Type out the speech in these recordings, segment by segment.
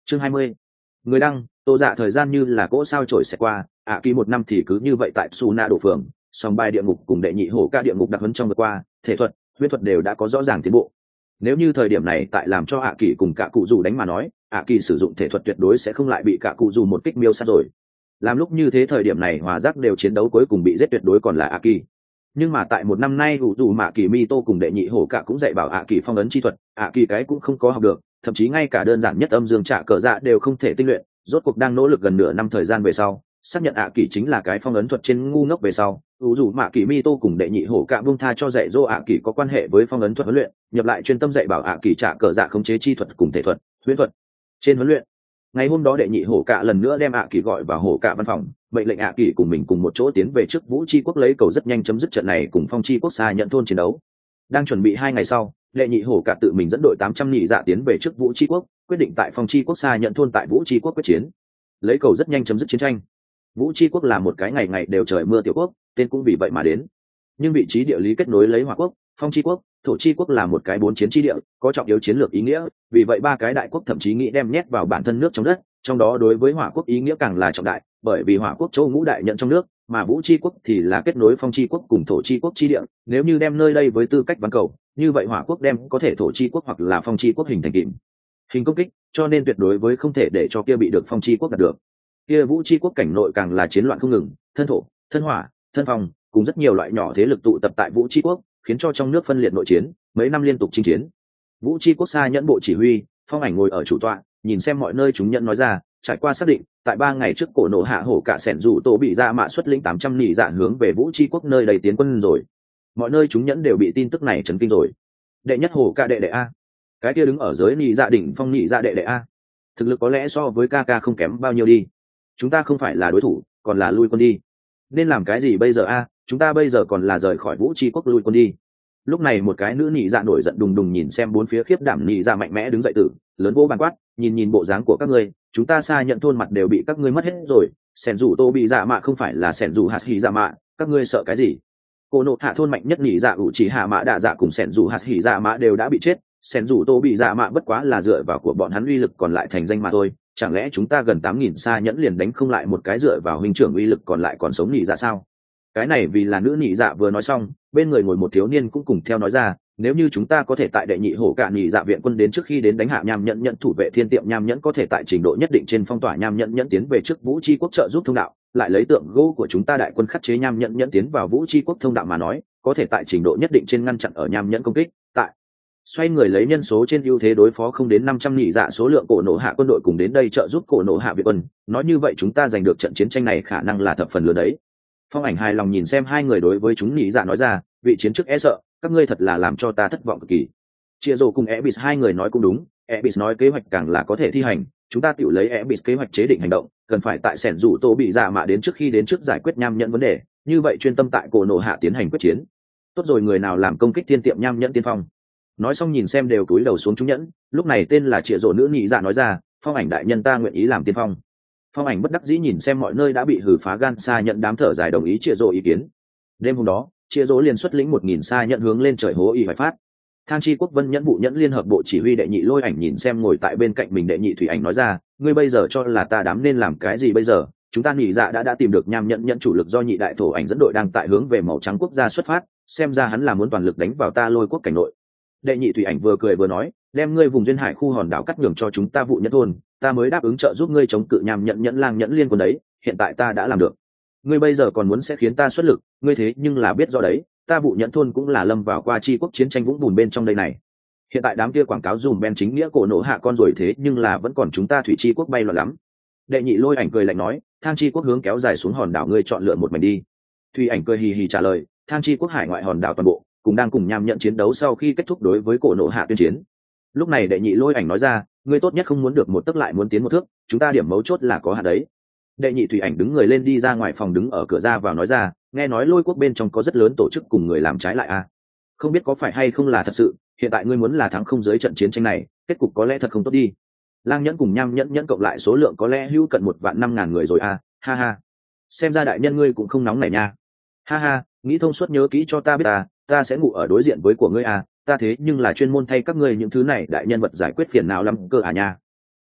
Chương 20. Người đăng, Tô Dạ thời gian như là cỗ sao trổi sẽ qua, kỳ 1 năm thì cứ như vậy tại Su Na đổ phường, song bài địa ngục cùng đệ nhị hổ ca địa ngục đặc huấn trong vừa qua, thể thuật, huyễn thuật đều đã có rõ ràng tiến bộ. Nếu như thời điểm này tại làm cho kỳ cùng cả cụ dù đánh mà nói, kỳ sử dụng thể thuật tuyệt đối sẽ không lại bị cả cụ dù một kích miêu sát rồi. Làm lúc như thế thời điểm này hòa giác đều chiến đấu cuối cùng bị giết tuyệt đối còn là kỳ. Nhưng mà tại 1 năm nay dù mà kỳ mi tô cùng đệ nhị hổ cả cũng dạy bảo kỳ phong ấn chi thuật, kỳ cái cũng không có học được, thậm chí ngay cả đơn giản nhất âm dương trả cờ dạ đều không thể tinh luyện. Rốt cuộc đang nỗ lực gần nửa năm thời gian về sau, xác nhận kỳ chính là cái phong ấn thuật trên ngu ngốc về sau, dù mà kỳ mi tô cùng đệ nhị hổ cả buông tha cho dạy dỗ kỳ có quan hệ với phong ấn thuật huấn luyện, nhập lại chuyên tâm dạy bảo kỳ trả cờ dạ khống chế chi thuật cùng thể thuật, huyễn thuật. Trên huấn luyện, ngày hôm đó đệ nhị hổ cả lần nữa đem kỳ gọi vào hổ cả văn phòng, mệnh lệnh kỳ cùng mình cùng một chỗ tiến về trước Vũ Chi quốc lấy cầu rất nhanh chấm dứt trận này cùng Phong Chi quốc xa nhận thôn chiến đấu. Đang chuẩn bị 2 ngày sau, đệ nhị hổ cả tự mình dẫn đội 800 nhị dạ tiến về trước Vũ Chi quốc, quyết định tại Phong Chi quốc xa nhận thôn tại Vũ Chi quốc quyết chiến, lấy cầu rất nhanh chấm dứt chiến tranh. Vũ Chi quốc là một cái ngày ngày đều trời mưa tiểu quốc, tên cũng vì vậy mà đến. Nhưng vị trí địa lý kết nối lấy Hỏa quốc, Phong Chi quốc, Thổ Chi quốc là một cái 4 chiến chi địa, có trọng yếu chiến lược ý nghĩa, vì vậy 3 cái đại quốc thậm chí nghĩ đem nhét vào bản thân nước trong đất, trong đó đối với Hỏa quốc ý nghĩa càng là trọng đại, bởi vì Hỏa quốc châu ngũ đại nhận trong nước, mà Vũ Chi quốc thì là kết nối Phong Chi quốc cùng Thổ Chi quốc chi địa, nếu như đem nơi đây với tư cách ván cầu, như vậy Hỏa quốc đem có thể Thổ Chi quốc hoặc là Phong Chi quốc hình thành kìm hình công kích, cho nên tuyệt đối với không thể để cho kia bị được Phong Chi quốc đạt được. Kia Vũ Chi quốc cảnh nội càng là chiến loạn không ngừng, thân thổ, thân hỏa, thân phong, cùng rất nhiều loại nhỏ thế lực tụ tập tại Vũ Chi quốc, khiến cho trong nước phân liệt nội chiến, mấy năm liên tục chinh chiến. Vũ Chi quốc xa nhẫn bộ chỉ huy, Phong Ảnh ngồi ở chủ tọa, nhìn xem mọi nơi chúng nhận nói ra, trải qua xác định, tại 3 ngày trước cổ nổ hạ hổ cả sẻn rủ tổ bị ra mạ xuất lĩnh 800 nhị dạ hướng về Vũ Chi quốc nơi đầy tiến quân rồi. Mọi nơi chúng nhẫn đều bị tin tức này chấn kinh rồi. Đệ nhất hổ cả đệ đệ a, cái kia đứng ở dưới nhị dạ đỉnh phong nhị dạ đệ đệ a, thực lực có lẽ so với ca ca không kém bao nhiêu đi. Chúng ta không phải là đối thủ, còn là lui quân đi. Nên làm cái gì bây giờ a? Chúng ta bây giờ còn là rời khỏi Vũ Chi quốc lui quân đi. Lúc này một cái nữ nhị dạ nổi giận đùng đùng nhìn xem bốn phía khiếp đảm nhị dạ mạnh mẽ đứng dậy tử, lớn vỗ bàn quát, nhìn bộ dáng của các ngươi, chúng ta xa nhận thôn mặt đều bị các ngươi mất hết rồi. Sẻn rủ tô bị dạ mạ không phải là sẻn rủ hạt hỉ dạ mạ, các ngươi sợ cái gì? Cô nộ hạ thôn mạnh nhất nhị dạ ủ chỉ hạ mã đạ dạ cùng sẻn rủ hạt hỉ dạ mạ đều đã bị chết, sẻn rủ tô bị dạ mạ bất quá là dựa vào của bọn hắn uy lực còn lại thành danh mà thôi. Chẳng lẽ chúng ta gần 8.000 xa nhẫn liền đánh không lại một cái dựa vào huynh trưởng uy lực còn lại còn sống nhị dạ sao? Cái này vì là nữ nhị dạ vừa nói xong, bên người ngồi một thiếu niên cũng cùng theo nói ra, nếu như chúng ta có thể tại đệ nhị hổ cả nhị dạ viện quân đến trước khi đến đánh hạ nham nhẫn nhẫn thủ vệ thiên tiệm nham nhẫn có thể tại trình độ nhất định trên phong tỏa nham nhẫn nhẫn tiến về trước Vũ Chi quốc trợ giúp thông đạo, lại lấy tượng gỗ của chúng ta đại quân khắc chế nham nhẫn nhẫn tiến vào Vũ Chi quốc thông đạo mà nói, có thể tại trình độ nhất định trên ngăn chặn ở nham nhẫn công kích. Tại xoay người lấy nhân số trên ưu thế đối phó không đến 500 nhị dạ số lượng cổ nổ hạ quân đội cùng đến đây trợ giúp cổ nổ hạ viện quân, nói như vậy chúng ta giành được trận chiến tranh này khả năng là thập phần lớn đấy. Phong Ảnh hài lòng nhìn xem hai người đối với chúng nhị dạ nói ra, vị chiến trước e sợ, các ngươi thật là làm cho ta thất vọng cực kỳ. Chia rồ cùng Ebis hai người nói cũng đúng, Ebis nói kế hoạch càng là có thể thi hành, chúng ta tự lấy Ebis kế hoạch chế định hành động, cần phải tại sẻn rủ tô bị dạ mạ đến trước khi đến trước giải quyết nham nhẫn vấn đề, như vậy chuyên tâm tại cổ nổ hạ tiến hành quyết chiến. Tốt rồi, người nào làm công kích thiên tiệm nham nhẫn tiên phong? Nói xong nhìn xem đều cúi đầu xuống chúng nhẫn, lúc này tên là Chia rồ nữ nhị dạ nói ra, Phong Ảnh đại nhân ta nguyện ý làm tiên phong. Phong Ảnh bất đắc dĩ nhìn xem mọi nơi đã bị hử phá gan xa nhận đám thở dài đồng ý Chia rồ ý kiến. Đêm hôm đó, Chia rồ liền xuất lĩnh 1000 xa nhận hướng lên trời hố y phải phát. Thang Chi quốc Vân Nhẫn vụ nhẫn liên hợp bộ chỉ huy đệ nhị Lôi Ảnh nhìn xem ngồi tại bên cạnh mình đệ nhị Thủy Ảnh nói ra, ngươi bây giờ cho là ta đám nên làm cái gì bây giờ? Chúng ta nhị dạ đã tìm được nham nhẫn nhẫn chủ lực do nhị đại thổ ảnh dẫn đội đang tại hướng về màu trắng quốc gia xuất phát, xem ra hắn là muốn toàn lực đánh vào ta Lôi quốc cảnh nội. Đệ nhị Thủy Ảnh vừa cười vừa nói, đem ngươi vùng duyên hải khu hòn đảo cắt nhường cho chúng ta vụ nhẫn thôn, ta mới đáp ứng trợ giúp ngươi chống cự nham nhẫn nhẫn lang nhẫn liên quân đấy, hiện tại ta đã làm được. Ngươi bây giờ còn muốn sẽ khiến ta xuất lực, ngươi thế nhưng là biết rõ đấy, ta vụ nhẫn thôn cũng là lâm vào qua chi quốc chiến tranh vũng bùn bên trong đây này. Hiện tại đám kia quảng cáo dùm ben chính nghĩa cổ nổ hạ con rồi thế nhưng là vẫn còn chúng ta thủy chi quốc bay loạn lắm. Đệ nhị Lôi Ảnh cười lạnh nói, Thang Chi quốc hướng kéo dài xuống hòn đảo ngươi chọn lựa một mảnh đi. Thủy Ảnh cười hì hì trả lời, Thang Chi quốc hải ngoại hòn đảo toàn bộ cũng đang cùng nham nhận chiến đấu sau khi kết thúc đối với cổ nổ hạ tuyên chiến. Lúc này đệ nhị Lôi Ảnh nói ra, ngươi tốt nhất không muốn được một tấc lại muốn tiến một thước, chúng ta điểm mấu chốt là có hạn đấy. Đệ nhị Thủy Ảnh đứng người lên đi ra ngoài phòng đứng ở cửa ra vào nói ra, nghe nói Lôi quốc bên trong có rất lớn tổ chức cùng người làm trái lại à? Không biết có phải hay không là thật sự, hiện tại ngươi muốn là thắng không dưới trận chiến tranh này, kết cục có lẽ thật không tốt đi. Lang nhẫn cùng nham nhẫn nhẫn cộng lại số lượng có lẽ hữu cận 1.500.000 người rồi à, ha ha. Xem ra đại nhân ngươi cũng không nóng nảy nha. Ha ha, nghĩ thông suốt nhớ kỹ cho ta biết ta sẽ ngủ ở đối diện với của ngươi à, ta thế nhưng là chuyên môn thay các ngươi những thứ này đại nhân vật giải quyết phiền não lắm cơ à nha.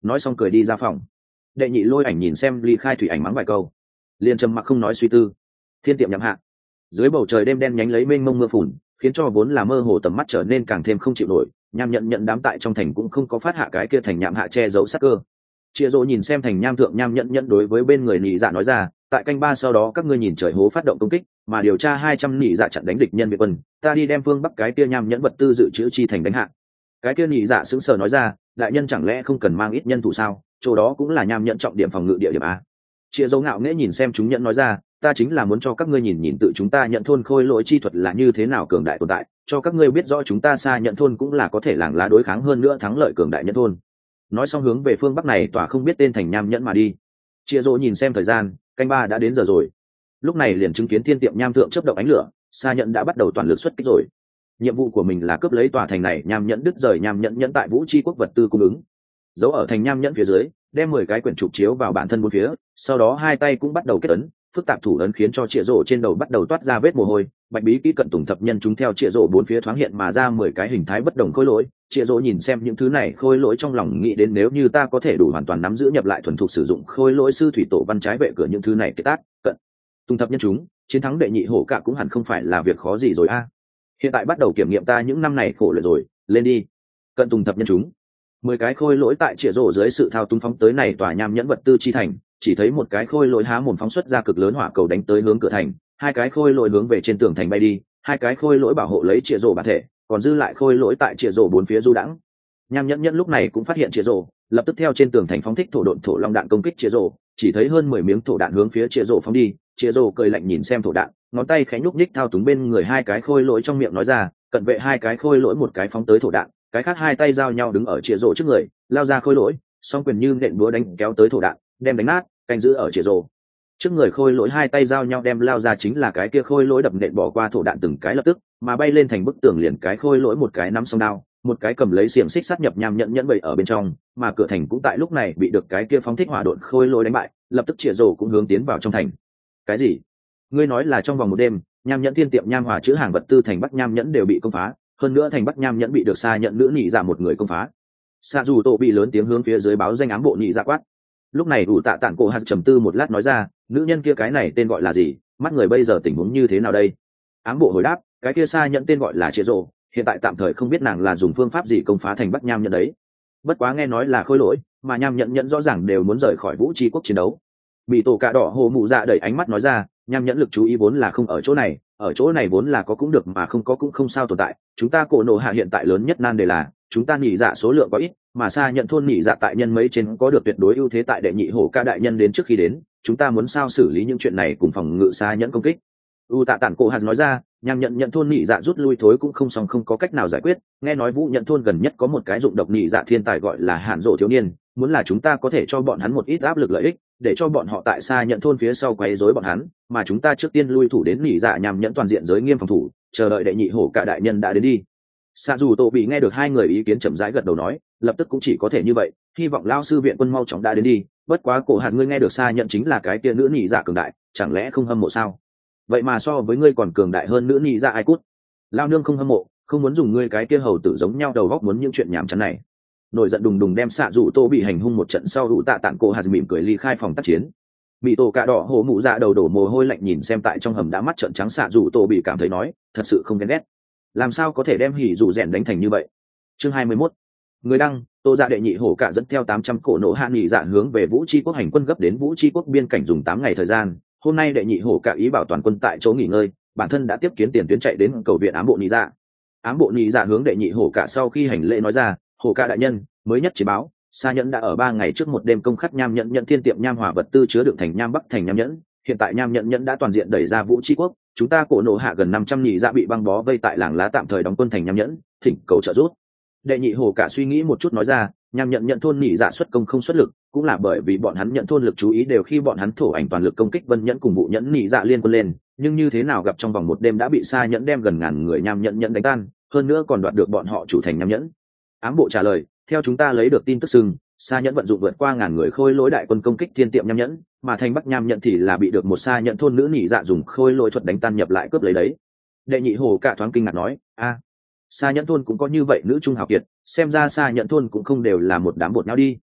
nói xong cười đi ra phòng. Đệ nhị lôi ảnh nhìn xem ly khai thủy ảnh mắng vài câu, liền trầm mặc không nói suy tư. Thiên tiệm nhắm hạ, dưới bầu trời đêm đen nhánh lấy mênh mông mưa phùn, khiến cho vốn là mơ hồ tầm mắt trở nên càng thêm không chịu nổi. Nham nhận đám tại trong thành cũng không có phát hạ cái kia thành nhạm hạ che giấu sắc cơ. Chia rỗ nhìn xem thành nham thượng nham nhận đối với bên người nị dạ nói ra, tại canh ba sau đó các ngươi nhìn trời hố phát động công kích, mà điều tra 200 nị dạ chặn đánh địch nhân Việt quân, ta đi đem phương bắc cái kia nham nhẫn vật tư dự trữ chi thành đánh hạ. Cái kia nị dạ sững sờ nói ra, đại nhân chẳng lẽ không cần mang ít nhân thủ sao? Chỗ đó cũng là nham nhẫn trọng điểm phòng ngự địa điểm a. Chia rỗ ngạo nghễ nhìn xem chúng nhẫn nói ra, ta chính là muốn cho các ngươi nhìn nhìn tự chúng ta nhận thôn khôi lỗi chi thuật là như thế nào cường đại tồn tại, cho các ngươi biết rõ chúng ta xa nhận thôn cũng là có thể làng lá đối kháng hơn nữa thắng lợi cường đại nhận thôn. Nói xong hướng về phương bắc này tỏa không biết tên thành nham nhẫn mà đi. Chia rỗ nhìn xem thời gian, canh ba đã đến giờ rồi. Lúc này liền chứng kiến thiên tiệm nham thượng chớp động ánh lửa, xa nhận đã bắt đầu toàn lực xuất kích rồi. Nhiệm vụ của mình là cướp lấy tòa thành này nham nhẫn đứt rời nham nhẫn nhẫn tại vũ chi quốc vật tư cung ứng, giấu ở thành nham nhẫn phía dưới, đem 10 cái quyển trục chiếu vào bản thân bốn phía, sau đó hai tay cũng bắt đầu kết ấn, phức tạp thủ ấn khiến cho Triệu Dụ trên đầu bắt đầu toát ra vết mồ hôi. Bạch bí kỹ cận tùng thập nhân chúng theo Triệu Dụ bốn phía thoáng hiện mà ra 10 cái hình thái bất đồng khối lỗi. Triệu Dụ nhìn xem những thứ này khối lỗi trong lòng nghĩ đến nếu như ta có thể đủ hoàn toàn nắm giữ nhập lại thuần thục sử dụng khối lỗi sư thủy tổ văn trái vệ cửa những thứ này kết tác cận tùng thập nhân chúng, chiến thắng đệ nhị hổ cả cũng hẳn không phải là việc khó gì rồi a. Hiện tại bắt đầu kiểm nghiệm ta những năm này khổ luyện rồi, lên đi. Cận tùng thập nhân chúng, 10 cái khôi lỗi tại Triệu Dụ dưới sự thao túng phóng tới này tòa nham nhẫn vật tư chi thành, chỉ thấy một cái khôi lỗi há mồm phóng xuất ra cực lớn hỏa cầu đánh tới hướng cửa thành, hai cái khôi lỗi hướng về trên tường thành bay đi, hai cái khôi lỗi bảo hộ lấy Triệu Dụ bản thể, còn dư lại khôi lỗi tại Triệu Dụ bốn phía du đãng. Nham nhẫn nhẫn lúc này cũng phát hiện Triệu Dụ, lập tức theo trên tường thành phóng thích thổ độn thổ long đạn công kích Triệu Dụ, chỉ thấy hơn 10 miếng thổ đạn hướng phía Triệu Dụ phóng đi. Triệu Dụ cười lạnh nhìn xem thổ đạn, ngón tay khẽ nhúc nhích thao túng bên người hai cái khôi lỗi trong miệng nói ra, cận vệ hai cái khôi lỗi một cái phóng tới thổ đạn, cái khác hai tay giao nhau đứng ở Triệu Dụ trước người, lao ra khôi lỗi, song quyền như nện búa đánh kéo tới thổ đạn, đem đánh nát, canh giữ ở Triệu Dụ trước người. Khôi lỗi hai tay giao nhau đem lao ra chính là cái kia khôi lỗi đập nện bỏ qua thổ đạn từng cái lập tức mà bay lên thành bức tường, liền cái khôi lỗi một cái nắm song đao, một cái cầm lấy xiềng xích sát nhập nham nhẫn nhẫn bậy ở bên trong, mà cửa thành cũng tại lúc này bị được cái kia phóng thích hỏa độn khôi lỗi đánh bại, lập tức Triệu Dụ cũng hướng tiến vào trong thành. Cái gì? Ngươi nói là trong vòng một đêm, nham nhẫn thiên tiệm nham hòa chữ hàng vật tư thành bắc nham nhẫn đều bị công phá, hơn nữa thành bắc nham nhẫn bị được xa nhận nữ nhị dạ một người công phá? Sa dù tổ bị lớn tiếng hướng phía dưới báo danh ám bộ nhị dạ quát. Lúc này ủ tạ tản cổ hạt trầm tư một lát nói ra, nữ nhân kia cái này tên gọi là gì, mắt người bây giờ tình huống như thế nào đây? Ám bộ hồi đáp, cái kia xa nhận tên gọi là Triệu Dụ, hiện tại tạm thời không biết nàng là dùng phương pháp gì công phá thành bắc nham nhận đấy, bất quá nghe nói là khôi lỗi, mà nham nhận rõ ràng đều muốn rời khỏi vũ tri quốc chiến đấu. Bị tổ cạ đỏ hồ mụ dạ đẩy ánh mắt nói ra, nham nhẫn lực chú ý vốn là không ở chỗ này vốn là có cũng được mà không có cũng không sao tồn tại. Chúng ta cổ nổ hạ hiện tại lớn nhất nan đề là chúng ta nhị dạ số lượng có ít, mà xa nhận thôn nhị dạ tại nhân mấy trên có được tuyệt đối ưu thế tại đệ nhị hổ ca đại nhân đến trước khi đến, chúng ta muốn sao xử lý những chuyện này cùng phòng ngự xa nhẫn công kích. U tạ tản cổ hạt nói ra, nham nhận thôn nhị dạ rút lui thối cũng không xong, không có cách nào giải quyết. Nghe nói vũ nhận thôn gần nhất có một cái dụng độc nhị dạ thiên tài gọi là hạn rộ thiếu niên, muốn là chúng ta có thể cho bọn hắn một ít áp lực lợi ích, để cho bọn họ tại xa nhận thôn phía sau quấy rối bọn hắn, mà chúng ta trước tiên lui thủ đến nhị dạ nham nhẫn toàn diện giới nghiêm phòng thủ, chờ đợi đệ nhị hổ cả đại nhân đã đến đi. Sa dù tổ bị nghe được hai người ý kiến chậm rãi gật đầu nói, lập tức cũng chỉ có thể như vậy, hy vọng lao sư viện quân mau chóng đã đến đi. Bất quá cổ hạt ngươi nghe được xa nhận chính là cái kia nữ nhị dạ cường đại, chẳng lẽ không hâm mộ sao? Vậy mà so với ngươi còn cường đại hơn nữ nhị dạ ai cút. Lao nương không hâm mộ, không muốn dùng ngươi cái kia hầu tử giống nhau đầu góc muốn những chuyện nhảm chán này. Nổi giận đùng đùng đem xạ dù tô bị hành hung một trận sau đủ tạ tạng cổ hạt mỉm cười ly khai phòng tác chiến. Bị tổ cạ đỏ hổ mụ dạ đầu đổ mồ hôi lạnh nhìn xem tại trong hầm đã mắt trợn trắng xạ dù tô bị cảm thấy nói, thật sự không ghen ghét. Làm sao có thể đem hỉ dù rèn đánh thành như vậy? Chương 21. Người đăng, tô dạ đệ nhị hổ cả dẫn theo 800 cổ nổ hạ nghỉ dạ hướng về vũ tri quốc hành quân gấp đến vũ tri quốc biên cảnh dùng 8 ngày thời gian. Hôm nay đệ nhị hổ cả ý bảo toàn quân tại chỗ nghỉ ngơi, bản thân đã tiếp kiến tiền tuyến chạy đến cầu viện ám bộ nghỉ dạ. Ám bộ nghỉ dạ hướng đệ nhị hổ cả sau khi hành lễ nói ra, hổ cả đại nhân, mới nhất chỉ báo, Sa Nhẫn đã ở 3 ngày trước một đêm công khắc nham nhận thiên tiệm nham hỏa vật tư chứa đựng thành nham bắc thành nham nhẫn, hiện tại nham nhận đã toàn diện đẩy ra vũ tri quốc, chúng ta cổ nổ hạ gần 500 nhị dạ bị băng bó vây tại làng lá tạm thời đóng quân thành nham nhẫn, thỉnh cầu trợ giúp. Đệ nhị hổ cả suy nghĩ một chút nói ra, nham nhận thôn nhị dạ xuất công không xuất lực, cũng là bởi vì bọn hắn nhận thôn lực chú ý đều khi bọn hắn thổ ảnh toàn lực công kích vân nhẫn cùng vụ nhẫn nhị dạ liên quân lên, nhưng như thế nào gặp trong vòng một đêm đã bị Sa Nhẫn đem gần ngàn người nham nhận đánh tan, hơn nữa còn đoạt được bọn họ chủ thành nham nhẫn. Ám bộ trả lời, theo chúng ta lấy được tin tức sừng, Sa Nhẫn vận dụng vượt qua ngàn người khôi lỗi đại quân công kích thiên tiệm nham nhẫn, mà thành bắc nham nhẫn thì là bị được một Sa Nhẫn thôn nữ nhị dạ dùng khôi lỗi thuật đánh tan nhập lại cướp lấy đấy. Đệ nhị hổ cả thoáng kinh ngạc nói, a, Sa Nhẫn thôn cũng có như vậy nữ trung hào kiệt, xem ra Sa Nhẫn thôn cũng không đều là một đám bột nhau đi.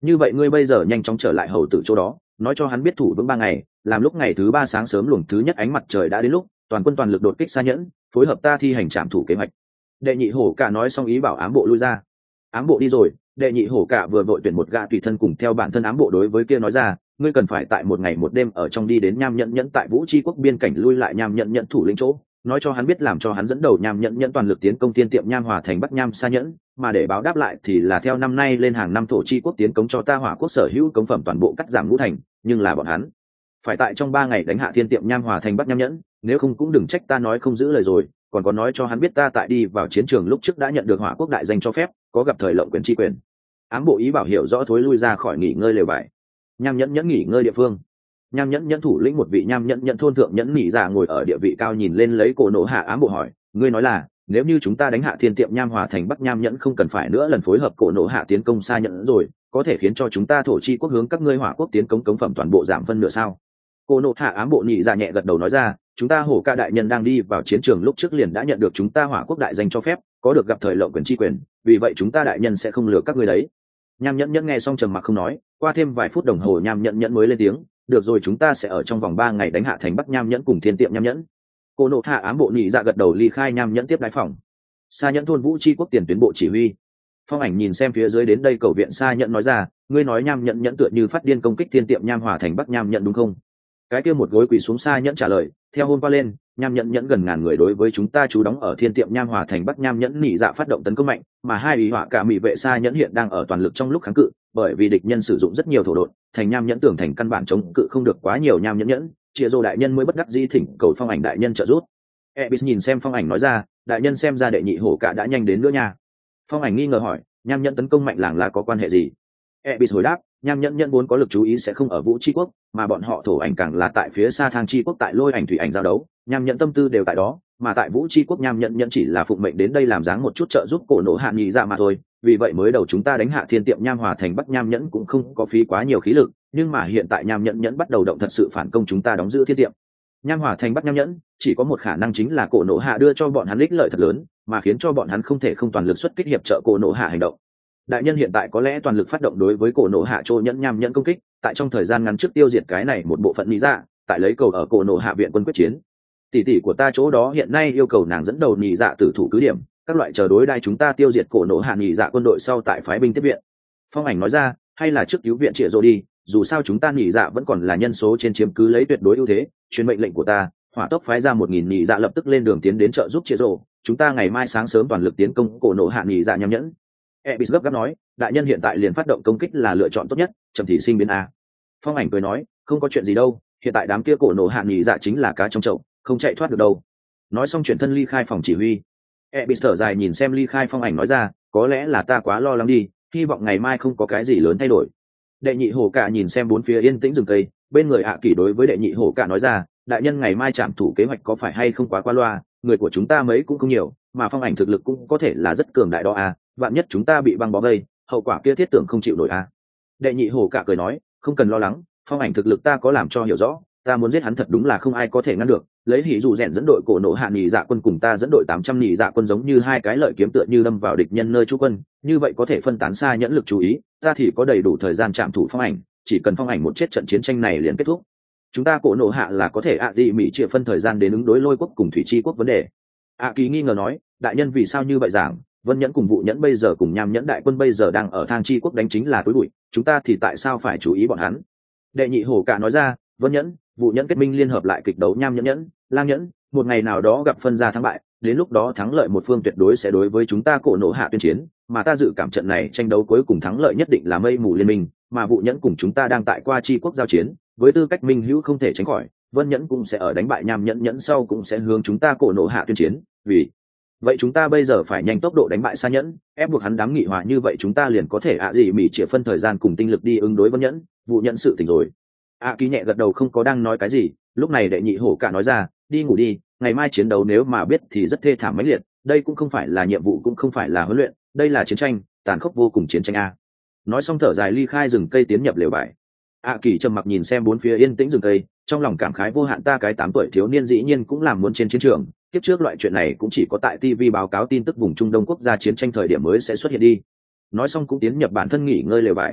như vậy ngươi bây giờ nhanh chóng trở lại hầu tử chỗ đó, nói cho hắn biết thủ vững 3 ngày, làm lúc ngày thứ 3 sáng sớm luồng thứ nhất ánh mặt trời đã đến lúc, toàn quân toàn lực đột kích Sa Nhẫn, phối hợp ta thi hành trảm thủ kế hoạch. Đệ nhị hổ cả nói xong ý bảo ám bộ lui ra. Ám bộ đi rồi, đệ nhị hổ cả vừa vội tuyển một gã tùy thân cùng theo bản thân ám bộ đối với kia nói ra, ngươi cần phải tại 1 ngày 1 đêm ở trong đi đến Nham Nhẫn Nhẫn tại Vũ Chi quốc biên cảnh lui lại Nham Nhẫn Nhẫn thủ lĩnh chỗ, nói cho hắn biết làm cho hắn dẫn đầu Nham Nhẫn Nhẫn toàn lực tiến công tiên tiệm Nham Hòa thành Bắc Nham Sa Nhẫn, mà để báo đáp lại thì là theo năm nay lên hàng năm thổ chi quốc tiến công cho ta Hỏa quốc sở hữu cống phẩm toàn bộ cắt giảm ngũ thành, nhưng là bọn hắn phải tại trong 3 ngày đánh hạ thiên tiệm Nham Hòa thành Bắc Nham Nhẫn, nếu không cũng đừng trách ta nói không giữ lời rồi. Còn có nói cho hắn biết ta tại đi vào chiến trường lúc trước đã nhận được Hỏa quốc đại danh cho phép, có gặp thời lộng quyền tri quyền. Ám bộ ý bảo hiểu rõ thối lui ra khỏi nghỉ ngơi lều vải. Nham Nhẫn Nhẫn nghỉ ngơi địa phương. Nham Nhẫn Nhẫn thủ lĩnh một vị Nham Nhẫn Nhẫn thôn thượng nhẫn nghỉ già ngồi ở địa vị cao nhìn lên lấy cổ nổ hạ. Ám bộ hỏi, ngươi nói là nếu như chúng ta đánh hạ thiên tiệm Nham Hòa thành Bắc Nham Nhẫn không cần phải nữa lần phối hợp cổ nổ hạ tiến công Sa Nhẫn rồi, có thể khiến cho chúng ta thổ chi quốc hướng các ngươi Hỏa quốc tiến công cống phẩm toàn bộ giảm phân nửa sao? Cổ nổ hạ ám bộ nhị già nhẹ gật đầu nói ra, chúng ta hổ ca đại nhân đang đi vào chiến trường lúc trước liền đã nhận được chúng ta Hỏa quốc đại danh cho phép, có được gặp thời lộng quyền tri quyền, vì vậy chúng ta đại nhân sẽ không lừa các ngươi đấy. Nham Nhẫn Nhẫn nghe xong trầm mặc không nói, qua thêm vài phút đồng hồ Nham Nhẫn Nhẫn mới lên tiếng, được rồi, chúng ta sẽ ở trong vòng 3 ngày đánh hạ thành Bắc Nham Nhẫn cùng thiên tiệm Nham Nhẫn. Cổ nổ hạ ám bộ nhị dạ gật đầu ly khai Nham Nhẫn tiếp đái phòng. Sa Nhẫn thôn Vũ Chi quốc tiền tuyến bộ chỉ huy. Phong Ảnh nhìn xem phía dưới đến đây cầu viện Sa Nhẫn nói ra, ngươi nói Nham Nhẫn Nhẫn tựa như phát điên công kích thiên tiệm Nham Hòa thành Bắc Nham Nhẫn đúng không? Cái kia một gối quỳ xuống Sa Nhẫn trả lời, theo hôm qua lên, Nham Nhẫn Nhẫn gần ngàn người đối với chúng ta trú đóng ở thiên tiệm Nham Hòa thành Bắc Nham Nhẫn nhị dạ phát động tấn công mạnh, mà hai ủy họa cả mỹ vệ Sa Nhẫn hiện đang ở toàn lực trong lúc kháng cự, bởi vì địch nhân sử dụng rất nhiều thổ độn, thành Nham Nhẫn tưởng thành căn bản chống cự không được quá nhiều Nham Nhẫn Nhẫn, Triệu Dô đại nhân mới bất đắc dĩ thỉnh cầu Phong Ảnh đại nhân trợ giúp. Ebis nhìn xem Phong Ảnh nói ra, đại nhân xem ra đệ nhị hổ cả đã nhanh đến nữa nha. Phong Ảnh nghi ngờ hỏi, Nham Nhẫn tấn công mạnh làng là có quan hệ gì? Ebis hồi đáp, Nham Nhẫn Nhẫn vốn có lực chú ý sẽ không ở Vũ Chi quốc, mà bọn họ thổ ảnh càng là tại phía xa Thang Chi quốc tại Lôi Ảnh thủy ảnh giao đấu, Nham Nhẫn tâm tư đều tại đó, mà tại Vũ Chi quốc Nham Nhẫn Nhẫn chỉ là phụng mệnh đến đây làm dáng một chút trợ giúp cổ nổ hạ nhị dạ mà thôi, vì vậy mới đầu chúng ta đánh hạ thiên tiệm Nham Hòa thành Bắc Nham Nhẫn cũng không có phí quá nhiều khí lực, nhưng mà hiện tại Nham Nhẫn Nhẫn bắt đầu động thật sự phản công chúng ta đóng giữ thiên tiệm Nham Hòa thành Bắc Nham Nhẫn, chỉ có một khả năng chính là cổ nổ hạ đưa cho bọn hắn ích lợi thật lớn, mà khiến cho bọn hắn không thể không toàn lực xuất kích hiệp trợ cổ nổ hạ hành động. Đại nhân hiện tại có lẽ toàn lực phát động đối với cổ nổ hạ Trô Nhẫn Nham Nhẫn công kích, tại trong thời gian ngắn trước tiêu diệt cái này một bộ phận lý dạ, tại lấy cầu ở cổ nổ hạ viện quân quyết chiến. Tỷ tỷ của ta chỗ đó hiện nay yêu cầu nàng dẫn đầu nhị dạ tử thủ cứ điểm, các loại chờ đối đai chúng ta tiêu diệt cổ nổ hạ nhị dạ quân đội sau tại phái binh tiếp viện. Phong Ảnh nói ra, hay là trước cứu viện Triệu Dô đi, dù sao chúng ta nhị dạ vẫn còn là nhân số trên chiếm cứ lấy tuyệt đối ưu thế. Truyền mệnh lệnh của ta, hỏa tốc phái ra 1000 nhị dạ lập tức lên đường tiến đến trợ giúp Triệu Dô, chúng ta ngày mai sáng sớm toàn lực tiến công cổ nổ hạ nhị dạ Nham Nhẫn. Ebis gấp gáp nói, đại nhân hiện tại liền phát động công kích là lựa chọn tốt nhất, chậm thì sinh biến a. Phong Ảnh cười nói, không có chuyện gì đâu, hiện tại đám kia cổ nổ hạ nhị dạ chính là cá trong chậu, không chạy thoát được đâu. Nói xong chuyển thân ly khai phòng chỉ huy. Ebis thở dài nhìn xem ly khai Phong Ảnh nói ra, có lẽ là ta quá lo lắng đi, hy vọng ngày mai không có cái gì lớn thay đổi. Đệ nhị hổ cả nhìn xem bốn phía yên tĩnh rừng cây, bên người Hạ Kỷ đối với đệ nhị hổ cả nói ra, đại nhân ngày mai trảm thủ kế hoạch có phải hay không quá qua loa, người của chúng ta mấy cũng không nhiều, mà Phong Ảnh thực lực cũng có thể là rất cường đại đó à, vạn nhất chúng ta bị băng bó gây, hậu quả kia thiết tưởng không chịu nổi à. Đệ nhị hổ cả cười nói, không cần lo lắng, Phong Ảnh thực lực ta có làm cho hiểu rõ, ta muốn giết hắn thật đúng là không ai có thể ngăn được. Lấy hỉ dù rèn dẫn đội cổ nổ hạ nhị dạ quân cùng ta dẫn đội 800 nhị dạ quân giống như hai cái lợi kiếm tựa như đâm vào địch nhân nơi trú quân, như vậy có thể phân tán xa nhẫn lực chú ý, ta thì có đầy đủ thời gian chạm thủ Phong Ảnh, chỉ cần Phong Ảnh một chết trận chiến tranh này liền kết thúc. Chúng ta cổ nổ hạ là có thể dị mỹ chia phân thời gian đến ứng đối Lôi quốc cùng Thủy Chi quốc vấn đề. Kỳ nghi ngờ nói, đại nhân vì sao như vậy giảng, Vân Nhẫn cùng Vụ Nhẫn bây giờ cùng Nham Nhẫn đại quân bây giờ đang ở Thang Chi quốc đánh chính là túi bụi, chúng ta thì tại sao phải chú ý bọn hắn? Đệ nhị hổ cả nói ra, Vân Nhẫn, Vụ Nhẫn kết minh liên hợp lại kịch đấu Nham Nhẫn Nhẫn, Lang Nhẫn, một ngày nào đó gặp phân ra thắng bại, đến lúc đó thắng lợi một phương tuyệt đối sẽ đối với chúng ta cổ nổ hạ tuyên chiến, mà ta dự cảm trận này tranh đấu cuối cùng thắng lợi nhất định là mây mù liên minh, mà Vụ Nhẫn cùng chúng ta đang tại qua Chi quốc giao chiến, với tư cách minh hữu không thể tránh khỏi, Vân Nhẫn cũng sẽ ở đánh bại Nham Nhẫn Nhẫn sau cũng sẽ hướng chúng ta cổ nổ hạ tuyên chiến, vì vậy chúng ta bây giờ phải nhanh tốc độ đánh bại Sa Nhẫn, ép buộc hắn đám nghị hòa, như vậy chúng ta liền có thể gì mỉ chia phân thời gian cùng tinh lực đi ứng đối Vân Nhẫn, Vụ Nhẫn sự tình rồi. Ký nhẹ gật đầu không có đang nói cái gì, lúc này đệ nhị hổ cả nói ra, đi ngủ đi, ngày mai chiến đấu nếu mà biết thì rất thê thảm mãnh liệt, đây cũng không phải là nhiệm vụ cũng không phải là huấn luyện, đây là chiến tranh, tàn khốc vô cùng chiến tranh a. Nói xong thở dài ly khai rừng cây tiến nhập lều vải. Kỳ trầm mặc nhìn xem bốn phía yên tĩnh rừng cây, trong lòng cảm khái vô hạn, ta cái 8 tuổi thiếu niên dĩ nhiên cũng làm muốn trên chiến trường, kiếp trước loại chuyện này cũng chỉ có tại TV báo cáo tin tức vùng Trung Đông quốc gia chiến tranh thời điểm mới sẽ xuất hiện đi. Nói xong cũng tiến nhập bản thân nghỉ ngơi lều vải.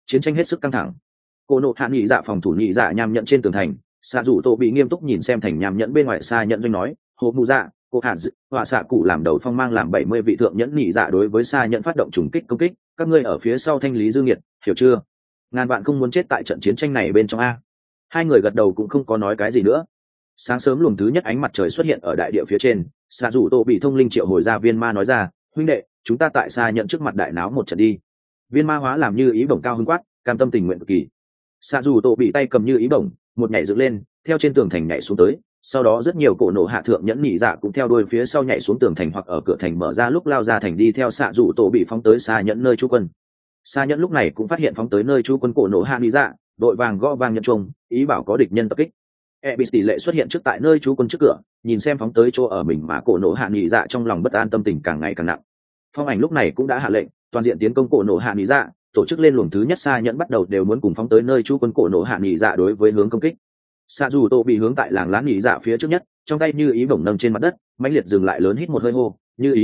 chiến tranh hết sức căng thẳng. Cô nộ hạ nghị dạ phòng thủ nghị dạ nham nhẫn trên tường thành, xạ dù tô bị nghiêm túc nhìn xem thành nham nhẫn bên ngoài xa nhẫn doanh nói, hồ mù dạ cô hạ dự họa xạ cụ làm đầu phong mang làm 70 vị thượng nhẫn nghị dạ đối với xa nhẫn phát động trùng kích công kích, các ngươi ở phía sau thanh lý dương nhiệt, hiểu chưa? Ngàn vạn không muốn chết tại trận chiến tranh này bên trong a. Hai người gật đầu cũng không có nói cái gì nữa. Sáng sớm luồng thứ nhất ánh mặt trời xuất hiện ở đại địa phía trên, xạ dù tô bị thông linh triệu hồi ra viên ma nói ra, huynh đệ, chúng ta tại xa nhận trước mặt đại náo một trận đi. Viên ma hóa làm như ý bổng cao hứng quát, cam tâm tình nguyện cực kỳ. Xạ dù tô bị tay cầm như ý bổng, một nhảy dựng lên, theo trên tường thành nhảy xuống tới, sau đó rất nhiều cổ nổ hạ thượng nhẫn nhị dạ cũng theo đuôi phía sau nhảy xuống tường thành hoặc ở cửa thành mở ra lúc lao ra thành đi theo xạ dù tô bị phóng tới xa nhẫn nơi trú quân. Xa nhẫn lúc này cũng phát hiện phóng tới nơi trú quân cổ nổ hạ nhị dạ, đội vàng gõ vang nhẫn chuông, ý bảo có địch nhân tập kích. Ebis tỷ lệ xuất hiện trước tại nơi trú quân trước cửa, nhìn xem phóng tới chỗ ở mình mà cổ nổ hạ nhị dạ trong lòng bất an, tâm tình càng ngày càng nặng. Phong ảnh lúc này cũng đã hạ lệnh toàn diện tiến công cổ nổ hạ nhị dạ, tổ chức lên luồng thứ nhất xa nhẫn bắt đầu đều muốn cùng phóng tới nơi trú quân cổ nổ hạ nhị dạ đối với hướng công kích. Xạ dù tô bị hướng tại làng lá nhị dạ phía trước nhất, trong tay như ý bổng nâng trên mặt đất, mãnh liệt dừng lại lớn hít một hơi hô, như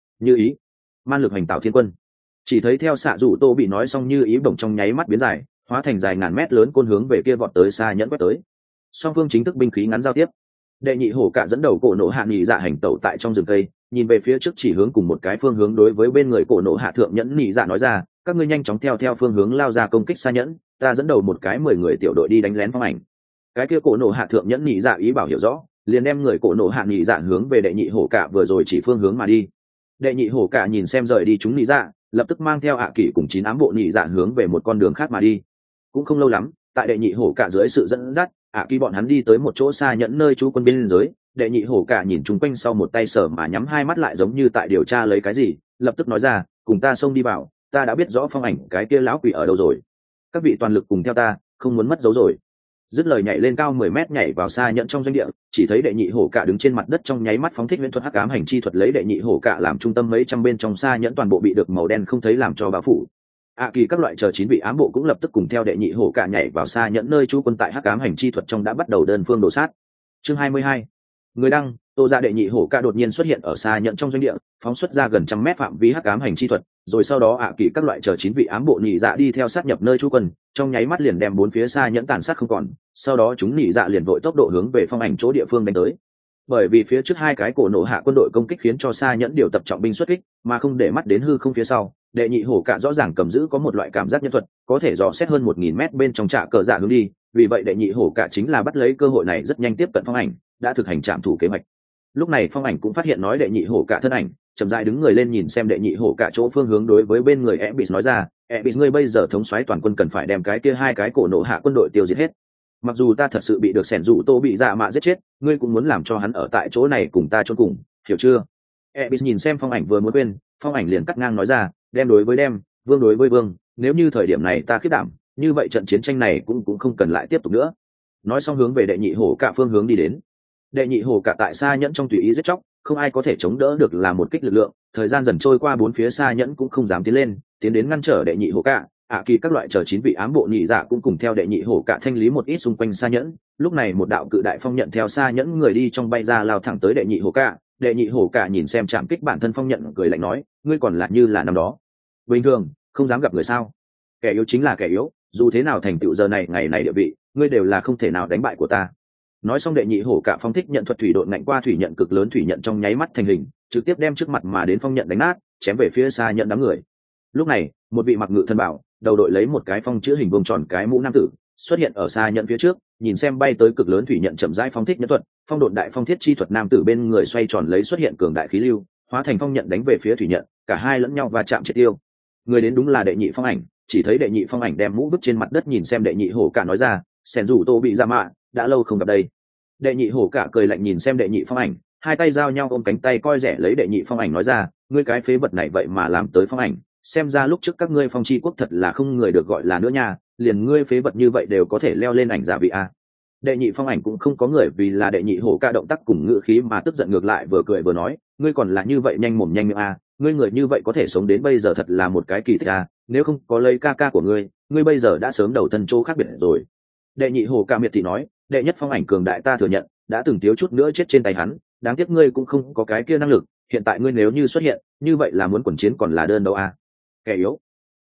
ý, man lực hành tạo thiên quân. Chỉ thấy theo xạ dù tô bị nói xong như ý bổng trong nháy mắt biến dài, hóa thành dài ngàn mét lớn côn hướng về kia vọt tới xa nhẫn quét tới. Song phương chính thức binh khí ngắn giao tiếp. Đệ nhị hổ cả dẫn đầu cổ nổ hạ nhị dạ hành tẩu tại trong rừng cây, nhìn về phía trước chỉ hướng cùng một cái phương hướng đối với bên người cổ nổ hạ thượng nhẫn nhị dạ nói ra, các ngươi nhanh chóng theo phương hướng lao ra công kích xa nhẫn, ta dẫn đầu một cái 10 người tiểu đội đi đánh lén phong ảnh. Cái kia cổ nổ hạ thượng nhẫn nhị dạ ý bảo hiểu rõ, liền đem người cổ nổ hạ nhị dạ hướng về đệ nhị hổ cả vừa rồi chỉ phương hướng mà đi. Đệ nhị hổ cả nhìn xem rời đi chúng nhị dạ, lập tức mang theo hạ kỷ cùng 9 ám bộ nhị dạ hướng về một con đường khác mà đi. Cũng không lâu lắm, tại đệ nhị hổ cả dưới sự dẫn dắt, kỳ bọn hắn đi tới một chỗ xa nhẫn nơi trú quân biên giới. Đệ nhị hổ cả nhìn chung quanh sau một tay sở mà nhắm hai mắt lại giống như tại điều tra lấy cái gì, lập tức nói ra, cùng ta xông đi vào, ta đã biết rõ phong ảnh cái kia lão quỷ ở đâu rồi, các vị toàn lực cùng theo ta, không muốn mất dấu rồi. Dứt lời nhảy lên cao 10 mét nhảy vào xa nhẫn trong doanh địa, chỉ thấy đệ nhị hổ cả đứng trên mặt đất trong nháy mắt phóng thích viễn thuật hắc ám hành chi thuật, lấy đệ nhị hổ cả làm trung tâm mấy trăm bên trong xa nhẫn toàn bộ bị được màu đen không thấy làm cho bao phủ. Kỳ các loại chờ 9 vị ám bộ cũng lập tức cùng theo đệ nhị hổ cả nhảy vào xa nhẫn nơi trú quân tại hắc ám hành chi thuật trong đã bắt đầu đơn phương đổ sát. Chương 22. Người đăng, Tô Dạ đệ nhị hổ cả đột nhiên xuất hiện ở xa nhẫn trong doanh địa, phóng xuất ra gần trăm mét phạm vi hắc ám hành chi thuật, rồi sau đó kỳ các loại chờ 9 vị ám bộ nhị dạ đi theo sát nhập nơi trú quân, trong nháy mắt liền đem bốn phía xa nhẫn tàn sát không còn, sau đó chúng nhị dạ liền vội tốc độ hướng về phong ảnh chỗ địa phương đánh tới. Bởi vì phía trước hai cái cổ nổ hạ quân đội công kích khiến cho xa nhẫn điều tập trọng binh xuất kích, mà không để mắt đến hư không phía sau, đệ nhị hổ cả rõ ràng cầm giữ có một loại cảm giác nhân thuật, có thể dò xét hơn 1000 mét bên trong trạ cờ dạ hướng đi, vì vậy đệ nhị hổ cả chính là bắt lấy cơ hội này rất nhanh tiếp cận phong ảnh, đã thực hành trạm thủ kế hoạch. Lúc này phong ảnh cũng phát hiện nói đệ nhị hổ cả thân ảnh, chậm rãi đứng người lên nhìn xem đệ nhị hổ cả chỗ phương hướng đối với bên người Ebis nói ra, Ebis ngươi bây giờ thống soái toàn quân cần phải đem cái kia hai cái cổ nổ hạ quân đội tiêu diệt hết. Mặc dù ta thật sự bị được sẻn rủ tô bị dạ mạ giết chết, ngươi cũng muốn làm cho hắn ở tại chỗ này cùng ta chôn cùng, hiểu chưa? Ebis nhìn xem phong ảnh vừa muốn quên, phong ảnh liền cắt ngang nói ra, đem đối với đem, vương đối với vương, nếu như thời điểm này ta khiết đảm, như vậy trận chiến tranh này cũng không cần lại tiếp tục nữa. Nói xong hướng về đệ nhị hổ cả phương hướng đi đến. Đệ nhị hổ cả tại xa nhẫn trong tùy ý giết chóc, không ai có thể chống đỡ được là một kích lực lượng, thời gian dần trôi qua bốn phía xa nhẫn cũng không dám tiến lên, tiến đến ngăn trở đệ nhị hổ cả. Kỳ các loại chờ 9 vị ám bộ nhị dạ cũng cùng theo đệ nhị hổ cả thanh lý một ít xung quanh xa nhẫn. Lúc này một đạo cự đại phong nhận theo xa nhẫn người đi trong bay ra lao thẳng tới đệ nhị hổ cả. Đệ nhị hổ cả nhìn xem chạm kích bản thân phong nhận cười lạnh nói, ngươi còn lại như là năm đó bình thường, không dám gặp người sao? Kẻ yếu chính là kẻ yếu, dù thế nào thành tựu giờ này ngày này địa vị, ngươi đều là không thể nào đánh bại của ta. Nói xong đệ nhị hổ cả phong thích nhận thuật thủy độn ngạnh qua thủy nhận cực lớn, thủy nhận trong nháy mắt thành hình, trực tiếp đem trước mặt mà đến phong nhận đánh nát, chém về phía xa nhận đám người. Lúc này một vị mặc ngự thân bảo, đầu đội lấy một cái phong chữ hình vuông tròn cái mũ nam tử xuất hiện ở xa nhận phía trước, nhìn xem bay tới cực lớn thủy nhận chậm rãi phong thích nhẫn thuật, phong độn đại phong thiết chi thuật, nam tử bên người xoay tròn lấy xuất hiện cường đại khí lưu, hóa thành phong nhận đánh về phía thủy nhận, cả hai lẫn nhau và chạm triệt tiêu. Người đến đúng là đệ nhị phong ảnh, chỉ thấy đệ nhị phong ảnh đem mũ vứt trên mặt đất nhìn xem đệ nhị hổ cả nói ra, sen rủ tô bị ra mạ, đã lâu không gặp đây. Đệ nhị hổ cả cười lạnh nhìn xem đệ nhị phong ảnh, hai tay giao nhau ôm cánh tay coi rẻ lấy đệ nhị phong ảnh nói ra, ngươi cái phế vật này vậy mà làm tới phong ảnh, xem ra lúc trước các ngươi phong chi quốc thật là không người được gọi là nữa nha, liền ngươi phế vật như vậy đều có thể leo lên ảnh giả vị a. Đệ nhị phong ảnh cũng không có người vì là đệ nhị hổ ca động tác cùng ngữ khí mà tức giận, ngược lại vừa cười vừa nói, ngươi còn là như vậy nhanh mồm nhanh miệng a, ngươi người như vậy có thể sống đến bây giờ thật là một cái kỳ tích a, nếu không có lấy ca ca của ngươi bây giờ đã sớm đầu thân chỗ khác biệt rồi. Đệ nhị hổ ca miệt thị nói, đệ nhất phong ảnh cường đại ta thừa nhận, đã từng thiếu chút nữa chết trên tay hắn, đáng tiếc ngươi cũng không có cái kia năng lực, hiện tại ngươi nếu như xuất hiện, như vậy là muốn quần chiến còn là đơn đấu a. Kẻ yếu.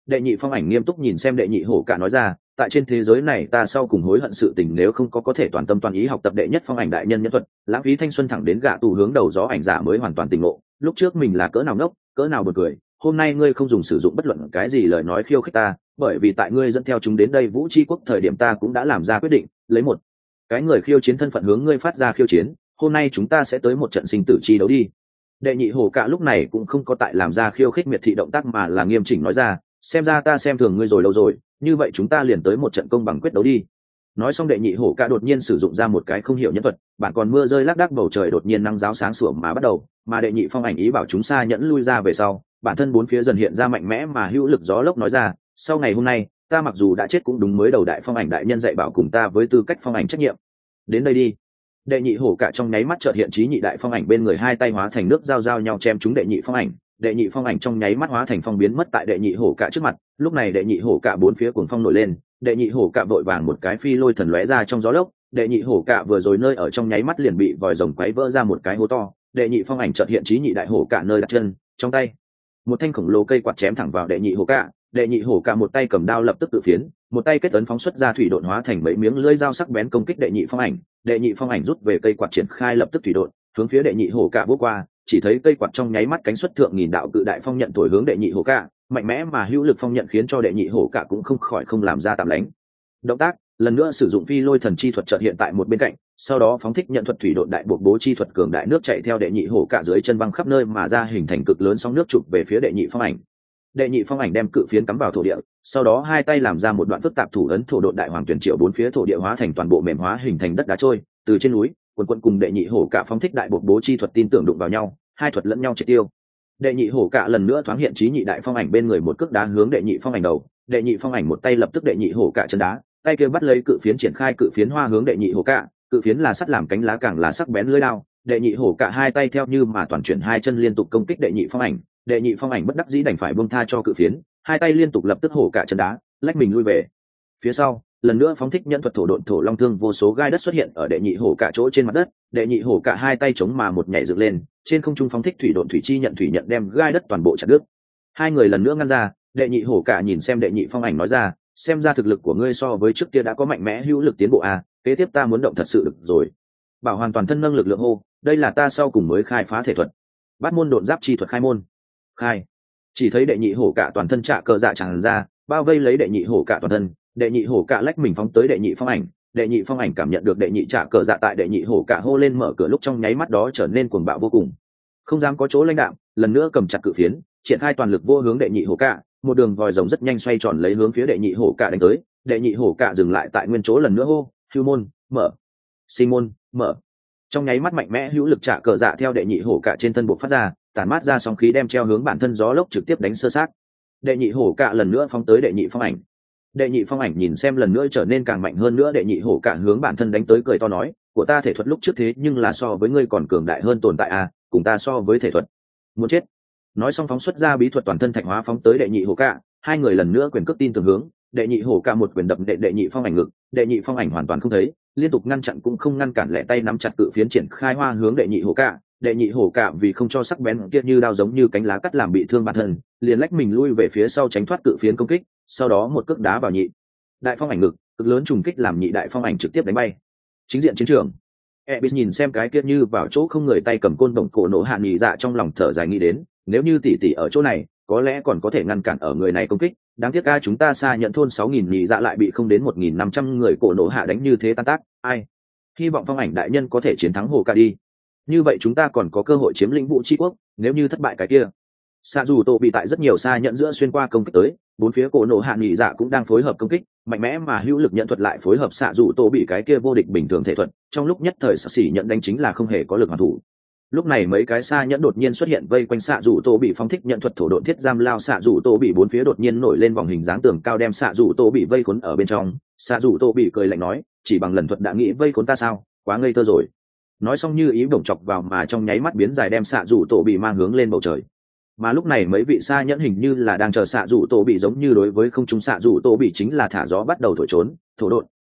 Đệ nhị phong ảnh nghiêm túc nhìn xem đệ nhị hổ cả nói ra, tại trên thế giới này ta sau cùng hối hận sự tình nếu không có thể toàn tâm toàn ý học tập đệ nhất phong ảnh đại nhân nhân thuật, lãng phí thanh xuân thẳng đến gạ tù hướng đầu gió ảnh giả mới hoàn toàn tỉnh ngộ, lúc trước mình là cỡ nào ngốc, cỡ nào buồn cười, hôm nay ngươi không dùng sử dụng bất luận cái gì lời nói khiêu khích ta, bởi vì tại ngươi dẫn theo chúng đến đây Vũ Chi quốc thời điểm ta cũng đã làm ra quyết định, lấy một cái người khiêu chiến thân phận hướng ngươi phát ra khiêu chiến, hôm nay chúng ta sẽ tới một trận sinh tử chi đấu đi. Đệ nhị hổ cả lúc này cũng không có tại làm ra khiêu khích miệt thị động tác mà là nghiêm chỉnh nói ra, xem ra ta xem thường ngươi rồi lâu rồi, như vậy chúng ta liền tới một trận công bằng quyết đấu đi. Nói xong đệ nhị hổ cả đột nhiên sử dụng ra một cái không hiểu nhân thuật, bản còn mưa rơi lác đác bầu trời đột nhiên nắng giáo sáng sủa mà bắt đầu, mà đệ nhị phong ảnh ý bảo chúng xa nhẫn lui ra về sau, bản thân bốn phía dần hiện ra mạnh mẽ mà hữu lực gió lốc nói ra, sau ngày hôm nay ta mặc dù đã chết cũng đúng mới đầu đại phong ảnh đại nhân dạy bảo cùng ta với tư cách phong ảnh trách nhiệm. Đến đây đi. Đệ nhị hổ cả trong nháy mắt chợt hiện trí nhị đại phong ảnh bên người hai tay hóa thành nước giao nhau chém chúng đệ nhị phong ảnh, đệ nhị phong ảnh trong nháy mắt hóa thành phong biến mất tại đệ nhị hổ cả trước mặt. Lúc này đệ nhị hổ cả bốn phía cuồng phong nổi lên, đệ nhị hổ cả vội vàng một cái phi lôi thần lóe ra trong gió lốc, đệ nhị hổ cả vừa rồi nơi ở trong nháy mắt liền bị vòi rồng quấy vỡ ra một cái hố to. Đệ nhị phong ảnh chợt hiện trí nhị đại hổ cả nơi đặt chân, trong tay một thanh khổng lồ cây quạt chém thẳng vào đệ nhị hổ cả. Đệ nhị hổ cả một tay cầm đao lập tức tự phiến, một tay kết ấn phóng xuất ra thủy độn hóa thành mấy miếng lưỡi dao sắc bén công kích đệ nhị phong ảnh. Đệ nhị phong ảnh rút về cây quạt triển khai lập tức thủy độn hướng phía đệ nhị hổ cả vỗ qua, chỉ thấy cây quạt trong nháy mắt cánh xuất thượng nghìn đạo cự đại phong nhận thổi hướng đệ nhị hổ cả, mạnh mẽ mà hữu lực phong nhận khiến cho đệ nhị hổ cả cũng không khỏi không làm ra tạm lánh động tác, lần nữa sử dụng phi lôi thần chi thuật chợt hiện tại một bên cạnh, sau đó phóng thích nhận thuật thủy độn đại buộc bố chi thuật cường đại nước chạy theo đệ nhị hổ cả dưới chân băng khắp nơi mà ra hình thành cực lớn sóng nước chụp về phía đệ nhị phong ảnh. Đệ nhị phong ảnh đem cự phiến cắm vào thổ địa, sau đó hai tay làm ra một đoạn phức tạp thủ ấn thổ độn đại hoàng tuyển triệu bốn phía thổ địa hóa thành toàn bộ mềm hóa hình thành đất đá trôi, từ trên núi quần quần cùng đệ nhị hổ cả phóng thích đại buộc bố chi thuật tin tưởng đụng vào nhau, hai thuật lẫn nhau triệt tiêu. Đệ nhị hổ cả lần nữa thoáng hiện trí nhị đại phong ảnh bên người một cước đá hướng đệ nhị phong ảnh đầu, đệ nhị phong ảnh một tay lập tức đệ nhị hổ cả chân đá, tay kia bắt lấy cự phiến triển khai cự phiến hoa hướng đệ nhị hổ cả, cự phiến là sắt làm cánh lá càng là sắc bén lưỡi đao, đệ nhị hổ cả hai tay theo như mà toàn chuyển hai chân liên tục công kích đệ nhị phong ảnh. Đệ nhị phong ảnh bất đắc dĩ đành phải buông tha cho cự phiến, hai tay liên tục lập tức hổ cả chân đá, lách mình lui về phía sau, lần nữa phóng thích nhân thuật thổ độn thổ long thương vô số gai đất xuất hiện ở đệ nhị hổ cả chỗ trên mặt đất, đệ nhị hổ cả hai tay chống mà một nhảy dựng lên, trên không trung phóng thích thủy độn thủy chi nhận thủy nhận đem gai đất toàn bộ chặt đứt. Hai người lần nữa ngăn ra, đệ nhị hổ cả nhìn xem đệ nhị phong ảnh nói ra, xem ra thực lực của ngươi so với trước kia đã có mạnh mẽ hữu lực tiến bộ à, kế tiếp ta muốn động thật sự được rồi. Bảo hoàn toàn thân nâng lực lượng hô, đây là ta sau cùng mới khai phá thể thuật. Bát môn độn giáp chi thuật khai môn. Khai. Chỉ thấy đệ nhị hổ cả toàn thân trạ cờ dạ tràn ra, bao vây lấy đệ nhị hổ cả toàn thân, đệ nhị hổ cả lách mình phóng tới đệ nhị phong ảnh, đệ nhị phong ảnh cảm nhận được đệ nhị trạ cờ dạ tại đệ nhị hổ cả hô lên mở cửa lúc trong nháy mắt đó trở nên cuồng bạo vô cùng, không dám có chỗ lãnh đạm, lần nữa cầm chặt cự phiến, triển khai toàn lực vô hướng đệ nhị hổ cả, một đường vòi rồng rất nhanh xoay tròn lấy hướng phía đệ nhị hổ cả đánh tới, đệ nhị hổ cả dừng lại tại nguyên chỗ lần nữa hô, hưu môn mở, sinh môn mở, trong nháy mắt mạnh mẽ hữu lực trạ cờ dạ theo đệ nhị hổ cả trên thân buộc phát ra, tản mát ra sóng khí đem treo hướng bản thân gió lốc trực tiếp đánh sơ sát. Đệ nhị hổ cả lần nữa phóng tới đệ nhị phong ảnh. Đệ nhị phong ảnh nhìn xem lần nữa trở nên càng mạnh hơn nữa đệ nhị hổ cả hướng bản thân đánh tới cười to nói, của ta thể thuật lúc trước thế nhưng là so với ngươi còn cường đại hơn tồn tại à, cùng ta so với thể thuật muốn chết. Nói xong phóng xuất ra bí thuật toàn thân thạch hóa phóng tới đệ nhị hổ cả, hai người lần nữa quyền cước tin tưởng hướng, đệ nhị hổ cả một quyền đập đệ nhị phong ảnh ngực, đệ nhị phong ảnh hoàn toàn không thấy, liên tục ngăn chặn cũng không ngăn cản, lẻ tay nắm chặt cự phiến triển khai hoa hướng đệ nhị hổ cả. Đệ nhị hổ cả vì không cho sắc bén kia như đao giống như cánh lá cắt làm bị thương bản thân, liền lách mình lui về phía sau tránh thoát cự phiến công kích, sau đó một cước đá vào nhị đại phong ảnh ngực, cực lớn trùng kích làm nhị đại phong ảnh trực tiếp đánh bay. Chính diện chiến trường, Ebis nhìn xem cái kia như vào chỗ không người tay cầm côn đồng cổ nổ hạ nhị dạ trong lòng thở dài nghĩ đến, nếu như tỷ tỷ ở chỗ này, có lẽ còn có thể ngăn cản ở người này công kích, đáng tiếc chúng ta xa nhận thôn 6.000 nhị dạ lại bị không đến 1.500 người cổ nổ hạ đánh như thế tan tác, ai? Hy vọng phong ảnh đại nhân có thể chiến thắng hồ ca đi. Như vậy chúng ta còn có cơ hội chiếm lĩnh Vũ Chi quốc, nếu như thất bại cái kia. Xạ dù tổ bị tại rất nhiều xa nhận giữa xuyên qua công kích tới, bốn phía cổ nổ hạ nhị dạ cũng đang phối hợp công kích, mạnh mẽ mà hữu lực nhận thuật lại phối hợp xạ dù tổ bị cái kia vô địch bình thường thể thuật, trong lúc nhất thời xạ xỉ nhận đánh chính là không hề có lực hoàn thủ. Lúc này mấy cái xa nhẫn đột nhiên xuất hiện vây quanh xạ dù tổ bị phóng thích nhận thuật thổ độn thiết giam lao xạ dù tổ bị bốn phía đột nhiên nổi lên vòng hình dáng tường cao đem xạ dù tổ bị vây khốn ở bên trong. Xạ dù tổ bị cười lạnh nói, chỉ bằng lần thuật đã nghĩ vây khốn ta sao, quá ngây thơ rồi. Nói xong như ý bổng chọc vào mà trong nháy mắt biến dài đem xạ dù tổ bị mang hướng lên bầu trời. Mà lúc này mấy vị xa nhẫn hình như là đang chờ xạ dù tổ bị giống như đối với không trung xạ dù tổ bị chính là thả gió bắt đầu thổi trốn, thổ độn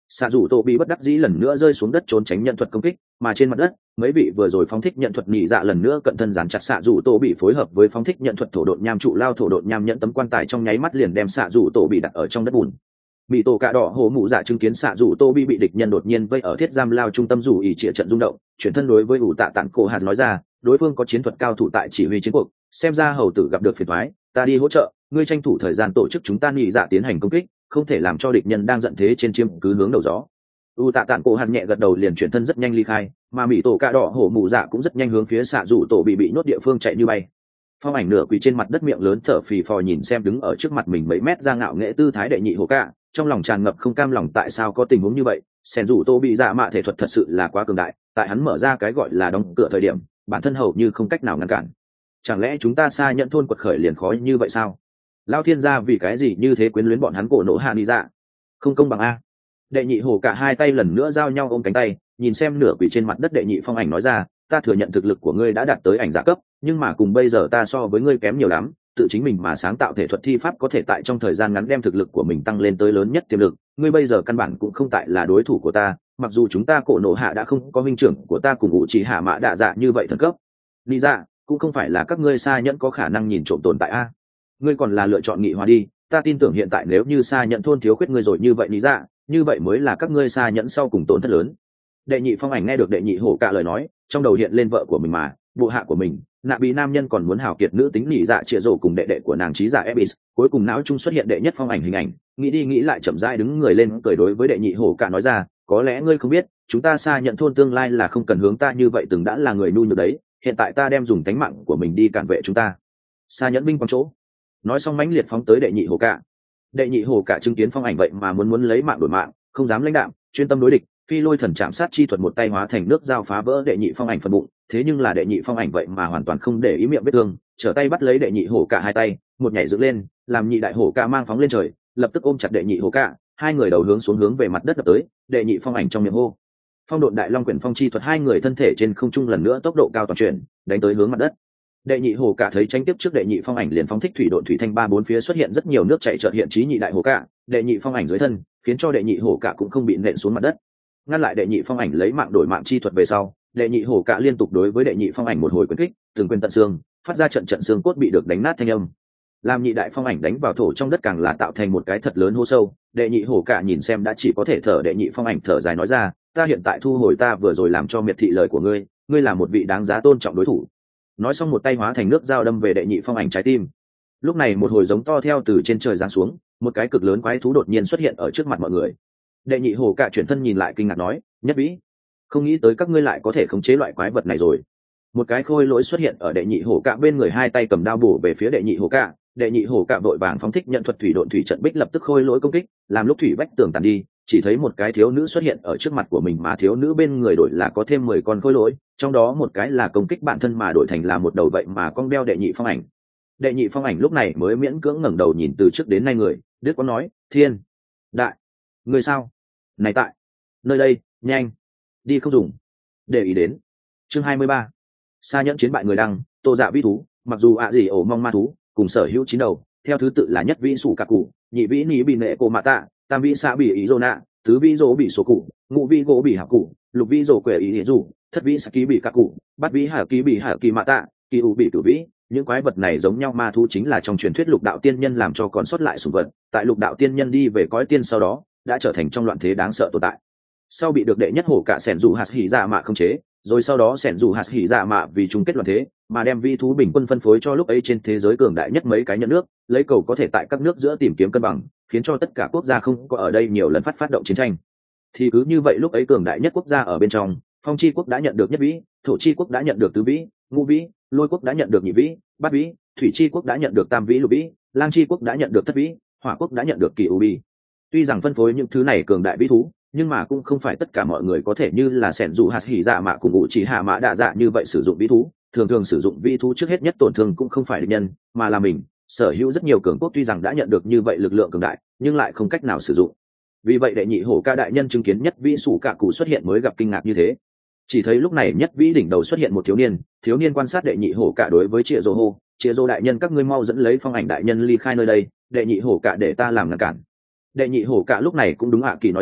xạ dù tổ bị bất đắc dĩ lần nữa rơi xuống đất trốn tránh nhận thuật công kích, mà trên mặt đất mấy vị vừa rồi phóng thích nhận thuật nhị dạ lần nữa cận thân dán chặt xạ dù tổ bị phối hợp với phóng thích nhận thuật thổ độn nham trụ lao thổ độn nham nhận tấm quan tài trong nháy mắt liền đem xạ dù tổ bị đặt ở trong đất bùn. Bị tổ cạ đỏ hổ mụ dạ chứng kiến xạ dù tô bị địch nhân đột nhiên vây ở thiết giam lao trung tâm dù ỉ trịa trận rung động, chuyển thân đối với ủ tạ tản cổ hạt nói ra, đối phương có chiến thuật cao thủ tại chỉ huy chiến cuộc, xem ra hầu tử gặp được phiền toái, ta đi hỗ trợ, ngươi tranh thủ thời gian tổ chức chúng ta nhị dạ tiến hành công kích, không thể làm cho địch nhân đang giận thế trên chiêm cứ hướng đầu gió. U tạ tản cổ hạt nhẹ gật đầu liền chuyển thân rất nhanh ly khai, mà mỹ tổ cạ đỏ hổ mụ dạ cũng rất nhanh hướng phía xạ dù tổ bị nhốt địa phương chạy như bay. Phong ảnh nửa quỳ trên mặt đất miệng lớn thở phì phò nhìn xem đứng ở trước mặt mình mấy mét ra ngạo nghệ tư thái đệ nhị hổ cạ, trong lòng tràn ngập không cam lòng tại sao có tình huống như vậy. Sen dù tô bị dạ mạ thể thuật thật sự là quá cường đại, tại hắn mở ra cái gọi là đóng cửa thời điểm bản thân hầu như không cách nào ngăn cản. Chẳng lẽ chúng ta xa nhận thôn quật khởi liền khó như vậy sao? Lao thiên gia vì cái gì như thế quyến luyến bọn hắn cổ nổ hạ đi dạ, không công bằng a. Đệ nhị hổ cả hai tay lần nữa giao nhau ôm cánh tay, nhìn xem nửa quỳ trên mặt đất đệ nhị phong ảnh nói ra, ta thừa nhận thực lực của ngươi đã đạt tới ảnh giả cấp, nhưng mà cùng bây giờ ta so với ngươi kém nhiều lắm, tự chính mình mà sáng tạo thể thuật thi pháp có thể tại trong thời gian ngắn đem thực lực của mình tăng lên tới lớn nhất tiềm lực, ngươi bây giờ căn bản cũng không tại là đối thủ của ta, mặc dù chúng ta cổ nổ hạ đã không có huynh trưởng của ta cùng ngụ chỉ hạ mã đạ dạ như vậy thần cấp đi dạ, cũng không phải là các ngươi xa nhẫn có khả năng nhìn trộm tồn tại a. Ngươi còn là lựa chọn nghị hòa đi, ta tin tưởng hiện tại nếu như xa nhẫn thôn thiếu khuyết ngươi rồi như vậy đi dạ, như vậy mới là các ngươi xa nhẫn sau cùng tổn thất lớn. Đệ nhị phong ảnh nghe được đệ nhị hổ cả lời nói, trong đầu hiện lên vợ của mình mà bộ hạ của mình nạ bị nam nhân còn muốn hào kiệt nữ tính nhị dạ trịa rổ cùng đệ đệ của nàng trí giả ebis, cuối cùng não trung xuất hiện đệ nhất phong ảnh hình ảnh, nghĩ đi nghĩ lại chậm rãi đứng người lên cười đối với đệ nhị hổ cả nói ra, có lẽ ngươi không biết chúng ta xa nhận thôn tương lai là không cần hướng ta như vậy từng đã là người nhu nhược đấy, hiện tại ta đem dùng tánh mạng của mình đi cản vệ chúng ta xa nhẫn binh quang chỗ. Nói xong mãnh liệt phóng tới đệ nhị hổ cả. Đệ nhị hổ cả chứng kiến phong ảnh vậy mà muốn lấy mạng đổi mạng, không dám lãnh đạm, chuyên tâm đối địch, phi lôi thần chạm sát chi thuật một tay hóa thành nước dao phá vỡ đệ nhị phong ảnh phần bụng, thế nhưng là đệ nhị phong ảnh vậy mà hoàn toàn không để ý miệng vết thương, trở tay bắt lấy đệ nhị hổ cả hai tay, một nhảy dựng lên, làm nhị đại hổ cả mang phóng lên trời, lập tức ôm chặt đệ nhị hổ cả, hai người đầu hướng xuống hướng về mặt đất đập tới, đệ nhị phong ảnh trong miệng hô phong độn đại long quyển phong chi thuật, hai người thân thể trên không trung lần nữa tốc độ cao toàn chuyển, đánh tới hướng mặt đất. Đệ nhị hổ cả thấy tranh tiếp trước đệ nhị phong ảnh liền phóng thích thủy độn thủy thanh ba bốn phía xuất hiện rất nhiều nước chảy chợt hiện chí nhị đại hổ cả, đệ nhị phong ảnh dưới thân, khiến cho đệ nhị hổ cả cũng không bị nện xuống mặt đất. Ngăn lại đệ nhị phong ảnh lấy mạng đổi mạng chi thuật về sau, đệ nhị hổ cả liên tục đối với đệ nhị phong ảnh một hồi quyền kích, từng quyền tận xương, phát ra trận trận xương cốt bị được đánh nát thanh âm. Làm nhị đại phong ảnh đánh vào thổ trong đất càng là tạo thành một cái thật lớn hố sâu. Đệ nhị hổ cả nhìn xem đã chỉ có thể thở, đệ nhị phong ảnh thở dài nói ra, ta hiện tại thu hồi ta vừa rồi làm cho miệt thị lời của ngươi, ngươi là một vị đáng giá tôn trọng đối thủ. Nói xong một tay hóa thành nước dao đâm về đệ nhị phong ảnh trái tim. Lúc này một hồi giống to theo từ trên trời giáng xuống, một cái cực lớn quái thú đột nhiên xuất hiện ở trước mặt mọi người. Đệ nhị hổ cả chuyển thân nhìn lại kinh ngạc nói, nhất vĩ, không nghĩ tới các ngươi lại có thể khống chế loại quái vật này rồi. Một cái khôi lỗi xuất hiện ở đệ nhị hổ cả bên người, hai tay cầm đao bổ về phía đệ nhị hổ cả. Đệ nhị hổ cả vội vàng phóng thích nhận thuật thủy độn thủy trận bích, lập tức khôi lỗi công kích, làm lúc thủy bách tường tàn đi, chỉ thấy một cái thiếu nữ xuất hiện ở trước mặt của mình, mà thiếu nữ bên người đổi là có thêm 10 con khôi lỗi, trong đó một cái là công kích bản thân mà đổi thành là một đầu vậy mà con đeo đệ nhị phong ảnh. Đệ nhị phong ảnh lúc này mới miễn cưỡng ngẩng đầu nhìn từ trước đến nay người, đứt có nói, thiên đại, người sao này tại nơi đây, nhanh đi không dùng để ý đến. Chương 23. Sa nhẫn chiến bại người đăng, tô dạ vĩ thú, mặc dù ạ gì ổ mong ma thú cùng sở hữu chín đầu, theo thứ tự là nhất vĩ sủ cả cụ, nhị vĩ ní bị nệ cổ mạ tạ, tam vĩ xã bị ý rô nạ, tứ vĩ rô bị số cụ, ngũ vĩ gỗ bị hạ cụ, lục vĩ rô quẻ ý địa dù, thất vĩ sa ký bị cả cụ, bát vĩ hạ kỳ mạ tạ, kỳ u bị cửu vĩ. Những quái vật này giống nhau ma thú chính là trong truyền thuyết lục đạo tiên nhân làm cho còn sót lại sủng vật, tại lục đạo tiên nhân đi về cõi tiên sau đó đã trở thành trong loạn thế đáng sợ tồn tại. Sau bị được đệ nhất hổ cả sẻn dù hạt hỉ dạ mạ không chế, rồi sau đó sẻn dù hạt hỉ dạ mạ vì chung kết loạn thế mà đem vi thú bình quân phân phối cho lúc ấy trên thế giới cường đại nhất mấy cái nhận nước, lấy cầu có thể tại các nước giữa tìm kiếm cân bằng, khiến cho tất cả quốc gia không có ở đây nhiều lần phát động chiến tranh. Thì cứ như vậy lúc ấy cường đại nhất quốc gia ở bên trong, phong chi quốc đã nhận được nhất vĩ, thổ chi quốc đã nhận được tứ vĩ, ngũ vĩ, lôi quốc đã nhận được nhị vĩ, bát vĩ, thủy chi quốc đã nhận được tam vĩ lục vĩ, lang chi quốc đã nhận được thất vĩ, hỏa quốc đã nhận được kỳ u bi. Tuy rằng phân phối những thứ này cường đại vĩ thú, nhưng mà cũng không phải tất cả mọi người có thể như là sẻn dù hạt hỉ dạ mạ cùng ngụ chỉ hạ mã đạ dạ như vậy sử dụng vĩ thú. Thường sử dụng vĩ thú trước hết nhất tổn thương cũng không phải địch nhân mà là mình. Sở hữu rất nhiều cường quốc tuy rằng đã nhận được như vậy lực lượng cường đại, nhưng lại không cách nào sử dụng. Vì vậy đệ nhị hổ ca đại nhân chứng kiến nhất vĩ sủ cả cụ xuất hiện mới gặp kinh ngạc như thế. Chỉ thấy lúc này nhất vĩ đỉnh đầu xuất hiện một thiếu niên quan sát đệ nhị hổ cả đối với Triệu Dô hô, Triệu Dô đại nhân, các ngươi mau dẫn lấy phong ảnh đại nhân ly khai nơi đây, đệ nhị hổ cả để ta làm ngăn cản. Đệ nhị hổ cả lúc này cũng đúng ạ kỳ nói ra,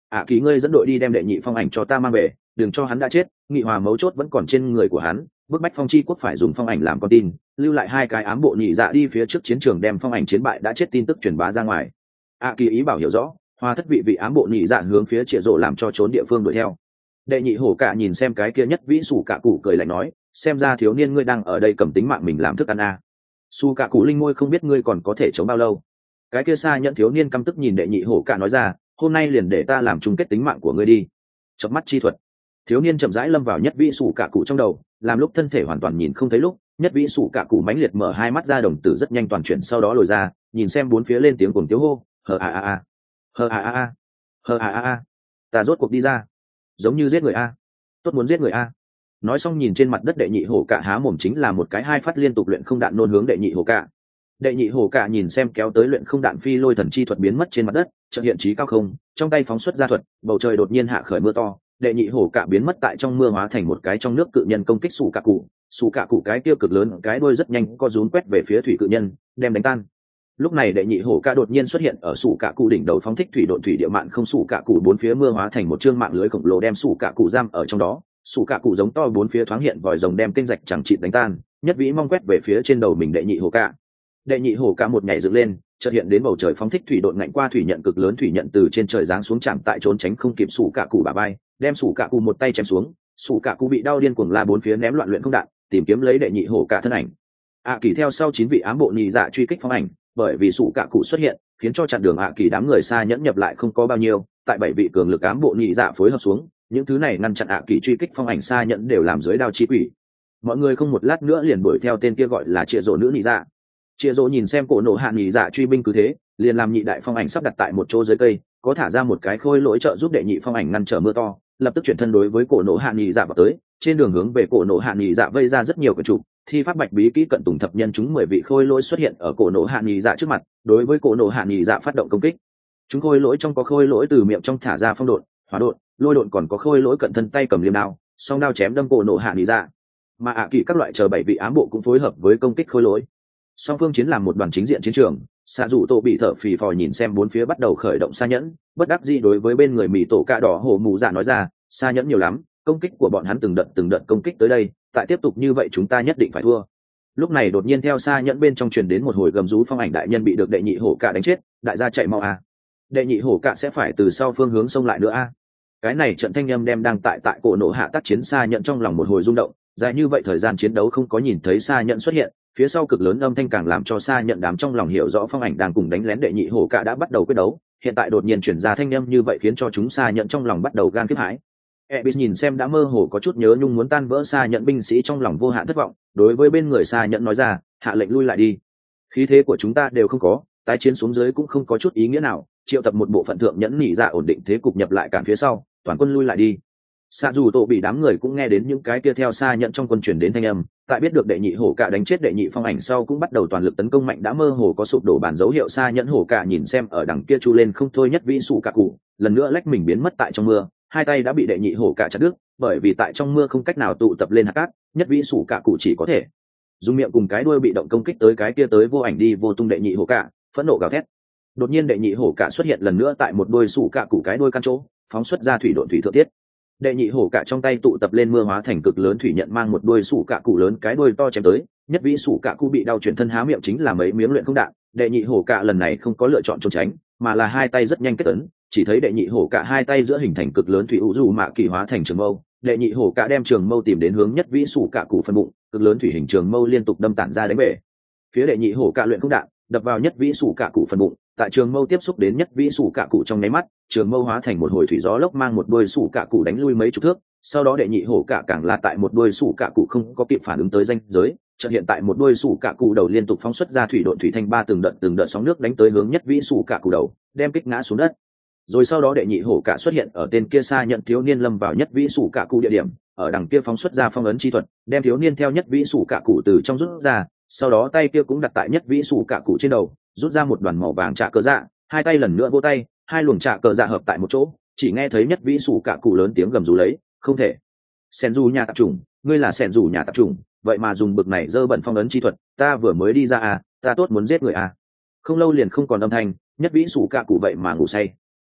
Kỳ ngươi dẫn đội đi đem đệ nhị phong ảnh cho ta mang về, đừng cho hắn đã chết, nghị hòa mấu chốt vẫn còn trên người của hắn, bức bách phong chi quốc phải dùng phong ảnh làm con tin, lưu lại 2 cái ám bộ nhị dạ đi phía trước chiến trường đem phong ảnh chiến bại đã chết tin tức truyền bá ra ngoài. Kỳ ý bảo hiểu rõ, Hoa thất vị ám bộ nhị dạ hướng phía Triệu Dụ làm cho trốn địa phương đuổi theo. Đệ nhị hổ cả nhìn xem cái kia nhất vĩ sủ cả cụ cười lạnh nói, xem ra thiếu niên ngươi đang ở đây cầm tính mạng mình làm thức ăn à. Su cả cụ linh ngôi không biết ngươi còn có thể chống bao lâu. Cái kia xa nhận thiếu niên căm tức nhìn đệ nhị hổ cả nói ra, hôm nay liền để ta làm chung kết tính mạng của ngươi đi. Chớp mắt chi thuật, thiếu niên chậm rãi lâm vào nhất vĩ sủ cả cụ trong đầu, làm lúc thân thể hoàn toàn nhìn không thấy lúc, nhất vĩ sủ cả cụ mãnh liệt mở 2 mắt ra, đồng tử rất nhanh toàn chuyển, sau đó lồi ra, nhìn xem bốn phía lên tiếng cuồng tiếu hô, hờ a, hờ a, hờ a, ta rốt cuộc đi ra, giống như giết người a, tốt muốn giết người a. Nói xong nhìn trên mặt đất đệ nhị hổ cả há mồm chính là một cái 2 phát liên tục luyện không đạn nôn hướng đệ nhị hổ cả. Đệ nhị hổ cả nhìn xem kéo tới luyện không đạn phi lôi thần chi thuật biến mất trên mặt đất, chợt hiện trí cao không, trong tay phóng xuất ra thuật, bầu trời đột nhiên hạ khởi mưa to, đệ nhị hổ cả biến mất tại trong mưa hóa thành một cái trong nước cự nhân công kích sủ cả cụ cái kia cực lớn cái đuôi rất nhanh co rúm quét về phía thủy cự nhân, đem đánh tan. Lúc này đệ nhị hổ cả đột nhiên xuất hiện ở sủ cả cụ đỉnh đầu, phóng thích thủy độn thủy địa mạn không, sủ cả cụ bốn phía mưa hóa thành một chương mạng lưới khổng lồ đem sủ cả cụ giam ở trong đó, sủ cả cụ giống to bốn phía thoáng hiện vòi rồng đem kênh rạch chẳng chịt đánh tan, nhất vĩ mong quét về phía trên đầu mình đệ nhị hổ cả. Đệ nhị hổ cả một nhảy dựng lên, chợt hiện đến bầu trời, phóng thích thủy độn ngạnh qua thủy nhận cực lớn, thủy nhận từ trên trời giáng xuống chạm tại trốn tránh không kịp sủ cả cụ bả vai, đem sủ cả cụ một tay chém xuống, sủ cả cụ bị đau điên cuồng la bốn phía ném loạn luyện không đạn, tìm kiếm lấy đệ nhị hổ cả thân ảnh. Kỳ theo sau 9 vị ám bộ nhị dạ truy kích phong ảnh, bởi vì sủ cả cụ xuất hiện, khiến cho chặn đường Kỳ đám người xa nhẫn nhập lại không có bao nhiêu, tại 7 vị cường lực ám bộ nhị dạ phối hợp xuống, những thứ này ngăn chặn Kỳ truy kích phong ảnh xa nhẫn đều làm dưới đao chi quỷ. Mọi người không một lát nữa liền đuổi theo tên kia gọi là Triệu Dụ nữ nhị dạ. Triệu Dụ nhìn xem cổ nổ hạ nhị dạ truy binh cứ thế, liền làm nhị đại phong ảnh sắp đặt tại một chỗ dưới cây, có thả ra một cái khôi lỗi trợ giúp đệ nhị phong ảnh ngăn trở mưa to, lập tức chuyển thân đối với cổ nổ hạ nhị dạ vào tới, trên đường hướng về cổ nổ hạ nhị dạ vây ra rất nhiều quyển trục, thi pháp bạch bí kỹ cận tùng thập nhân chúng 10 vị khôi lỗi xuất hiện ở cổ nổ hạ nhị dạ trước mặt, đối với cổ nổ hạ nhị dạ phát động công kích. Chúng khôi lỗi trong có khôi lỗi từ miệng trong thả ra phong độn, hỏa độn, lôi độn, còn có khôi lỗi cận thân tay cầm liềm đao, song đao chém đâm cổ nổ hạ nhị dạ. Mà Kỳ các loại chờ 7 vị ám bộ cũng phối hợp với công kích khôi lỗi. Song phương chiến làm một đoàn chính diện chiến trường, xạ dù tổ bị thở phì phò nhìn xem bốn phía bắt đầu khởi động xa nhẫn, bất đắc dĩ đối với bên người mì tổ cạ đỏ hổ mù dạ nói ra, xa nhẫn nhiều lắm, công kích của bọn hắn từng đợt công kích tới đây, tại tiếp tục như vậy chúng ta nhất định phải thua. Lúc này đột nhiên theo xa nhẫn bên trong truyền đến một hồi gầm rú, phong ảnh đại nhân bị được đệ nhị hổ cạ đánh chết, đại gia chạy mau a. Đệ nhị hổ cạ sẽ phải từ sau phương hướng xông lại nữa a. Cái này trận thanh âm đem đang tại cổ nổ hạ tác chiến xa nhẫn trong lòng một hồi rung động, dài như vậy thời gian chiến đấu không có nhìn thấy xa nhẫn xuất hiện, phía sau cực lớn âm thanh càng làm cho xa nhận đám trong lòng hiểu rõ phong ảnh đang cùng đánh lén đệ nhị hổ cả đã bắt đầu quyết đấu, hiện tại đột nhiên chuyển ra thanh âm như vậy khiến cho chúng xa nhận trong lòng bắt đầu gan kiếp hãi. Ebis nhìn xem đã mơ hồ có chút nhớ nhung muốn tan vỡ xa nhận binh sĩ trong lòng vô hạn thất vọng, đối với bên người xa nhận nói ra, hạ lệnh lui lại đi, khí thế của chúng ta đều không có, tái chiến xuống dưới cũng không có chút ý nghĩa nào, triệu tập một bộ phận thượng nhẫn nhị dạ ổn định thế cục, nhập lại cản phía sau, toàn quân lui lại đi. Xạ dù tổ bị đám người cũng nghe đến những cái kia theo xa nhận trong quân chuyển đến thanh âm, tại biết được đệ nhị hổ cả đánh chết đệ nhị phong ảnh sau cũng bắt đầu toàn lực tấn công mạnh, đã mơ hồ có sụp đổ bản dấu hiệu. Xa nhẫn hổ cả nhìn xem ở đằng kia chu lên không thôi nhất vĩ sủ cả cụ, lần nữa lách mình biến mất tại trong mưa, 2 tay đã bị đệ nhị hổ cả chặt đứt, bởi vì tại trong mưa không cách nào tụ tập lên hạt cát, nhất vĩ sủ cả cụ chỉ có thể dùng miệng cùng cái đuôi bị động công kích tới cái kia tới vô ảnh đi vô tung đệ nhị hổ cả, phẫn nộ gào thét. Đột nhiên đệ nhị hổ cả xuất hiện lần nữa tại một đuôi sủ cả cụ cái đuôi căn chỗ, phóng xuất ra thủy độn thủy thượng tiết. Đệ nhị hổ cả trong tay tụ tập lên mưa hóa thành cực lớn thủy nhận, mang một đuôi sủ cả cụ lớn cái đuôi to chém tới, nhất vĩ sủ cả cụ bị đau chuyển thân há miệng chính là mấy miếng luyện không đạn. Đệ nhị hổ cả lần này không có lựa chọn trốn tránh, mà là 2 tay rất nhanh kết ấn, chỉ thấy đệ nhị hổ cả 2 tay giữa hình thành cực lớn thủy u dù mạ kỳ hóa thành trường mâu, đệ nhị hổ cả đem trường mâu tìm đến hướng nhất vĩ sủ cả cụ phân bụng, cực lớn thủy hình trường mâu liên tục đâm tản ra đánh về phía đệ nhị hổ cả luyện không đạn, đập vào nhất vĩ sủ cả cụ phân bụng. Tại trường mâu tiếp xúc đến nhất vĩ sủ cả cụ trong nháy mắt, trường mâu hóa thành một hồi thủy gió lốc, mang một đuôi sủ cả cụ đánh lui mấy chục thước. Sau đó đệ nhị hổ cả càng là tại một đuôi sủ cả cụ không có kịp phản ứng tới ranh giới, chợt hiện tại một đuôi sủ cả cụ đầu liên tục phóng xuất ra thủy độn thủy thanh 3 từng đợt sóng nước đánh tới hướng nhất vĩ sủ cả cụ đầu, đem kích ngã xuống đất. Rồi sau đó đệ nhị hổ cả xuất hiện ở tên kia xa nhận thiếu niên lâm vào nhất vĩ sủ cả cụ địa điểm, ở đằng kia phóng xuất ra phong ấn chi thuật, đem thiếu niên theo nhất vĩ sủ cả cụ từ trong rút ra, sau đó tay kia cũng đặt tại nhất vĩ sủ cả cụ trên đầu, rút ra một đoàn màu vàng trạ cờ dạ, 2 tay lần nữa vỗ tay, 2 luồng trạ cờ dạ hợp tại một chỗ, chỉ nghe thấy nhất vĩ sủ cả cụ lớn tiếng gầm rú lấy, không thể. Sen dù nhà tạp chủng, ngươi là sen dù nhà tạp chủng, vậy mà dùng bực này dơ bẩn phong ấn chi thuật, ta vừa mới đi ra à, ta tốt muốn giết người à. Không lâu liền không còn âm thanh, nhất vĩ sủ cả cụ vậy mà ngủ say.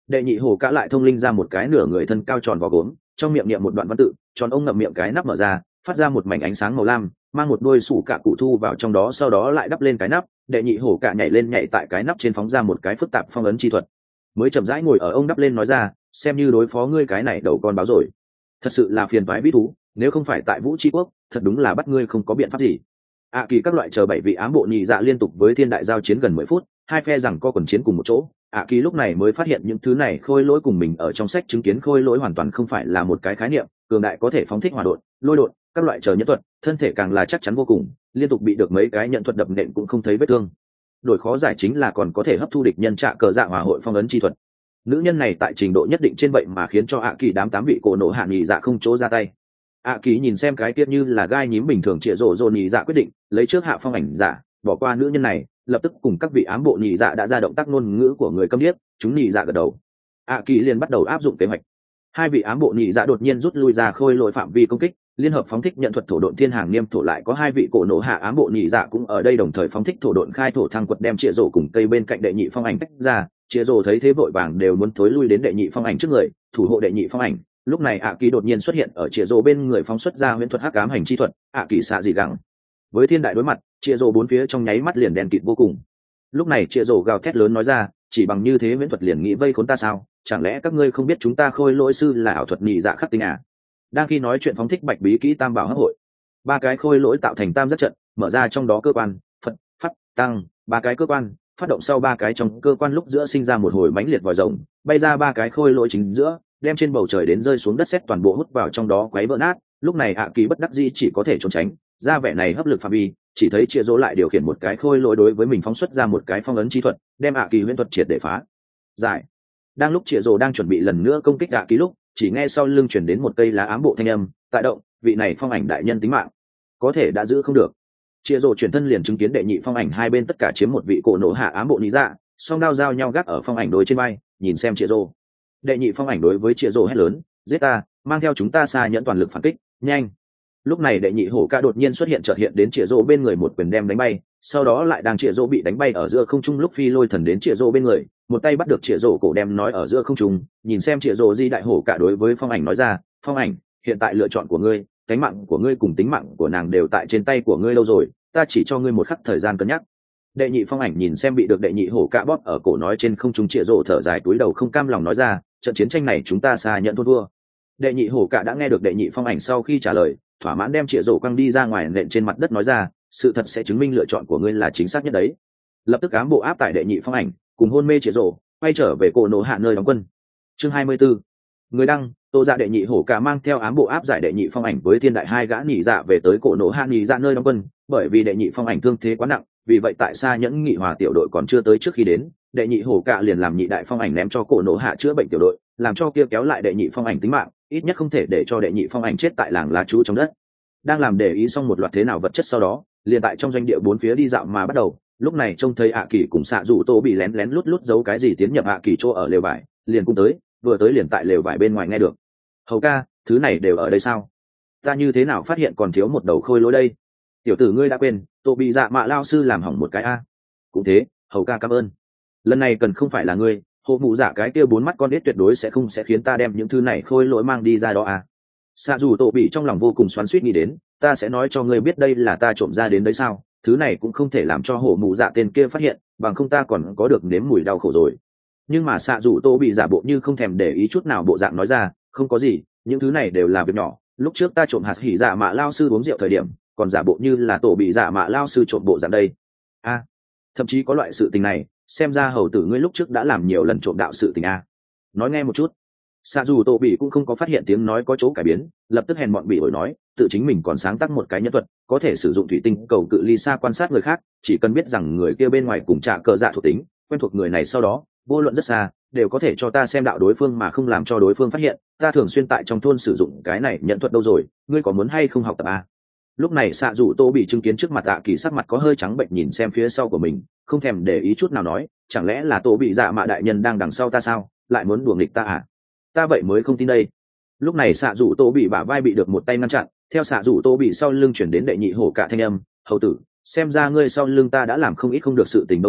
Đệ nhị hổ cả lại thông linh ra một cái nửa người thân cao tròn vào gốm, trong miệng niệm một đoạn văn tự, tròn ông ngậm miệng cái nắp mở ra, phát ra một mảnh ánh sáng màu lam, mang một đôi sủ cả cụ thu vào trong đó, sau đó lại đắp lên cái nắp. Đệ nhị hổ cả nhảy lên nhảy tại cái nắp trên, phóng ra một cái phức tạp phong ấn chi thuật, mới chậm rãi ngồi ở ông đắp lên nói ra, xem như đối phó ngươi cái này đầu con báo rồi. Thật sự là phiền toái vĩ thú, nếu không phải tại Vũ Chi Quốc, thật đúng là bắt ngươi không có biện pháp gì. Kỳ các loại chờ 7 vị ám bộ nhị dạ liên tục với thiên đại giao chiến gần 10 phút, hai phe rằng co quần chiến cùng một chỗ. Kỳ lúc này mới phát hiện những thứ này khôi lỗi cùng mình ở trong sách chứng kiến khôi lỗi hoàn toàn không phải là một cái khái niệm, cường đại có thể phóng thích hỏa độn, lôi độn, các loại chờ nhẫn thuật, thân thể càng là chắc chắn vô cùng, liên tục bị được mấy cái nhận thuật đập nện cũng không thấy vết thương. Đổi khó giải chính là còn có thể hấp thu địch nhân trạ cờ dạ hỏa hội phong ấn chi thuật. Nữ nhân này tại trình độ nhất định trên vậy mà khiến cho Kỳ đám 8 vị cổ nổ hạ nhị dạ không chỗ ra tay. Kỳ nhìn xem cái tiết như là gai nhím bình thường trịa rộ rộ nhị dạ quyết định lấy trước hạ phong ảnh giả, bỏ qua nữ nhân này, lập tức cùng các vị ám bộ nhị dạ đã ra động tác ngôn ngữ của người câm điếc, chúng nhị dạ gật đầu. Kỳ liền bắt đầu áp dụng kế hoạch. Hai vị ám bộ nhị dạ đột nhiên rút lui ra khôi lỗi phạm vi công kích, liên hợp phóng thích nhận thuật thổ độn thiên hàng niêm thổ, lại có hai vị cổ nổ hạ ám bộ nhị dạ cũng ở đây đồng thời phóng thích thổ độn khai thổ thăng quật, đem trịa rộ cùng cây bên cạnh đệ nhị phong ảnh tách ra. Trịa rộ thấy thế vội vàng đều muốn thối lui đến đệ nhị phong ảnh trước người, thủ hộ đệ nhị phong ảnh. Lúc này Kỳ đột nhiên xuất hiện ở trịa rộ bên người, phóng xuất ra huyễn thuật hắc ám hành chi thuật. Kỳ xạ dị gẳng với thiên đại đối mặt, trịa rộ bốn phía trong nháy mắt liền đen kịt vô cùng. Lúc này trịa rộ gào thét lớn nói ra, chỉ bằng như thế huyễn thuật liền nghĩ vây khốn ta sao? Chẳng lẽ các ngươi không biết chúng ta khôi lỗi sư là ảo thuật nhị dạ khắc tinh à? Đang khi nói chuyện phóng thích bạch bí kỹ tam bảo hấp hội, ba cái khôi lỗi tạo thành tam giác trận, mở ra trong đó cơ quan phật phát tăng, ba cái cơ quan phát động sau, ba cái trong cơ quan lúc giữa sinh ra một hồi mãnh liệt vòi rồng, bay ra ba cái khôi lỗi chính giữa, đem trên bầu trời đến rơi xuống đất sét toàn bộ hút vào trong đó quấy vỡ nát. Lúc này Kỳ bất đắc dĩ chỉ có thể trốn tránh ra vẻ này hấp lực phạm vi, chỉ thấy Trịa Dỗ lại điều khiển một cái khôi lỗi đối với mình phóng xuất ra một cái phong ấn chi thuật, đem Kỳ huyễn thuật triệt để phá giải. Đang lúc Trịa Dỗ đang chuẩn bị lần nữa công kích Kỳ lúc, chỉ nghe sau lưng chuyển đến một cây lá ám bộ thanh âm, tại động, vị này phong ảnh đại nhân tính mạng có thể đã giữ không được. Trịa Dỗ chuyển thân liền chứng kiến đệ nhị phong ảnh hai bên tất cả chiếm một vị cổ nổ hạ ám bộ lý dạ, song đao giao nhau gác ở phong ảnh đối trên vai, nhìn xem Trịa Dỗ. Đệ nhị phong ảnh đối với Trịa Dỗ hét lớn, giết ta, mang theo chúng ta xa nhẫn toàn lực phản kích, nhanh. Lúc này đệ nhị hổ ca đột nhiên xuất hiện, chợt hiện đến Trịa Dỗ bên người, một quyền đem đánh bay, sau đó lại đang Trịa Dỗ bị đánh bay ở giữa không trung lúc phi lôi thần đến Trịa Dỗ bên người, một tay bắt được Trịa Dỗ cổ đem nói ở giữa không trung, nhìn xem Trịa Dỗ di đại hổ cả đối với phong ảnh nói ra, phong ảnh, hiện tại lựa chọn của ngươi, tính mạng của ngươi cùng tính mạng của nàng đều tại trên tay của ngươi lâu rồi, ta chỉ cho ngươi một khắc thời gian cân nhắc. Đệ nhị phong ảnh nhìn xem bị được đệ nhị hổ cả bóp ở cổ nói trên không trung Trịa Dỗ thở dài túi đầu không cam lòng nói ra, trận chiến tranh này chúng ta xa nhận thua. Đệ nhị hổ cả đã nghe được đệ nhị phong ảnh sau khi trả lời, thỏa mãn đem Trịa Dỗ quăng đi ra ngoài nện trên mặt đất nói ra, sự thật sẽ chứng minh lựa chọn của ngươi là chính xác nhất đấy. Lập tức ám bộ áp tải đệ nhị phong ảnh cùng hôn mê Trịa Dỗ, quay trở về cổ nổ hạ nơi đóng quân. Chương 24. Người đăng, Tô Dạ đệ nhị hổ cả mang theo ám bộ áp giải đệ nhị phong ảnh với thiên đại hai gã nhị dạ về tới cổ nổ hạ nhị dạ nơi đóng quân, bởi vì đệ nhị phong ảnh thương thế quá nặng, vì vậy tại xa nhẫn nghị hòa tiểu đội còn chưa tới trước khi đến, đệ nhị hổ cả liền làm nhị đại phong ảnh ném cho cổ nổ hạ chữa bệnh tiểu đội, làm cho kia kéo lại đệ nhị phong ảnh tính mạng, ít nhất không thể để cho đệ nhị phong ảnh chết tại làng lá chú trong đất. Đang làm để ý xong một loạt thế nào vật chất sau đó, liền tại trong doanh địa bốn phía đi dạo mà bắt đầu. Lúc này trông thấy Kỳ cùng xạ rủ tô bị lén lén lút lút giấu cái gì tiến nhập Kỳ chỗ ở lều vải, liền cũng tới, vừa tới liền tại lều vải bên ngoài nghe được. Hầu ca, thứ này đều ở đây sao? Ta như thế nào phát hiện còn thiếu một đầu khôi lỗi đây? Tiểu tử ngươi đã quên, tô bị dạ mạ lao sư làm hỏng một cái a. Cũng thế, hầu ca cảm ơn. Lần này cần không phải là ngươi, hộ mụ dạ cái kia 4 mắt con đít tuyệt đối sẽ không khiến ta đem những thứ này khôi lỗi mang đi ra đó à. Xạ dù tổ bị trong lòng vô cùng xoắn xuýt nghĩ đến, ta sẽ nói cho ngươi biết đây là ta trộm ra đến đấy sao, thứ này cũng không thể làm cho hộ mụ dạ tên kia phát hiện, bằng không ta còn có được nếm mùi đau khổ rồi. Nhưng mà xạ dù tổ bị giả bộ như không thèm để ý chút nào bộ dạng nói ra, không có gì, những thứ này đều là việc nhỏ, lúc trước ta trộm hạt hỉ dạ mạ lao sư uống rượu thời điểm, còn giả bộ như là tổ bị dạ mạ lao sư trộm bộ dạng đây. A, thậm chí có loại sự tình này, xem ra hầu tử ngươi lúc trước đã làm nhiều lần trộm đạo sự tình a. Nói nghe một chút. Xạ dù tổ bị cũng không có phát hiện tiếng nói có chỗ cải biến, lập tức hèn mọn bị ổi nói, tự chính mình còn sáng tác một cái nhân thuật, có thể sử dụng thủy tinh cầu cự ly xa quan sát người khác, chỉ cần biết rằng người kia bên ngoài cùng trả cờ dạ thuộc tính, quen thuộc người này sau đó, vô luận rất xa, đều có thể cho ta xem đạo đối phương mà không làm cho đối phương phát hiện. Ta thường xuyên tại trong thôn sử dụng cái này nhận thuật đâu rồi, ngươi có muốn hay không học tập a? Lúc này xạ dù tô bị chứng kiến trước mặt Kỳ sắc mặt có hơi trắng bệnh, nhìn xem phía sau của mình, không thèm để ý chút nào nói, chẳng lẽ là tô bị dạ mạ đại nhân đang đằng sau ta sao, lại muốn đùa nghịch ta à? Ta vậy mới không tin đây. Lúc này xạ dù tô bị bả vai bị được một tay ngăn chặn, theo xạ dù tô bị sau lưng chuyển đến đệ nhị hổ cả thanh âm, hầu tử, xem ra ngươi sau lưng ta đã làm không ít không được sự tình đâu rồi,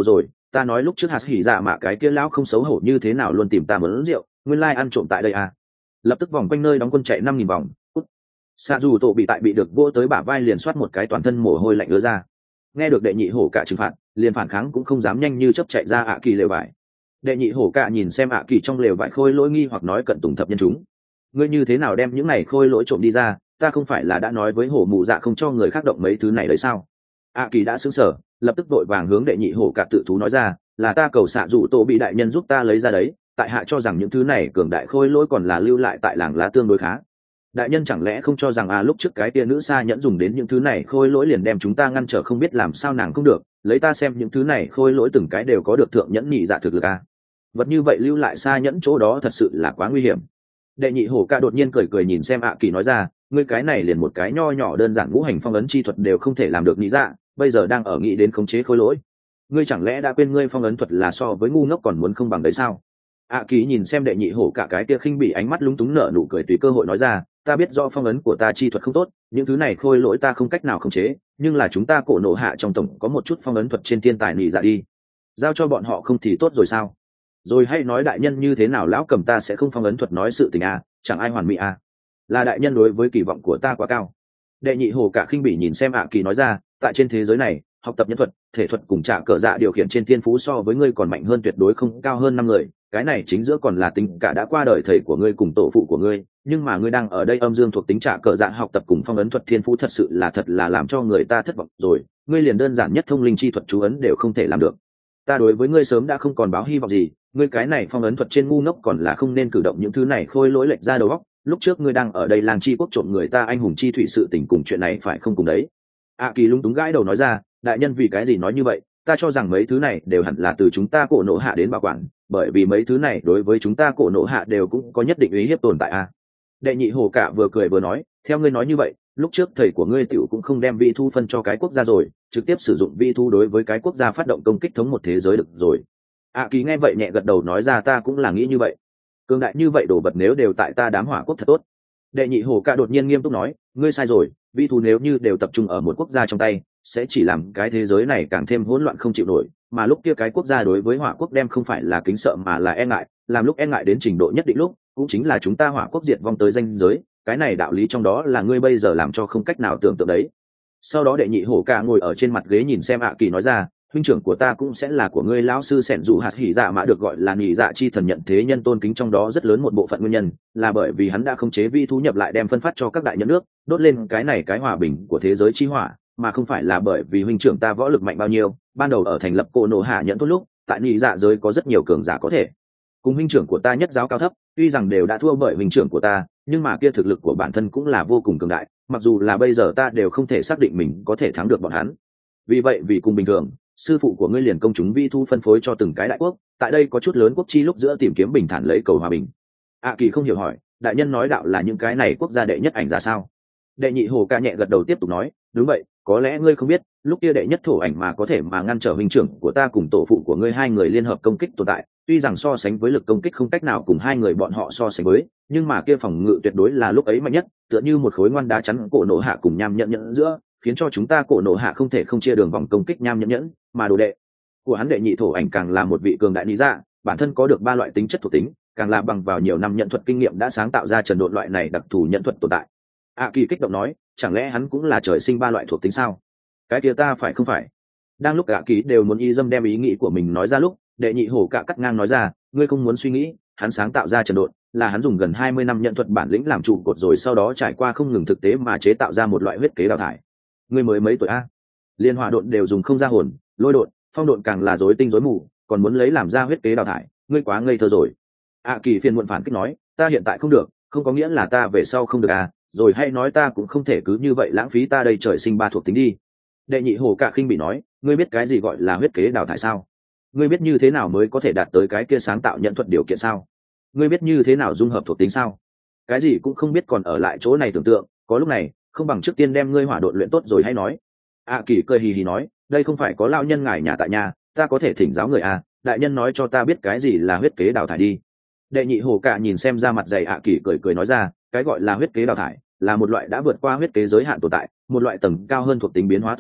ta nói lúc trước hạt hỉ dạ mạ cái kia lão không xấu hổ như thế nào luôn tìm ta mớn rượu, nguyên lai ăn trộm tại đây à. Lập tức vòng quanh nơi đóng quân chạy 5.000 vòng. Xạ dù tổ bị được vô tới bả vai liền soát một cái, toàn thân mồ hôi lạnh ứa ra. Nghe được đệ nhị hổ cả trừng phạt, liền phản kháng cũng không dám nhanh như chớp chạy ra ạ kỳ lều vải. Đệ nhị hổ cả nhìn xem ạ kỳ trong lều vải khôi lỗi nghi hoặc nói, cận tùng thập nhân chúng, ngươi như thế nào đem những này khôi lỗi trộm đi ra, ta không phải là đã nói với hổ mụ dạ không cho người khác động mấy thứ này đấy sao? ạ kỳ đã sững sờ, lập tức vội vàng hướng đệ nhị hổ cả tự thú nói ra, là ta cầu xạ dù tổ bị đại nhân giúp ta lấy ra đấy, tại hạ cho rằng những thứ này cường đại khôi lỗi còn là lưu lại tại làng lá tương đối khá. Đại nhân chẳng lẽ không cho rằng lúc trước cái tia nữ sa nhẫn dùng đến những thứ này khôi lỗi liền đem chúng ta ngăn trở, không biết làm sao nàng không được, lấy ta xem những thứ này khôi lỗi từng cái đều có được thượng nhẫn nhị dạ thực lực vật như vậy lưu lại sa nhẫn chỗ đó thật sự là quá nguy hiểm. Đệ nhị hổ ca đột nhiên cười cười nhìn xem ạ kỳ nói ra, ngươi cái này liền một cái nho nhỏ đơn giản ngũ hành phong ấn chi thuật đều không thể làm được nhị dạ, bây giờ đang ở nghĩ đến khống chế khôi lỗi, ngươi chẳng lẽ đã quên ngươi phong ấn thuật là so với ngu ngốc còn muốn không bằng đấy sao? ạ kỳ nhìn xem đệ nhị hổ cả cái kia khinh bị ánh mắt lúng túng, nở nụ cười tùy cơ hội nói ra, ta biết do phong ấn của ta chi thuật không tốt, những thứ này khôi lỗi ta không cách nào khống chế, nhưng là chúng ta cổ nộ hạ trong tổng có một chút phong ấn thuật trên thiên tài nhị dạ đi, giao cho bọn họ không thì tốt rồi sao? Rồi hay nói đại nhân như thế nào lão cầm ta sẽ không phong ấn thuật nói sự tình chẳng ai hoàn mỹ là đại nhân đối với kỳ vọng của ta quá cao. Đệ nhị hồ cả khinh bỉ nhìn xem ạ kỳ nói ra, tại trên thế giới này học tập nhân thuật thể thuật cùng trả cờ dạ điều khiển trên thiên phú so với ngươi còn mạnh hơn, tuyệt đối không cao hơn 5 người, cái này chính giữa còn là tính cả đã qua đời thầy của ngươi cùng tổ phụ của ngươi, nhưng mà ngươi đang ở đây âm dương thuộc tính trả cờ dạ học tập cùng phong ấn thuật thiên phú thật là làm cho người ta thất vọng rồi, ngươi liền đơn giản nhất thông linh chi thuật chú ấn đều không thể làm được. Ta đối với ngươi sớm đã không còn báo hy vọng gì, ngươi cái này phong ấn thuật trên ngu ngốc còn là không nên cử động những thứ này khôi lỗi lệch ra đầu óc, lúc trước ngươi đang ở đây làng chi quốc trộm người ta anh hùng chi thủy sự tình cùng chuyện này phải không cùng đấy. Kỳ lúng túng gãi đầu nói ra, đại nhân vì cái gì nói như vậy, ta cho rằng mấy thứ này đều hẳn là từ chúng ta cổ nộ hạ đến bảo quản, bởi vì mấy thứ này đối với chúng ta cổ nộ hạ đều cũng có nhất định uy hiếp tồn tại Đệ nhị hồ cả vừa cười vừa nói, theo ngươi nói như vậy, lúc trước thầy của ngươi tiểu cũng không đem vi thu phân cho cái quốc gia rồi, trực tiếp sử dụng vi thu đối với cái quốc gia phát động công kích thống một thế giới được rồi. Kỳ nghe vậy nhẹ gật đầu nói ra, ta cũng là nghĩ như vậy, cường đại như vậy đồ vật nếu đều tại ta đám hỏa quốc thật tốt. Đệ nhị hồ cả đột nhiên nghiêm túc nói, ngươi sai rồi, vi thu nếu như đều tập trung ở một quốc gia trong tay sẽ chỉ làm cái thế giới này càng thêm hỗn loạn không chịu nổi, mà lúc kia cái quốc gia đối với hỏa quốc đem không phải là kính sợ mà là e ngại, làm lúc e ngại đến trình độ nhất định lúc cũng chính là chúng ta hỏa quốc diệt vong tới ranh giới, cái này đạo lý trong đó là ngươi bây giờ làm cho không cách nào tưởng tượng đấy. Sau đó đệ nhị hổ cả ngồi ở trên mặt ghế nhìn xem kỳ nói ra, huynh trưởng của ta cũng sẽ là của ngươi lão sư sẻn dù hạt hỉ dạ mà được gọi là nhị dạ chi thần nhận thế nhân tôn kính, trong đó rất lớn một bộ phận nguyên nhân là bởi vì hắn đã khống chế vi thu nhập lại đem phân phát cho các đại nhân nước, đốt lên cái này cái hòa bình của thế giới chi hỏa, mà không phải là bởi vì huynh trưởng ta võ lực mạnh bao nhiêu. Ban đầu ở thành lập cổ nộ hạ nhận tốt lúc tại nhị dạ giới có rất nhiều cường giả có thể cùng huynh trưởng của ta nhất giáo cao thấp, tuy rằng đều đã thua bởi huynh trưởng của ta, nhưng mà kia thực lực của bản thân cũng là vô cùng cường đại, mặc dù là bây giờ ta đều không thể xác định mình có thể thắng được bọn hắn. Vì vậy vì cùng bình thường, sư phụ của ngươi liền công chúng vi thu phân phối cho từng cái đại quốc, tại đây có chút lớn quốc chi lúc giữa tìm kiếm bình thản lấy cầu hòa bình. Kỳ không hiểu hỏi, đại nhân nói đạo là những cái này quốc gia đệ nhất ảnh ra sao? Đệ nhị hồ ca nhẹ gật đầu tiếp tục nói, đúng vậy, có lẽ ngươi không biết, lúc kia đệ nhất thổ ảnh mà có thể mà ngăn trở huynh trưởng của ta cùng tổ phụ của ngươi hai người liên hợp công kích tồn tại, tuy rằng so sánh với lực công kích không cách nào cùng hai người bọn họ so sánh với, nhưng mà kia phòng ngự tuyệt đối là lúc ấy mạnh nhất, tựa như một khối ngoan đá chắn cổ nộ hạ cùng nham nhẫn nhẫn giữa, khiến cho chúng ta cổ nộ hạ không thể không chia đường vòng công kích nham nhẫn nhẫn, mà đồ đệ của hắn đệ nhị thổ ảnh càng là một vị cường đại lý dạ, bản thân có được 3 loại tính chất thuộc tính, càng là bằng vào nhiều năm nhận thuật kinh nghiệm đã sáng tạo ra trần độn loại này đặc thù nhận thuật tồn tại. Kỳ kích động nói, chẳng lẽ hắn cũng là trời sinh 3 loại thuộc tính sao? Cái kia ta phải không phải? Đang lúc Kỳ đều muốn y dâm đem ý nghĩ của mình nói ra lúc, đệ nhị hổ cả cắt ngang nói ra, ngươi không muốn suy nghĩ, hắn sáng tạo ra trần độn là hắn dùng gần 20 năm nhận thuật bản lĩnh làm trụ cột, rồi sau đó trải qua không ngừng thực tế mà chế tạo ra một loại huyết kế đào thải. Ngươi mới mấy tuổi liên hỏa độn đều dùng không ra hồn, lôi độn, phong độn càng là rối tinh rối mù, còn muốn lấy làm ra huyết kế đào thải, ngươi quá ngây thơ rồi. Kỳ phiền muộn phản kích nói, ta hiện tại không được, không có nghĩa là ta về sau không được rồi hay nói ta cũng không thể cứ như vậy lãng phí ta đây trời sinh 3 thuộc tính đi. Đệ nhị hồ cả khinh bị nói, ngươi biết cái gì gọi là huyết kế đào thải sao? Ngươi biết như thế nào mới có thể đạt tới cái kia sáng tạo nhận thuật điều kiện sao? Ngươi biết như thế nào dung hợp thuộc tính sao? Cái gì cũng không biết còn ở lại chỗ này tưởng tượng, có lúc này không bằng trước tiên đem ngươi hỏa độn luyện tốt rồi hay nói. Kỳ cười hì hì nói, đây không phải có lão nhân ngài nhà tại nhà, ta có thể thỉnh giáo người đại nhân nói cho ta biết cái gì là huyết kế đào thải đi. Đệ nhị hồ cả nhìn xem ra mặt dày Kỳ cười cười nói ra, cái gọi là huyết kế đào thải là một loại đã vượt qua huyết kế giới hạn tồn tại, một loại tầng cao hơn thuộc tính biến hóa tổ hợp,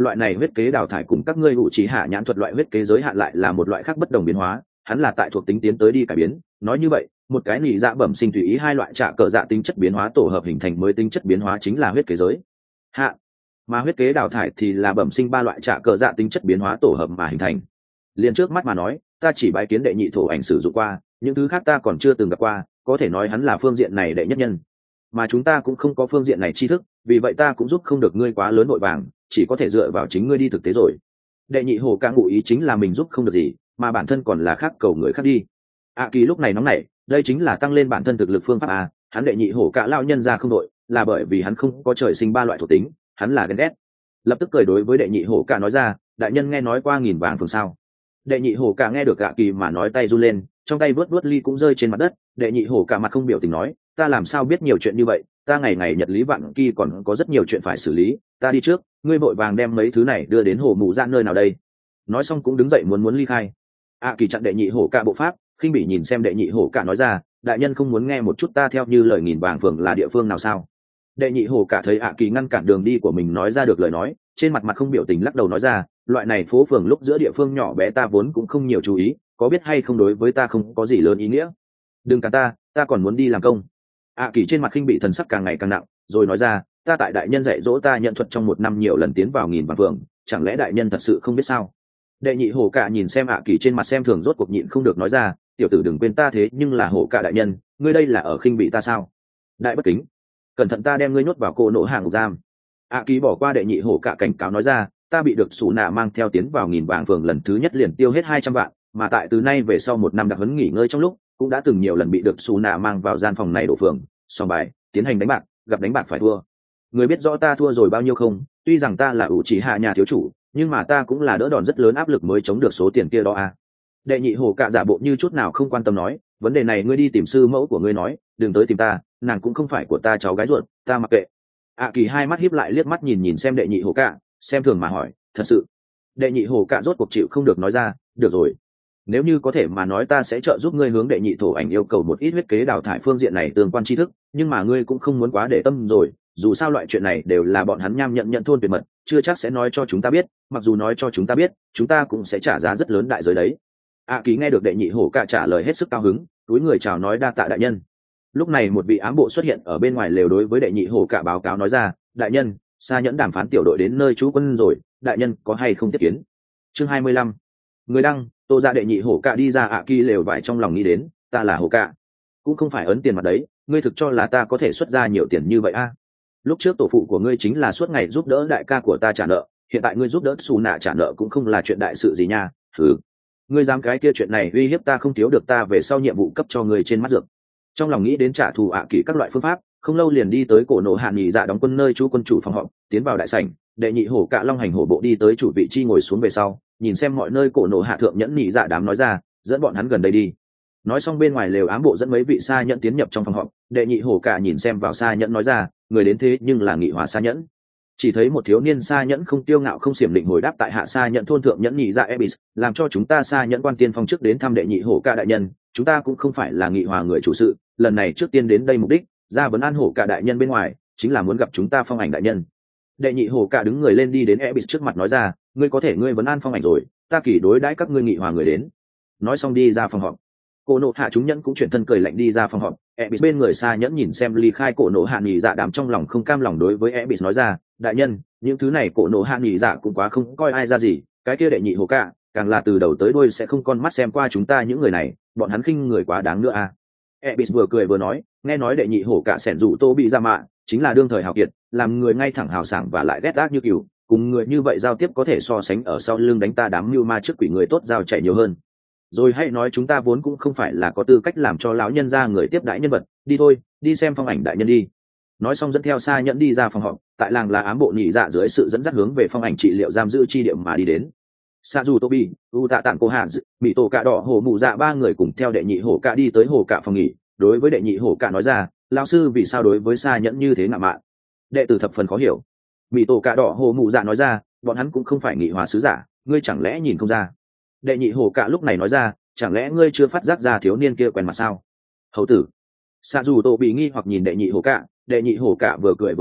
loại này huyết kế đào thải cùng các ngươi hữu trí hạ nhãn thuật loại huyết kế giới hạn lại là một loại khác bất đồng biến hóa, hắn là tại thuộc tính tiến tới đi cải biến. Nói như vậy, một cái nhị dạ bẩm sinh tùy ý hai loại trả cờ dạ tính chất biến hóa tổ hợp hình thành mới tính chất biến hóa chính là huyết kế giới hạ, mà huyết kế đào thải thì là bẩm sinh ba loại trả cờ dạ tính chất biến hóa tổ hợp mà hình thành. Liền trước mắt mà nói, ta chỉ bái kiến đệ nhị thổ ảnh sử dụng qua, những thứ khác ta còn chưa từng gặp qua, có thể nói hắn là phương diện này đệ nhất nhân, mà chúng ta cũng không có phương diện này tri thức, vì vậy ta cũng giúp không được ngươi quá lớn vội vàng, chỉ có thể dựa vào chính ngươi đi thực tế rồi. Đệ nhị hổ cả ngụ ý chính là mình giúp không được gì, mà bản thân còn là khác cầu người khác đi. Kỳ lúc này nóng nảy, đây chính là tăng lên bản thân thực lực phương pháp a. Hắn đệ nhị hổ cả lao nhân ra không đội, là bởi vì hắn không có trời sinh ba loại thuộc tính, hắn là ghen ghét. Lập tức cười đối với đệ nhị hổ cả nói ra, đại nhân nghe nói qua nghìn vàng phường sao? Đệ nhị hổ cả nghe được Kỳ mà nói tay run lên, trong tay vớt ly cũng rơi trên mặt đất. Đệ nhị hổ cả mặt không biểu tình nói, ta làm sao biết nhiều chuyện như vậy, ta ngày ngày nhật lý vạn kỳ còn có rất nhiều chuyện phải xử lý, ta đi trước, ngươi vội vàng đem mấy thứ này đưa đến hồ mù ra nơi nào đây. Nói xong cũng đứng dậy muốn ly khai. Kỳ chặn đệ nhị hổ cả bộ pháp, khinh bỉ nhìn xem đệ nhị hổ cả nói ra, đại nhân không muốn nghe một chút ta theo như lời nghìn vàng phường là địa phương nào sao? Đệ nhị hổ cả thấy Kỳ ngăn cản đường đi của mình nói ra được lời nói, trên mặt không biểu tình lắc đầu nói ra, loại này phố phường lúc giữa địa phương nhỏ bé ta vốn cũng không nhiều chú ý, có biết hay không đối với ta không có gì lớn ý nghĩa. Đừng cản ta còn muốn đi làm công. Kỳ trên mặt khinh bị thần sắc càng ngày càng nặng, rồi nói ra, ta tại đại nhân dạy dỗ ta nhận thuật trong 1 năm nhiều lần tiến vào nghìn vàng phường, chẳng lẽ đại nhân thật sự không biết sao? Đệ nhị hổ cả nhìn xem Kỳ trên mặt xem thường, rốt cuộc nhịn không được nói ra, tiểu tử đừng quên ta thế nhưng là hổ cả đại nhân, ngươi đây là ở khinh bị ta sao? Đại bất kính, cẩn thận ta đem ngươi nhốt vào cô nộ hàng ngục giam. Kỳ bỏ qua đệ nhị hổ cả cảnh cáo nói ra, ta bị được sủ nạ mang theo tiến vào nghìn vàng phường lần thứ nhất liền tiêu hết 200 vạn, mà tại từ nay về sau 1 năm đặc huấn nghỉ ngơi trong lúc, cũng đã từng nhiều lần bị được sủ nạ mang vào gian phòng này đổ phường, sòng bài, tiến hành đánh bạc, gặp đánh bạc phải thua. Người biết rõ ta thua rồi bao nhiêu không? Tuy rằng ta là ủ chỉ hạ nhà thiếu chủ, nhưng mà ta cũng là đỡ đòn rất lớn áp lực mới chống được số tiền kia đó a. Đệ nhị hổ cả giả bộ như chút nào không quan tâm nói, vấn đề này ngươi đi tìm sư mẫu của ngươi nói, đừng tới tìm ta, nàng cũng không phải của ta cháu gái ruột, ta mặc kệ. Kỳ hai mắt híp lại liếc mắt nhìn xem đệ nhị hổ cả, xem thường mà hỏi, thật sự? Đệ nhị hổ cả rốt cuộc chịu không được nói ra, được rồi, nếu như có thể mà nói ta sẽ trợ giúp ngươi hướng đệ nhị thổ ảnh yêu cầu một ít huyết kế đào thải phương diện này tương quan tri thức, nhưng mà ngươi cũng không muốn quá để tâm rồi, dù sao loại chuyện này đều là bọn hắn nham nhận thôn tuyệt mật, chưa chắc sẽ nói cho chúng ta biết, mặc dù nói cho chúng ta biết, chúng ta cũng sẽ trả giá rất lớn đại giới đấy. Kỳ nghe được đệ nhị hổ cả trả lời hết sức cao hứng, túi người chào nói đa tạ đại nhân. Lúc này một vị ám bộ xuất hiện ở bên ngoài lều đối với đệ nhị hổ cả báo cáo nói ra, đại nhân, Sa Nhẫn đàm phán tiểu đội đến nơi trú quân rồi, đại nhân có hay không tiếp kiến? Chương 25. Người đăng, Tô ra đệ nhị hổ cả đi ra Kỳ lều vải trong lòng nghĩ đến, ta là hổ cả, cũng không phải ấn tiền mặt đấy, ngươi thực cho là ta có thể xuất ra nhiều tiền như vậy a? Lúc trước tổ phụ của ngươi chính là suốt ngày giúp đỡ đại ca của ta trả nợ, hiện tại ngươi giúp đỡ xù nạ trả nợ cũng không là chuyện đại sự gì nha. Ngươi dám cái kia chuyện này uy hiếp ta không thiếu được ta về sau nhiệm vụ cấp cho ngươi trên mắt dược. Trong lòng nghĩ đến trả thù Kỳ các loại phương pháp, không lâu liền đi tới cổ nộ hạ nghỉ dạ đóng quân nơi chú quân chủ phòng họp, tiến vào đại sảnh, đệ nhị hổ cả long hành hổ bộ đi tới chủ vị trí ngồi xuống về sau, nhìn xem mọi nơi cổ nộ hạ thượng nhẫn nghỉ dạ đám nói ra, dẫn bọn hắn gần đây đi. Nói xong bên ngoài lều ám bộ dẫn mấy vị Sa Nhẫn tiến nhập trong phòng họp, đệ nhị hổ cả nhìn xem vào Sa Nhẫn nói ra, người đến thế nhưng là Nghị Hòa Sa Nhẫn. Chỉ thấy một thiếu niên Sa Nhẫn không tiêu ngạo không xiểm định hồi đáp tại hạ Sa Nhẫn thôn thượng nhẫn nhị dạ Ebis, làm cho chúng ta Sa Nhẫn quan tiên phong trước đến thăm đệ nhị hổ cả đại nhân, chúng ta cũng không phải là Nghị Hòa người chủ sự, lần này trước tiên đến đây mục đích, ra vấn an hổ cả đại nhân bên ngoài, chính là muốn gặp chúng ta phong ảnh đại nhân. Đệ nhị hổ cả đứng người lên đi đến Ebis trước mặt nói ra, ngươi có thể ngươi vấn an phong ảnh rồi, ta kỳ đối đãi các ngươi Nghị Hòa người đến. Nói xong đi ra phòng họp. Cổ nộ hạ chúng nhẫn cũng chuyển thân cười lạnh đi ra phòng họp. Ebis bên người Sa Nhẫn nhìn xem ly khai cổ nộ hạ nghỉ dạ đám trong lòng không cam lòng đối với Ebis nói ra, đại nhân, những thứ này cổ nộ hạ nghỉ dạ cũng quá không coi ai ra gì, cái kia đệ nhị hổ cả càng là từ đầu tới đuôi sẽ không con mắt xem qua chúng ta những người này, bọn hắn khinh người quá đáng nữa à. Ebis vừa cười vừa nói, nghe nói đệ nhị hổ cả sẻn dụ Tô bị ra mạ, chính là đương thời hào kiệt, làm người ngay thẳng hào sảng và lại ghét ác như cừu, cùng người như vậy giao tiếp có thể so sánh ở sau lưng đánh ta đám mưu ma trước quỷ người tốt giao chạy nhiều hơn. Rồi hãy nói chúng ta vốn cũng không phải là có tư cách làm cho lão nhân ra người tiếp đãi nhân vật, đi thôi, đi xem phong ảnh đại nhân đi. Nói xong dẫn theo Sa Nhẫn đi ra phòng họp, tại làng là ám bộ nhị dạ dưới sự dẫn dắt hướng về phong ảnh trị liệu giam giữ chi điểm mà đi đến. Sa dù Tobi, U Tạ Tạng Cô Hà, Mỹ Tổ Cạ Đỏ Hổ Mụ Dạ ba người cùng theo đệ nhị hổ cạ đi tới hổ cạ phòng nghỉ, đối với đệ nhị hổ cạ nói ra, lão sư vì sao đối với Sa Nhẫn như thế ngạo mạn? Đệ tử thập phần khó hiểu. Mỹ Tổ Cạ Đỏ Hổ Mụ Dạ nói ra, bọn hắn cũng không phải Nghị Hòa sứ giả, ngươi chẳng lẽ nhìn không ra? Đệ nhị hổ cạ lúc này nói ra, chẳng lẽ ngươi chưa phát giác ra thiếu niên kia quen mặt sao? Hầu tử. Sa dù Tô bị nghi hoặc nhìn đệ nhị hổ cạ vừa cười vừa nói,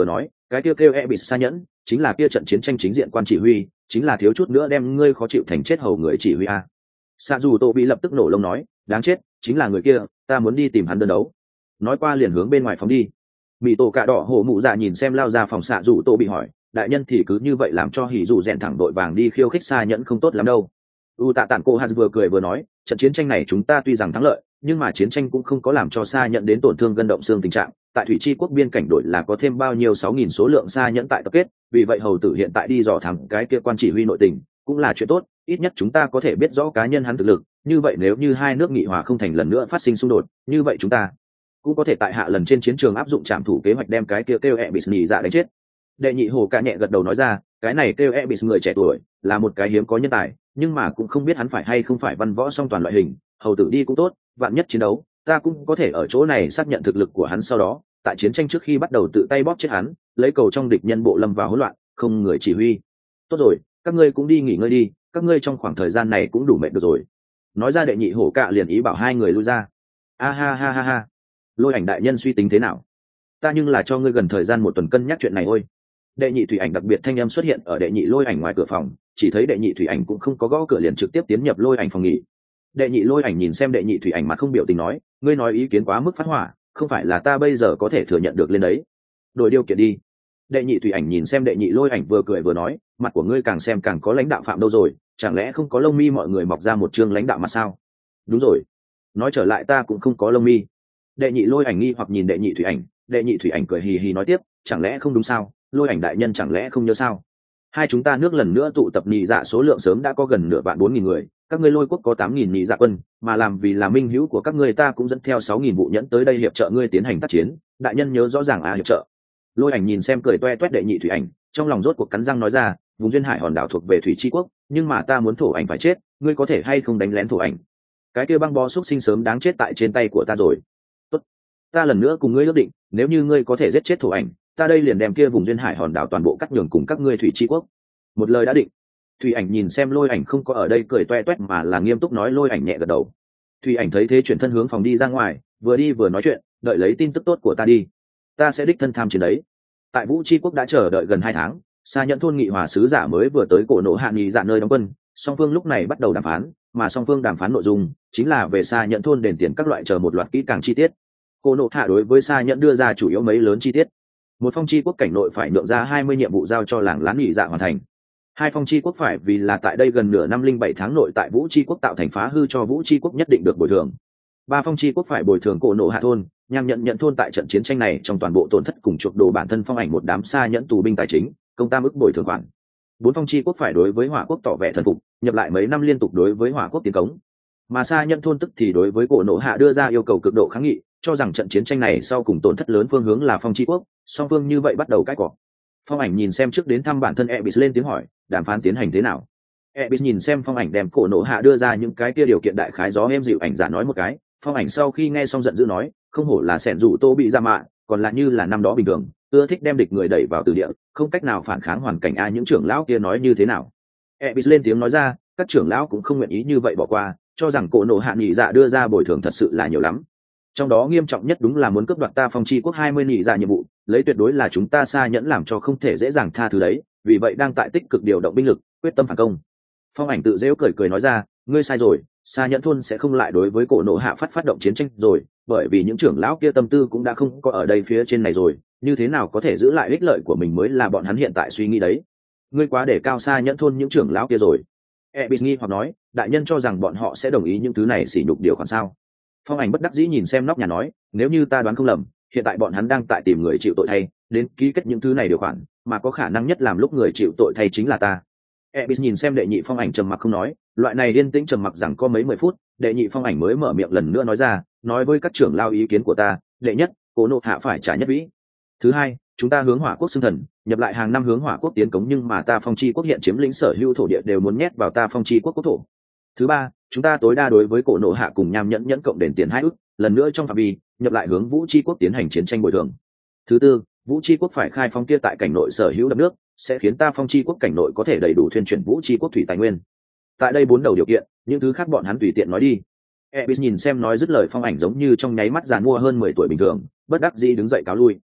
cái kêu e bị xa nhẫn chính là kia trận chiến tranh chính diện quan chỉ huy, chính là thiếu chút nữa đem ngươi khó chịu thành chết hầu người chỉ huy a. Xạ dù tô bị lập tức nổ lông nói, đáng chết, chính là người kia, ta muốn đi tìm hắn đơn đấu. Nói qua liền hướng bên ngoài phóng đi. Mỹ tổ cạ đỏ hổ mụ dạ nhìn xem lao ra phòng xạ dù tô bị hỏi, đại nhân thì cứ như vậy làm cho hỉ dù rèn thẳng đội vàng đi khiêu khích xa nhẫn không tốt lắm đâu. U tạ tản cô hạt vừa cười vừa nói, trận chiến tranh này chúng ta tuy rằng thắng lợi, nhưng mà chiến tranh cũng không có làm cho xa nhẫn đến tổn thương gân động xương tình trạng. Tại thủy chi quốc biên cảnh đội là có thêm bao nhiêu 6.000 số lượng xa nhẫn tại tập kết, vì vậy hầu tử hiện tại đi dò thẳng cái kia quan chỉ huy nội tình cũng là chuyện tốt, ít nhất chúng ta có thể biết rõ cá nhân hắn thực lực, như vậy nếu như hai nước nghị hòa không thành lần nữa phát sinh xung đột, như vậy chúng ta cũng có thể tại hạ lần trên chiến trường áp dụng trảm thủ kế hoạch đem cái kia kêu e bị nhị dạ đánh chết. Đệ nhị hồ ca nhẹ gật đầu nói ra, cái này kêu e bị người trẻ tuổi là một cái hiếm có nhân tài, nhưng mà cũng không biết hắn phải hay không phải văn võ song toàn loại hình, hầu tử đi cũng tốt, vạn nhất chiến đấu ta cũng có thể ở chỗ này xác nhận thực lực của hắn, sau đó tại chiến tranh trước khi bắt đầu tự tay bóp chết hắn, lấy cầu trong địch nhân bộ lâm vào hỗn loạn, không người chỉ huy. Tốt rồi, các ngươi cũng đi nghỉ ngơi đi, các ngươi trong khoảng thời gian này cũng đủ mệt được rồi. Nói ra đệ nhị hổ cạ liền ý bảo hai người lui ra. A ha ha ha ha, Lôi Ảnh đại nhân suy tính thế nào? Ta nhưng là cho ngươi gần thời gian một tuần cân nhắc chuyện này ôi. Đệ nhị thủy ảnh đặc biệt thanh âm xuất hiện ở đệ nhị Lôi Ảnh ngoài cửa phòng, chỉ thấy đệ nhị thủy ảnh cũng không có gõ cửa liền trực tiếp tiến nhập Lôi Ảnh phòng nghỉ. Đệ nhị Lôi Ảnh nhìn xem đệ nhị thủy ảnh mặt không biểu tình nói, ngươi nói ý kiến quá mức phát hỏa, không phải là ta bây giờ có thể thừa nhận được lên đấy. Đổi điều kiện đi. Đệ nhị thủy ảnh nhìn xem đệ nhị Lôi Ảnh vừa cười vừa nói, mặt của ngươi càng xem càng có lãnh đạo phạm đâu rồi, chẳng lẽ không có lông mi mọi người mọc ra một chương lãnh đạo mặt sao? Đúng rồi, nói trở lại ta cũng không có lông mi. Đệ nhị Lôi Ảnh nghi hoặc nhìn đệ nhị thủy ảnh, đệ nhị thủy ảnh cười hì hì nói tiếp, chẳng lẽ không đúng sao? Lôi Ảnh đại nhân chẳng lẽ không nhớ sao? Hai chúng ta nước lần nữa tụ tập nhị dạ số lượng sớm đã có gần nửa vạn 4.000 người, các ngươi Lôi quốc có 8.000 nhị dạ quân, mà làm vì là minh hữu của các ngươi ta cũng dẫn theo 6.000 vụ nhẫn tới đây hiệp trợ ngươi tiến hành tác chiến, đại nhân nhớ rõ ràng hiệp trợ. Lôi Ảnh nhìn xem cười toe toét đệ nhị thủy ảnh, trong lòng rốt cuộc cắn răng nói ra, vùng duyên hải hòn đảo thuộc về thủy chi quốc, nhưng mà ta muốn thổ ảnh phải chết, ngươi có thể hay không đánh lén thổ ảnh? Cái kia băng bó xúc sinh sớm đáng chết tại trên tay của ta rồi. Tốt, ta lần nữa cùng ngươi ước định, nếu như ngươi có thể giết chết thổ ảnh, ta đây liền đem kia vùng duyên hải hòn đảo toàn bộ cắt nhường cùng các ngươi thủy chi quốc. Một lời đã định. Thủy Ảnh nhìn xem Lôi Ảnh không có ở đây cười toe toét mà là nghiêm túc nói. Lôi Ảnh nhẹ gật đầu. Thủy Ảnh thấy thế chuyển thân hướng phòng đi ra ngoài, vừa đi vừa nói chuyện, đợi lấy tin tức tốt của ta đi, ta sẽ đích thân tham chiến đấy. Tại Vũ Chi quốc đã chờ đợi gần 2 tháng, xa nhận thôn nghị hòa sứ giả mới vừa tới cổ nổ hạ nghị dạ nơi đóng quân, song phương lúc này bắt đầu đàm phán, mà song phương đàm phán nội dung chính là về xa nhận thôn đền tiền các loại chờ một loạt kỹ càng chi tiết. Cổ nổ hạ đối với xa nhận đưa ra chủ yếu mấy lớn chi tiết. Một phong chi quốc cảnh nội phải nhượng ra 20 nhiệm vụ giao cho làng lán nghị dạ hoàn thành. Hai phong chi quốc phải vì là tại đây gần nửa năm 07 tháng nội tại Vũ Chi quốc tạo thành phá hư cho Vũ Chi quốc nhất định được bồi thường. Ba phong chi quốc phải bồi thường cổ nổ hạ thôn, nhằm nhận thôn tại trận chiến tranh này trong toàn bộ tổn thất cùng chuộc đồ bản thân Phong Ảnh một đám xa nhẫn tù binh tài chính, công tam ức bồi thường khoản. Bốn phong chi quốc phải đối với Hỏa quốc tỏ vẻ thần phục, nhập lại mấy năm liên tục đối với Hỏa quốc tiến cống. Mà xa nhẫn thôn tức thì đối với cổ nổ hạ đưa ra yêu cầu cực độ kháng nghị, cho rằng trận chiến tranh này sau cùng tổn thất lớn phương hướng là phong chi quốc, song phương như vậy bắt đầu cãi cọ. Phong Ảnh nhìn xem trước đến thăm bản thân Ebis lên tiếng hỏi, đàm phán tiến hành thế nào? Ebis nhìn xem Phong Ảnh đem cổ nổ hạ đưa ra những cái kia điều kiện đại khái gió êm dịu ảnh giả nói một cái. Phong Ảnh sau khi nghe xong giận dữ nói, không hổ là sẻn rủ tô bị ra mạ, còn là như là năm đó bình thường, ưa thích đem địch người đẩy vào từ địa, không cách nào phản kháng hoàn cảnh. Những trưởng lão kia nói như thế nào? Ebis lên tiếng nói ra, các trưởng lão cũng không nguyện ý như vậy bỏ qua, cho rằng cổ nổ hạ nhị dạ đưa ra bồi thường thật sự là nhiều lắm. Trong đó nghiêm trọng nhất đúng là muốn cướp đoạt ta phong chi quốc 20 nhị dạ nhiệm vụ, lấy tuyệt đối là chúng ta xa nhẫn làm cho không thể dễ dàng tha thứ đấy, vì vậy đang tại tích cực điều động binh lực, quyết tâm phản công. Phong Ảnh tự giễu cười cười nói ra, ngươi sai rồi, xa nhẫn thôn sẽ không lại đối với cổ nổ hạ phát động chiến tranh rồi, bởi vì những trưởng lão kia tâm tư cũng đã không có ở đây phía trên này rồi, như thế nào có thể giữ lại ích lợi của mình mới là bọn hắn hiện tại suy nghĩ đấy. Ngươi quá để cao xa nhẫn thôn những trưởng lão kia rồi. Ebis nghi hoặc nói, đại nhân cho rằng bọn họ sẽ đồng ý những thứ này sỉ nhục điều khoản sao? Phong Ảnh bất đắc dĩ nhìn xem nóc nhà nói, nếu như ta đoán không lầm, hiện tại bọn hắn đang tại tìm người chịu tội thay, đến ký kết những thứ này điều khoản, mà có khả năng nhất làm lúc người chịu tội thay chính là ta. Ebis nhìn xem đệ nhị Phong Ảnh trầm mặc không nói, loại này yên tĩnh trầm mặc rằng có mấy 10 phút, đệ nhị Phong Ảnh mới mở miệng lần nữa nói ra, nói với các trưởng lao ý kiến của ta, đệ nhất, cổ nộ hạ phải trả nhất vĩ. Thứ hai, chúng ta hướng Hỏa quốc xưng thần, nhập lại hàng năm hướng Hỏa quốc tiến cống, nhưng mà ta phong chi quốc hiện chiếm lĩnh sở hữu thổ địa đều muốn nhét vào ta phong chi quốc quốc thổ. Thứ ba, chúng ta tối đa đối với cổ nộ hạ cùng nham nhẫn cộng đền tiền 2 ức, lần nữa trong phạm vi nhập lại hướng Vũ Chi quốc tiến hành chiến tranh bồi thường. Thứ tư, Vũ Chi quốc phải khai phong kia tại cảnh nội sở hữu đập nước, sẽ khiến ta phong chi quốc cảnh nội có thể đầy đủ thuyên chuyển Vũ Chi quốc thủy tài nguyên. Tại đây 4 đầu điều kiện, những thứ khác bọn hắn tùy tiện nói đi. Ebis nhìn xem nói dứt lời Phong Ảnh giống như trong nháy mắt già mua hơn 10 tuổi bình thường, bất đắc dĩ đứng dậy cáo lui.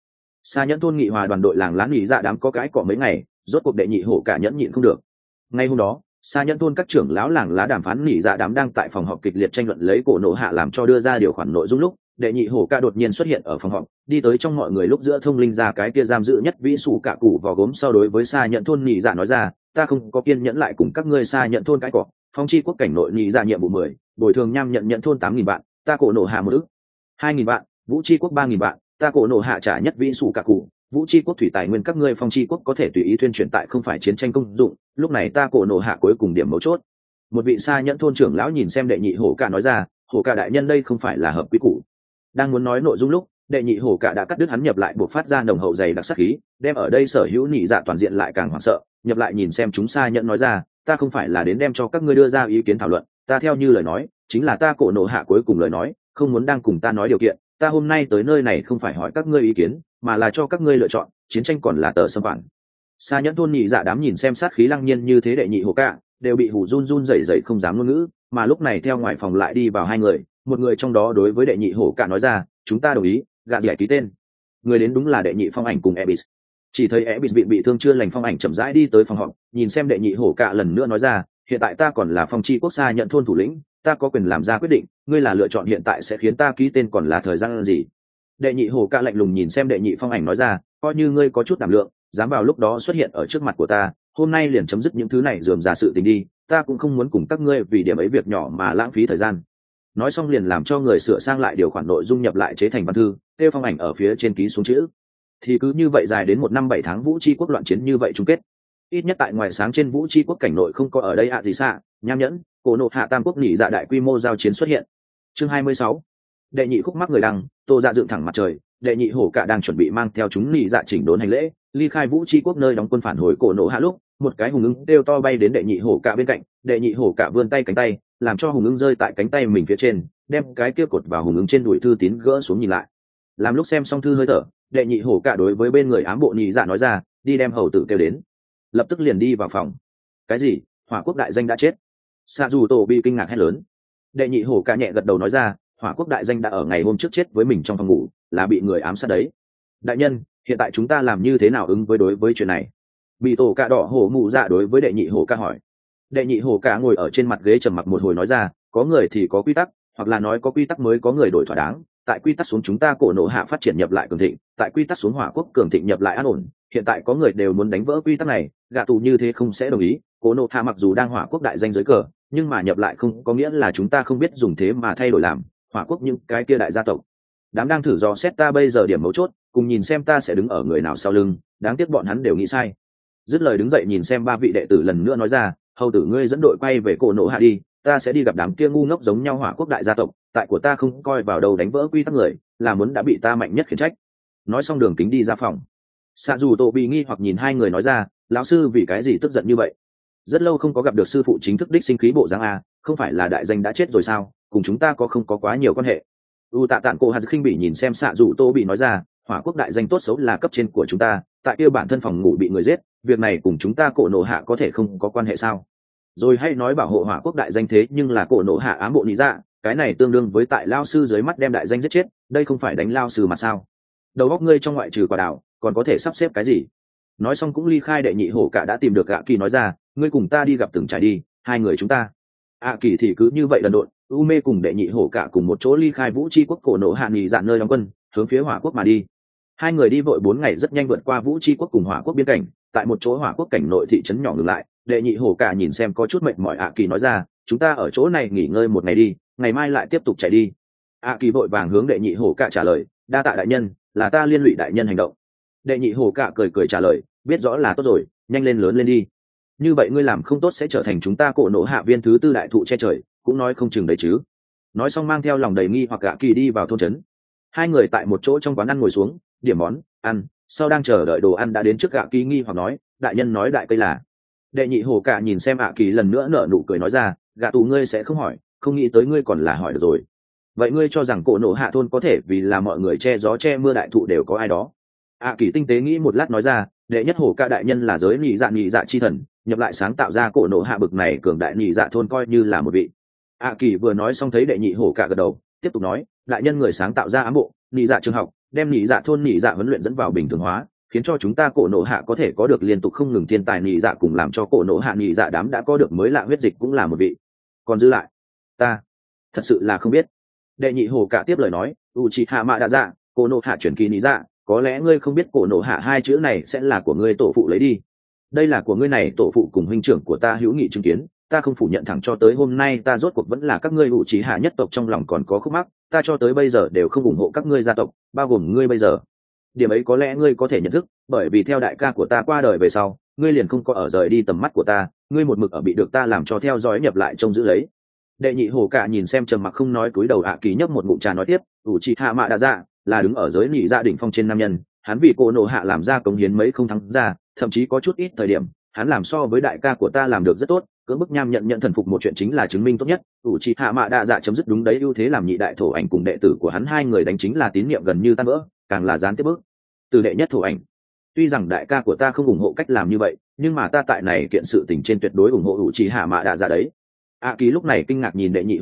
Xa nhẫn thôn nghị hòa đoàn đội làng láng nghỉ dạ đám có cái cọ mấy ngày, rốt cuộc đệ nhị hổ cả nhẫn nhịn không được. Ngay hôm đó, xa nhẫn thôn các trưởng lão làng lá đàm phán nghỉ dạ đám đang tại phòng họp kịch liệt tranh luận lấy cổ nộ hạ làm cho đưa ra điều khoản nội dung lúc, đệ nhị hổ cả đột nhiên xuất hiện ở phòng họp, đi tới trong mọi người lúc giữa thông linh ra cái kia giam giữ nhất vĩ sủ cả cụ vò gốm sau đối với xa nhẫn thôn nghỉ dạ nói ra, ta không có kiên nhẫn lại cùng các ngươi xa nhẫn thôn cái cọ, phong chi quốc cảnh nội nghỉ dạ nhiệm vụ 10, bồi thường nham nhận thôn 8.000 vạn, ta cổ nộ hạ một ức 2.000 vạn, vũ chi quốc 3.000 vạn, ta cổ nộ hạ trả nhất vĩ sủ cả cụ, vũ chi quốc thủy tài nguyên các ngươi phong chi quốc có thể tùy ý tuyên truyền tại không phải chiến tranh công dụng, lúc này ta cổ nộ hạ cuối cùng điểm mấu chốt. Một vị xa nhẫn thôn trưởng lão nhìn xem đệ nhị hổ cả nói ra, hổ cả đại nhân đây không phải là hợp quy củ. Đang muốn nói nội dung lúc, đệ nhị hổ cả đã cắt đứt hắn nhập lại buộc phát ra nồng hậu dày đặc sắc khí, đem ở đây sở hữu nhị dạ toàn diện lại càng hoảng sợ, nhập lại nhìn xem chúng xa nhẫn nói ra, ta không phải là đến đem cho các ngươi đưa ra ý kiến thảo luận, ta theo như lời nói, chính là ta cổ nộ hạ cuối cùng lời nói, không muốn đang cùng ta nói điều kiện, ta hôm nay tới nơi này không phải hỏi các ngươi ý kiến, mà là cho các ngươi lựa chọn, chiến tranh còn là tờ xâm phạm. Xa nhẫn thôn nhị dạ đám nhìn xem sát khí lăng nhiên như thế đệ nhị hổ cả, đều bị hù run run rẩy rẩy không dám ngôn ngữ, mà lúc này theo ngoài phòng lại đi vào hai người, một người trong đó đối với đệ nhị hổ cả nói ra, chúng ta đồng ý, gạ giải ký tên. Người đến đúng là đệ nhị phong ảnh cùng Ebis. Chỉ thấy Ebis bị thương chưa lành phong ảnh chậm rãi đi tới phòng họp, nhìn xem đệ nhị hổ cả lần nữa nói ra, hiện tại ta còn là phong chi quốc xa nhận thôn thủ lĩnh, ta có quyền làm ra quyết định, ngươi là lựa chọn hiện tại sẽ khiến ta ký tên còn là thời gian gì? Đệ nhị hổ cả lạnh lùng nhìn xem đệ nhị phong ảnh nói ra, coi như ngươi có chút đảm lượng, dám vào lúc đó xuất hiện ở trước mặt của ta, hôm nay liền chấm dứt những thứ này rườm rà sự tình đi, ta cũng không muốn cùng các ngươi vì điểm ấy việc nhỏ mà lãng phí thời gian. Nói xong liền làm cho người sửa sang lại điều khoản nội dung nhập lại chế thành văn thư, tiêu phong ảnh ở phía trên ký xuống chữ. Thì cứ như vậy dài đến 1 năm 7 tháng vũ chi quốc loạn chiến như vậy chung kết. Ít nhất tại ngoài sáng trên vũ chi quốc cảnh nội không có ở đây gì xạ, nham nhẫn, cổ nộ hạ tam quốc nhị dạ đại quy mô giao chiến xuất hiện. Chương 26. Đệ nhị khúc mắc người đăng, Tô Dạ dựng thẳng mặt trời, đệ nhị hổ cả đang chuẩn bị mang theo chúng nhị dạ chỉnh đốn hành lễ, ly khai vũ chi quốc nơi đóng quân phản hồi cổ nộ hạ lúc, một cái hùng ưng kêu to bay đến đệ nhị hổ cả bên cạnh, đệ nhị hổ cả vươn tay cánh tay, làm cho hùng ưng rơi tại cánh tay mình phía trên, đem cái kia cột vào hùng ưng trên đùi thư tín gỡ xuống nhìn lại. Làm lúc xem xong thư hơi thở, đệ nhị hổ cả đối với bên người ám bộ nhị dạ nói ra, đi đem hầu tử kêu đến. Lập tức liền đi vào phòng. Cái gì? Hỏa quốc đại danh đã chết? Sa dù tổ bị kinh ngạc hét lớn. Đệ nhị hổ cả nhẹ gật đầu nói ra, Hỏa quốc đại danh đã ở ngày hôm trước chết với mình trong phòng ngủ, là bị người ám sát đấy. Đại nhân, hiện tại chúng ta làm như thế nào ứng với đối với chuyện này? Bị tổ cả đỏ hổ mụ dạ đối với đệ nhị hổ cả hỏi. Đệ nhị hổ cả ngồi ở trên mặt ghế trầm mặc một hồi nói ra, có người thì có quy tắc, hoặc là nói có quy tắc mới có người đổi thỏa đáng. Tại quy tắc xuống chúng ta cổ nộ hạ phát triển nhập lại cường thịnh, tại quy tắc xuống Hỏa quốc cường thịnh nhập lại an ổn. Hiện tại có người đều muốn đánh vỡ quy tắc này, gạ tù như thế không sẽ đồng ý. Cổ nộ hạ mặc dù đang Hỏa quốc đại danh dưới cờ, nhưng mà nhập lại không có nghĩa là chúng ta không biết dùng thế mà thay đổi làm. Hỏa quốc những cái kia đại gia tộc đám đang thử dò xét ta bây giờ điểm mấu chốt, cùng nhìn xem ta sẽ đứng ở người nào sau lưng, đáng tiếc bọn hắn đều nghĩ sai. Dứt lời đứng dậy nhìn xem ba vị đệ tử lần nữa nói ra, hầu tử ngươi dẫn đội quay về cổ nộ hạ đi, ta sẽ đi gặp đám kia ngu ngốc giống nhau Hỏa quốc đại gia tộc, tại của ta không coi vào đầu đánh vỡ quy tắc người, là muốn đã bị ta mạnh nhất khiển trách. Nói xong đường kính đi ra phòng. Sạ dù tổ bị nghi hoặc nhìn hai người nói ra, lão sư vì cái gì tức giận như vậy? Rất lâu không có gặp được sư phụ chính thức đích sinh khí bộ dáng a, không phải là đại danh đã chết rồi sao, cùng chúng ta không có quá nhiều quan hệ. Tạ tạn cô hà khinh bị nhìn xem Sạ dù tô bị nói ra, Hỏa quốc đại danh tốt xấu là cấp trên của chúng ta, tại kia bản thân phòng ngủ bị người giết, việc này cùng chúng ta cổ nộ hạ có thể không có quan hệ sao? Rồi hay nói bảo hộ Hỏa quốc đại danh thế nhưng là cổ nộ hạ ám bộ nhị dạ, cái này tương đương với tại lao sư dưới mắt đem đại danh giết chết, đây không phải đánh lao sư mà sao? Đầu óc ngươi trong ngoại trừ quả đảo, còn có thể sắp xếp cái gì? Nói xong cũng ly khai. Đệ nhị hổ cả đã tìm được gạ kỳ nói ra, ngươi cùng ta đi gặp từng trải đi, hai người chúng ta. Kỳ thì cứ như vậy đần độn, u mê cùng đệ nhị hổ cả cùng một chỗ ly khai vũ chi quốc cổ nộ hạ nghỉ dạn nơi đóng quân, hướng phía Hỏa quốc mà đi. Hai người đi vội 4 ngày rất nhanh vượt qua vũ chi quốc cùng Hỏa quốc biên cảnh, tại một chỗ Hỏa quốc cảnh nội thị trấn nhỏ ngừng lại. Đệ nhị hổ cả nhìn xem có chút mệt mỏi, Kỳ nói ra, chúng ta ở chỗ này nghỉ ngơi một ngày đi, ngày mai lại tiếp tục chạy đi. Kỳ vội vàng hướng đệ nhị hổ cả trả lời, đa tạ đại nhân, là ta liên lụy đại nhân hành động. Đệ nhị hổ cả cười cười trả lời, biết rõ là tốt rồi, nhanh lên lớn lên đi. Như vậy ngươi làm không tốt sẽ trở thành chúng ta cổ nộ hạ viên thứ 4 đại thụ che trời, cũng nói không chừng đấy chứ. Nói xong mang theo lòng đầy nghi hoặc gạ kỳ đi vào thôn trấn. Hai người tại một chỗ trong quán ăn ngồi xuống, điểm món ăn, sau đang chờ đợi đồ ăn đã đến trước gạ kỳ nghi hoặc nói, đại nhân nói đại cây là. Đệ nhị hổ cả nhìn xem kỳ lần nữa nở nụ cười nói ra, gạ tù ngươi sẽ không hỏi, không nghĩ tới ngươi còn là hỏi được rồi. Vậy ngươi cho rằng cổ nộ hạ thôn có thể vì là mọi người che gió che mưa đại thụ đều có ai đó? Kỳ tinh tế nghĩ một lát nói ra, đệ nhất hổ ca đại nhân là giới nhị dạ chi thần, nhập lại sáng tạo ra cổ nộ hạ bực này cường đại nhị dạ thôn coi như là một vị. Kỳ vừa nói xong thấy đệ nhị hổ cả gật đầu, tiếp tục nói, đại nhân người sáng tạo ra ám bộ nhị dạ trường học, đem nhị dạ thôn nhị dạ huấn luyện dẫn vào bình thường hóa, khiến cho chúng ta cổ nộ hạ có thể có được liên tục không ngừng thiên tài nhị dạ, cùng làm cho cổ nộ hạ nhị dạ đám đã có được mới lạ huyết dịch cũng là một vị. Còn giữ lại ta thật sự là không biết. Đệ nhị hổ cả tiếp lời nói, Uchiha Mạ Đa Dạ, cổ nộ hạ chuyển kỳ nhị dạ, có lẽ ngươi không biết cổ nộ hạ hai chữ này sẽ là của ngươi tổ phụ lấy đi. Đây là của ngươi này tổ phụ cùng huynh trưởng của ta hữu nghị chứng kiến, ta không phủ nhận, thẳng cho tới hôm nay ta rốt cuộc vẫn là các ngươi Uchiha nhất tộc trong lòng còn có khúc mắc, ta cho tới bây giờ đều không ủng hộ các ngươi gia tộc, bao gồm ngươi bây giờ. Điểm ấy có lẽ ngươi có thể nhận thức, bởi vì theo đại ca của ta qua đời về sau, ngươi liền không có ở rời đi tầm mắt của ta, ngươi một mực ở bị được ta làm cho theo dõi nhập lại trông giữ lấy. Đệ nhị hổ cả nhìn xem trầm mặc không nói, cúi đầu ạ kỳ nhấp một ngụm trà nói tiếp, Uchiha Mạ Đa Dạ là đứng ở giới nhị gia đỉnh phong trên nam nhân, hắn vì cổ nộ hạ làm ra cống hiến mấy không thắng ra, thậm chí có chút ít thời điểm hắn làm so với đại ca của ta làm được rất tốt, cưỡng bức nham nhận thần phục một chuyện chính là chứng minh tốt nhất. Uchiha Mạ Đa Dạ chấm dứt đúng đấy ưu thế làm nhị đại thổ ảnh cùng đệ tử của hắn hai người đánh chính là tín nhiệm gần như tan vỡ, càng là gián tiếp bước từ đệ nhất thổ ảnh. Tuy rằng đại ca của ta không ủng hộ cách làm như vậy, nhưng mà ta tại này kiện sự tình trên tuyệt đối ủng hộ Uchiha Mạ Đa Dạ đấy. ạ kỳ lúc này kinh ngạc nhìn đệ nhị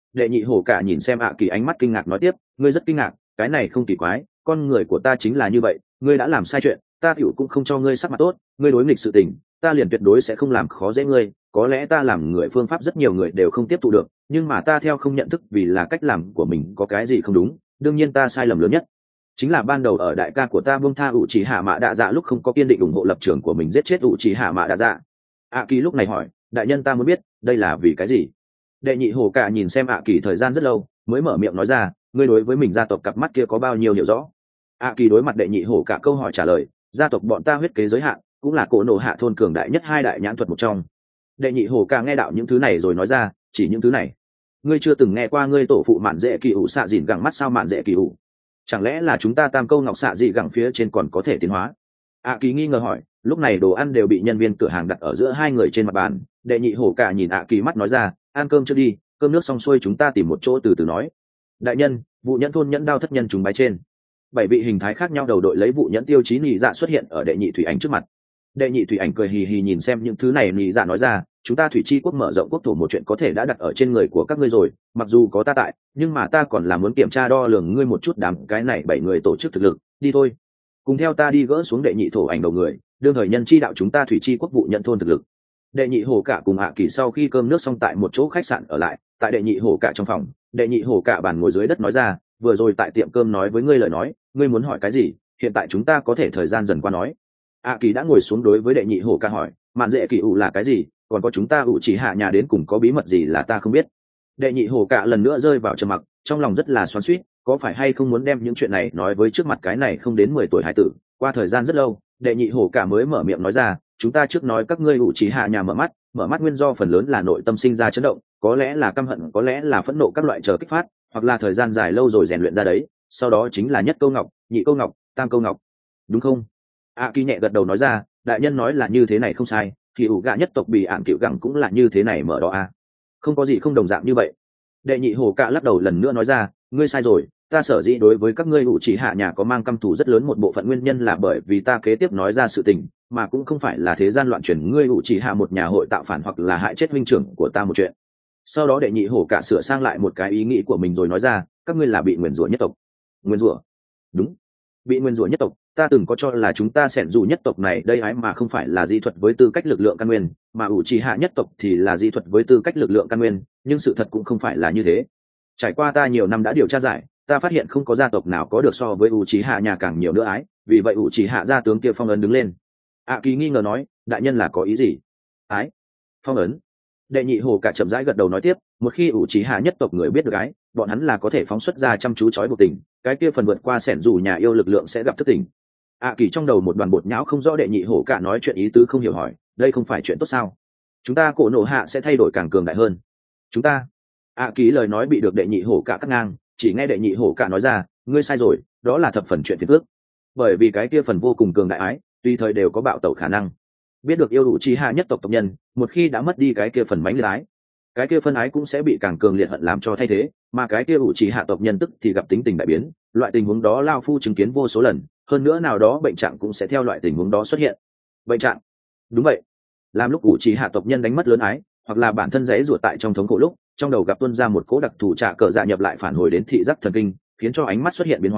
hổ cả nhìn xem ạ kỳ ánh mắt kinh ngạc nói tiếp, ngươi rất kinh ngạc, cái này không kỳ quái, con người của ta chính là như vậy, ngươi đã làm sai chuyện, ta tiểu cũng không cho ngươi sắc mặt tốt, ngươi đối nghịch sự tình, ta liền tuyệt đối sẽ không làm khó dễ ngươi, có lẽ ta làm người phương pháp rất nhiều người đều không tiếp thu được, nhưng mà ta theo không nhận thức vì là cách làm của mình có cái gì không đúng, đương nhiên ta sai lầm lớn nhất chính là ban đầu ở đại ca của ta buông tha Uchiha Mạ Đa Dạ lúc không có kiên định ủng hộ lập trường của mình, giết chết Uchiha Mạ Đa Dạ. ạ kỳ lúc này hỏi, đại nhân ta muốn biết đây là vì cái gì. Đệ nhị hổ cả nhìn xem ạ kỳ thời gian rất lâu mới mở miệng nói ra, ngươi đối với mình gia tộc cặp mắt kia có bao nhiêu hiểu rõ. ạ kỳ đối mặt đệ nhị hổ cả câu hỏi trả lời, gia tộc bọn ta huyết kế giới hạn, cũng là cổ nộ hạ thôn cường đại nhất hai đại nhãn thuật một trong. Đệ nhị hổ cả nghe đạo những thứ này rồi nói ra, chỉ những thứ này ngươi chưa từng nghe qua ngươi tổ phụ Mạn Dễ Kỳ Ủ xạ dìn gẳng mắt sao? Mạn Dễ Kỳ Ủ chẳng lẽ là chúng ta tam câu ngọc xạ dị gẳng phía trên còn có thể tiến hóa? ạ kỳ nghi ngờ hỏi. Lúc này đồ ăn đều bị nhân viên cửa hàng đặt ở giữa hai người trên mặt bàn. Đệ nhị hổ cả nhìn ạ kỳ mắt nói ra, ăn cơm chưa đi, cơm nước xong xuôi chúng ta tìm một chỗ từ từ nói. Đại nhân, vụ nhẫn thôn nhẫn đao thất nhân chúng bái trên. 7 vị hình thái khác nhau đầu đội lấy vụ nhẫn tiêu chí nị dạ xuất hiện ở đệ nhị thủy ảnh trước mặt. Đệ nhị thủy ảnh cười hì hì nhìn xem những thứ này nị dạ nói ra, chúng ta thủy chi quốc mở rộng quốc thổ một chuyện có thể đã đặt ở trên người của các ngươi rồi, mặc dù có ta tại, nhưng mà ta còn là muốn kiểm tra đo lường ngươi một chút, đám cái này 7 người tổ chức thực lực, đi thôi, cùng theo ta đi gỡ xuống đệ nhị thổ ảnh đầu người, đương thời nhân chi đạo chúng ta thủy chi quốc vụ nhận thôn thực lực. Đệ nhị hổ cả cùng ạ kỳ sau khi cơm nước xong tại một chỗ khách sạn ở lại, tại đệ nhị hổ cả trong phòng, đệ nhị hổ cả bàn ngồi dưới đất nói ra, vừa rồi tại tiệm cơm nói với ngươi lời nói, ngươi muốn hỏi cái gì, hiện tại chúng ta có thể thời gian dần qua nói. ạ kỳ đã ngồi xuống đối với đệ nhị hổ cả hỏi, Mạn Dễ Kỳ Ủ là cái gì, còn có chúng ta chỉ hạ nhà đến cùng có bí mật gì là ta không biết. Đệ nhị hổ cả lần nữa rơi vào trầm mặc, trong lòng rất là xoắn xuýt, có phải hay không muốn đem những chuyện này nói với trước mặt cái này không đến 10 tuổi hải tử. Qua thời gian rất lâu, đệ nhị hổ cả mới mở miệng nói ra, chúng ta trước nói các ngươi chỉ hạ nhà mở mắt nguyên do phần lớn là nội tâm sinh ra chấn động, có lẽ là căm hận, có lẽ là phẫn nộ các loại chờ kích phát, hoặc là thời gian dài lâu rồi rèn luyện ra đấy, sau đó chính là nhất câu ngọc, nhị câu ngọc, tam câu ngọc, đúng không? ạ kỳ nhẹ gật đầu nói ra, đại nhân nói là như thế này không sai, thì ủ gạ nhất tộc bị ạn cựu gẳng cũng là như thế này mở đó à. Không có gì không đồng dạng như vậy. Đệ nhị hổ cả lắc đầu lần nữa nói ra, ngươi sai rồi, ta sở dĩ đối với các ngươi ủ chỉ hạ nhà có mang căm thù rất lớn, một bộ phận nguyên nhân là bởi vì ta kế tiếp nói ra sự tình, mà cũng không phải là thế gian loạn chuyển ngươi ủ chỉ hạ một nhà hội tạo phản hoặc là hại chết huynh trưởng của ta một chuyện. Sau đó đệ nhị hổ cả sửa sang lại một cái ý nghĩ của mình rồi nói ra, các ngươi là bị nguyền rủa nhất tộc. Nguyền rủa? Đúng, bị nguyền rủa nhất tộc. Ta từng có cho là chúng ta xẻn dù nhất tộc này đây ái mà không phải là di thuật với tư cách lực lượng căn nguyên, mà ủ trì hạ nhất tộc thì là di thuật với tư cách lực lượng căn nguyên, nhưng sự thật cũng không phải là như thế. Trải qua ta nhiều năm đã điều tra giải, ta phát hiện không có gia tộc nào có được so với ủ trì hạ nhà càng nhiều nữa ái, vì vậy ủ trì hạ gia tướng kia phong ấn đứng lên. ạ kỳ nghi ngờ nói, đại nhân là có ý gì? Ái? Phong ấn? Đệ nhị hồ cả chậm rãi gật đầu nói tiếp, một khi ủ trì hạ nhất tộc người biết được ái, bọn hắn là có thể phóng xuất ra chăm chú chói buộc tình, cái kia phần vượt qua xẻn dù nhà yêu lực lượng sẽ gặp thất tình. ạ kỳ trong đầu một đoàn bột nhão không rõ đệ nhị hổ cả nói chuyện ý tứ không hiểu hỏi, đây không phải chuyện tốt sao? Chúng ta cổ nộ hạ sẽ thay đổi càng cường đại hơn. Chúng ta? ạ kỳ lời nói bị được đệ nhị hổ cả cắt ngang, chỉ nghe đệ nhị hổ cả nói ra, ngươi sai rồi, đó là thập phần chuyện phiền phức. Bởi vì cái kia phần vô cùng cường đại ái, tùy thời đều có bạo tẩu khả năng. Biết được yêu đủ chi hạ nhất tộc tộc nhân, một khi đã mất đi cái kia phần mãnh liệt ái, cái kia phân ái cũng sẽ bị càng cường liệt hận làm cho thay thế, mà cái kia ủ trì hạ tộc nhân tức thì gặp tính tình đại biến. Loại tình huống đó lao phu chứng kiến vô số lần, hơn nữa nào đó bệnh trạng cũng sẽ theo loại tình huống đó xuất hiện. Bệnh trạng? Đúng vậy, làm lúc ủ trì hạ tộc nhân đánh mất lớn ái, hoặc là bản thân giấy ruột tại trong thống khổ lúc, trong đầu gặp tuôn ra một cỗ đặc thù trạ cờ dạ nhập lại phản hồi đến thị giác thần kinh, khiến cho ánh mắt xuất hiện biến hóa,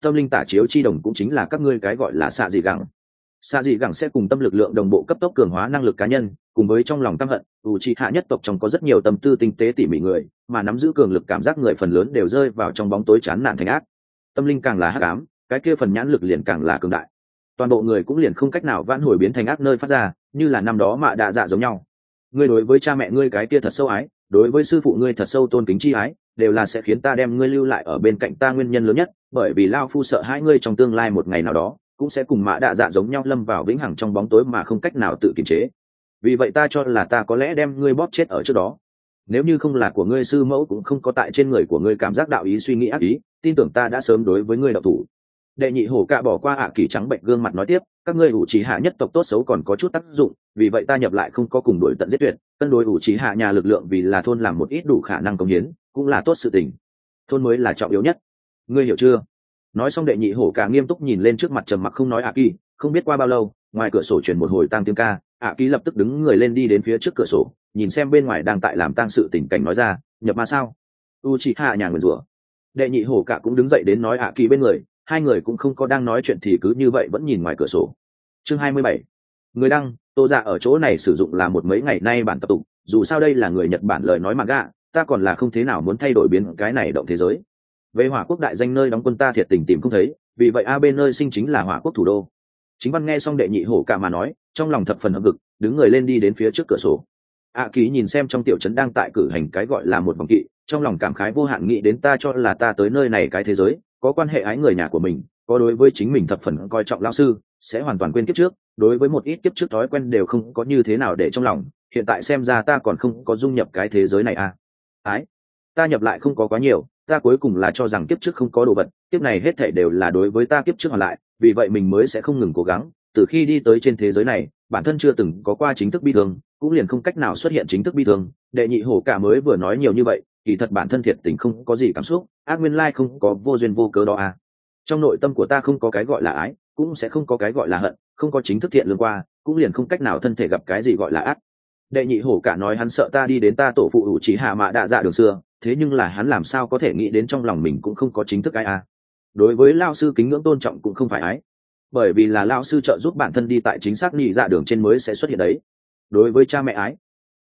tâm linh tả chiếu chi đồng cũng chính là các ngươi cái gọi là xạ dị gẳng. Xạ dị gẳng sẽ cùng tâm lực lượng đồng bộ cấp tốc cường hóa năng lực cá nhân, cùng với trong lòng căm hận, Uchiha nhất tộc trong có rất nhiều tâm tư tinh tế tỉ mỉ người, mà nắm giữ cường lực cảm giác người phần lớn đều rơi vào trong bóng tối chán nản thành ác. Tâm linh càng là hắc ám, cái kia phần nhãn lực liền càng là cường đại. Toàn bộ người cũng liền không cách nào vãn hồi biến thành ác nơi phát ra, như là năm đó Mạ Đạ Dạ giống nhau. Ngươi đối với cha mẹ ngươi cái kia thật sâu ái, đối với sư phụ ngươi thật sâu tôn kính chi ái, đều là sẽ khiến ta đem ngươi lưu lại ở bên cạnh ta nguyên nhân lớn nhất, bởi vì lao phu sợ hai ngươi trong tương lai một ngày nào đó cũng sẽ cùng Mạ Đạ Dạ giống nhau lâm vào vĩnh hằng trong bóng tối mà không cách nào tự kiềm chế. Vì vậy ta cho là ta có lẽ đem ngươi bóp chết ở trước đó. Nếu như không là của ngươi sư mẫu cũng không có tại trên người của ngươi cảm giác đạo ý suy nghĩ ác ý, tin tưởng ta đã sớm đối với ngươi đạo thủ. Đệ nhị hổ cạ bỏ qua ạ kỳ trắng bệnh gương mặt nói tiếp, các ngươi ủ trí hạ nhất tộc tốt xấu còn có chút tác dụng, vì vậy ta nhập lại không có cùng đuổi tận giết tuyệt, cân đối ủ trí hạ nhà lực lượng vì là thôn làm một ít đủ khả năng công hiến, cũng là tốt sự tình. Thôn mới là trọng yếu nhất, ngươi hiểu chưa? Nói xong đệ nhị hổ cạ nghiêm túc nhìn lên trước mặt trầm mặc không nói ạ kỳ. Không biết qua bao lâu, ngoài cửa sổ truyền một hồi tang tiếng ca, ạ kỳ lập tức đứng người lên đi đến phía trước cửa sổ, nhìn xem bên ngoài đang tại làm tang sự tình cảnh nói ra, nhập ma sao? Uchiha nhà nguyền rủa. Đệ nhị hổ cạ cũng đứng dậy đến nói ạ kỳ bên người, hai người cũng không có đang nói chuyện thì cứ như vậy vẫn nhìn ngoài cửa sổ. Chương 27. Người đăng, Tô Dạ ở chỗ này sử dụng là một mấy ngày nay bản tập tụng, dù sao đây là người Nhật Bản lời nói manga, ta còn là không thế nào muốn thay đổi biến cái này động thế giới. Về Hỏa Quốc đại danh nơi đóng quân ta thiệt tình tìm không thấy, vì vậy a bên nơi sinh chính là Hỏa Quốc thủ đô. Chính văn nghe xong đệ nhị hổ cạ mà nói, trong lòng thập phần hậm hực, đứng người lên đi đến phía trước cửa sổ. Ký nhìn xem trong tiểu trấn đang tại cử hành cái gọi là một vòng kỵ, trong lòng cảm khái vô hạn nghĩ đến ta cho là ta tới nơi này cái thế giới, có quan hệ ái người nhà của mình, có đối với chính mình thập phần coi trọng lão sư, sẽ hoàn toàn quên kiếp trước, đối với một ít kiếp trước thói quen đều không có như thế nào để trong lòng, hiện tại xem ra ta còn không có dung nhập cái thế giới này à. Ái, ta nhập lại không có quá nhiều, ta cuối cùng là cho rằng kiếp trước không có đồ vật, kiếp này hết thảy đều là đối với ta kiếp trước hoàn lại, vì vậy mình mới sẽ không ngừng cố gắng, từ khi đi tới trên thế giới này, bản thân chưa từng có qua chính thức bi thương, cũng liền không cách nào xuất hiện chính thức bi thương. Đệ nhị hổ cả mới vừa nói nhiều như vậy, kỳ thật bản thân thiệt tình không có gì cảm xúc, ác nguyên lai không có vô duyên vô cớ đó à. Trong nội tâm của ta không có cái gọi là ái, cũng sẽ không có cái gọi là hận, không có chính thức thiện lương qua, cũng liền không cách nào thân thể gặp cái gì gọi là ác. Đệ nhị hổ cả nói hắn sợ ta đi đến ta tổ phụ ủ chỉ hạ Mạ Đạ Dạ đường xưa, thế nhưng là hắn làm sao có thể nghĩ đến trong lòng mình cũng không có chính thức ái à. Đối với lao sư kính ngưỡng tôn trọng cũng không phải ái, bởi vì là lao sư trợ giúp bản thân đi tại chính xác nhị dạ đường trên mới sẽ xuất hiện đấy. Đối với cha mẹ ái,